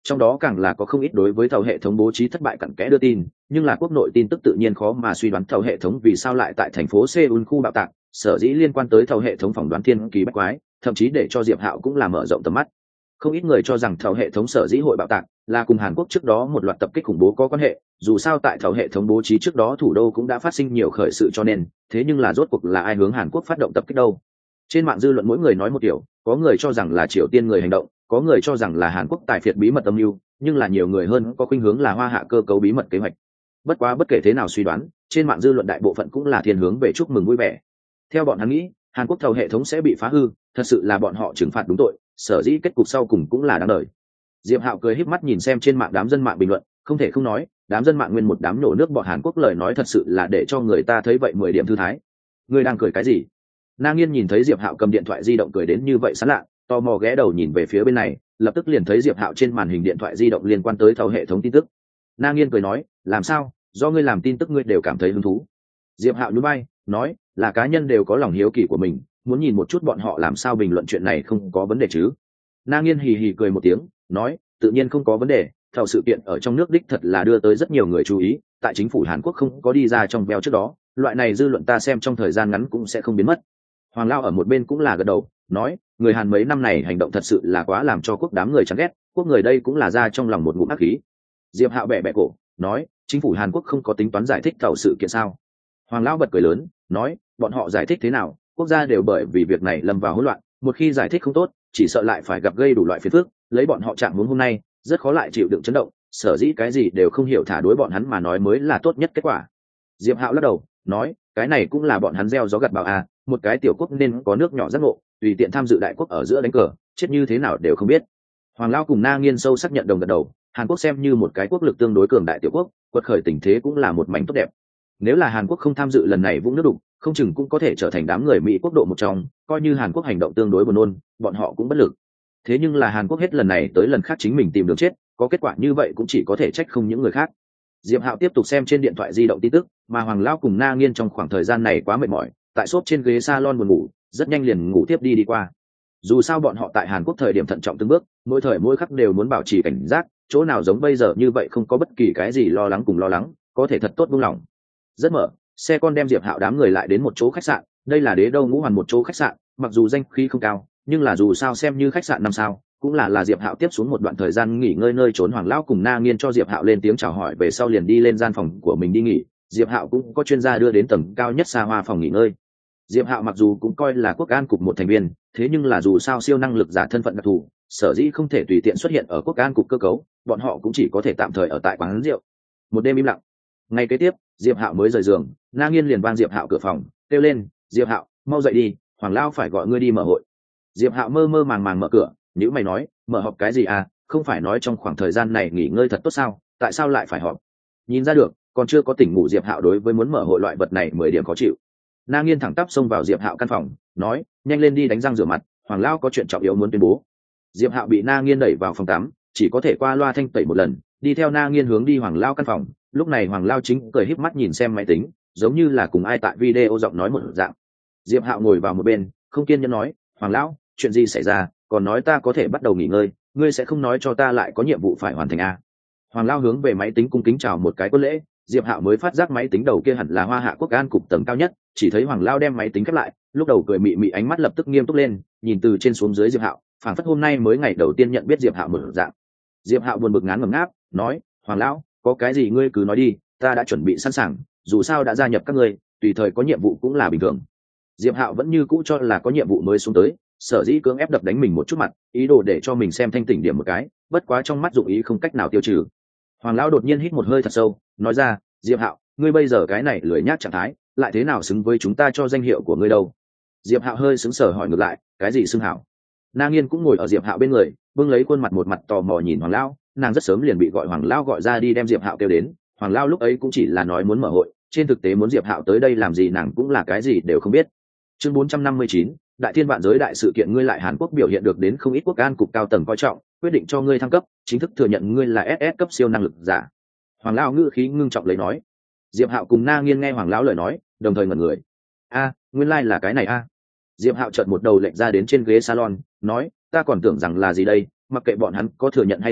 Trong đó càng là có không ít đối với tàu hệ thống bố trí thất bại cặn kẽ đưa tin, nhưng là quốc nội tin tức tự nhiên khó mà suy đoán tàu hệ thống vì sao lại tại thành phố Seoul khu bạo tạc, sở dĩ liên quan tới tàu hệ thống phỏng đoán thiên kỳ bách quái, thậm chí để cho Diệp Hạo cũng là mở rộng tầm mắt. Không ít người cho rằng tàu hệ thống sở dĩ hội bạo tạc là cùng Hàn Quốc trước đó một loạt tập kích khủng bố có quan hệ, dù sao tại tàu hệ thống bố trí trước đó thủ đô cũng đã phát sinh nhiều khởi sự cho nên, thế nhưng là rốt cuộc là ai hướng Hàn Quốc phát động tập kích đâu? Trên mạng dư luận mỗi người nói một kiểu, có người cho rằng là Triều Tiên người hành động, có người cho rằng là Hàn Quốc tài phiệt bí mật âm mưu, nhưng là nhiều người hơn có khuynh hướng là Hoa Hạ cơ cấu bí mật kế hoạch. Bất quá bất kể thế nào suy đoán, trên mạng dư luận đại bộ phận cũng là thiên hướng về chúc mừng vui vẻ. Theo bọn hắn nghĩ, Hàn Quốc tàu hệ thống sẽ bị phá hư, thật sự là bọn họ trừng phạt đúng tội, sở dĩ kết cục sau cùng cũng là đáng đời. Diệp Hạo cười híp mắt nhìn xem trên mạng đám dân mạng bình luận, không thể không nói, đám dân mạng nguyên một đám nổ nước bọt Hàn Quốc lời nói thật sự là để cho người ta thấy vậy 10 điểm thư thái. Ngươi đang cười cái gì? Na Nghiên nhìn thấy Diệp Hạo cầm điện thoại di động cười đến như vậy sán lạ, tò mò ghé đầu nhìn về phía bên này, lập tức liền thấy Diệp Hạo trên màn hình điện thoại di động liên quan tới thầu hệ thống tin tức. Na Nghiên cười nói, làm sao, do ngươi làm tin tức ngươi đều cảm thấy hứng thú? Diệp Hạo nhún vai, nói, là cá nhân đều có lòng hiếu kỳ của mình, muốn nhìn một chút bọn họ làm sao bình luận chuyện này không có vấn đề chứ? Na Nghiên hì hì cười một tiếng, nói, tự nhiên không có vấn đề, theo sự kiện ở trong nước đích thật là đưa tới rất nhiều người chú ý, tại chính phủ Hàn Quốc không có đi ra trong veo trước đó, loại này dư luận ta xem trong thời gian ngắn cũng sẽ không biến mất. Hoàng Lao ở một bên cũng là gật đầu, nói, người Hàn mấy năm này hành động thật sự là quá làm cho quốc đám người chán ghét, quốc người đây cũng là ra trong lòng một ngụm ác khí. Diệp Hạo bẻ bẻ cổ, nói, chính phủ Hàn Quốc không có tính toán giải thích thầu sự kiện sao? Hoàng Lao bật cười lớn, nói, bọn họ giải thích thế nào, quốc gia đều bởi vì việc này lâm vào hỗn loạn, một khi giải thích không tốt, chỉ sợ lại phải gặp gây đủ loại phiền phức, lấy bọn họ trạng huống hôm nay, rất khó lại chịu đựng chấn động, sở dĩ cái gì đều không hiểu thả đối bọn hắn mà nói mới là tốt nhất kết quả. Diệp Hạo lắc đầu, nói, cái này cũng là bọn hắn gieo gió gặt bão à, một cái tiểu quốc nên có nước nhỏ giác ngộ, tùy tiện tham dự đại quốc ở giữa đánh cờ, chết như thế nào đều không biết. Hoàng Lao cùng Na Nghiên sâu sắc nhận đồng gật đầu, Hàn Quốc xem như một cái quốc lực tương đối cường đại tiểu quốc, quật khởi tình thế cũng là một mảnh tốt đẹp. Nếu là Hàn Quốc không tham dự lần này vũng nước đục, không chừng cũng có thể trở thành đám người Mỹ quốc độ một trong, coi như Hàn Quốc hành động tương đối buồn nôn, bọn họ cũng bất lực. Thế nhưng là Hàn Quốc hết lần này tới lần khác chính mình tìm đường chết, có kết quả như vậy cũng chỉ có thể trách không những người khác. Diệp Hạo tiếp tục xem trên điện thoại di động tin tức, mà Hoàng Lao cùng Na Nghiên trong khoảng thời gian này quá mệt mỏi, tại xốp trên ghế salon buồn ngủ, rất nhanh liền ngủ tiếp đi qua. Dù sao bọn họ tại Hàn Quốc thời điểm thận trọng từng bước, mỗi thời mỗi khắc đều muốn bảo trì cảnh giác, chỗ nào giống bây giờ như vậy không có bất kỳ cái gì lo lắng cùng lo lắng, có thể thật tốt buông lỏng. Rất mở, xe con đem Diệp Hạo đám người lại đến một chỗ khách sạn, đây là Đế Đô Ngũ Hoàn một chỗ khách sạn, mặc dù danh khí không cao, nhưng là dù sao xem như khách sạn 5 sao, cũng là Diệp Hạo tiếp xuống một đoạn thời gian nghỉ ngơi nơi trốn. Hoàng Lão cùng Na Nghiên cho Diệp Hạo lên tiếng chào hỏi về sau liền đi lên gian phòng của mình đi nghỉ, Diệp Hạo cũng có chuyên gia đưa đến tầng cao nhất xa hoa phòng nghỉ ngơi. Diệp Hạo mặc dù cũng coi là quốc an cục một thành viên, thế nhưng là dù sao siêu năng lực giả thân phận đặc thù, sở dĩ không thể tùy tiện xuất hiện ở quốc an cục cơ cấu, bọn họ cũng chỉ có thể tạm thời ở tại quán rượu. Một đêm im lặng. Ngày kế tiếp, Diệp Hạo mới rời giường, Na Nghiên liền vang Diệp Hạo cửa phòng, kêu lên, "Diệp Hạo, mau dậy đi, Hoàng Lão phải gọi ngươi đi mở hội." Diệp Hạo mơ mơ màng màng mở cửa, nhíu mày nói, "Mở họp cái gì à, không phải nói trong khoảng thời gian này nghỉ ngơi thật tốt sao, tại sao lại phải họp?" Nhìn ra được, còn chưa có tỉnh ngủ Diệp Hạo đối với muốn mở hội loại vật này 10 điểm khó chịu. Na Nghiên thẳng tắp xông vào Diệp Hạo căn phòng, nói, "Nhanh lên đi đánh răng rửa mặt, Hoàng Lão có chuyện trọng yếu muốn tuyên bố." Diệp Hạo bị Na Nghiên đẩy vào phòng tắm, chỉ có thể qua loa thanh tẩy một lần, đi theo Na Nghiên hướng đi Hoàng Lão căn phòng. Lúc này Hoàng Lão chính cười híp mắt nhìn xem máy tính, giống như là cùng ai tại video giọng nói một dạng. Diệp Hạo ngồi vào một bên, không kiên nhẫn nói, "Hoàng Lão, chuyện gì xảy ra, còn nói ta có thể bắt đầu nghỉ ngơi, ngươi sẽ không nói cho ta lại có nhiệm vụ phải hoàn thành à?" Hoàng Lão hướng về máy tính cung kính chào một cái quân lễ, Diệp Hạo mới phát giác máy tính đầu kia hẳn là Hoa Hạ Quốc an cục tầng cao nhất, chỉ thấy Hoàng Lão đem máy tính khép lại, lúc đầu cười mị mị ánh mắt lập tức nghiêm túc lên, nhìn từ trên xuống dưới Diệp Hạo, phảng phất hôm nay mới ngày đầu tiên nhận biết Diệp Hạo một dạng. Diệp Hạo buồn bực ngán ngẩm ngáp, nói, "Hoàng Lão, có cái gì ngươi cứ nói đi, ta đã chuẩn bị sẵn sàng, dù sao đã gia nhập các ngươi, tùy thời có nhiệm vụ cũng là bình thường." Diệp Hạo vẫn như cũ cho là có nhiệm vụ mới xuống tới, sở dĩ cưỡng ép đập đánh mình một chút mặt, ý đồ để cho mình xem thanh tỉnh điểm một cái, bất quá trong mắt dụng ý không cách nào tiêu trừ. Hoàng Lão đột nhiên hít một hơi thật sâu, nói ra, "Diệp Hạo, ngươi bây giờ cái này lười nhác trạng thái, lại thế nào xứng với chúng ta cho danh hiệu của ngươi đâu?" Diệp Hạo hơi sững sờ hỏi ngược lại, "Cái gì xưng hảo?" Na Nghiên cũng ngồi ở Diệp Hạo bên người, bưng lấy khuôn mặt một mặt tò mò nhìn Hoàng Lão, nàng rất sớm liền bị gọi Hoàng Lão gọi ra đi đem Diệp Hạo kêu đến. Hoàng Lão lúc ấy cũng chỉ là nói muốn mở hội, trên thực tế muốn Diệp Hạo tới đây làm gì nàng cũng là cái gì đều không biết. Chương 459, Đại Thiên Vạn Giới đại sự kiện, ngươi lại Hàn Quốc biểu hiện được đến không ít quốc an cục cao tầng coi trọng, quyết định cho ngươi thăng cấp, chính thức thừa nhận ngươi là SS cấp siêu năng lực giả. Hoàng Lão ngữ khí ngưng trọng lấy nói. Diệp Hạo cùng Na Nghiên nghe Hoàng Lão lời nói, đồng thời ngẩn người. "A, nguyên lai là cái này a." Diệp Hạo chợt một đầu lệch ra đến trên ghế salon, nói, "Ta còn tưởng rằng là gì đây, mặc kệ bọn hắn có thừa nhận hay không,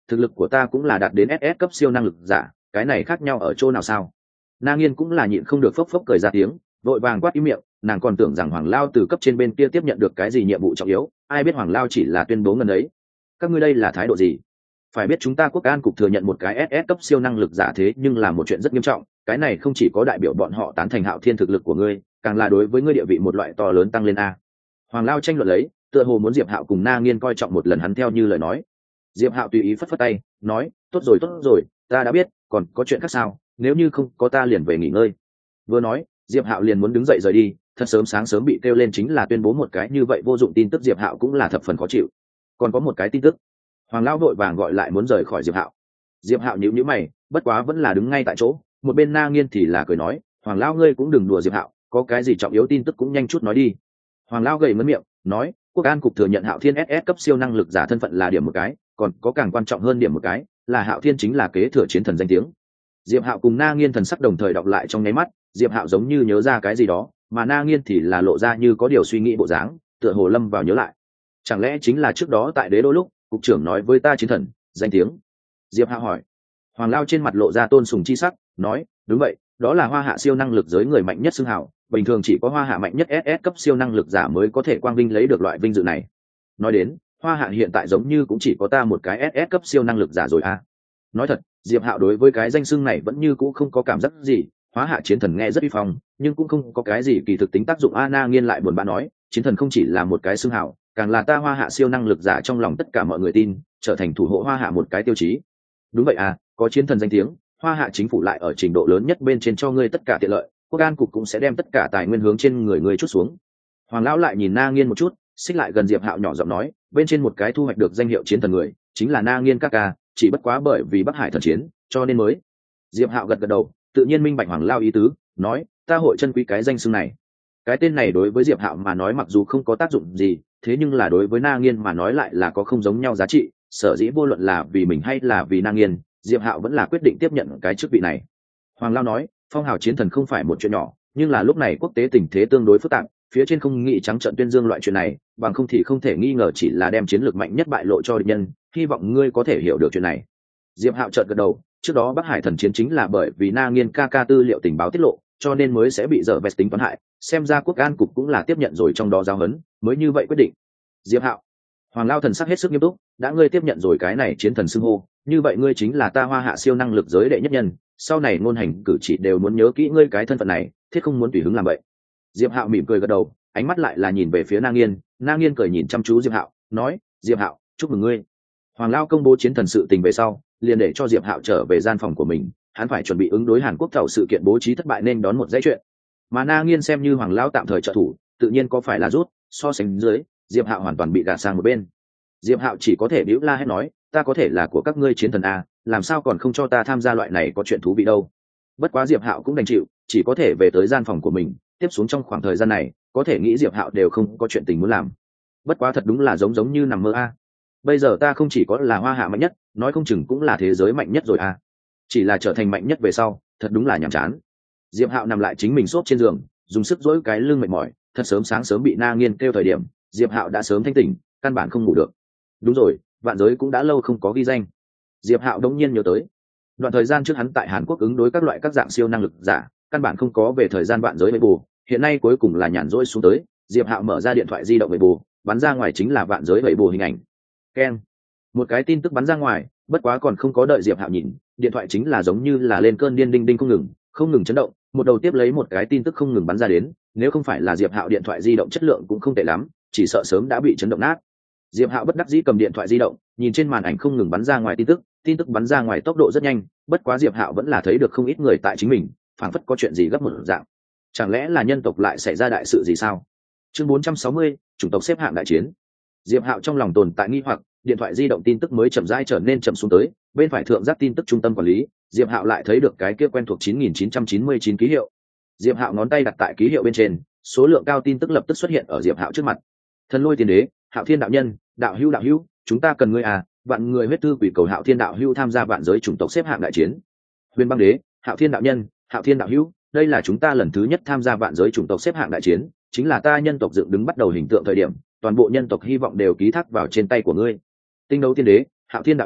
thực lực của ta cũng là đạt đến SS cấp siêu năng lực giả, cái này khác nhau ở chỗ nào sao? Na Nghiên cũng là nhịn không được phốc phốc cười ra tiếng, vội vàng quát im miệng, nàng còn tưởng rằng Hoàng Lao từ cấp trên bên kia tiếp nhận được cái gì nhiệm vụ trọng yếu, ai biết Hoàng Lao chỉ là tuyên bố ngần ấy. Các ngươi đây là thái độ gì? Phải biết chúng ta quốc an cục thừa nhận một cái SS cấp siêu năng lực giả thế nhưng là một chuyện rất nghiêm trọng, cái này không chỉ có đại biểu bọn họ tán thành Hạo Thiên thực lực của ngươi, càng là đối với ngươi địa vị một loại to lớn tăng lên a. Hoàng Lao tranh luận lấy, tựa hồ muốn Diệp Hạo cùng Na Nghiên coi trọng một lần hắn theo như lời nói. Diệp Hạo tùy ý phất phất tay, nói, tốt rồi, ta đã biết, còn có chuyện khác sao, nếu như không có ta liền về nghỉ ngơi. Vừa nói, Diệp Hạo liền muốn đứng dậy rời đi, thật sớm sáng sớm bị kêu lên chính là tuyên bố một cái như vậy vô dụng tin tức, Diệp Hạo cũng là thập phần khó chịu. Còn có một cái tin tức. Hoàng Lão vội vàng gọi lại muốn rời khỏi Diệp Hạo. Diệp Hạo nhíu nhíu mày, bất quá vẫn là đứng ngay tại chỗ, một bên Na Nghiên thì là cười nói, Hoàng Lão ngươi cũng đừng đùa Diệp Hạo, có cái gì trọng yếu tin tức cũng nhanh chút nói đi. Hoàng Lão gầy mất miệng, nói, quốc an cục thừa nhận Hạo Thiên SS cấp siêu năng lực giả thân phận là điểm một cái, còn có càng quan trọng hơn điểm một cái, là Hạo Thiên chính là kế thừa chiến thần danh tiếng. Diệp Hạo cùng Na Nghiên thần sắc đồng thời đọc lại trong nháy mắt, Diệp Hạo giống như nhớ ra cái gì đó, mà Na Nghiên thì là lộ ra như có điều suy nghĩ bộ dáng, tựa hồ lâm vào nhớ lại. Chẳng lẽ chính là trước đó tại Đế Đô lúc, cục trưởng nói với ta chiến thần danh tiếng? Diệp Hạo hỏi. Hoàng Lao trên mặt lộ ra tôn sùng chi sắc, nói, đúng vậy, đó là Hoa Hạ siêu năng lực giới người mạnh nhất xưng hào, bình thường chỉ có Hoa Hạ mạnh nhất SS cấp siêu năng lực giả mới có thể quang vinh lấy được loại vinh dự này. Nói đến, Hoa Hạ hiện tại giống như cũng chỉ có ta một cái SS cấp siêu năng lực giả rồi à. Nói thật, Diệp Hạo đối với cái danh xưng này vẫn như cũ không có cảm giác gì, Hóa Hạ chiến thần nghe rất uy phong, nhưng cũng không có cái gì kỳ thực tính tác dụng. Na Nghiên lại buồn bã nói, chiến thần không chỉ là một cái xưng hào, càng là ta Hoa Hạ siêu năng lực giả trong lòng tất cả mọi người tin, trở thành thủ hộ Hoa Hạ một cái tiêu chí. Đúng vậy à, có chiến thần danh tiếng, Hoa Hạ chính phủ lại ở trình độ lớn nhất bên trên cho ngươi tất cả tiện lợi, quốc an cục cũng sẽ đem tất cả tài nguyên hướng trên người ngươi chút xuống. Hoàng lão lại nhìn Na Nghiên một chút, xích lại gần Diệp Hạo nhỏ giọng nói, bên trên một cái thu hoạch được danh hiệu chiến thần người, chính là Na Nghiên ca ca, chỉ bất quá bởi vì Bắc Hải thần chiến, cho nên mới. Diệp Hạo gật gật đầu, tự nhiên minh bạch Hoàng lão ý tứ, nói, ta hội chân quý cái danh xưng này. Cái tên này đối với Diệp Hạo mà nói mặc dù không có tác dụng gì, thế nhưng là đối với Na Nghiên mà nói lại là có không giống nhau giá trị, sở dĩ vô luận là vì mình hay là vì Na Nghiên, Diệp Hạo vẫn là quyết định tiếp nhận cái chức vị này. Hoàng lão nói, phong hào chiến thần không phải một chuyện nhỏ, nhưng là lúc này quốc tế tình thế tương đối phức tạp, phía trên không nghĩ trắng trợn tuyên dương loại chuyện này, bằng không thì không thể nghi ngờ chỉ là đem chiến lược mạnh nhất bại lộ cho địch nhân, hy vọng ngươi có thể hiểu được chuyện này. Diệp Hạo chợt gật đầu, trước đó Bắc Hải thần chiến chính là bởi vì Na Nghiên ca ca tư liệu tình báo tiết lộ, cho nên mới sẽ bị dở vẹt tính toán hại, xem ra quốc an cục cũng là tiếp nhận rồi trong đó giáo huấn, mới như vậy quyết định. Diệp Hạo, Hoàng Lao thần sắc hết sức nghiêm túc, đã ngươi tiếp nhận rồi cái này chiến thần xưng hô, như vậy ngươi chính là ta Hoa Hạ siêu năng lực giới đệ nhất nhân, sau này ngôn hành cử chỉ đều muốn nhớ kỹ ngươi cái thân phận này, thiết không muốn tùy hứng làm vậy. Diệp Hạo mỉm cười gật đầu, ánh mắt lại là nhìn về phía Na Nghiên, Na Nghiên cười nhìn chăm chú Diệp Hạo, nói, Diệp Hạo, chúc mừng ngươi. Hoàng Lao công bố chiến thần sự tình về sau, liền để cho Diệp Hạo trở về gian phòng của mình, hắn phải chuẩn bị ứng đối Hàn Quốc thầu sự kiện bố trí thất bại nên đón một dãy chuyện. Mà Na Nghiên xem như Hoàng Lao tạm thời trợ thủ, tự nhiên có phải là rút, so sánh dưới, Diệp Hạo hoàn toàn bị gạt sang một bên. Diệp Hạo chỉ có thể bĩu la hét nói, ta có thể là của các ngươi chiến thần a, làm sao còn không cho ta tham gia loại này có chuyện thú vị đâu. Bất quá Diệp Hạo cũng đành chịu, chỉ có thể về tới gian phòng của mình, tiếp xuống trong khoảng thời gian này, có thể nghĩ Diệp Hạo đều không có chuyện tình muốn làm. Bất quá thật đúng là giống như nằm mơ a. Bây giờ ta không chỉ có là Hoa Hạ mạnh nhất, nói không chừng cũng là thế giới mạnh nhất rồi a. Chỉ là trở thành mạnh nhất về sau, thật đúng là nhàm chán. Diệp Hạo nằm lại chính mình xốp trên giường, dùng sức dỗi cái lưng mệt mỏi, thật sớm sáng sớm bị Na Nghiên kêu thời điểm, Diệp Hạo đã sớm thanh tỉnh, căn bản không ngủ được. Đúng rồi, vạn giới cũng đã lâu không có ghi danh. Diệp Hạo đống nhiên nhớ tới, đoạn thời gian trước hắn tại Hàn Quốc ứng đối các loại các dạng siêu năng lực giả, căn bản không có về thời gian vạn giới với bù, hiện nay cuối cùng là nhàn rỗi xuống tới, Diệp Hạo mở ra điện thoại di động với bù, bắn ra ngoài chính là vạn giới với bù hình ảnh. Keng, một cái tin tức bắn ra ngoài, bất quá còn không có đợi Diệp Hạo nhìn, điện thoại chính là giống như là lên cơn điên đinh đinh không ngừng chấn động, một đầu tiếp lấy một cái tin tức không ngừng bắn ra đến, nếu không phải là Diệp Hạo điện thoại di động chất lượng cũng không tệ lắm, chỉ sợ sớm đã bị chấn động nát. Diệp Hạo bất đắc dĩ cầm điện thoại di động, nhìn trên màn ảnh không ngừng bắn ra ngoài tin tức bắn ra ngoài tốc độ rất nhanh, bất quá Diệp Hạo vẫn là thấy được không ít người tại chính mình, phảng phất có chuyện gì gấp một dạng. Chẳng lẽ là nhân tộc lại xảy ra đại sự gì sao? Chương 460, chủng tộc xếp hạng đại chiến. Diệp Hạo trong lòng tồn tại nghi hoặc, điện thoại di động tin tức mới chậm rãi trở nên chậm xuống tới, bên phải thượng giác tin tức trung tâm quản lý, Diệp Hạo lại thấy được cái kia quen thuộc 9999 ký hiệu. Diệp Hạo ngón tay đặt tại ký hiệu bên trên, số lượng cao tin tức lập tức xuất hiện ở Diệp Hạo trước mặt. Thần Lôi Tiên Đế, Hạo Thiên đạo nhân, đạo hữu, chúng ta cần ngươi à, vạn người huyết thư quỷ cầu Hạo Thiên đạo hữu tham gia vạn giới chủng tộc xếp hạng đại chiến. Huyền Băng Đế, Hạo Thiên đạo nhân, Hạo Thiên đạo hữu, đây là chúng ta lần thứ nhất tham gia vạn giới chủng tộc xếp hạng đại chiến, chính là ta nhân tộc dựng đứng bắt đầu hình tượng thời điểm, toàn bộ nhân tộc hy vọng đều ký thác vào trên tay của ngươi. Tinh Đấu Tiên Đế, Hạo Thiên đạo nhân,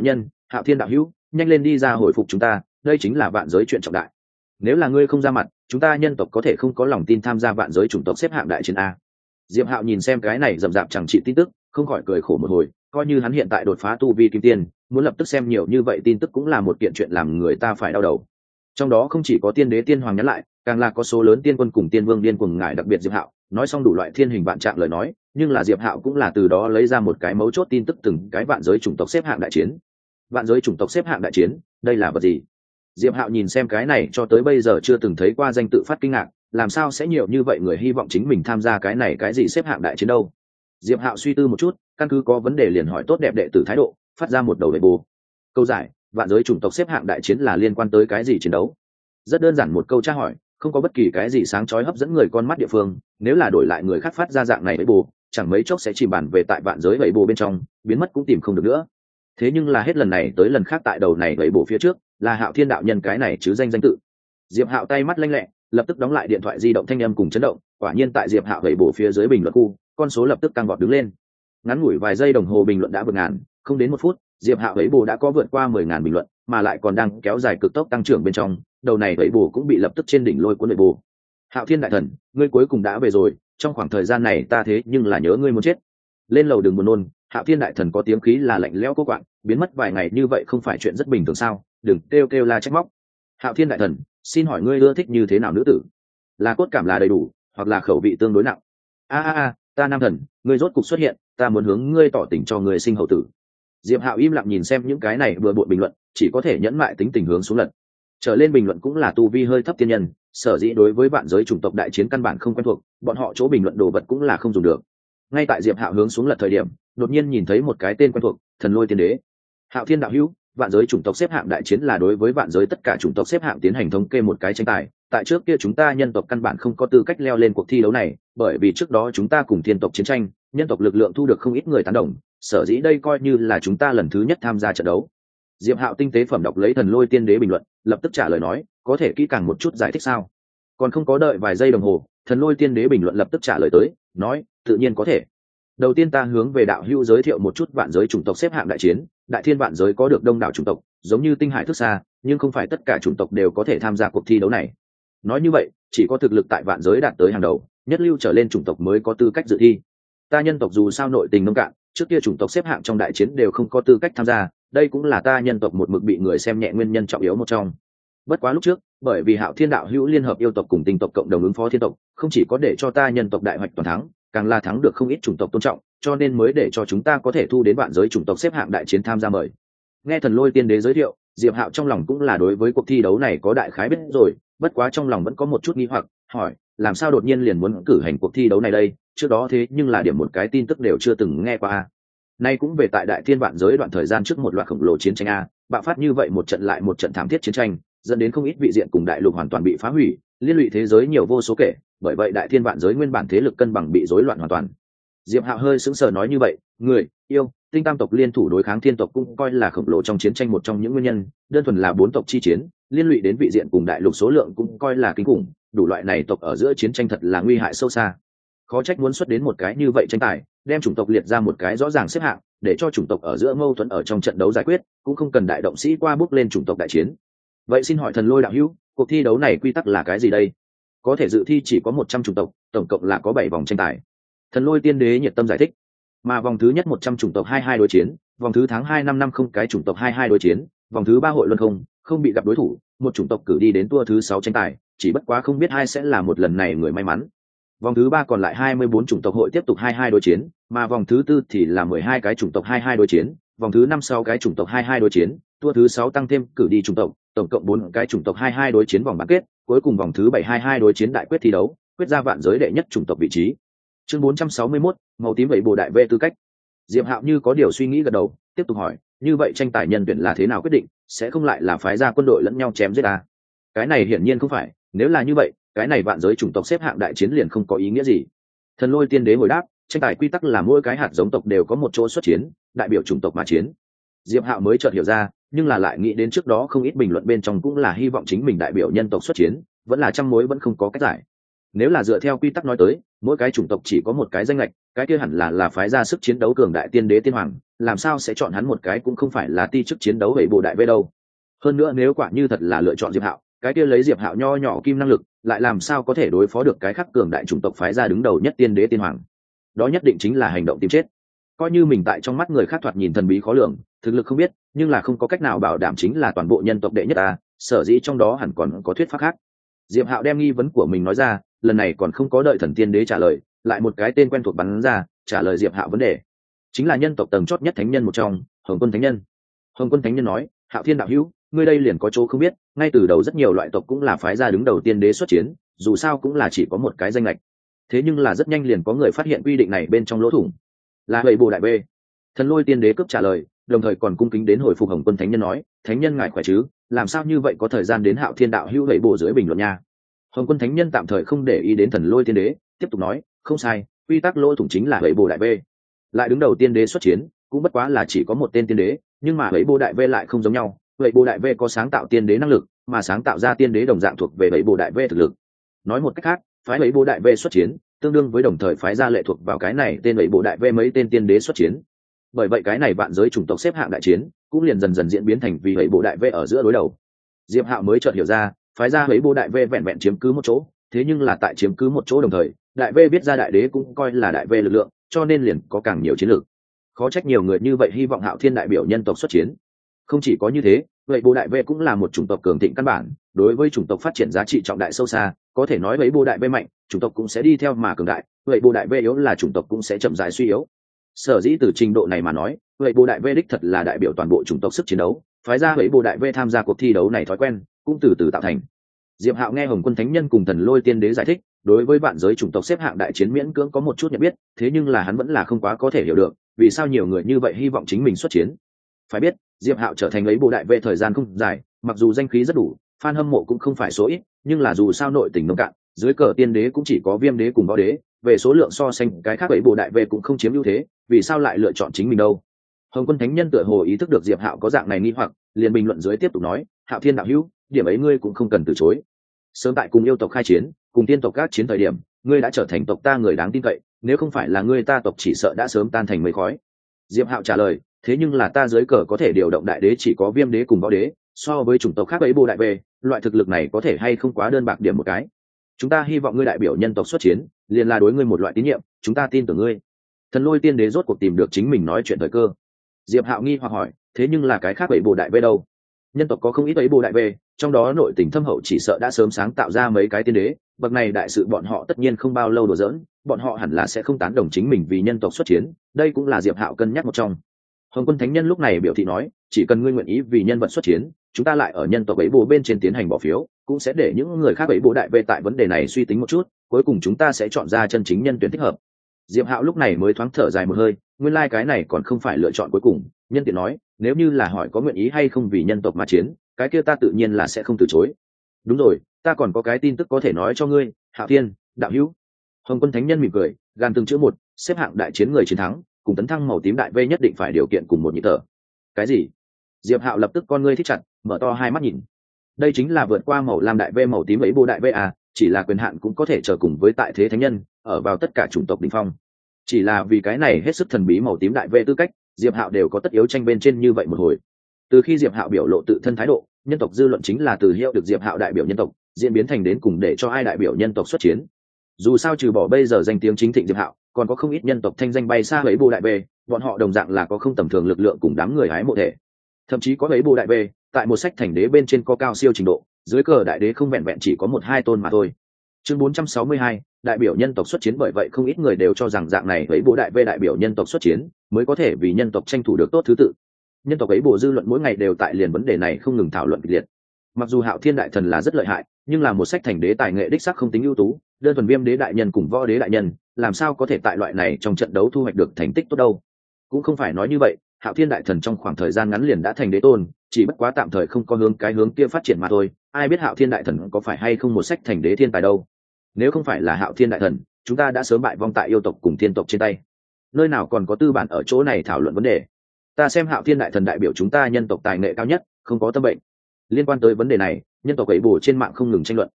Hạo Thiên đạo hữu, nhanh lên đi ra hồi phục chúng ta, đây chính là vạn giới chuyện trọng đại. Nếu là ngươi không ra mặt, chúng ta nhân tộc có thể không có lòng tin tham gia vạn giới chủng tộc xếp hạng đại chiến a. Diệp Hạo nhìn xem cái này rậm rạp chẳng trị tin tức, không khỏi cười khổ một hồi, coi như hắn hiện tại đột phá tu vi kim tiên, muốn lập tức xem nhiều như vậy tin tức cũng là một kiện chuyện làm người ta phải đau đầu. Trong đó không chỉ có tiên đế tiên hoàng nhắn lại, càng là có số lớn tiên quân cùng tiên vương điên cuồng ngại, đặc biệt Diệp Hạo nói xong đủ loại thiên hình vạn trạng lời nói, nhưng là Diệp Hạo cũng là từ đó lấy ra một cái mấu chốt tin tức, từng cái vạn giới chủng tộc xếp hạng đại chiến. Vạn giới chủng tộc xếp hạng đại chiến, đây là vật gì? Diệp Hạo nhìn xem cái này cho tới bây giờ chưa từng thấy qua danh tự phát kinh ngạc, làm sao sẽ nhiều như vậy người hy vọng chính mình tham gia cái này cái gì xếp hạng đại chiến đâu? Diệp Hạo suy tư một chút, căn cứ có vấn đề liền hỏi tốt đẹp đệ tử thái độ, phát ra một đầu đề bù. Câu giải: vạn giới chủng tộc xếp hạng đại chiến là liên quan tới cái gì chiến đấu? Rất đơn giản một câu tra hỏi, không có bất kỳ cái gì sáng chói hấp dẫn người con mắt địa phương, nếu là đổi lại người khác phát ra dạng này với bù, chẳng mấy chốc sẽ chìm bàn về tại vạn giới vậy bù bên trong, biến mất cũng tìm không được nữa. Thế nhưng là hết lần này tới lần khác tại đầu này vậy bù phía trước, là Hạo Thiên đạo nhân cái này chứ danh tự. Diệp Hạo tay mắt lanh lẹ, lập tức đóng lại điện thoại di động, thanh âm cùng chấn động, quả nhiên tại Diệp Hạo vậy bù phía dưới bình luận khu, con số lập tức tăng vọt đứng lên. Ngắn ngủi vài giây đồng hồ bình luận đã vượt ngàn, không đến một phút, Diệp Hạo vậy bù đã có vượt qua 10.000 bình luận, mà lại còn đang kéo dài cực tốc tăng trưởng bên trong, đầu này vậy bù cũng bị lập tức trên đỉnh lôi cuốn nội bù. Hạo Thiên đại thần, ngươi cuối cùng đã về rồi, trong khoảng thời gian này ta thế nhưng là nhớ ngươi muốn chết. Lên lầu đừng buồn nôn, Hạo Thiên đại thần có tiếng khí là lạnh lẽo cố quạng, biến mất vài ngày như vậy không phải chuyện rất bình thường sao? Đừng kêu kêu la trách móc. Hạo Thiên đại thần, xin hỏi ngươi ưa thích như thế nào nữ tử? Là cốt cảm là đầy đủ, hoặc là khẩu vị tương đối nặng? Ta nam thần, ngươi rốt cục xuất hiện, ta muốn hướng ngươi tỏ tình cho ngươi sinh hậu tử. Diệp Hạo im lặng nhìn xem những cái này vừa bội bình luận, chỉ có thể nhẫn mại tính tình hướng xuống lật. Trở lên bình luận cũng là tu vi hơi thấp tiên nhân, sở dĩ đối với vạn giới chủng tộc đại chiến căn bản không quen thuộc, bọn họ chỗ bình luận đồ vật cũng là không dùng được. Ngay tại Diệp Hạo hướng xuống lật thời điểm, đột nhiên nhìn thấy một cái tên quen thuộc, Thần Lôi Tiên Đế. Hạo Thiên đạo hữu, vạn giới chủng tộc xếp hạng đại chiến là đối với vạn giới tất cả chủng tộc xếp hạng tiến hành thống kê một cái tranh tài. Tại trước kia chúng ta nhân tộc căn bản không có tư cách leo lên cuộc thi đấu này, bởi vì trước đó chúng ta cùng thiên tộc chiến tranh, nhân tộc lực lượng thu được không ít người tán đồng, sở dĩ đây coi như là chúng ta lần thứ nhất tham gia trận đấu. Diệp Hạo tinh tế phẩm đọc lấy Thần Lôi Tiên Đế bình luận, lập tức trả lời nói, có thể kỹ càng một chút giải thích sao? Còn không có đợi vài giây đồng hồ, Thần Lôi Tiên Đế bình luận lập tức trả lời tới, nói, tự nhiên có thể. Đầu tiên ta hướng về đạo hữu giới thiệu một chút vạn giới chủng tộc xếp hạng đại chiến. Đại thiên vạn giới có được đông đảo chủng tộc, giống như tinh hải thức xa, nhưng không phải tất cả chủng tộc đều có thể tham gia cuộc thi đấu này. Nói như vậy, chỉ có thực lực tại vạn giới đạt tới hàng đầu, nhất lưu trở lên chủng tộc mới có tư cách dự thi. Ta nhân tộc dù sao nội tình nông cạn, trước kia chủng tộc xếp hạng trong đại chiến đều không có tư cách tham gia, đây cũng là ta nhân tộc một mực bị người xem nhẹ nguyên nhân trọng yếu một trong. Bất quá lúc trước, bởi vì Hạo Thiên đạo hữu liên hợp yêu tộc cùng tinh tộc cộng đồng ứng phó thiên tộc, không chỉ có để cho ta nhân tộc đại hoạch toàn thắng, càng là thắng được không ít chủng tộc tôn trọng, cho nên mới để cho chúng ta có thể thu đến vạn giới chủng tộc xếp hạng đại chiến tham gia mời. Nghe Thần Lôi Tiên Đế giới thiệu, Diệp Hạo trong lòng cũng là đối với cuộc thi đấu này có đại khái biết rồi, bất quá trong lòng vẫn có một chút nghi hoặc, hỏi, làm sao đột nhiên liền muốn cử hành cuộc thi đấu này đây, trước đó thế nhưng là điểm một cái tin tức đều chưa từng nghe qua. Nay cũng về tại đại thiên vạn giới đoạn thời gian trước một loạt khổng lồ chiến tranh a, bạo phát như vậy một trận lại một trận thảm thiết chiến tranh, dẫn đến không ít vị diện cùng đại lục hoàn toàn bị phá hủy, liên lụy thế giới nhiều vô số kể, bởi vậy đại thiên vạn giới nguyên bản thế lực cân bằng bị rối loạn hoàn toàn. Diệp Hạo hơi sững sờ nói như vậy, người yêu tinh tam tộc liên thủ đối kháng thiên tộc cũng coi là khổng lồ trong chiến tranh một trong những nguyên nhân, đơn thuần là 4 tộc chi chiến, liên lụy đến vị diện cùng đại lục số lượng cũng coi là kinh khủng, đủ loại này tộc ở giữa chiến tranh thật là nguy hại sâu xa. Khó trách muốn xuất đến một cái như vậy tranh tài, đem chủng tộc liệt ra một cái rõ ràng xếp hạng, để cho chủng tộc ở giữa mâu thuẫn ở trong trận đấu giải quyết, cũng không cần đại động sĩ qua bước lên chủng tộc đại chiến. Vậy xin hỏi Thần Lôi đạo hữu, cuộc thi đấu này quy tắc là cái gì đây? Có thể dự thi chỉ có 100 chủng tộc, tổng cộng là có 7 vòng tranh tài. Thần Lôi Tiên Đế nhiệt tâm giải thích. Mà vòng thứ nhất 100 chủng tộc 22 đối chiến, vòng thứ tháng 2 năm không cái chủng tộc 22 đối chiến, vòng thứ 3 hội luân không bị gặp đối thủ, một chủng tộc cử đi đến tour thứ 6 tranh tài, chỉ bất quá không biết ai sẽ là một lần này người may mắn. Vòng thứ 3 còn lại 24 chủng tộc hội tiếp tục 22 đối chiến, mà vòng thứ 4 thì là 12 cái chủng tộc 22 đối chiến, vòng thứ 5 6 cái chủng tộc 22 đối chiến, tour thứ 6 tăng thêm cử đi chủng tộc, tổng cộng 4 cái chủng tộc 22 đối chiến vòng bán kết, cuối cùng vòng thứ 7 22 đối chiến đại quyết thi đấu, quyết ra vạn giới đệ nhất chủng tộc vị trí. Chương 461, màu tím vậy bồ đại vệ tư cách. Diệp Hạo như có điều suy nghĩ gật đầu, tiếp tục hỏi, như vậy tranh tài nhân tuyển là thế nào quyết định, sẽ không lại là phái ra quân đội lẫn nhau chém giết à? Cái này hiển nhiên không phải, nếu là như vậy, cái này vạn giới chủng tộc xếp hạng đại chiến liền không có ý nghĩa gì. Thần Lôi Tiên Đế hồi đáp, tranh tài quy tắc là mỗi cái hạt giống tộc đều có một chỗ xuất chiến, đại biểu chủng tộc mà chiến. Diệp Hạo mới chợt hiểu ra, nhưng là lại nghĩ đến trước đó không ít bình luận bên trong cũng là hy vọng chính mình đại biểu nhân tộc xuất chiến, vẫn là trăm mối vẫn không có cách giải. Nếu là dựa theo quy tắc nói tới, mỗi cái chủng tộc chỉ có một cái danh lệch, cái kia hẳn là phái ra sức chiến đấu cường đại tiên đế tiên hoàng, làm sao sẽ chọn hắn một cái cũng không phải là ti chức chiến đấu vậy bộ đại vê đâu. Hơn nữa nếu quả như thật là lựa chọn Diệp Hạo, cái kia lấy Diệp Hạo nho nhỏ kim năng lực, lại làm sao có thể đối phó được cái khắc cường đại chủng tộc phái ra đứng đầu nhất tiên đế tiên hoàng. Đó nhất định chính là hành động tìm chết. Coi như mình tại trong mắt người khác thoạt nhìn thần bí khó lường, thực lực không biết, nhưng là không có cách nào bảo đảm chính là toàn bộ nhân tộc đệ nhất ta, sở dĩ trong đó hẳn còn có thuyết pháp khác. Diệp Hạo đem nghi vấn của mình nói ra, lần này còn không có đợi thần tiên đế trả lời, lại một cái tên quen thuộc bắn ra, trả lời Diệp Hạo vấn đề. Chính là nhân tộc tầng chót nhất thánh nhân một trong, Hồng Quân Thánh Nhân. Hồng Quân Thánh Nhân nói, Hạo Thiên đạo hữu, ngươi đây liền có chỗ không biết, ngay từ đầu rất nhiều loại tộc cũng là phái ra đứng đầu tiên đế xuất chiến, dù sao cũng là chỉ có một cái danh lệch. Thế nhưng là rất nhanh liền có người phát hiện quy định này bên trong lỗ thủng. Là Huyền Bồ Đại Bê. Thần Lôi Tiên Đế cướp trả lời, đồng thời còn cung kính đến hồi phục Hồng Quân Thánh Nhân nói, Thánh Nhân ngài khỏe chứ, làm sao như vậy có thời gian đến Hạo Thiên đạo hữu Huyền Bồ dưới bình luận nha. Hồng Quân Thánh Nhân tạm thời không để ý đến Thần Lôi Tiên Đế, tiếp tục nói, không sai, quy tắc lỗ thủng chính là Huyền Bồ Đại Bê. Lại đứng đầu tiên đế xuất chiến, cũng bất quá là chỉ có một tên tiên đế, nhưng mà Huyền Bồ Đại Bê lại không giống nhau. Vậy Bồ Đại Vê có sáng tạo tiên đế năng lực, mà sáng tạo ra tiên đế đồng dạng thuộc về vậy Bồ Đại Vê thực lực. Nói một cách khác, phái vậy Bồ Đại Vê xuất chiến, tương đương với đồng thời phái ra lệ thuộc vào cái này tên vậy Bồ Đại Vê mấy tên tiên đế xuất chiến. Bởi vậy cái này vạn giới chủng tộc xếp hạng đại chiến, cũng liền dần dần diễn biến thành vì vậy Bồ Đại Vê ở giữa đối đầu. Diệp Hạo mới chợt hiểu ra, phái ra vậy Bồ Đại Vê vẹn vẹn chiếm cứ một chỗ, thế nhưng là tại chiếm cứ một chỗ đồng thời, Đại Vê biết ra đại đế cũng coi là đại Vê lực lượng, cho nên liền có càng nhiều chiến lược. Khó trách nhiều người như vậy hy vọng Hạo Thiên đại biểu nhân tộc xuất chiến. Không chỉ có như thế, vậy Bồ Đại Vê cũng là một chủng tộc cường thịnh căn bản, đối với chủng tộc phát triển giá trị trọng đại sâu xa, có thể nói vậy Bồ Đại Vê mạnh, chủng tộc cũng sẽ đi theo mà cường đại, vậy Bồ Đại Vê yếu là chủng tộc cũng sẽ chậm rãi suy yếu. Sở dĩ từ trình độ này mà nói, vậy Bồ Đại Vê đích thật là đại biểu toàn bộ chủng tộc sức chiến đấu, phái ra vậy Bồ Đại Vê tham gia cuộc thi đấu này thói quen, cũng từ từ tạo thành. Diệp Hạo nghe Hồng Quân Thánh Nhân cùng Thần Lôi Tiên Đế giải thích, đối với vạn giới chủng tộc xếp hạng đại chiến miễn cưỡng có một chút nhận biết, thế nhưng là hắn vẫn là không quá có thể hiểu được, vì sao nhiều người như vậy hy vọng chính mình xuất chiến. Phải biết, Diệp Hạo trở thành lấy Bồ Đại Vê thời gian không dài, mặc dù danh khí rất đủ, fan hâm mộ cũng không phải số ít, nhưng là dù sao nội tình nông cạn, dưới cờ tiên đế cũng chỉ có Viêm Đế cùng Võ Đế, về số lượng so sánh cái khác ấy Bồ Đại Vê cũng không chiếm ưu thế, vì sao lại lựa chọn chính mình đâu? Hồng Quân Thánh Nhân tựa hồ ý thức được Diệp Hạo có dạng này nghi hoặc, liền bình luận dưới tiếp tục nói, Hạo Thiên đạo hữu, điểm ấy ngươi cũng không cần từ chối. Sớm tại cùng yêu tộc khai chiến, cùng tiên tộc các chiến thời điểm, ngươi đã trở thành tộc ta người đáng tin cậy, nếu không phải là ngươi ta tộc chỉ sợ đã sớm tan thành mây khói. Diệp Hạo trả lời, thế nhưng là ta dưới cờ có thể điều động đại đế chỉ có Viêm Đế cùng Võ Đế, so với chủng tộc khác ấy Bồ Đại Vê, loại thực lực này có thể hay không quá đơn bạc điểm một cái. Chúng ta hy vọng ngươi đại biểu nhân tộc xuất chiến, liền là đối ngươi một loại tín nhiệm, chúng ta tin tưởng ngươi. Thần Lôi Tiên Đế rốt cuộc tìm được chính mình nói chuyện thời cơ. Diệp Hạo nghi hoặc hỏi, thế nhưng là cái khác ấy Bồ Đại Vê đâu? Nhân tộc có không ít ấy Bồ Đại Vê, trong đó nội tình thâm hậu chỉ sợ đã sớm sáng tạo ra mấy cái tiên đế, bậc này đại sự bọn họ tất nhiên không bao lâu đùa giỡn, bọn họ hẳn là sẽ không tán đồng chính mình vì nhân tộc xuất chiến, đây cũng là Diệp Hạo cân nhắc một trong. Hồng Quân Thánh Nhân lúc này biểu thị nói, chỉ cần ngươi nguyện ý vì nhân vật xuất chiến, chúng ta lại ở nhân tộc ấy Bồ bên trên tiến hành bỏ phiếu, cũng sẽ để những người khác ấy Bồ Đại Vê tại vấn đề này suy tính một chút, cuối cùng chúng ta sẽ chọn ra chân chính nhân tuyển thích hợp. Diệp Hạo lúc này mới thoáng thở dài một hơi, nguyên lai cái này còn không phải lựa chọn cuối cùng, nhân tiện nói, nếu như là hỏi có nguyện ý hay không vì nhân tộc mà chiến, cái kia ta tự nhiên là sẽ không từ chối. Đúng rồi, ta còn có cái tin tức có thể nói cho ngươi, Hạo Thiên đạo hữu. Hồng Quân Thánh Nhân mỉm cười, gan từng chữ một, xếp hạng đại chiến người chiến thắng, cùng tấn thăng màu tím đại vây nhất định phải điều kiện cùng một nhịp thở. Cái gì? Diệp Hạo lập tức con ngươi thích chặt, mở to hai mắt nhìn. Đây chính là vượt qua màu lam đại vây màu tím ấy Bồ Đại Vây à, chỉ là quyền hạn cũng có thể chờ cùng với tại thế thánh nhân, ở vào tất cả chủng tộc đỉnh phong. Chỉ là vì cái này hết sức thần bí màu tím đại vây tư cách, Diệp Hạo đều có tất yếu tranh bên trên như vậy một hồi. Từ khi Diệp Hạo biểu lộ tự thân thái độ, nhân tộc dư luận chính là từ hiệu được Diệp Hạo đại biểu nhân tộc, diễn biến thành đến cùng để cho ai đại biểu nhân tộc xuất chiến. Dù sao trừ bỏ bây giờ danh tiếng chính thịnh Diệp Hạo, còn có không ít nhân tộc thanh danh bay xa ấy Bồ Đại Vê, bọn họ đồng dạng là có không tầm thường lực lượng cùng đám người hái mộ thể. Thậm chí có ấy Bồ Đại Vê, tại một sách thành đế bên trên có cao siêu trình độ, dưới cờ đại đế không vẹn vẹn chỉ có một hai tôn mà thôi. Chương 462, đại biểu nhân tộc xuất chiến, bởi vậy không ít người đều cho rằng dạng này ấy Bồ Đại Vê đại biểu nhân tộc xuất chiến, mới có thể vì nhân tộc tranh thủ được tốt thứ tự. Nhân tộc ấy Bồ dư luận mỗi ngày đều tại liền vấn đề này không ngừng thảo luận kịch liệt. Mặc dù Hạo Thiên đại thần là rất lợi hại, nhưng là một sách thành đế tài nghệ đích sắc không tính ưu tú, đơn thuần Viêm Đế đại nhân cùng Võ Đế đại nhân, làm sao có thể tại loại này trong trận đấu thu hoạch được thành tích tốt đâu. Cũng không phải nói như vậy, Hạo Thiên đại thần trong khoảng thời gian ngắn liền đã thành đế tôn, chỉ bất quá tạm thời không có hướng kia phát triển mà thôi, ai biết Hạo Thiên đại thần có phải hay không một sách thành đế thiên tài đâu. Nếu không phải là Hạo Thiên đại thần, chúng ta đã sớm bại vong tại yêu tộc cùng thiên tộc trên tay. Nơi nào còn có tư bản ở chỗ này thảo luận vấn đề. Ta xem Hạo Thiên đại thần đại biểu chúng ta nhân tộc tài nghệ cao nhất, không có tâm bệnh. Liên quan tới vấn đề này, nhân tộc ấy Bồ trên mạng không ngừng tranh luận.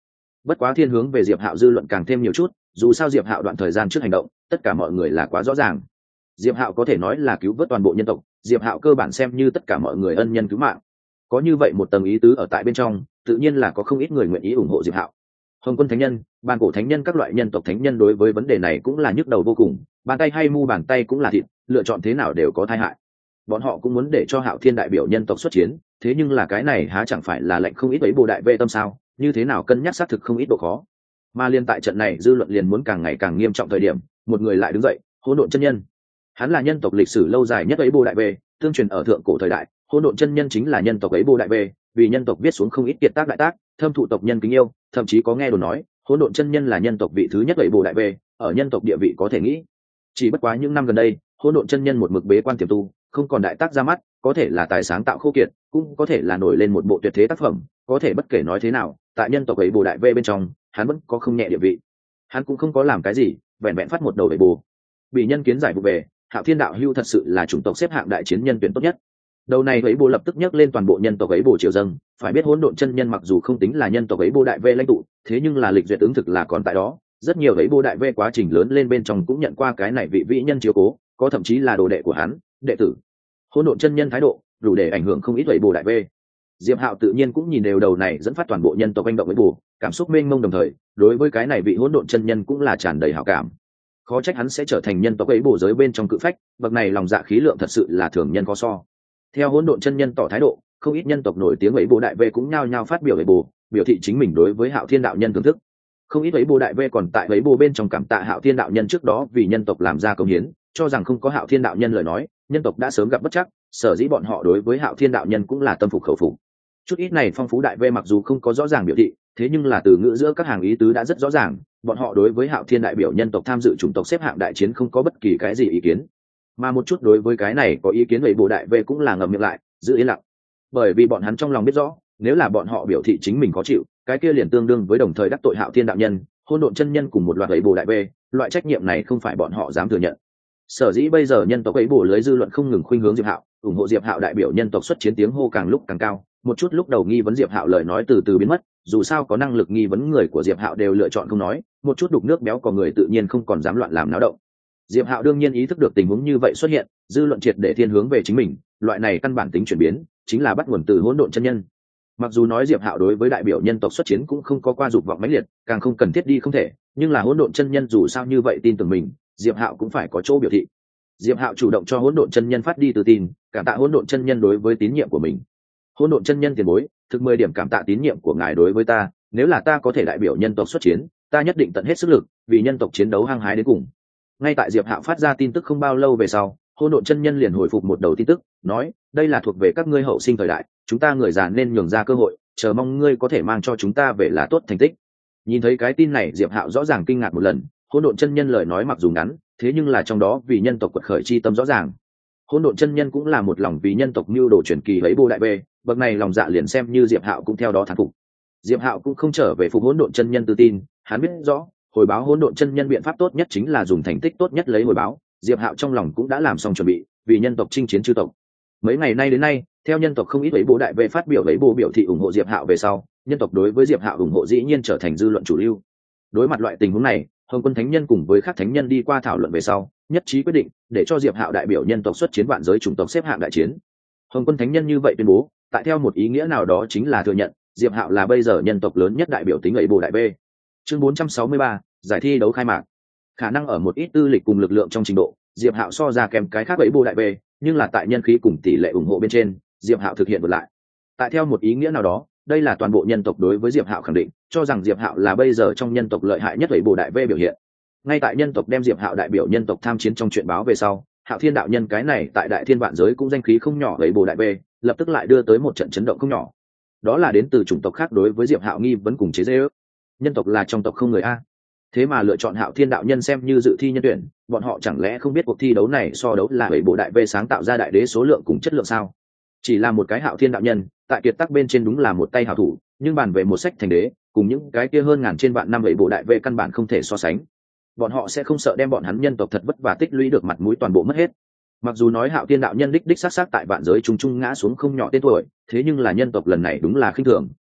Bất quá thiên hướng về Diệp Hạo dư luận càng thêm nhiều chút, dù sao Diệp Hạo đoạn thời gian trước hành động, tất cả mọi người là quá rõ ràng. Diệp Hạo có thể nói là cứu vớt toàn bộ nhân tộc, Diệp Hạo cơ bản xem như tất cả mọi người ân nhân cứu mạng. Có như vậy một tầng ý tứ ở tại bên trong, tự nhiên là có không ít người nguyện ý ủng hộ Diệp Hạo. Hồng Quân Thánh Nhân, Bàn Cổ Thánh Nhân, các loại nhân tộc thánh nhân đối với vấn đề này cũng là nhức đầu vô cùng, bàn tay hay mu bàn tay cũng là thịt, lựa chọn thế nào đều có tai hại. Bọn họ cũng muốn để cho Hạo Thiên đại biểu nhân tộc xuất chiến, thế nhưng là cái này há chẳng phải là lệnh không ít ấy bồ đại vệ tâm sao? Như thế nào cân nhắc xác thực không ít độ khó. Mà liên tại trận này dư luận liền muốn càng ngày càng nghiêm trọng thời điểm, một người lại đứng dậy, Hỗn Độn chân nhân. Hắn là nhân tộc lịch sử lâu dài nhất ấy bồ đại vệ, tương truyền ở thượng cổ thời đại, Hỗn Độn chân nhân chính là nhân tộc ấy bồ đại vệ, vì nhân tộc viết xuống không ít kiệt tác đại tác, thâm thụ tộc nhân kính yêu, thậm chí có nghe đồn nói, Hỗn Độn chân nhân là nhân tộc vị thứ nhất ấy bồ đại vệ, ở nhân tộc địa vị có thể nghĩ. Chỉ bất quá những năm gần đây, Hỗn Độn chân nhân một mực bế quan tiềm tu, không còn đại tác ra mắt, có thể là tài sáng tạo khô kiệt, cũng có thể là nổi lên một bộ tuyệt thế tác phẩm, có thể bất kể nói thế nào, tại nhân tộc ấy bồ đại vệ bên trong, hắn vẫn có không nhẹ địa vị. Hắn cũng không có làm cái gì, vẹn vẹn phát một đầu ấy bồ. Bị nhân kiến giải vụ về, Hạo Thiên đạo hưu thật sự là chủng tộc xếp hạng đại chiến nhân tuyển tốt nhất. Đầu này ấy bồ lập tức nhắc lên toàn bộ nhân tộc ấy bồ triều dâng, phải biết Hỗn Độn chân nhân mặc dù không tính là nhân tộc ấy bồ đại vệ lãnh tụ, thế nhưng là lịch duyệt ứng thực là còn tại đó, rất nhiều ấy bồ đại vệ quá trình lớn lên bên trong cũng nhận qua cái này vị vĩ nhân chiếu cố, có thậm chí là đồ đệ của hắn, đệ tử. Hỗn Độn chân nhân thái độ đủ để ảnh hưởng không ít ấy bồ đại vệ. Diệp Hạo tự nhiên cũng nhìn đều đầu này dẫn phát toàn bộ nhân tộc hành động ấy bồ, cảm xúc mênh mông đồng thời, đối với cái này vị Hỗn Độn chân nhân cũng là tràn đầy hảo cảm. Khó trách hắn sẽ trở thành nhân tộc ấy bồ giới bên trong cự phách, bậc này lòng dạ khí lượng thật sự là thường nhân có so. Theo Hỗn Độn chân nhân tỏ thái độ, không ít nhân tộc nổi tiếng ấy bồ đại vệ cũng nhao nhao phát biểu ấy bồ, biểu thị chính mình đối với Hạo Thiên đạo nhân thưởng thức. Không ít ấy bồ đại vệ còn tại ấy bồ bên trong cảm tạ Hạo Thiên đạo nhân trước đó vì nhân tộc làm ra công hiến, cho rằng không có Hạo Thiên đạo nhân lời nói, nhân tộc đã sớm gặp bất trắc, sở dĩ bọn họ đối với Hạo Thiên đạo nhân cũng là tâm phục khẩu phục. Chút ít này phong phú đại vệ mặc dù không có rõ ràng biểu thị, thế nhưng là từ ngữ giữa các hàng ý tứ đã rất rõ ràng, bọn họ đối với Hạo Thiên đại biểu nhân tộc tham dự chủng tộc xếp hạng đại chiến không có bất kỳ cái gì ý kiến. Mà một chút đối với cái này có ý kiến ấy bồ đại vệ cũng là ngậm miệng lại, giữ yên lặng. Bởi vì bọn hắn trong lòng biết rõ, nếu là bọn họ biểu thị chính mình có chịu, cái kia liền tương đương với đồng thời đắc tội Hạo Thiên đạo nhân, Hỗn Độn chân nhân cùng một loạt ấy bồ đại vệ, loại trách nhiệm này không phải bọn họ dám thừa nhận. Sở dĩ bây giờ nhân tộc ấy bồ lưới dư luận không ngừng khuynh hướng Diệp Hạo, ủng hộ Diệp Hạo đại biểu nhân tộc xuất chiến tiếng hô càng lúc càng cao, một chút lúc đầu nghi vấn Diệp Hạo lời nói từ từ biến mất, dù sao có năng lực nghi vấn người của Diệp Hạo đều lựa chọn không nói, một chút đục nước béo có người tự nhiên không còn dám loạn làm náo động. Diệp Hạo đương nhiên ý thức được tình huống như vậy xuất hiện, dư luận triệt để thiên hướng về chính mình, loại này căn bản tính chuyển biến, chính là bắt nguồn từ Hỗn Độn chân nhân. Mặc dù nói Diệp Hạo đối với đại biểu nhân tộc xuất chiến cũng không có qua dục vọng mãnh liệt, càng không cần thiết đi không thể, nhưng là Hỗn Độn chân nhân dù sao như vậy tin tưởng mình, Diệp Hạo cũng phải có chỗ biểu thị. Diệp Hạo chủ động cho Hỗn Độn chân nhân phát đi từ tin, cảm tạ Hỗn Độn chân nhân đối với tín nhiệm của mình. Hỗn Độn chân nhân tiền bối, thực 10 điểm cảm tạ tín nhiệm của ngài đối với ta, nếu là ta có thể đại biểu nhân tộc xuất chiến, ta nhất định tận hết sức lực, vì nhân tộc chiến đấu hăng hái đến cùng. Ngay tại Diệp Hạo phát ra tin tức không bao lâu về sau, Hỗn Độn chân nhân liền hồi phục một đầu tin tức, nói, đây là thuộc về các ngươi hậu sinh thời đại, chúng ta người già nên nhường ra cơ hội, chờ mong ngươi có thể mang cho chúng ta về là tốt thành tích. Nhìn thấy cái tin này, Diệp Hạo rõ ràng kinh ngạc một lần, Hỗn Độn chân nhân lời nói mặc dù ngắn, thế nhưng là trong đó vì nhân tộc quật khởi chi tâm rõ ràng. Hỗn Độn chân nhân cũng là một lòng vì nhân tộc mưu đồ truyền kỳ lấy bồ đại bê, bậc này lòng dạ liền xem như Diệp Hạo cũng theo đó thán phục. Diệp Hạo cũng không trở về phục Hỗn Độn chân nhân tự tin, hắn biết rõ, hồi báo Hỗn Độn chân nhân biện pháp tốt nhất chính là dùng thành tích tốt nhất lấy hồi báo. Diệp Hạo trong lòng cũng đã làm xong chuẩn bị, vì nhân tộc chinh chiến chư tộc. Mấy ngày nay đến nay, theo nhân tộc không ít lấy bồ đại bê phát biểu lấy bồ biểu thị ủng hộ Diệp Hạo về sau, nhân tộc đối với Diệp Hạo ủng hộ dĩ nhiên trở thành dư luận chủ lưu. Đối mặt loại tình huống này, Hồng Quân Thánh Nhân cùng với các thánh nhân đi qua thảo luận về sau, nhất trí quyết định để cho Diệp Hạo đại biểu nhân tộc xuất chiến vạn giới chủng tộc xếp hạng đại chiến. Hồng Quân Thánh Nhân như vậy tuyên bố, tại theo một ý nghĩa nào đó chính là thừa nhận Diệp Hạo là bây giờ nhân tộc lớn nhất đại biểu tính ấy bồ đại bê. Chương 463, giải thi đấu khai mạc. Khả năng ở một ít tư lịch cùng lực lượng trong trình độ, Diệp Hạo so ra kèm cái khác ấy bồ đại bê, nhưng là tại nhân khí cùng tỷ lệ ủng hộ bên trên, Diệp Hạo thực hiện vượt lại. Tại theo một ý nghĩa nào đó, đây là toàn bộ nhân tộc đối với Diệp Hạo khẳng định, cho rằng Diệp Hạo là bây giờ trong nhân tộc lợi hại nhất ấy bồ đại bê biểu hiện. Ngay tại nhân tộc đem Diệp Hạo đại biểu nhân tộc tham chiến trong chuyện báo về sau, Hạo Thiên đạo nhân cái này tại đại thiên vạn giới cũng danh khí không nhỏ ấy bồ đại bê, lập tức lại đưa tới một trận chấn động không nhỏ. Đó là đến từ chủng tộc khác đối với Diệp Hạo nghi vấn cùng chế giễu. Nhân tộc là trong tộc không người a, thế mà lựa chọn Hạo Thiên đạo nhân xem như dự thi nhân tuyển, bọn họ chẳng lẽ không biết cuộc thi đấu này so đấu là ấy bồ đại bê sáng tạo ra đại đế số lượng cùng chất lượng sao? Chỉ là một cái Hạo Thiên đạo nhân, tại kiệt tác bên trên đúng là một tay hảo thủ, nhưng bàn về một sách thành đế, cùng những cái kia hơn ngàn trên vạn năm ấy bồ đại bê căn bản không thể so sánh. Bọn họ sẽ không sợ đem bọn hắn nhân tộc thật vất vả tích lũy được mặt mũi toàn bộ mất hết. Mặc dù nói Hạo Thiên đạo nhân đích đích xác xác tại vạn giới trung trung ngã xuống không nhỏ tên tuổi, thế nhưng là nhân tộc lần này đúng là khinh thường,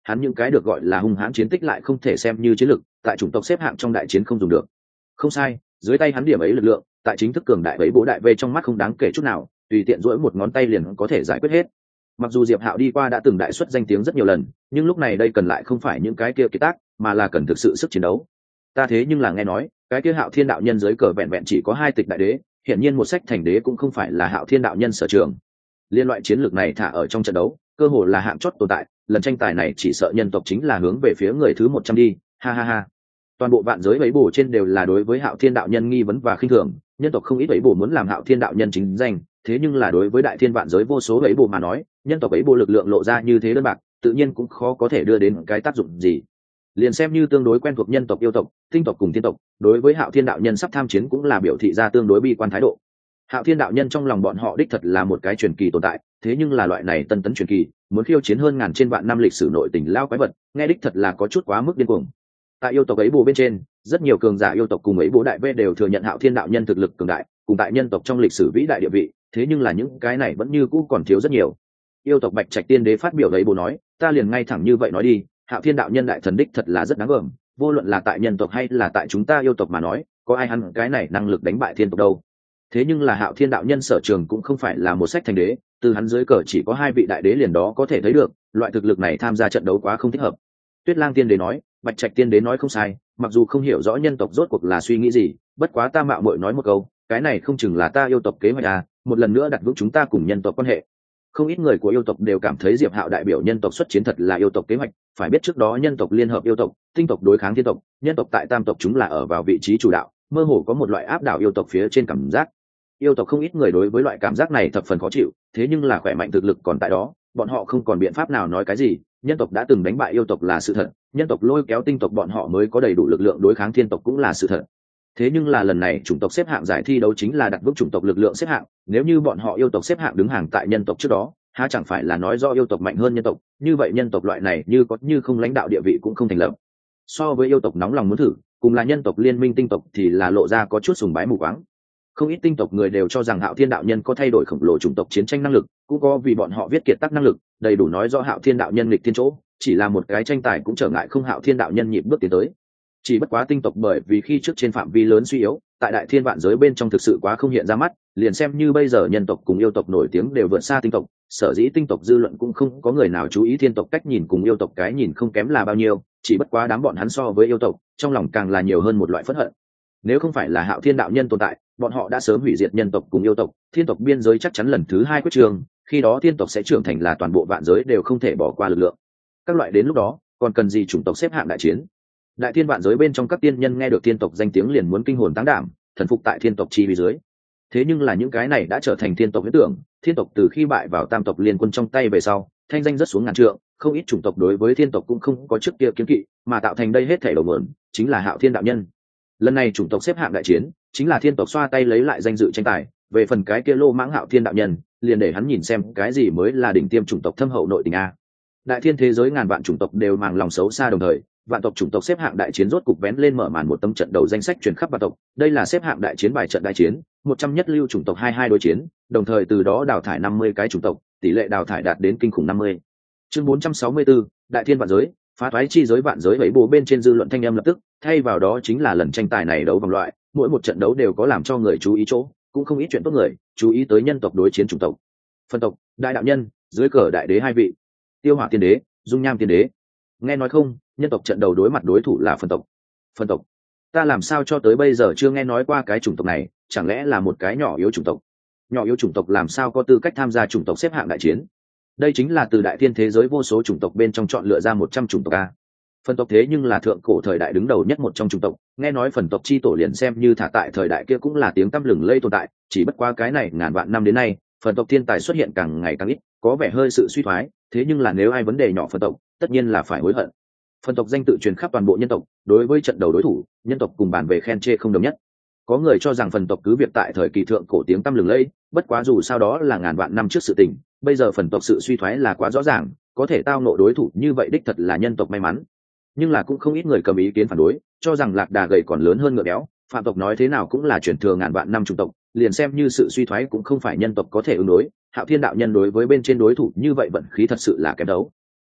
hắn những cái được gọi là hung hãn chiến tích lại không thể xem như chiến lực tại chủng tộc xếp hạng trong đại chiến không dùng được. Không sai, dưới tay hắn điểm ấy lực lượng tại chính thức cường đại ấy bố đại v trong mắt không đáng kể chút nào, tùy tiện duỗi một ngón tay liền có thể giải quyết hết. Mặc dù Diệp Hạo đi qua đã từng đại xuất danh tiếng rất nhiều lần, nhưng lúc này đây cần lại không phải những cái kia kiệt tác, mà là cần thực sự sức chiến đấu. Ta thế nhưng là nghe nói cái kia Hạo Thiên đạo nhân dưới cờ vẹn vẹn chỉ có 2 tịch đại đế, hiển nhiên một sách thành đế cũng không phải là Hạo Thiên đạo nhân sở trường. Liên loại chiến lược này thả ở trong trận đấu cơ hồ là hạng chót tồn tại, lần tranh tài này chỉ sợ nhân tộc chính là hướng về phía người thứ 100 đi, ha ha ha. Toàn bộ vạn giới ấy bổ trên đều là đối với Hạo Thiên đạo nhân nghi vấn và khinh thường, nhân tộc không ít ấy bổ muốn làm Hạo Thiên đạo nhân chính danh, thế nhưng là đối với đại thiên vạn giới vô số ấy bổ mà nói, nhân tộc ấy bổ lực lượng lộ ra như thế đơn bạc, tự nhiên cũng khó có thể đưa đến cái tác dụng gì. Liền xem như tương đối quen thuộc nhân tộc yêu tộc, tinh tộc cùng thiên tộc, đối với Hạo Thiên đạo nhân sắp tham chiến cũng là biểu thị ra tương đối bi quan thái độ. Hạo Thiên đạo nhân trong lòng bọn họ đích thật là một cái truyền kỳ tồn tại, thế nhưng là loại này tân tấn truyền kỳ, muốn khiêu chiến hơn ngàn trên vạn năm lịch sử nội tình lao quái vật, nghe đích thật là có chút quá mức điên cuồng. Tại yêu tộc ấy bồ bên trên, rất nhiều cường giả yêu tộc cùng ấy bố đại v đều thừa nhận Hạo Thiên đạo nhân thực lực cường đại, cùng tại nhân tộc trong lịch sử vĩ đại địa vị, thế nhưng là những cái này vẫn như cũ còn thiếu rất nhiều. Yêu tộc Bạch Trạch Tiên Đế phát biểu đấy bồ nói, ta liền ngay thẳng như vậy nói đi, Hạo Thiên đạo nhân đại thần đích thật là rất đáng gờm, vô luận là tại nhân tộc hay là tại chúng ta yêu tộc mà nói, có ai hắn cái này năng lực đánh bại thiên tộc đâu. Thế nhưng là Hạo Thiên đạo nhân sở trường cũng không phải là một sách thành đế, từ hắn dưới cờ chỉ có 2 vị đại đế liền đó có thể thấy được, loại thực lực này tham gia trận đấu quá không thích hợp. Tuyết Lang Tiên Đế nói, Bạch Trạch Tiên Đế nói không sai, mặc dù không hiểu rõ nhân tộc rốt cuộc là suy nghĩ gì, bất quá ta mạo muội nói một câu, cái này không chừng là ta yêu tộc kế hoạch à, một lần nữa đặt vững chúng ta cùng nhân tộc quan hệ. Không ít người của yêu tộc đều cảm thấy Diệp Hạo đại biểu nhân tộc xuất chiến thật là yêu tộc kế hoạch, phải biết trước đó nhân tộc liên hợp yêu tộc, tinh tộc đối kháng thiên tộc, nhân tộc tại tam tộc chúng là ở vào vị trí chủ đạo, mơ hồ có một loại áp đảo yêu tộc phía trên cảm giác. Yêu tộc không ít người đối với loại cảm giác này thập phần khó chịu, thế nhưng là khỏe mạnh thực lực còn tại đó, bọn họ không còn biện pháp nào nói cái gì, nhân tộc đã từng đánh bại yêu tộc là sự thật, nhân tộc lôi kéo tinh tộc bọn họ mới có đầy đủ lực lượng đối kháng thiên tộc cũng là sự thật. Thế nhưng là lần này chủng tộc xếp hạng giải thi đấu chính là đặt vững chủng tộc lực lượng xếp hạng, nếu như bọn họ yêu tộc xếp hạng đứng hàng tại nhân tộc trước đó, há chẳng phải là nói do yêu tộc mạnh hơn nhân tộc, như vậy nhân tộc loại này như có như không lãnh đạo địa vị cũng không thành lập. So với yêu tộc nóng lòng muốn thử, cùng là nhân tộc liên minh tinh tộc thì là lộ ra có chút sùng bái mù quáng. Không ít tinh tộc người đều cho rằng Hạo Thiên đạo nhân có thay đổi khổng lồ chủng tộc chiến tranh năng lực, cũng có vì bọn họ viết kiệt tác năng lực, đầy đủ nói do Hạo Thiên đạo nhân nghịch thiên chỗ, chỉ là một cái tranh tài cũng trở ngại không Hạo Thiên đạo nhân nhịp bước tiến tới. Chỉ bất quá tinh tộc bởi vì khi trước trên phạm vi lớn suy yếu, tại đại thiên vạn giới bên trong thực sự quá không hiện ra mắt, liền xem như bây giờ nhân tộc cùng yêu tộc nổi tiếng đều vượt xa tinh tộc, sở dĩ tinh tộc dư luận cũng không có người nào chú ý thiên tộc cách nhìn cùng yêu tộc cái nhìn không kém là bao nhiêu, chỉ bất quá đám bọn hắn so với yêu tộc, trong lòng càng là nhiều hơn một loại phẫn hận. Nếu không phải là Hạo Thiên đạo nhân tồn tại, bọn họ đã sớm hủy diệt nhân tộc cùng yêu tộc, thiên tộc biên giới chắc chắn lần thứ 2 quyết trường, khi đó thiên tộc sẽ trưởng thành là toàn bộ vạn giới đều không thể bỏ qua lực lượng. Các loại đến lúc đó, còn cần gì chủng tộc xếp hạng đại chiến. Đại thiên vạn giới bên trong các tiên nhân nghe được thiên tộc danh tiếng liền muốn kinh hồn táng đảm, thần phục tại thiên tộc chi vi dưới. Thế nhưng là những cái này đã trở thành thiên tộc huyễn tưởng, thiên tộc từ khi bại vào tam tộc liên quân trong tay về sau, thanh danh rất xuống ngàn trượng, không ít chủng tộc đối với thiên tộc cũng không có trước kia kiến kỵ, mà tạo thành đây hết thảy đầu mượn chính là Hạo Thiên đạo nhân. Lần này chủng tộc xếp hạng đại chiến, chính là thiên tộc xoa tay lấy lại danh dự tranh tài, về phần cái kia lô mãng Hạo Thiên đạo nhân, liền để hắn nhìn xem cái gì mới là đỉnh tiêm chủng tộc thâm hậu nội tình a. Đại thiên thế giới ngàn vạn chủng tộc đều màng lòng xấu xa đồng thời, vạn tộc chủng tộc xếp hạng đại chiến rốt cục vén lên mở màn một tấm trận đầu danh sách truyền khắp vạn tộc, đây là xếp hạng đại chiến bài trận đại chiến, 100 nhất lưu chủng tộc 22 đối chiến, đồng thời từ đó đào thải 50 cái chủng tộc, tỷ lệ đào thải đạt đến kinh khủng 50. Chương 464, đại thiên vạn giới, phá thoái chi giới vạn giới bảy bố bên trên dư luận thanh âm lập tức, thay vào đó chính là lần tranh tài này đấu vòng loại, mỗi một trận đấu đều có làm cho người chú ý chỗ, cũng không ít chuyện tốt người, chú ý tới nhân tộc đối chiến chủng tộc. Phân tộc, đại đạo nhân, dưới cờ đại đế 2 vị, Tiêu Hỏa tiên đế, Dung Nham tiên đế. Nghe nói không, nhân tộc trận đầu đối mặt đối thủ là phân tộc. Phân tộc? Ta làm sao cho tới bây giờ chưa nghe nói qua cái chủng tộc này, chẳng lẽ là một cái nhỏ yếu chủng tộc? Nhỏ yếu chủng tộc làm sao có tư cách tham gia chủng tộc xếp hạng đại chiến? Đây chính là từ đại thiên thế giới vô số chủng tộc bên trong chọn lựa ra 100 chủng tộc a. Phân tộc thế nhưng là thượng cổ thời đại đứng đầu nhất một trong chủng tộc, nghe nói phần tộc chi tổ liền xem như thả tại thời đại kia cũng là tiếng tăm lừng lây tồn tại, chỉ bất qua cái này ngàn vạn năm đến nay, phần tộc thiên tài xuất hiện càng ngày càng ít, có vẻ hơi sự suy thoái, thế nhưng là nếu ai vấn đề nhỏ phần tộc, tất nhiên là phải hối hận. Phần tộc danh tự truyền khắp toàn bộ nhân tộc, đối với trận đầu đối thủ, nhân tộc cùng bàn về khen chê không đồng nhất. Có người cho rằng phần tộc cứ việc tại thời kỳ thượng cổ tiếng tăm lừng lây, bất quá dù sao đó là ngàn vạn năm trước sự tình, bây giờ phần tộc sự suy thoái là quá rõ ràng, có thể tao nộ đối thủ như vậy đích thật là nhân tộc may mắn. Nhưng là cũng không ít người cầm ý kiến phản đối, cho rằng lạc đà gầy còn lớn hơn ngựa béo, phạm tộc nói thế nào cũng là truyền thừa ngàn vạn năm chủng tộc, liền xem như sự suy thoái cũng không phải nhân tộc có thể ứng đối. Hạo Thiên đạo nhân đối với bên trên đối thủ như vậy vận khí thật sự là kém đấu.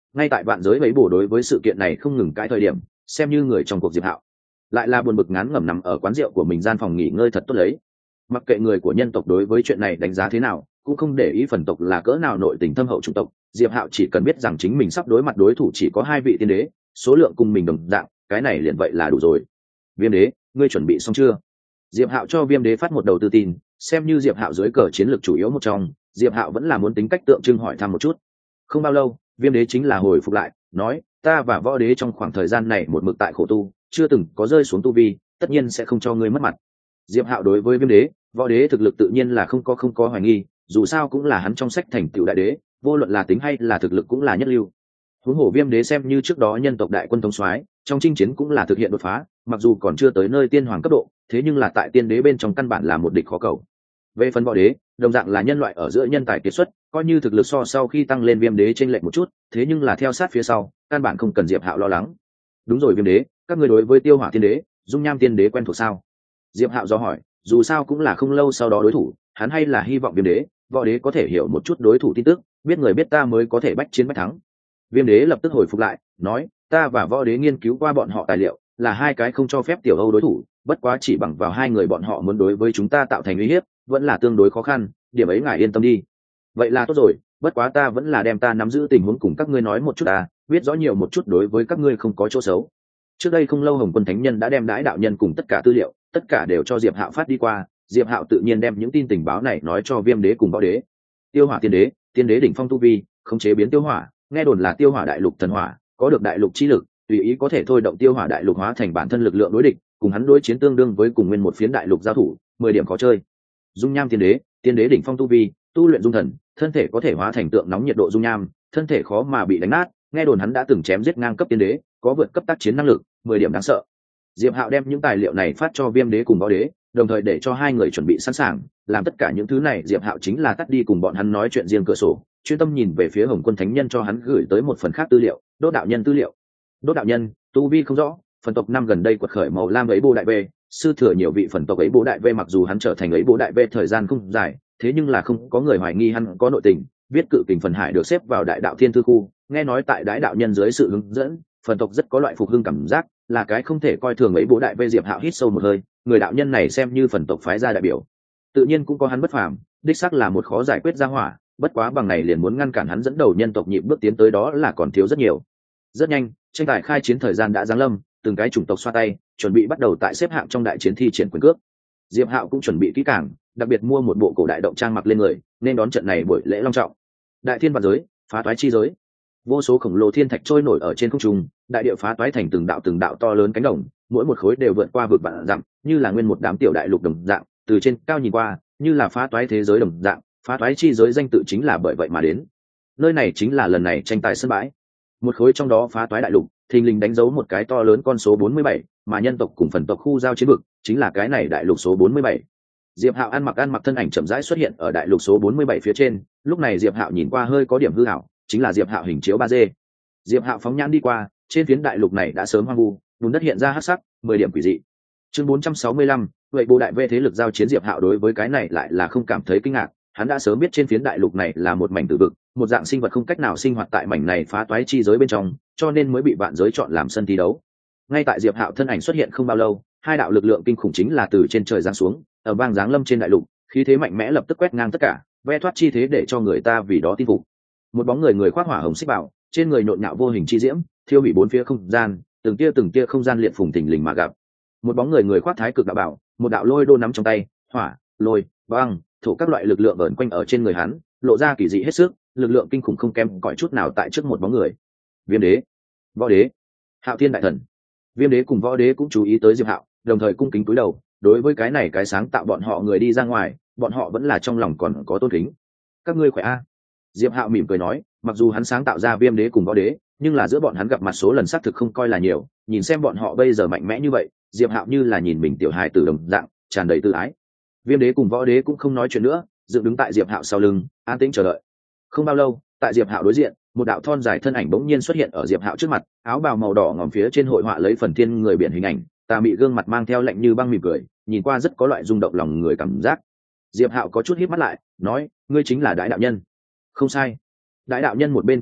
ngay tại vạn giới vấy bổ đối với sự kiện này không ngừng cãi thời điểm, xem như người trong cuộc Diệp Hạo lại là buồn bực ngán ngẩm nằm ở quán rượu của mình gian phòng nghỉ ngơi thật tốt lấy. Mặc kệ người của nhân tộc đối với chuyện này đánh giá thế nào, cũng không để ý phần tộc là cỡ nào nội tình thâm hậu chủng tộc, Diệp Hạo chỉ cần biết rằng chính mình sắp đối mặt đối thủ chỉ có 2 vị tiên đế, số lượng cùng mình đồng dạng, cái này liền vậy là đủ rồi. Viêm đế, ngươi chuẩn bị xong chưa? Diệp Hạo cho Viêm đế phát một đầu tư tin, xem như Diệp Hạo dưới cờ chiến lược chủ yếu một trong, Diệp Hạo vẫn là muốn tính cách tượng trưng hỏi thăm một chút. Không bao lâu, Viêm đế chính là hồi phục lại, nói, ta và võ đế trong khoảng thời gian này một mực tại khổ tu, chưa từng có rơi xuống tu vi, tất nhiên sẽ không cho ngươi mất mặt. Diệp Hạo đối với Viêm đế, võ đế thực lực tự nhiên là không có hoài nghi, dù sao cũng là hắn trong sách thành tựu đại đế, vô luận là tính hay là thực lực cũng là nhất lưu. Huống hồ Viêm đế xem như trước đó nhân tộc đại quân thống soái, trong chinh chiến cũng là thực hiện đột phá, mặc dù còn chưa tới nơi tiên hoàng cấp độ, thế nhưng là tại tiên đế bên trong căn bản là một địch khó cầu. Về phần võ đế, đồng dạng là nhân loại ở giữa nhân tài kiệt xuất, coi như thực lực so sau khi tăng lên Viêm đế chênh lệch một chút, thế nhưng là theo sát phía sau, căn bản không cần Diệp Hạo lo lắng. Đúng rồi Viêm đế, các ngươi đối với Tiêu Hỏa tiên đế, Dung Nham tiên đế quen thuộc sao? Diệp Hạo do hỏi, dù sao cũng là không lâu sau đó đối thủ, hắn hay là hy vọng Viêm đế, võ đế có thể hiểu một chút đối thủ tin tức, biết người biết ta mới có thể bách chiến bách thắng. Viêm đế lập tức hồi phục lại, nói, ta và võ đế nghiên cứu qua bọn họ tài liệu, là 2 cái không cho phép tiểu Âu đối thủ, bất quá chỉ bằng vào 2 người bọn họ muốn đối với chúng ta tạo thành uy hiếp, vẫn là tương đối khó khăn, điểm ấy ngài yên tâm đi. Vậy là tốt rồi, bất quá ta vẫn là đem ta nắm giữ tình huống cùng các ngươi nói một chút biết rõ nhiều một chút đối với các ngươi không có chỗ xấu. Trước đây không lâu Hồng Quân Thánh Nhân đã đem Đãi đạo nhân cùng tất cả tư liệu, tất cả đều cho Diệp Hạo phát đi qua, Diệp Hạo tự nhiên đem những tin tình báo này nói cho Viêm đế cùng võ đế. Tiêu Hỏa tiên đế, tiên đế đỉnh phong tu vi, khống chế biến tiêu hỏa, nghe đồn là tiêu hỏa đại lục thần hỏa, có được đại lục chi lực, tùy ý có thể thôi động tiêu hỏa đại lục hóa thành bản thân lực lượng đối địch, cùng hắn đối chiến tương đương với cùng nguyên một phiến đại lục giao thủ, 10 điểm khó chơi. Dung Nham tiên đế đỉnh phong tu vi, tu luyện dung thần, thân thể có thể hóa thành tượng nóng nhiệt độ dung nham, thân thể khó mà bị đánh nát, nghe đồn hắn đã từng chém giết ngang cấp tiên đế, có vượt cấp tác chiến năng lực, 10 điểm đáng sợ. Diệp Hạo đem những tài liệu này phát cho Viêm đế cùng võ đế, đồng thời để cho 2 người chuẩn bị sẵn sàng, làm tất cả những thứ này Diệp Hạo chính là tắt đi cùng bọn hắn nói chuyện riêng cửa sổ, chuyên tâm nhìn về phía Hồng Quân Thánh Nhân cho hắn gửi tới một phần khác tư liệu, Đốt đạo nhân tư liệu. Đốt đạo nhân, tu vi không rõ, phần tộc năm gần đây quật khởi màu lam ấy bố đại vê, sư thừa nhiều vị phần tộc ấy bố đại vê, mặc dù hắn trở thành ấy bố đại vê thời gian không dài, thế nhưng là không có người hoài nghi hắn có nội tình, viết cự kình phần hải được xếp vào đại đạo thiên thư khu, nghe nói tại Đãi đạo nhân dưới sự hướng dẫn, phần tộc rất có loại phục hưng cảm giác, là cái không thể coi thường ấy bố đại vê. Diệp Hạo hít sâu một hơi, người đạo nhân này xem như phần tộc phái ra đại biểu, tự nhiên cũng có hắn bất phàm, đích xác là một khó giải quyết ra hỏa, bất quá bằng này liền muốn ngăn cản hắn dẫn đầu nhân tộc nhịp bước tiến tới đó là còn thiếu rất nhiều. Rất nhanh, tranh tài khai chiến thời gian đã giáng lâm, từng cái chủng tộc xoa tay, chuẩn bị bắt đầu tại xếp hạng trong đại chiến thi triển quyền cước. Diệp Hạo cũng chuẩn bị kỹ càng, đặc biệt mua một bộ cổ đại động trang mặc lên người, nên đón trận này buổi lễ long trọng. Đại thiên vạn giới, phá toái chi giới. Vô số khổng lồ thiên thạch trôi nổi ở trên không trung, đại địa phá toái thành từng đạo to lớn cánh đồng, mỗi một khối đều vượt qua vực vạn dặm, như là nguyên một đám tiểu đại lục đồng dạng, từ trên cao nhìn qua, như là phá toái thế giới đồng dạng, phá toái chi giới danh tự chính là bởi vậy mà đến. Nơi này chính là lần này tranh tài sân bãi. Một khối trong đó phá toái đại lục, thình lình đánh dấu một cái to lớn con số 47, mà nhân tộc cùng phần tộc khu giao chiến vực, chính là cái này đại lục số 47. Diệp Hạo ăn mặc thân ảnh chậm rãi xuất hiện ở đại lục số 47 phía trên, lúc này Diệp Hạo nhìn qua hơi có điểm hư ảo, chính là Diệp Hạo hình chiếu 3D. Diệp Hạo phóng nhãn đi qua, trên phiến đại lục này đã sớm hoang vu, bùn đất hiện ra hắc sắc, 10 điểm quỷ dị. Chương 465, vậy bộ đại vê thế lực giao chiến. Diệp Hạo đối với cái này lại là không cảm thấy kinh ngạc, hắn đã sớm biết trên phiến đại lục này là một mảnh tử vực, một dạng sinh vật không cách nào sinh hoạt tại mảnh này phá toái chi giới bên trong, cho nên mới bị vạn giới chọn làm sân thi đấu. Ngay tại Diệp Hạo thân ảnh xuất hiện không bao lâu, 2 đạo lực lượng kinh khủng chính là từ trên trời giáng xuống, ở bang giáng lâm trên đại lục, khí thế mạnh mẽ lập tức quét ngang tất cả, ve thoát chi thế để cho người ta vì đó tin phục. Một bóng người khoác hỏa hồng xích bảo, trên người nhộn nhạo vô hình chi diễm, thiêu hủy bốn phía không gian, từng tia không gian liệt phùng thình lình mà gặp. Một bóng người khoác thái cực đạo bảo, một đạo lôi đô nắm trong tay, hỏa, lôi, băng, thổ các loại lực lượng vờn quanh ở trên người hắn, lộ ra kỳ dị hết sức, lực lượng kinh khủng không kém cỏi chút nào tại trước một bóng người. Viêm đế, võ đế, Hạo Thiên đại thần. Viêm đế cùng võ đế cũng chú ý tới Diệp Hạo, đồng thời cung kính cúi đầu, đối với cái này cái sáng tạo bọn họ người đi ra ngoài, bọn họ vẫn là trong lòng còn có tôn kính. Các ngươi khỏe a? Diệp Hạo mỉm cười nói, mặc dù hắn sáng tạo ra Viêm đế cùng võ đế, nhưng là giữa bọn hắn gặp mặt số lần xác thực không coi là nhiều, nhìn xem bọn họ bây giờ mạnh mẽ như vậy, Diệp Hạo như là nhìn mình tiểu hài tử đồng dạng, tràn đầy tự ái. Viêm đế cùng võ đế cũng không nói chuyện nữa, dựng đứng tại Diệp Hạo sau lưng, an tĩnh chờ đợi. Không bao lâu, tại Diệp Hạo đối diện, một đạo thon dài thân ảnh bỗng nhiên xuất hiện ở Diệp Hạo trước mặt, áo bào màu đỏ ngòm phía trên hội họa lấy phần thiên người biển hình ảnh, tà mị gương mặt mang theo lạnh như băng mỉm cười, nhìn qua rất có loại rung động lòng người cảm giác. Diệp Hạo có chút híp mắt lại, nói, ngươi chính là Đãi đạo nhân. Không sai. Đãi đạo nhân một bên cười lạnh,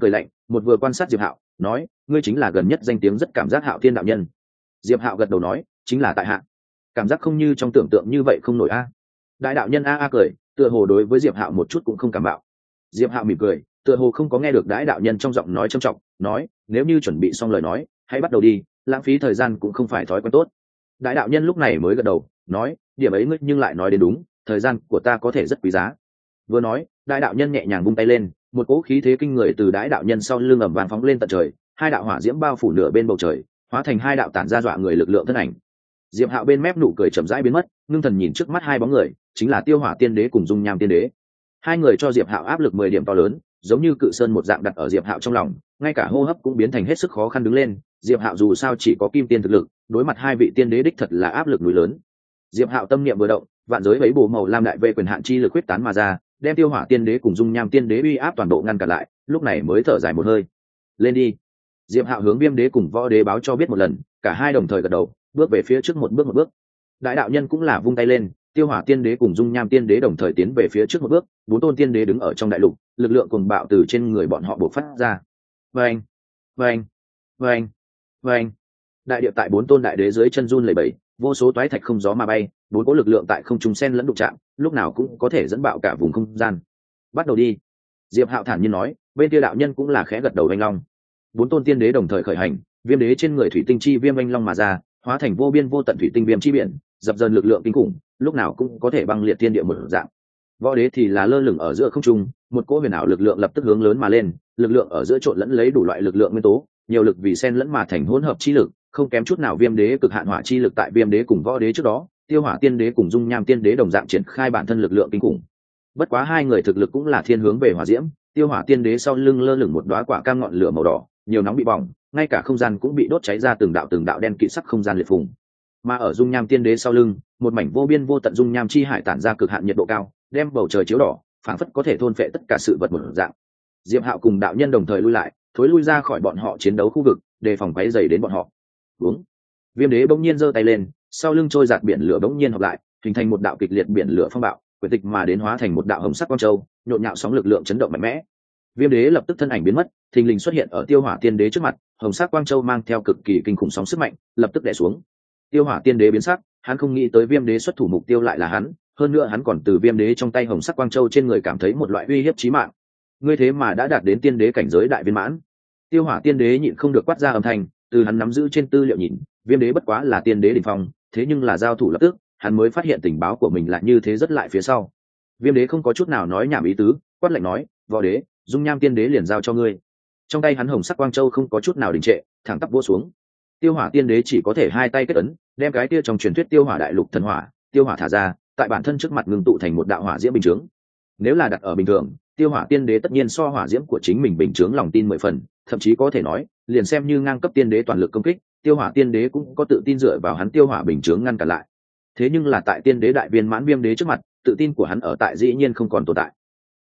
một vừa quan sát Diệp Hạo, nói: ngươi chính là gần nhất danh tiếng rất cảm giác Hạo Thiên đạo nhân. Diệp Hạo gật đầu nói: chính là tại hạ. Cảm giác không như trong tưởng tượng như vậy không nổi a. Đại đạo nhân a cười, tựa hồ đối với Diệp Hạo một chút cũng không cảm bạo. Diệp Hạo mỉm cười, tựa hồ không có nghe được đại đạo nhân trong giọng nói trầm trọng, nói: nếu như chuẩn bị xong lời nói, hãy bắt đầu đi, lãng phí thời gian cũng không phải thói quen tốt. Đại đạo nhân lúc này mới gật đầu, nói: điểm ấy ngươi nhưng lại nói đến đúng, thời gian của ta có thể rất quý giá. Vừa nói, đại đạo nhân nhẹ nhàng vung tay lên, một cỗ khí thế kinh người từ đại đạo nhân sau lưng ầm vang phóng lên tận trời, hai đạo hỏa diễm bao phủ nửa bên bầu trời, hóa thành hai đạo tản ra dọa người lực lượng thân ảnh. Diệp Hạo bên mép nụ cười chậm rãi biến mất, ngưng thần nhìn trước mắt hai bóng người, chính là Tiêu Hỏa Tiên Đế cùng Dung Nham Tiên Đế. Hai người cho Diệp Hạo áp lực 10 điểm to lớn, giống như cự sơn một dạng đặt ở Diệp Hạo trong lòng, ngay cả hô hấp cũng biến thành hết sức khó khăn đứng lên. Diệp Hạo dù sao chỉ có kim tiên thực lực, đối mặt hai vị tiên đế đích thật là áp lực núi lớn. Diệp Hạo tâm niệm vừa động, vạn giới bấy bổ màu lam đại vệ quyền hạn chi lực quyết tán mà ra, đem Tiêu Hỏa Tiên Đế cùng Dung Nham Tiên Đế uy áp toàn bộ ngăn cản lại, lúc này mới thở dài một hơi. Lên đi. Diệp Hạo hướng Viêm Đế cùng Võ Đế báo cho biết một lần, cả hai đồng thời gật đầu, bước về phía trước một bước. Đại đạo nhân cũng là vung tay lên, Tiêu Hỏa Tiên Đế cùng Dung Nham Tiên Đế đồng thời tiến về phía trước một bước, bốn tôn tiên đế đứng ở trong đại lục, lực lượng cuồng bạo từ trên người bọn họ bộc phát ra. Vâng, vâng, vâng, vâng. Đại địa tại bốn tôn đại đế dưới chân run lẩy bẩy, vô số toái thạch không gió mà bay, bốn cỗ lực lượng tại không trung xen lẫn đụng chạm, lúc nào cũng có thể dẫn bạo cả vùng không gian. Bắt đầu đi. Diệp Hạo thản nhiên nói, bên kia đạo nhân cũng là khẽ gật đầu anh long. Bốn tôn tiên đế đồng thời khởi hành, viêm đế trên người thủy tinh chi viêm anh long mà ra, hóa thành vô biên vô tận thủy tinh viêm chi biển, dập dờn lực lượng kinh khủng, lúc nào cũng có thể băng liệt thiên địa một dạng. Võ đế thì là lơ lửng ở giữa không trung, một cỗ huyền ảo lực lượng lập tức hướng lớn mà lên, lực lượng ở giữa trộn lẫn lấy đủ loại lực lượng nguyên tố, nhiều lực vì xen lẫn mà thành hỗn hợp chi lực, không kém chút nào viêm đế cực hạn hỏa chi lực tại viêm đế cùng võ đế trước đó, Tiêu Hỏa Tiên Đế cùng Dung Nham Tiên Đế đồng dạng triển khai bản thân lực lượng kinh khủng. Bất quá hai người thực lực cũng là thiên hướng về hỏa diễm, Tiêu Hỏa Tiên Đế sau lưng lơ lửng một đóa quả cam ngọn lửa màu đỏ, nhiều nóng bị bỏng, ngay cả không gian cũng bị đốt cháy ra từng đạo đen kịt sắc không gian liệt phùng. Mà ở Dung Nham Tiên Đế sau lưng, một mảnh vô biên vô tận dung nham chi hải tản ra cực hạn nhiệt độ cao, đem bầu trời chiếu đỏ, phảng phất có thể thôn phệ tất cả sự vật một dạng. Diệp Hạo cùng đạo nhân đồng thời lui lại, thối lui ra khỏi bọn họ chiến đấu khu vực, đề phòng quấy rầy đến bọn họ. Uống. Viêm đế bỗng nhiên giơ tay lên, sau lưng trôi giạt biển lửa bỗng nhiên hợp lại, hình thành một đạo kịch liệt biển lửa phong bạo, quyển tịch mà đến hóa thành một đạo hồng sắc quang châu, nhộn nhạo sóng lực lượng chấn động mạnh mẽ. Viêm đế lập tức thân ảnh biến mất, thình lình xuất hiện ở Tiêu Hỏa Tiên Đế trước mặt, hồng sắc quang châu mang theo cực kỳ kinh khủng sóng sức mạnh, lập tức đè xuống. Tiêu Hỏa Tiên Đế biến sắc, hắn không nghĩ tới Viêm đế xuất thủ mục tiêu lại là hắn, hơn nữa hắn còn từ Viêm đế trong tay hồng sắc quang châu trên người cảm thấy một loại uy hiếp chí mạng. Ngươi thế mà đã đạt đến tiên đế cảnh giới đại viên mãn. Tiêu Hỏa Tiên Đế nhịn không được quát ra âm thanh, từ hắn nắm giữ trên tư liệu nhìn, Viêm đế bất quá là tiên đế đỉnh phong, thế nhưng là giao thủ lập tức, hắn mới phát hiện tình báo của mình là như thế rất lại phía sau. Viêm đế không có chút nào nói nhảm ý tứ, quát lạnh nói, Võ đế, Dung Nham Tiên Đế liền giao cho ngươi. Trong tay hắn hồng sắc quang châu không có chút nào đình trệ, thẳng tắp vỗ xuống. Tiêu Hỏa Tiên Đế chỉ có thể hai tay kết ấn, đem cái kia trong truyền thuyết Tiêu Hỏa đại lục thần hỏa, tiêu hỏa thả ra, tại bản thân trước mặt ngưng tụ thành một đạo hỏa diễm bình chướng. Nếu là đặt ở bình thường, Tiêu Hỏa Tiên Đế tất nhiên so hỏa diễm của chính mình bình chướng lòng tin 10 phần, thậm chí có thể nói, liền xem như ngang cấp tiên đế toàn lực công kích, Tiêu Hỏa Tiên Đế cũng có tự tin dựa vào hắn tiêu hỏa bình chướng ngăn cản lại. Thế nhưng là tại tiên đế đại viên mãn Viêm đế trước mặt, tự tin của hắn ở tại dĩ nhiên không còn tồn tại.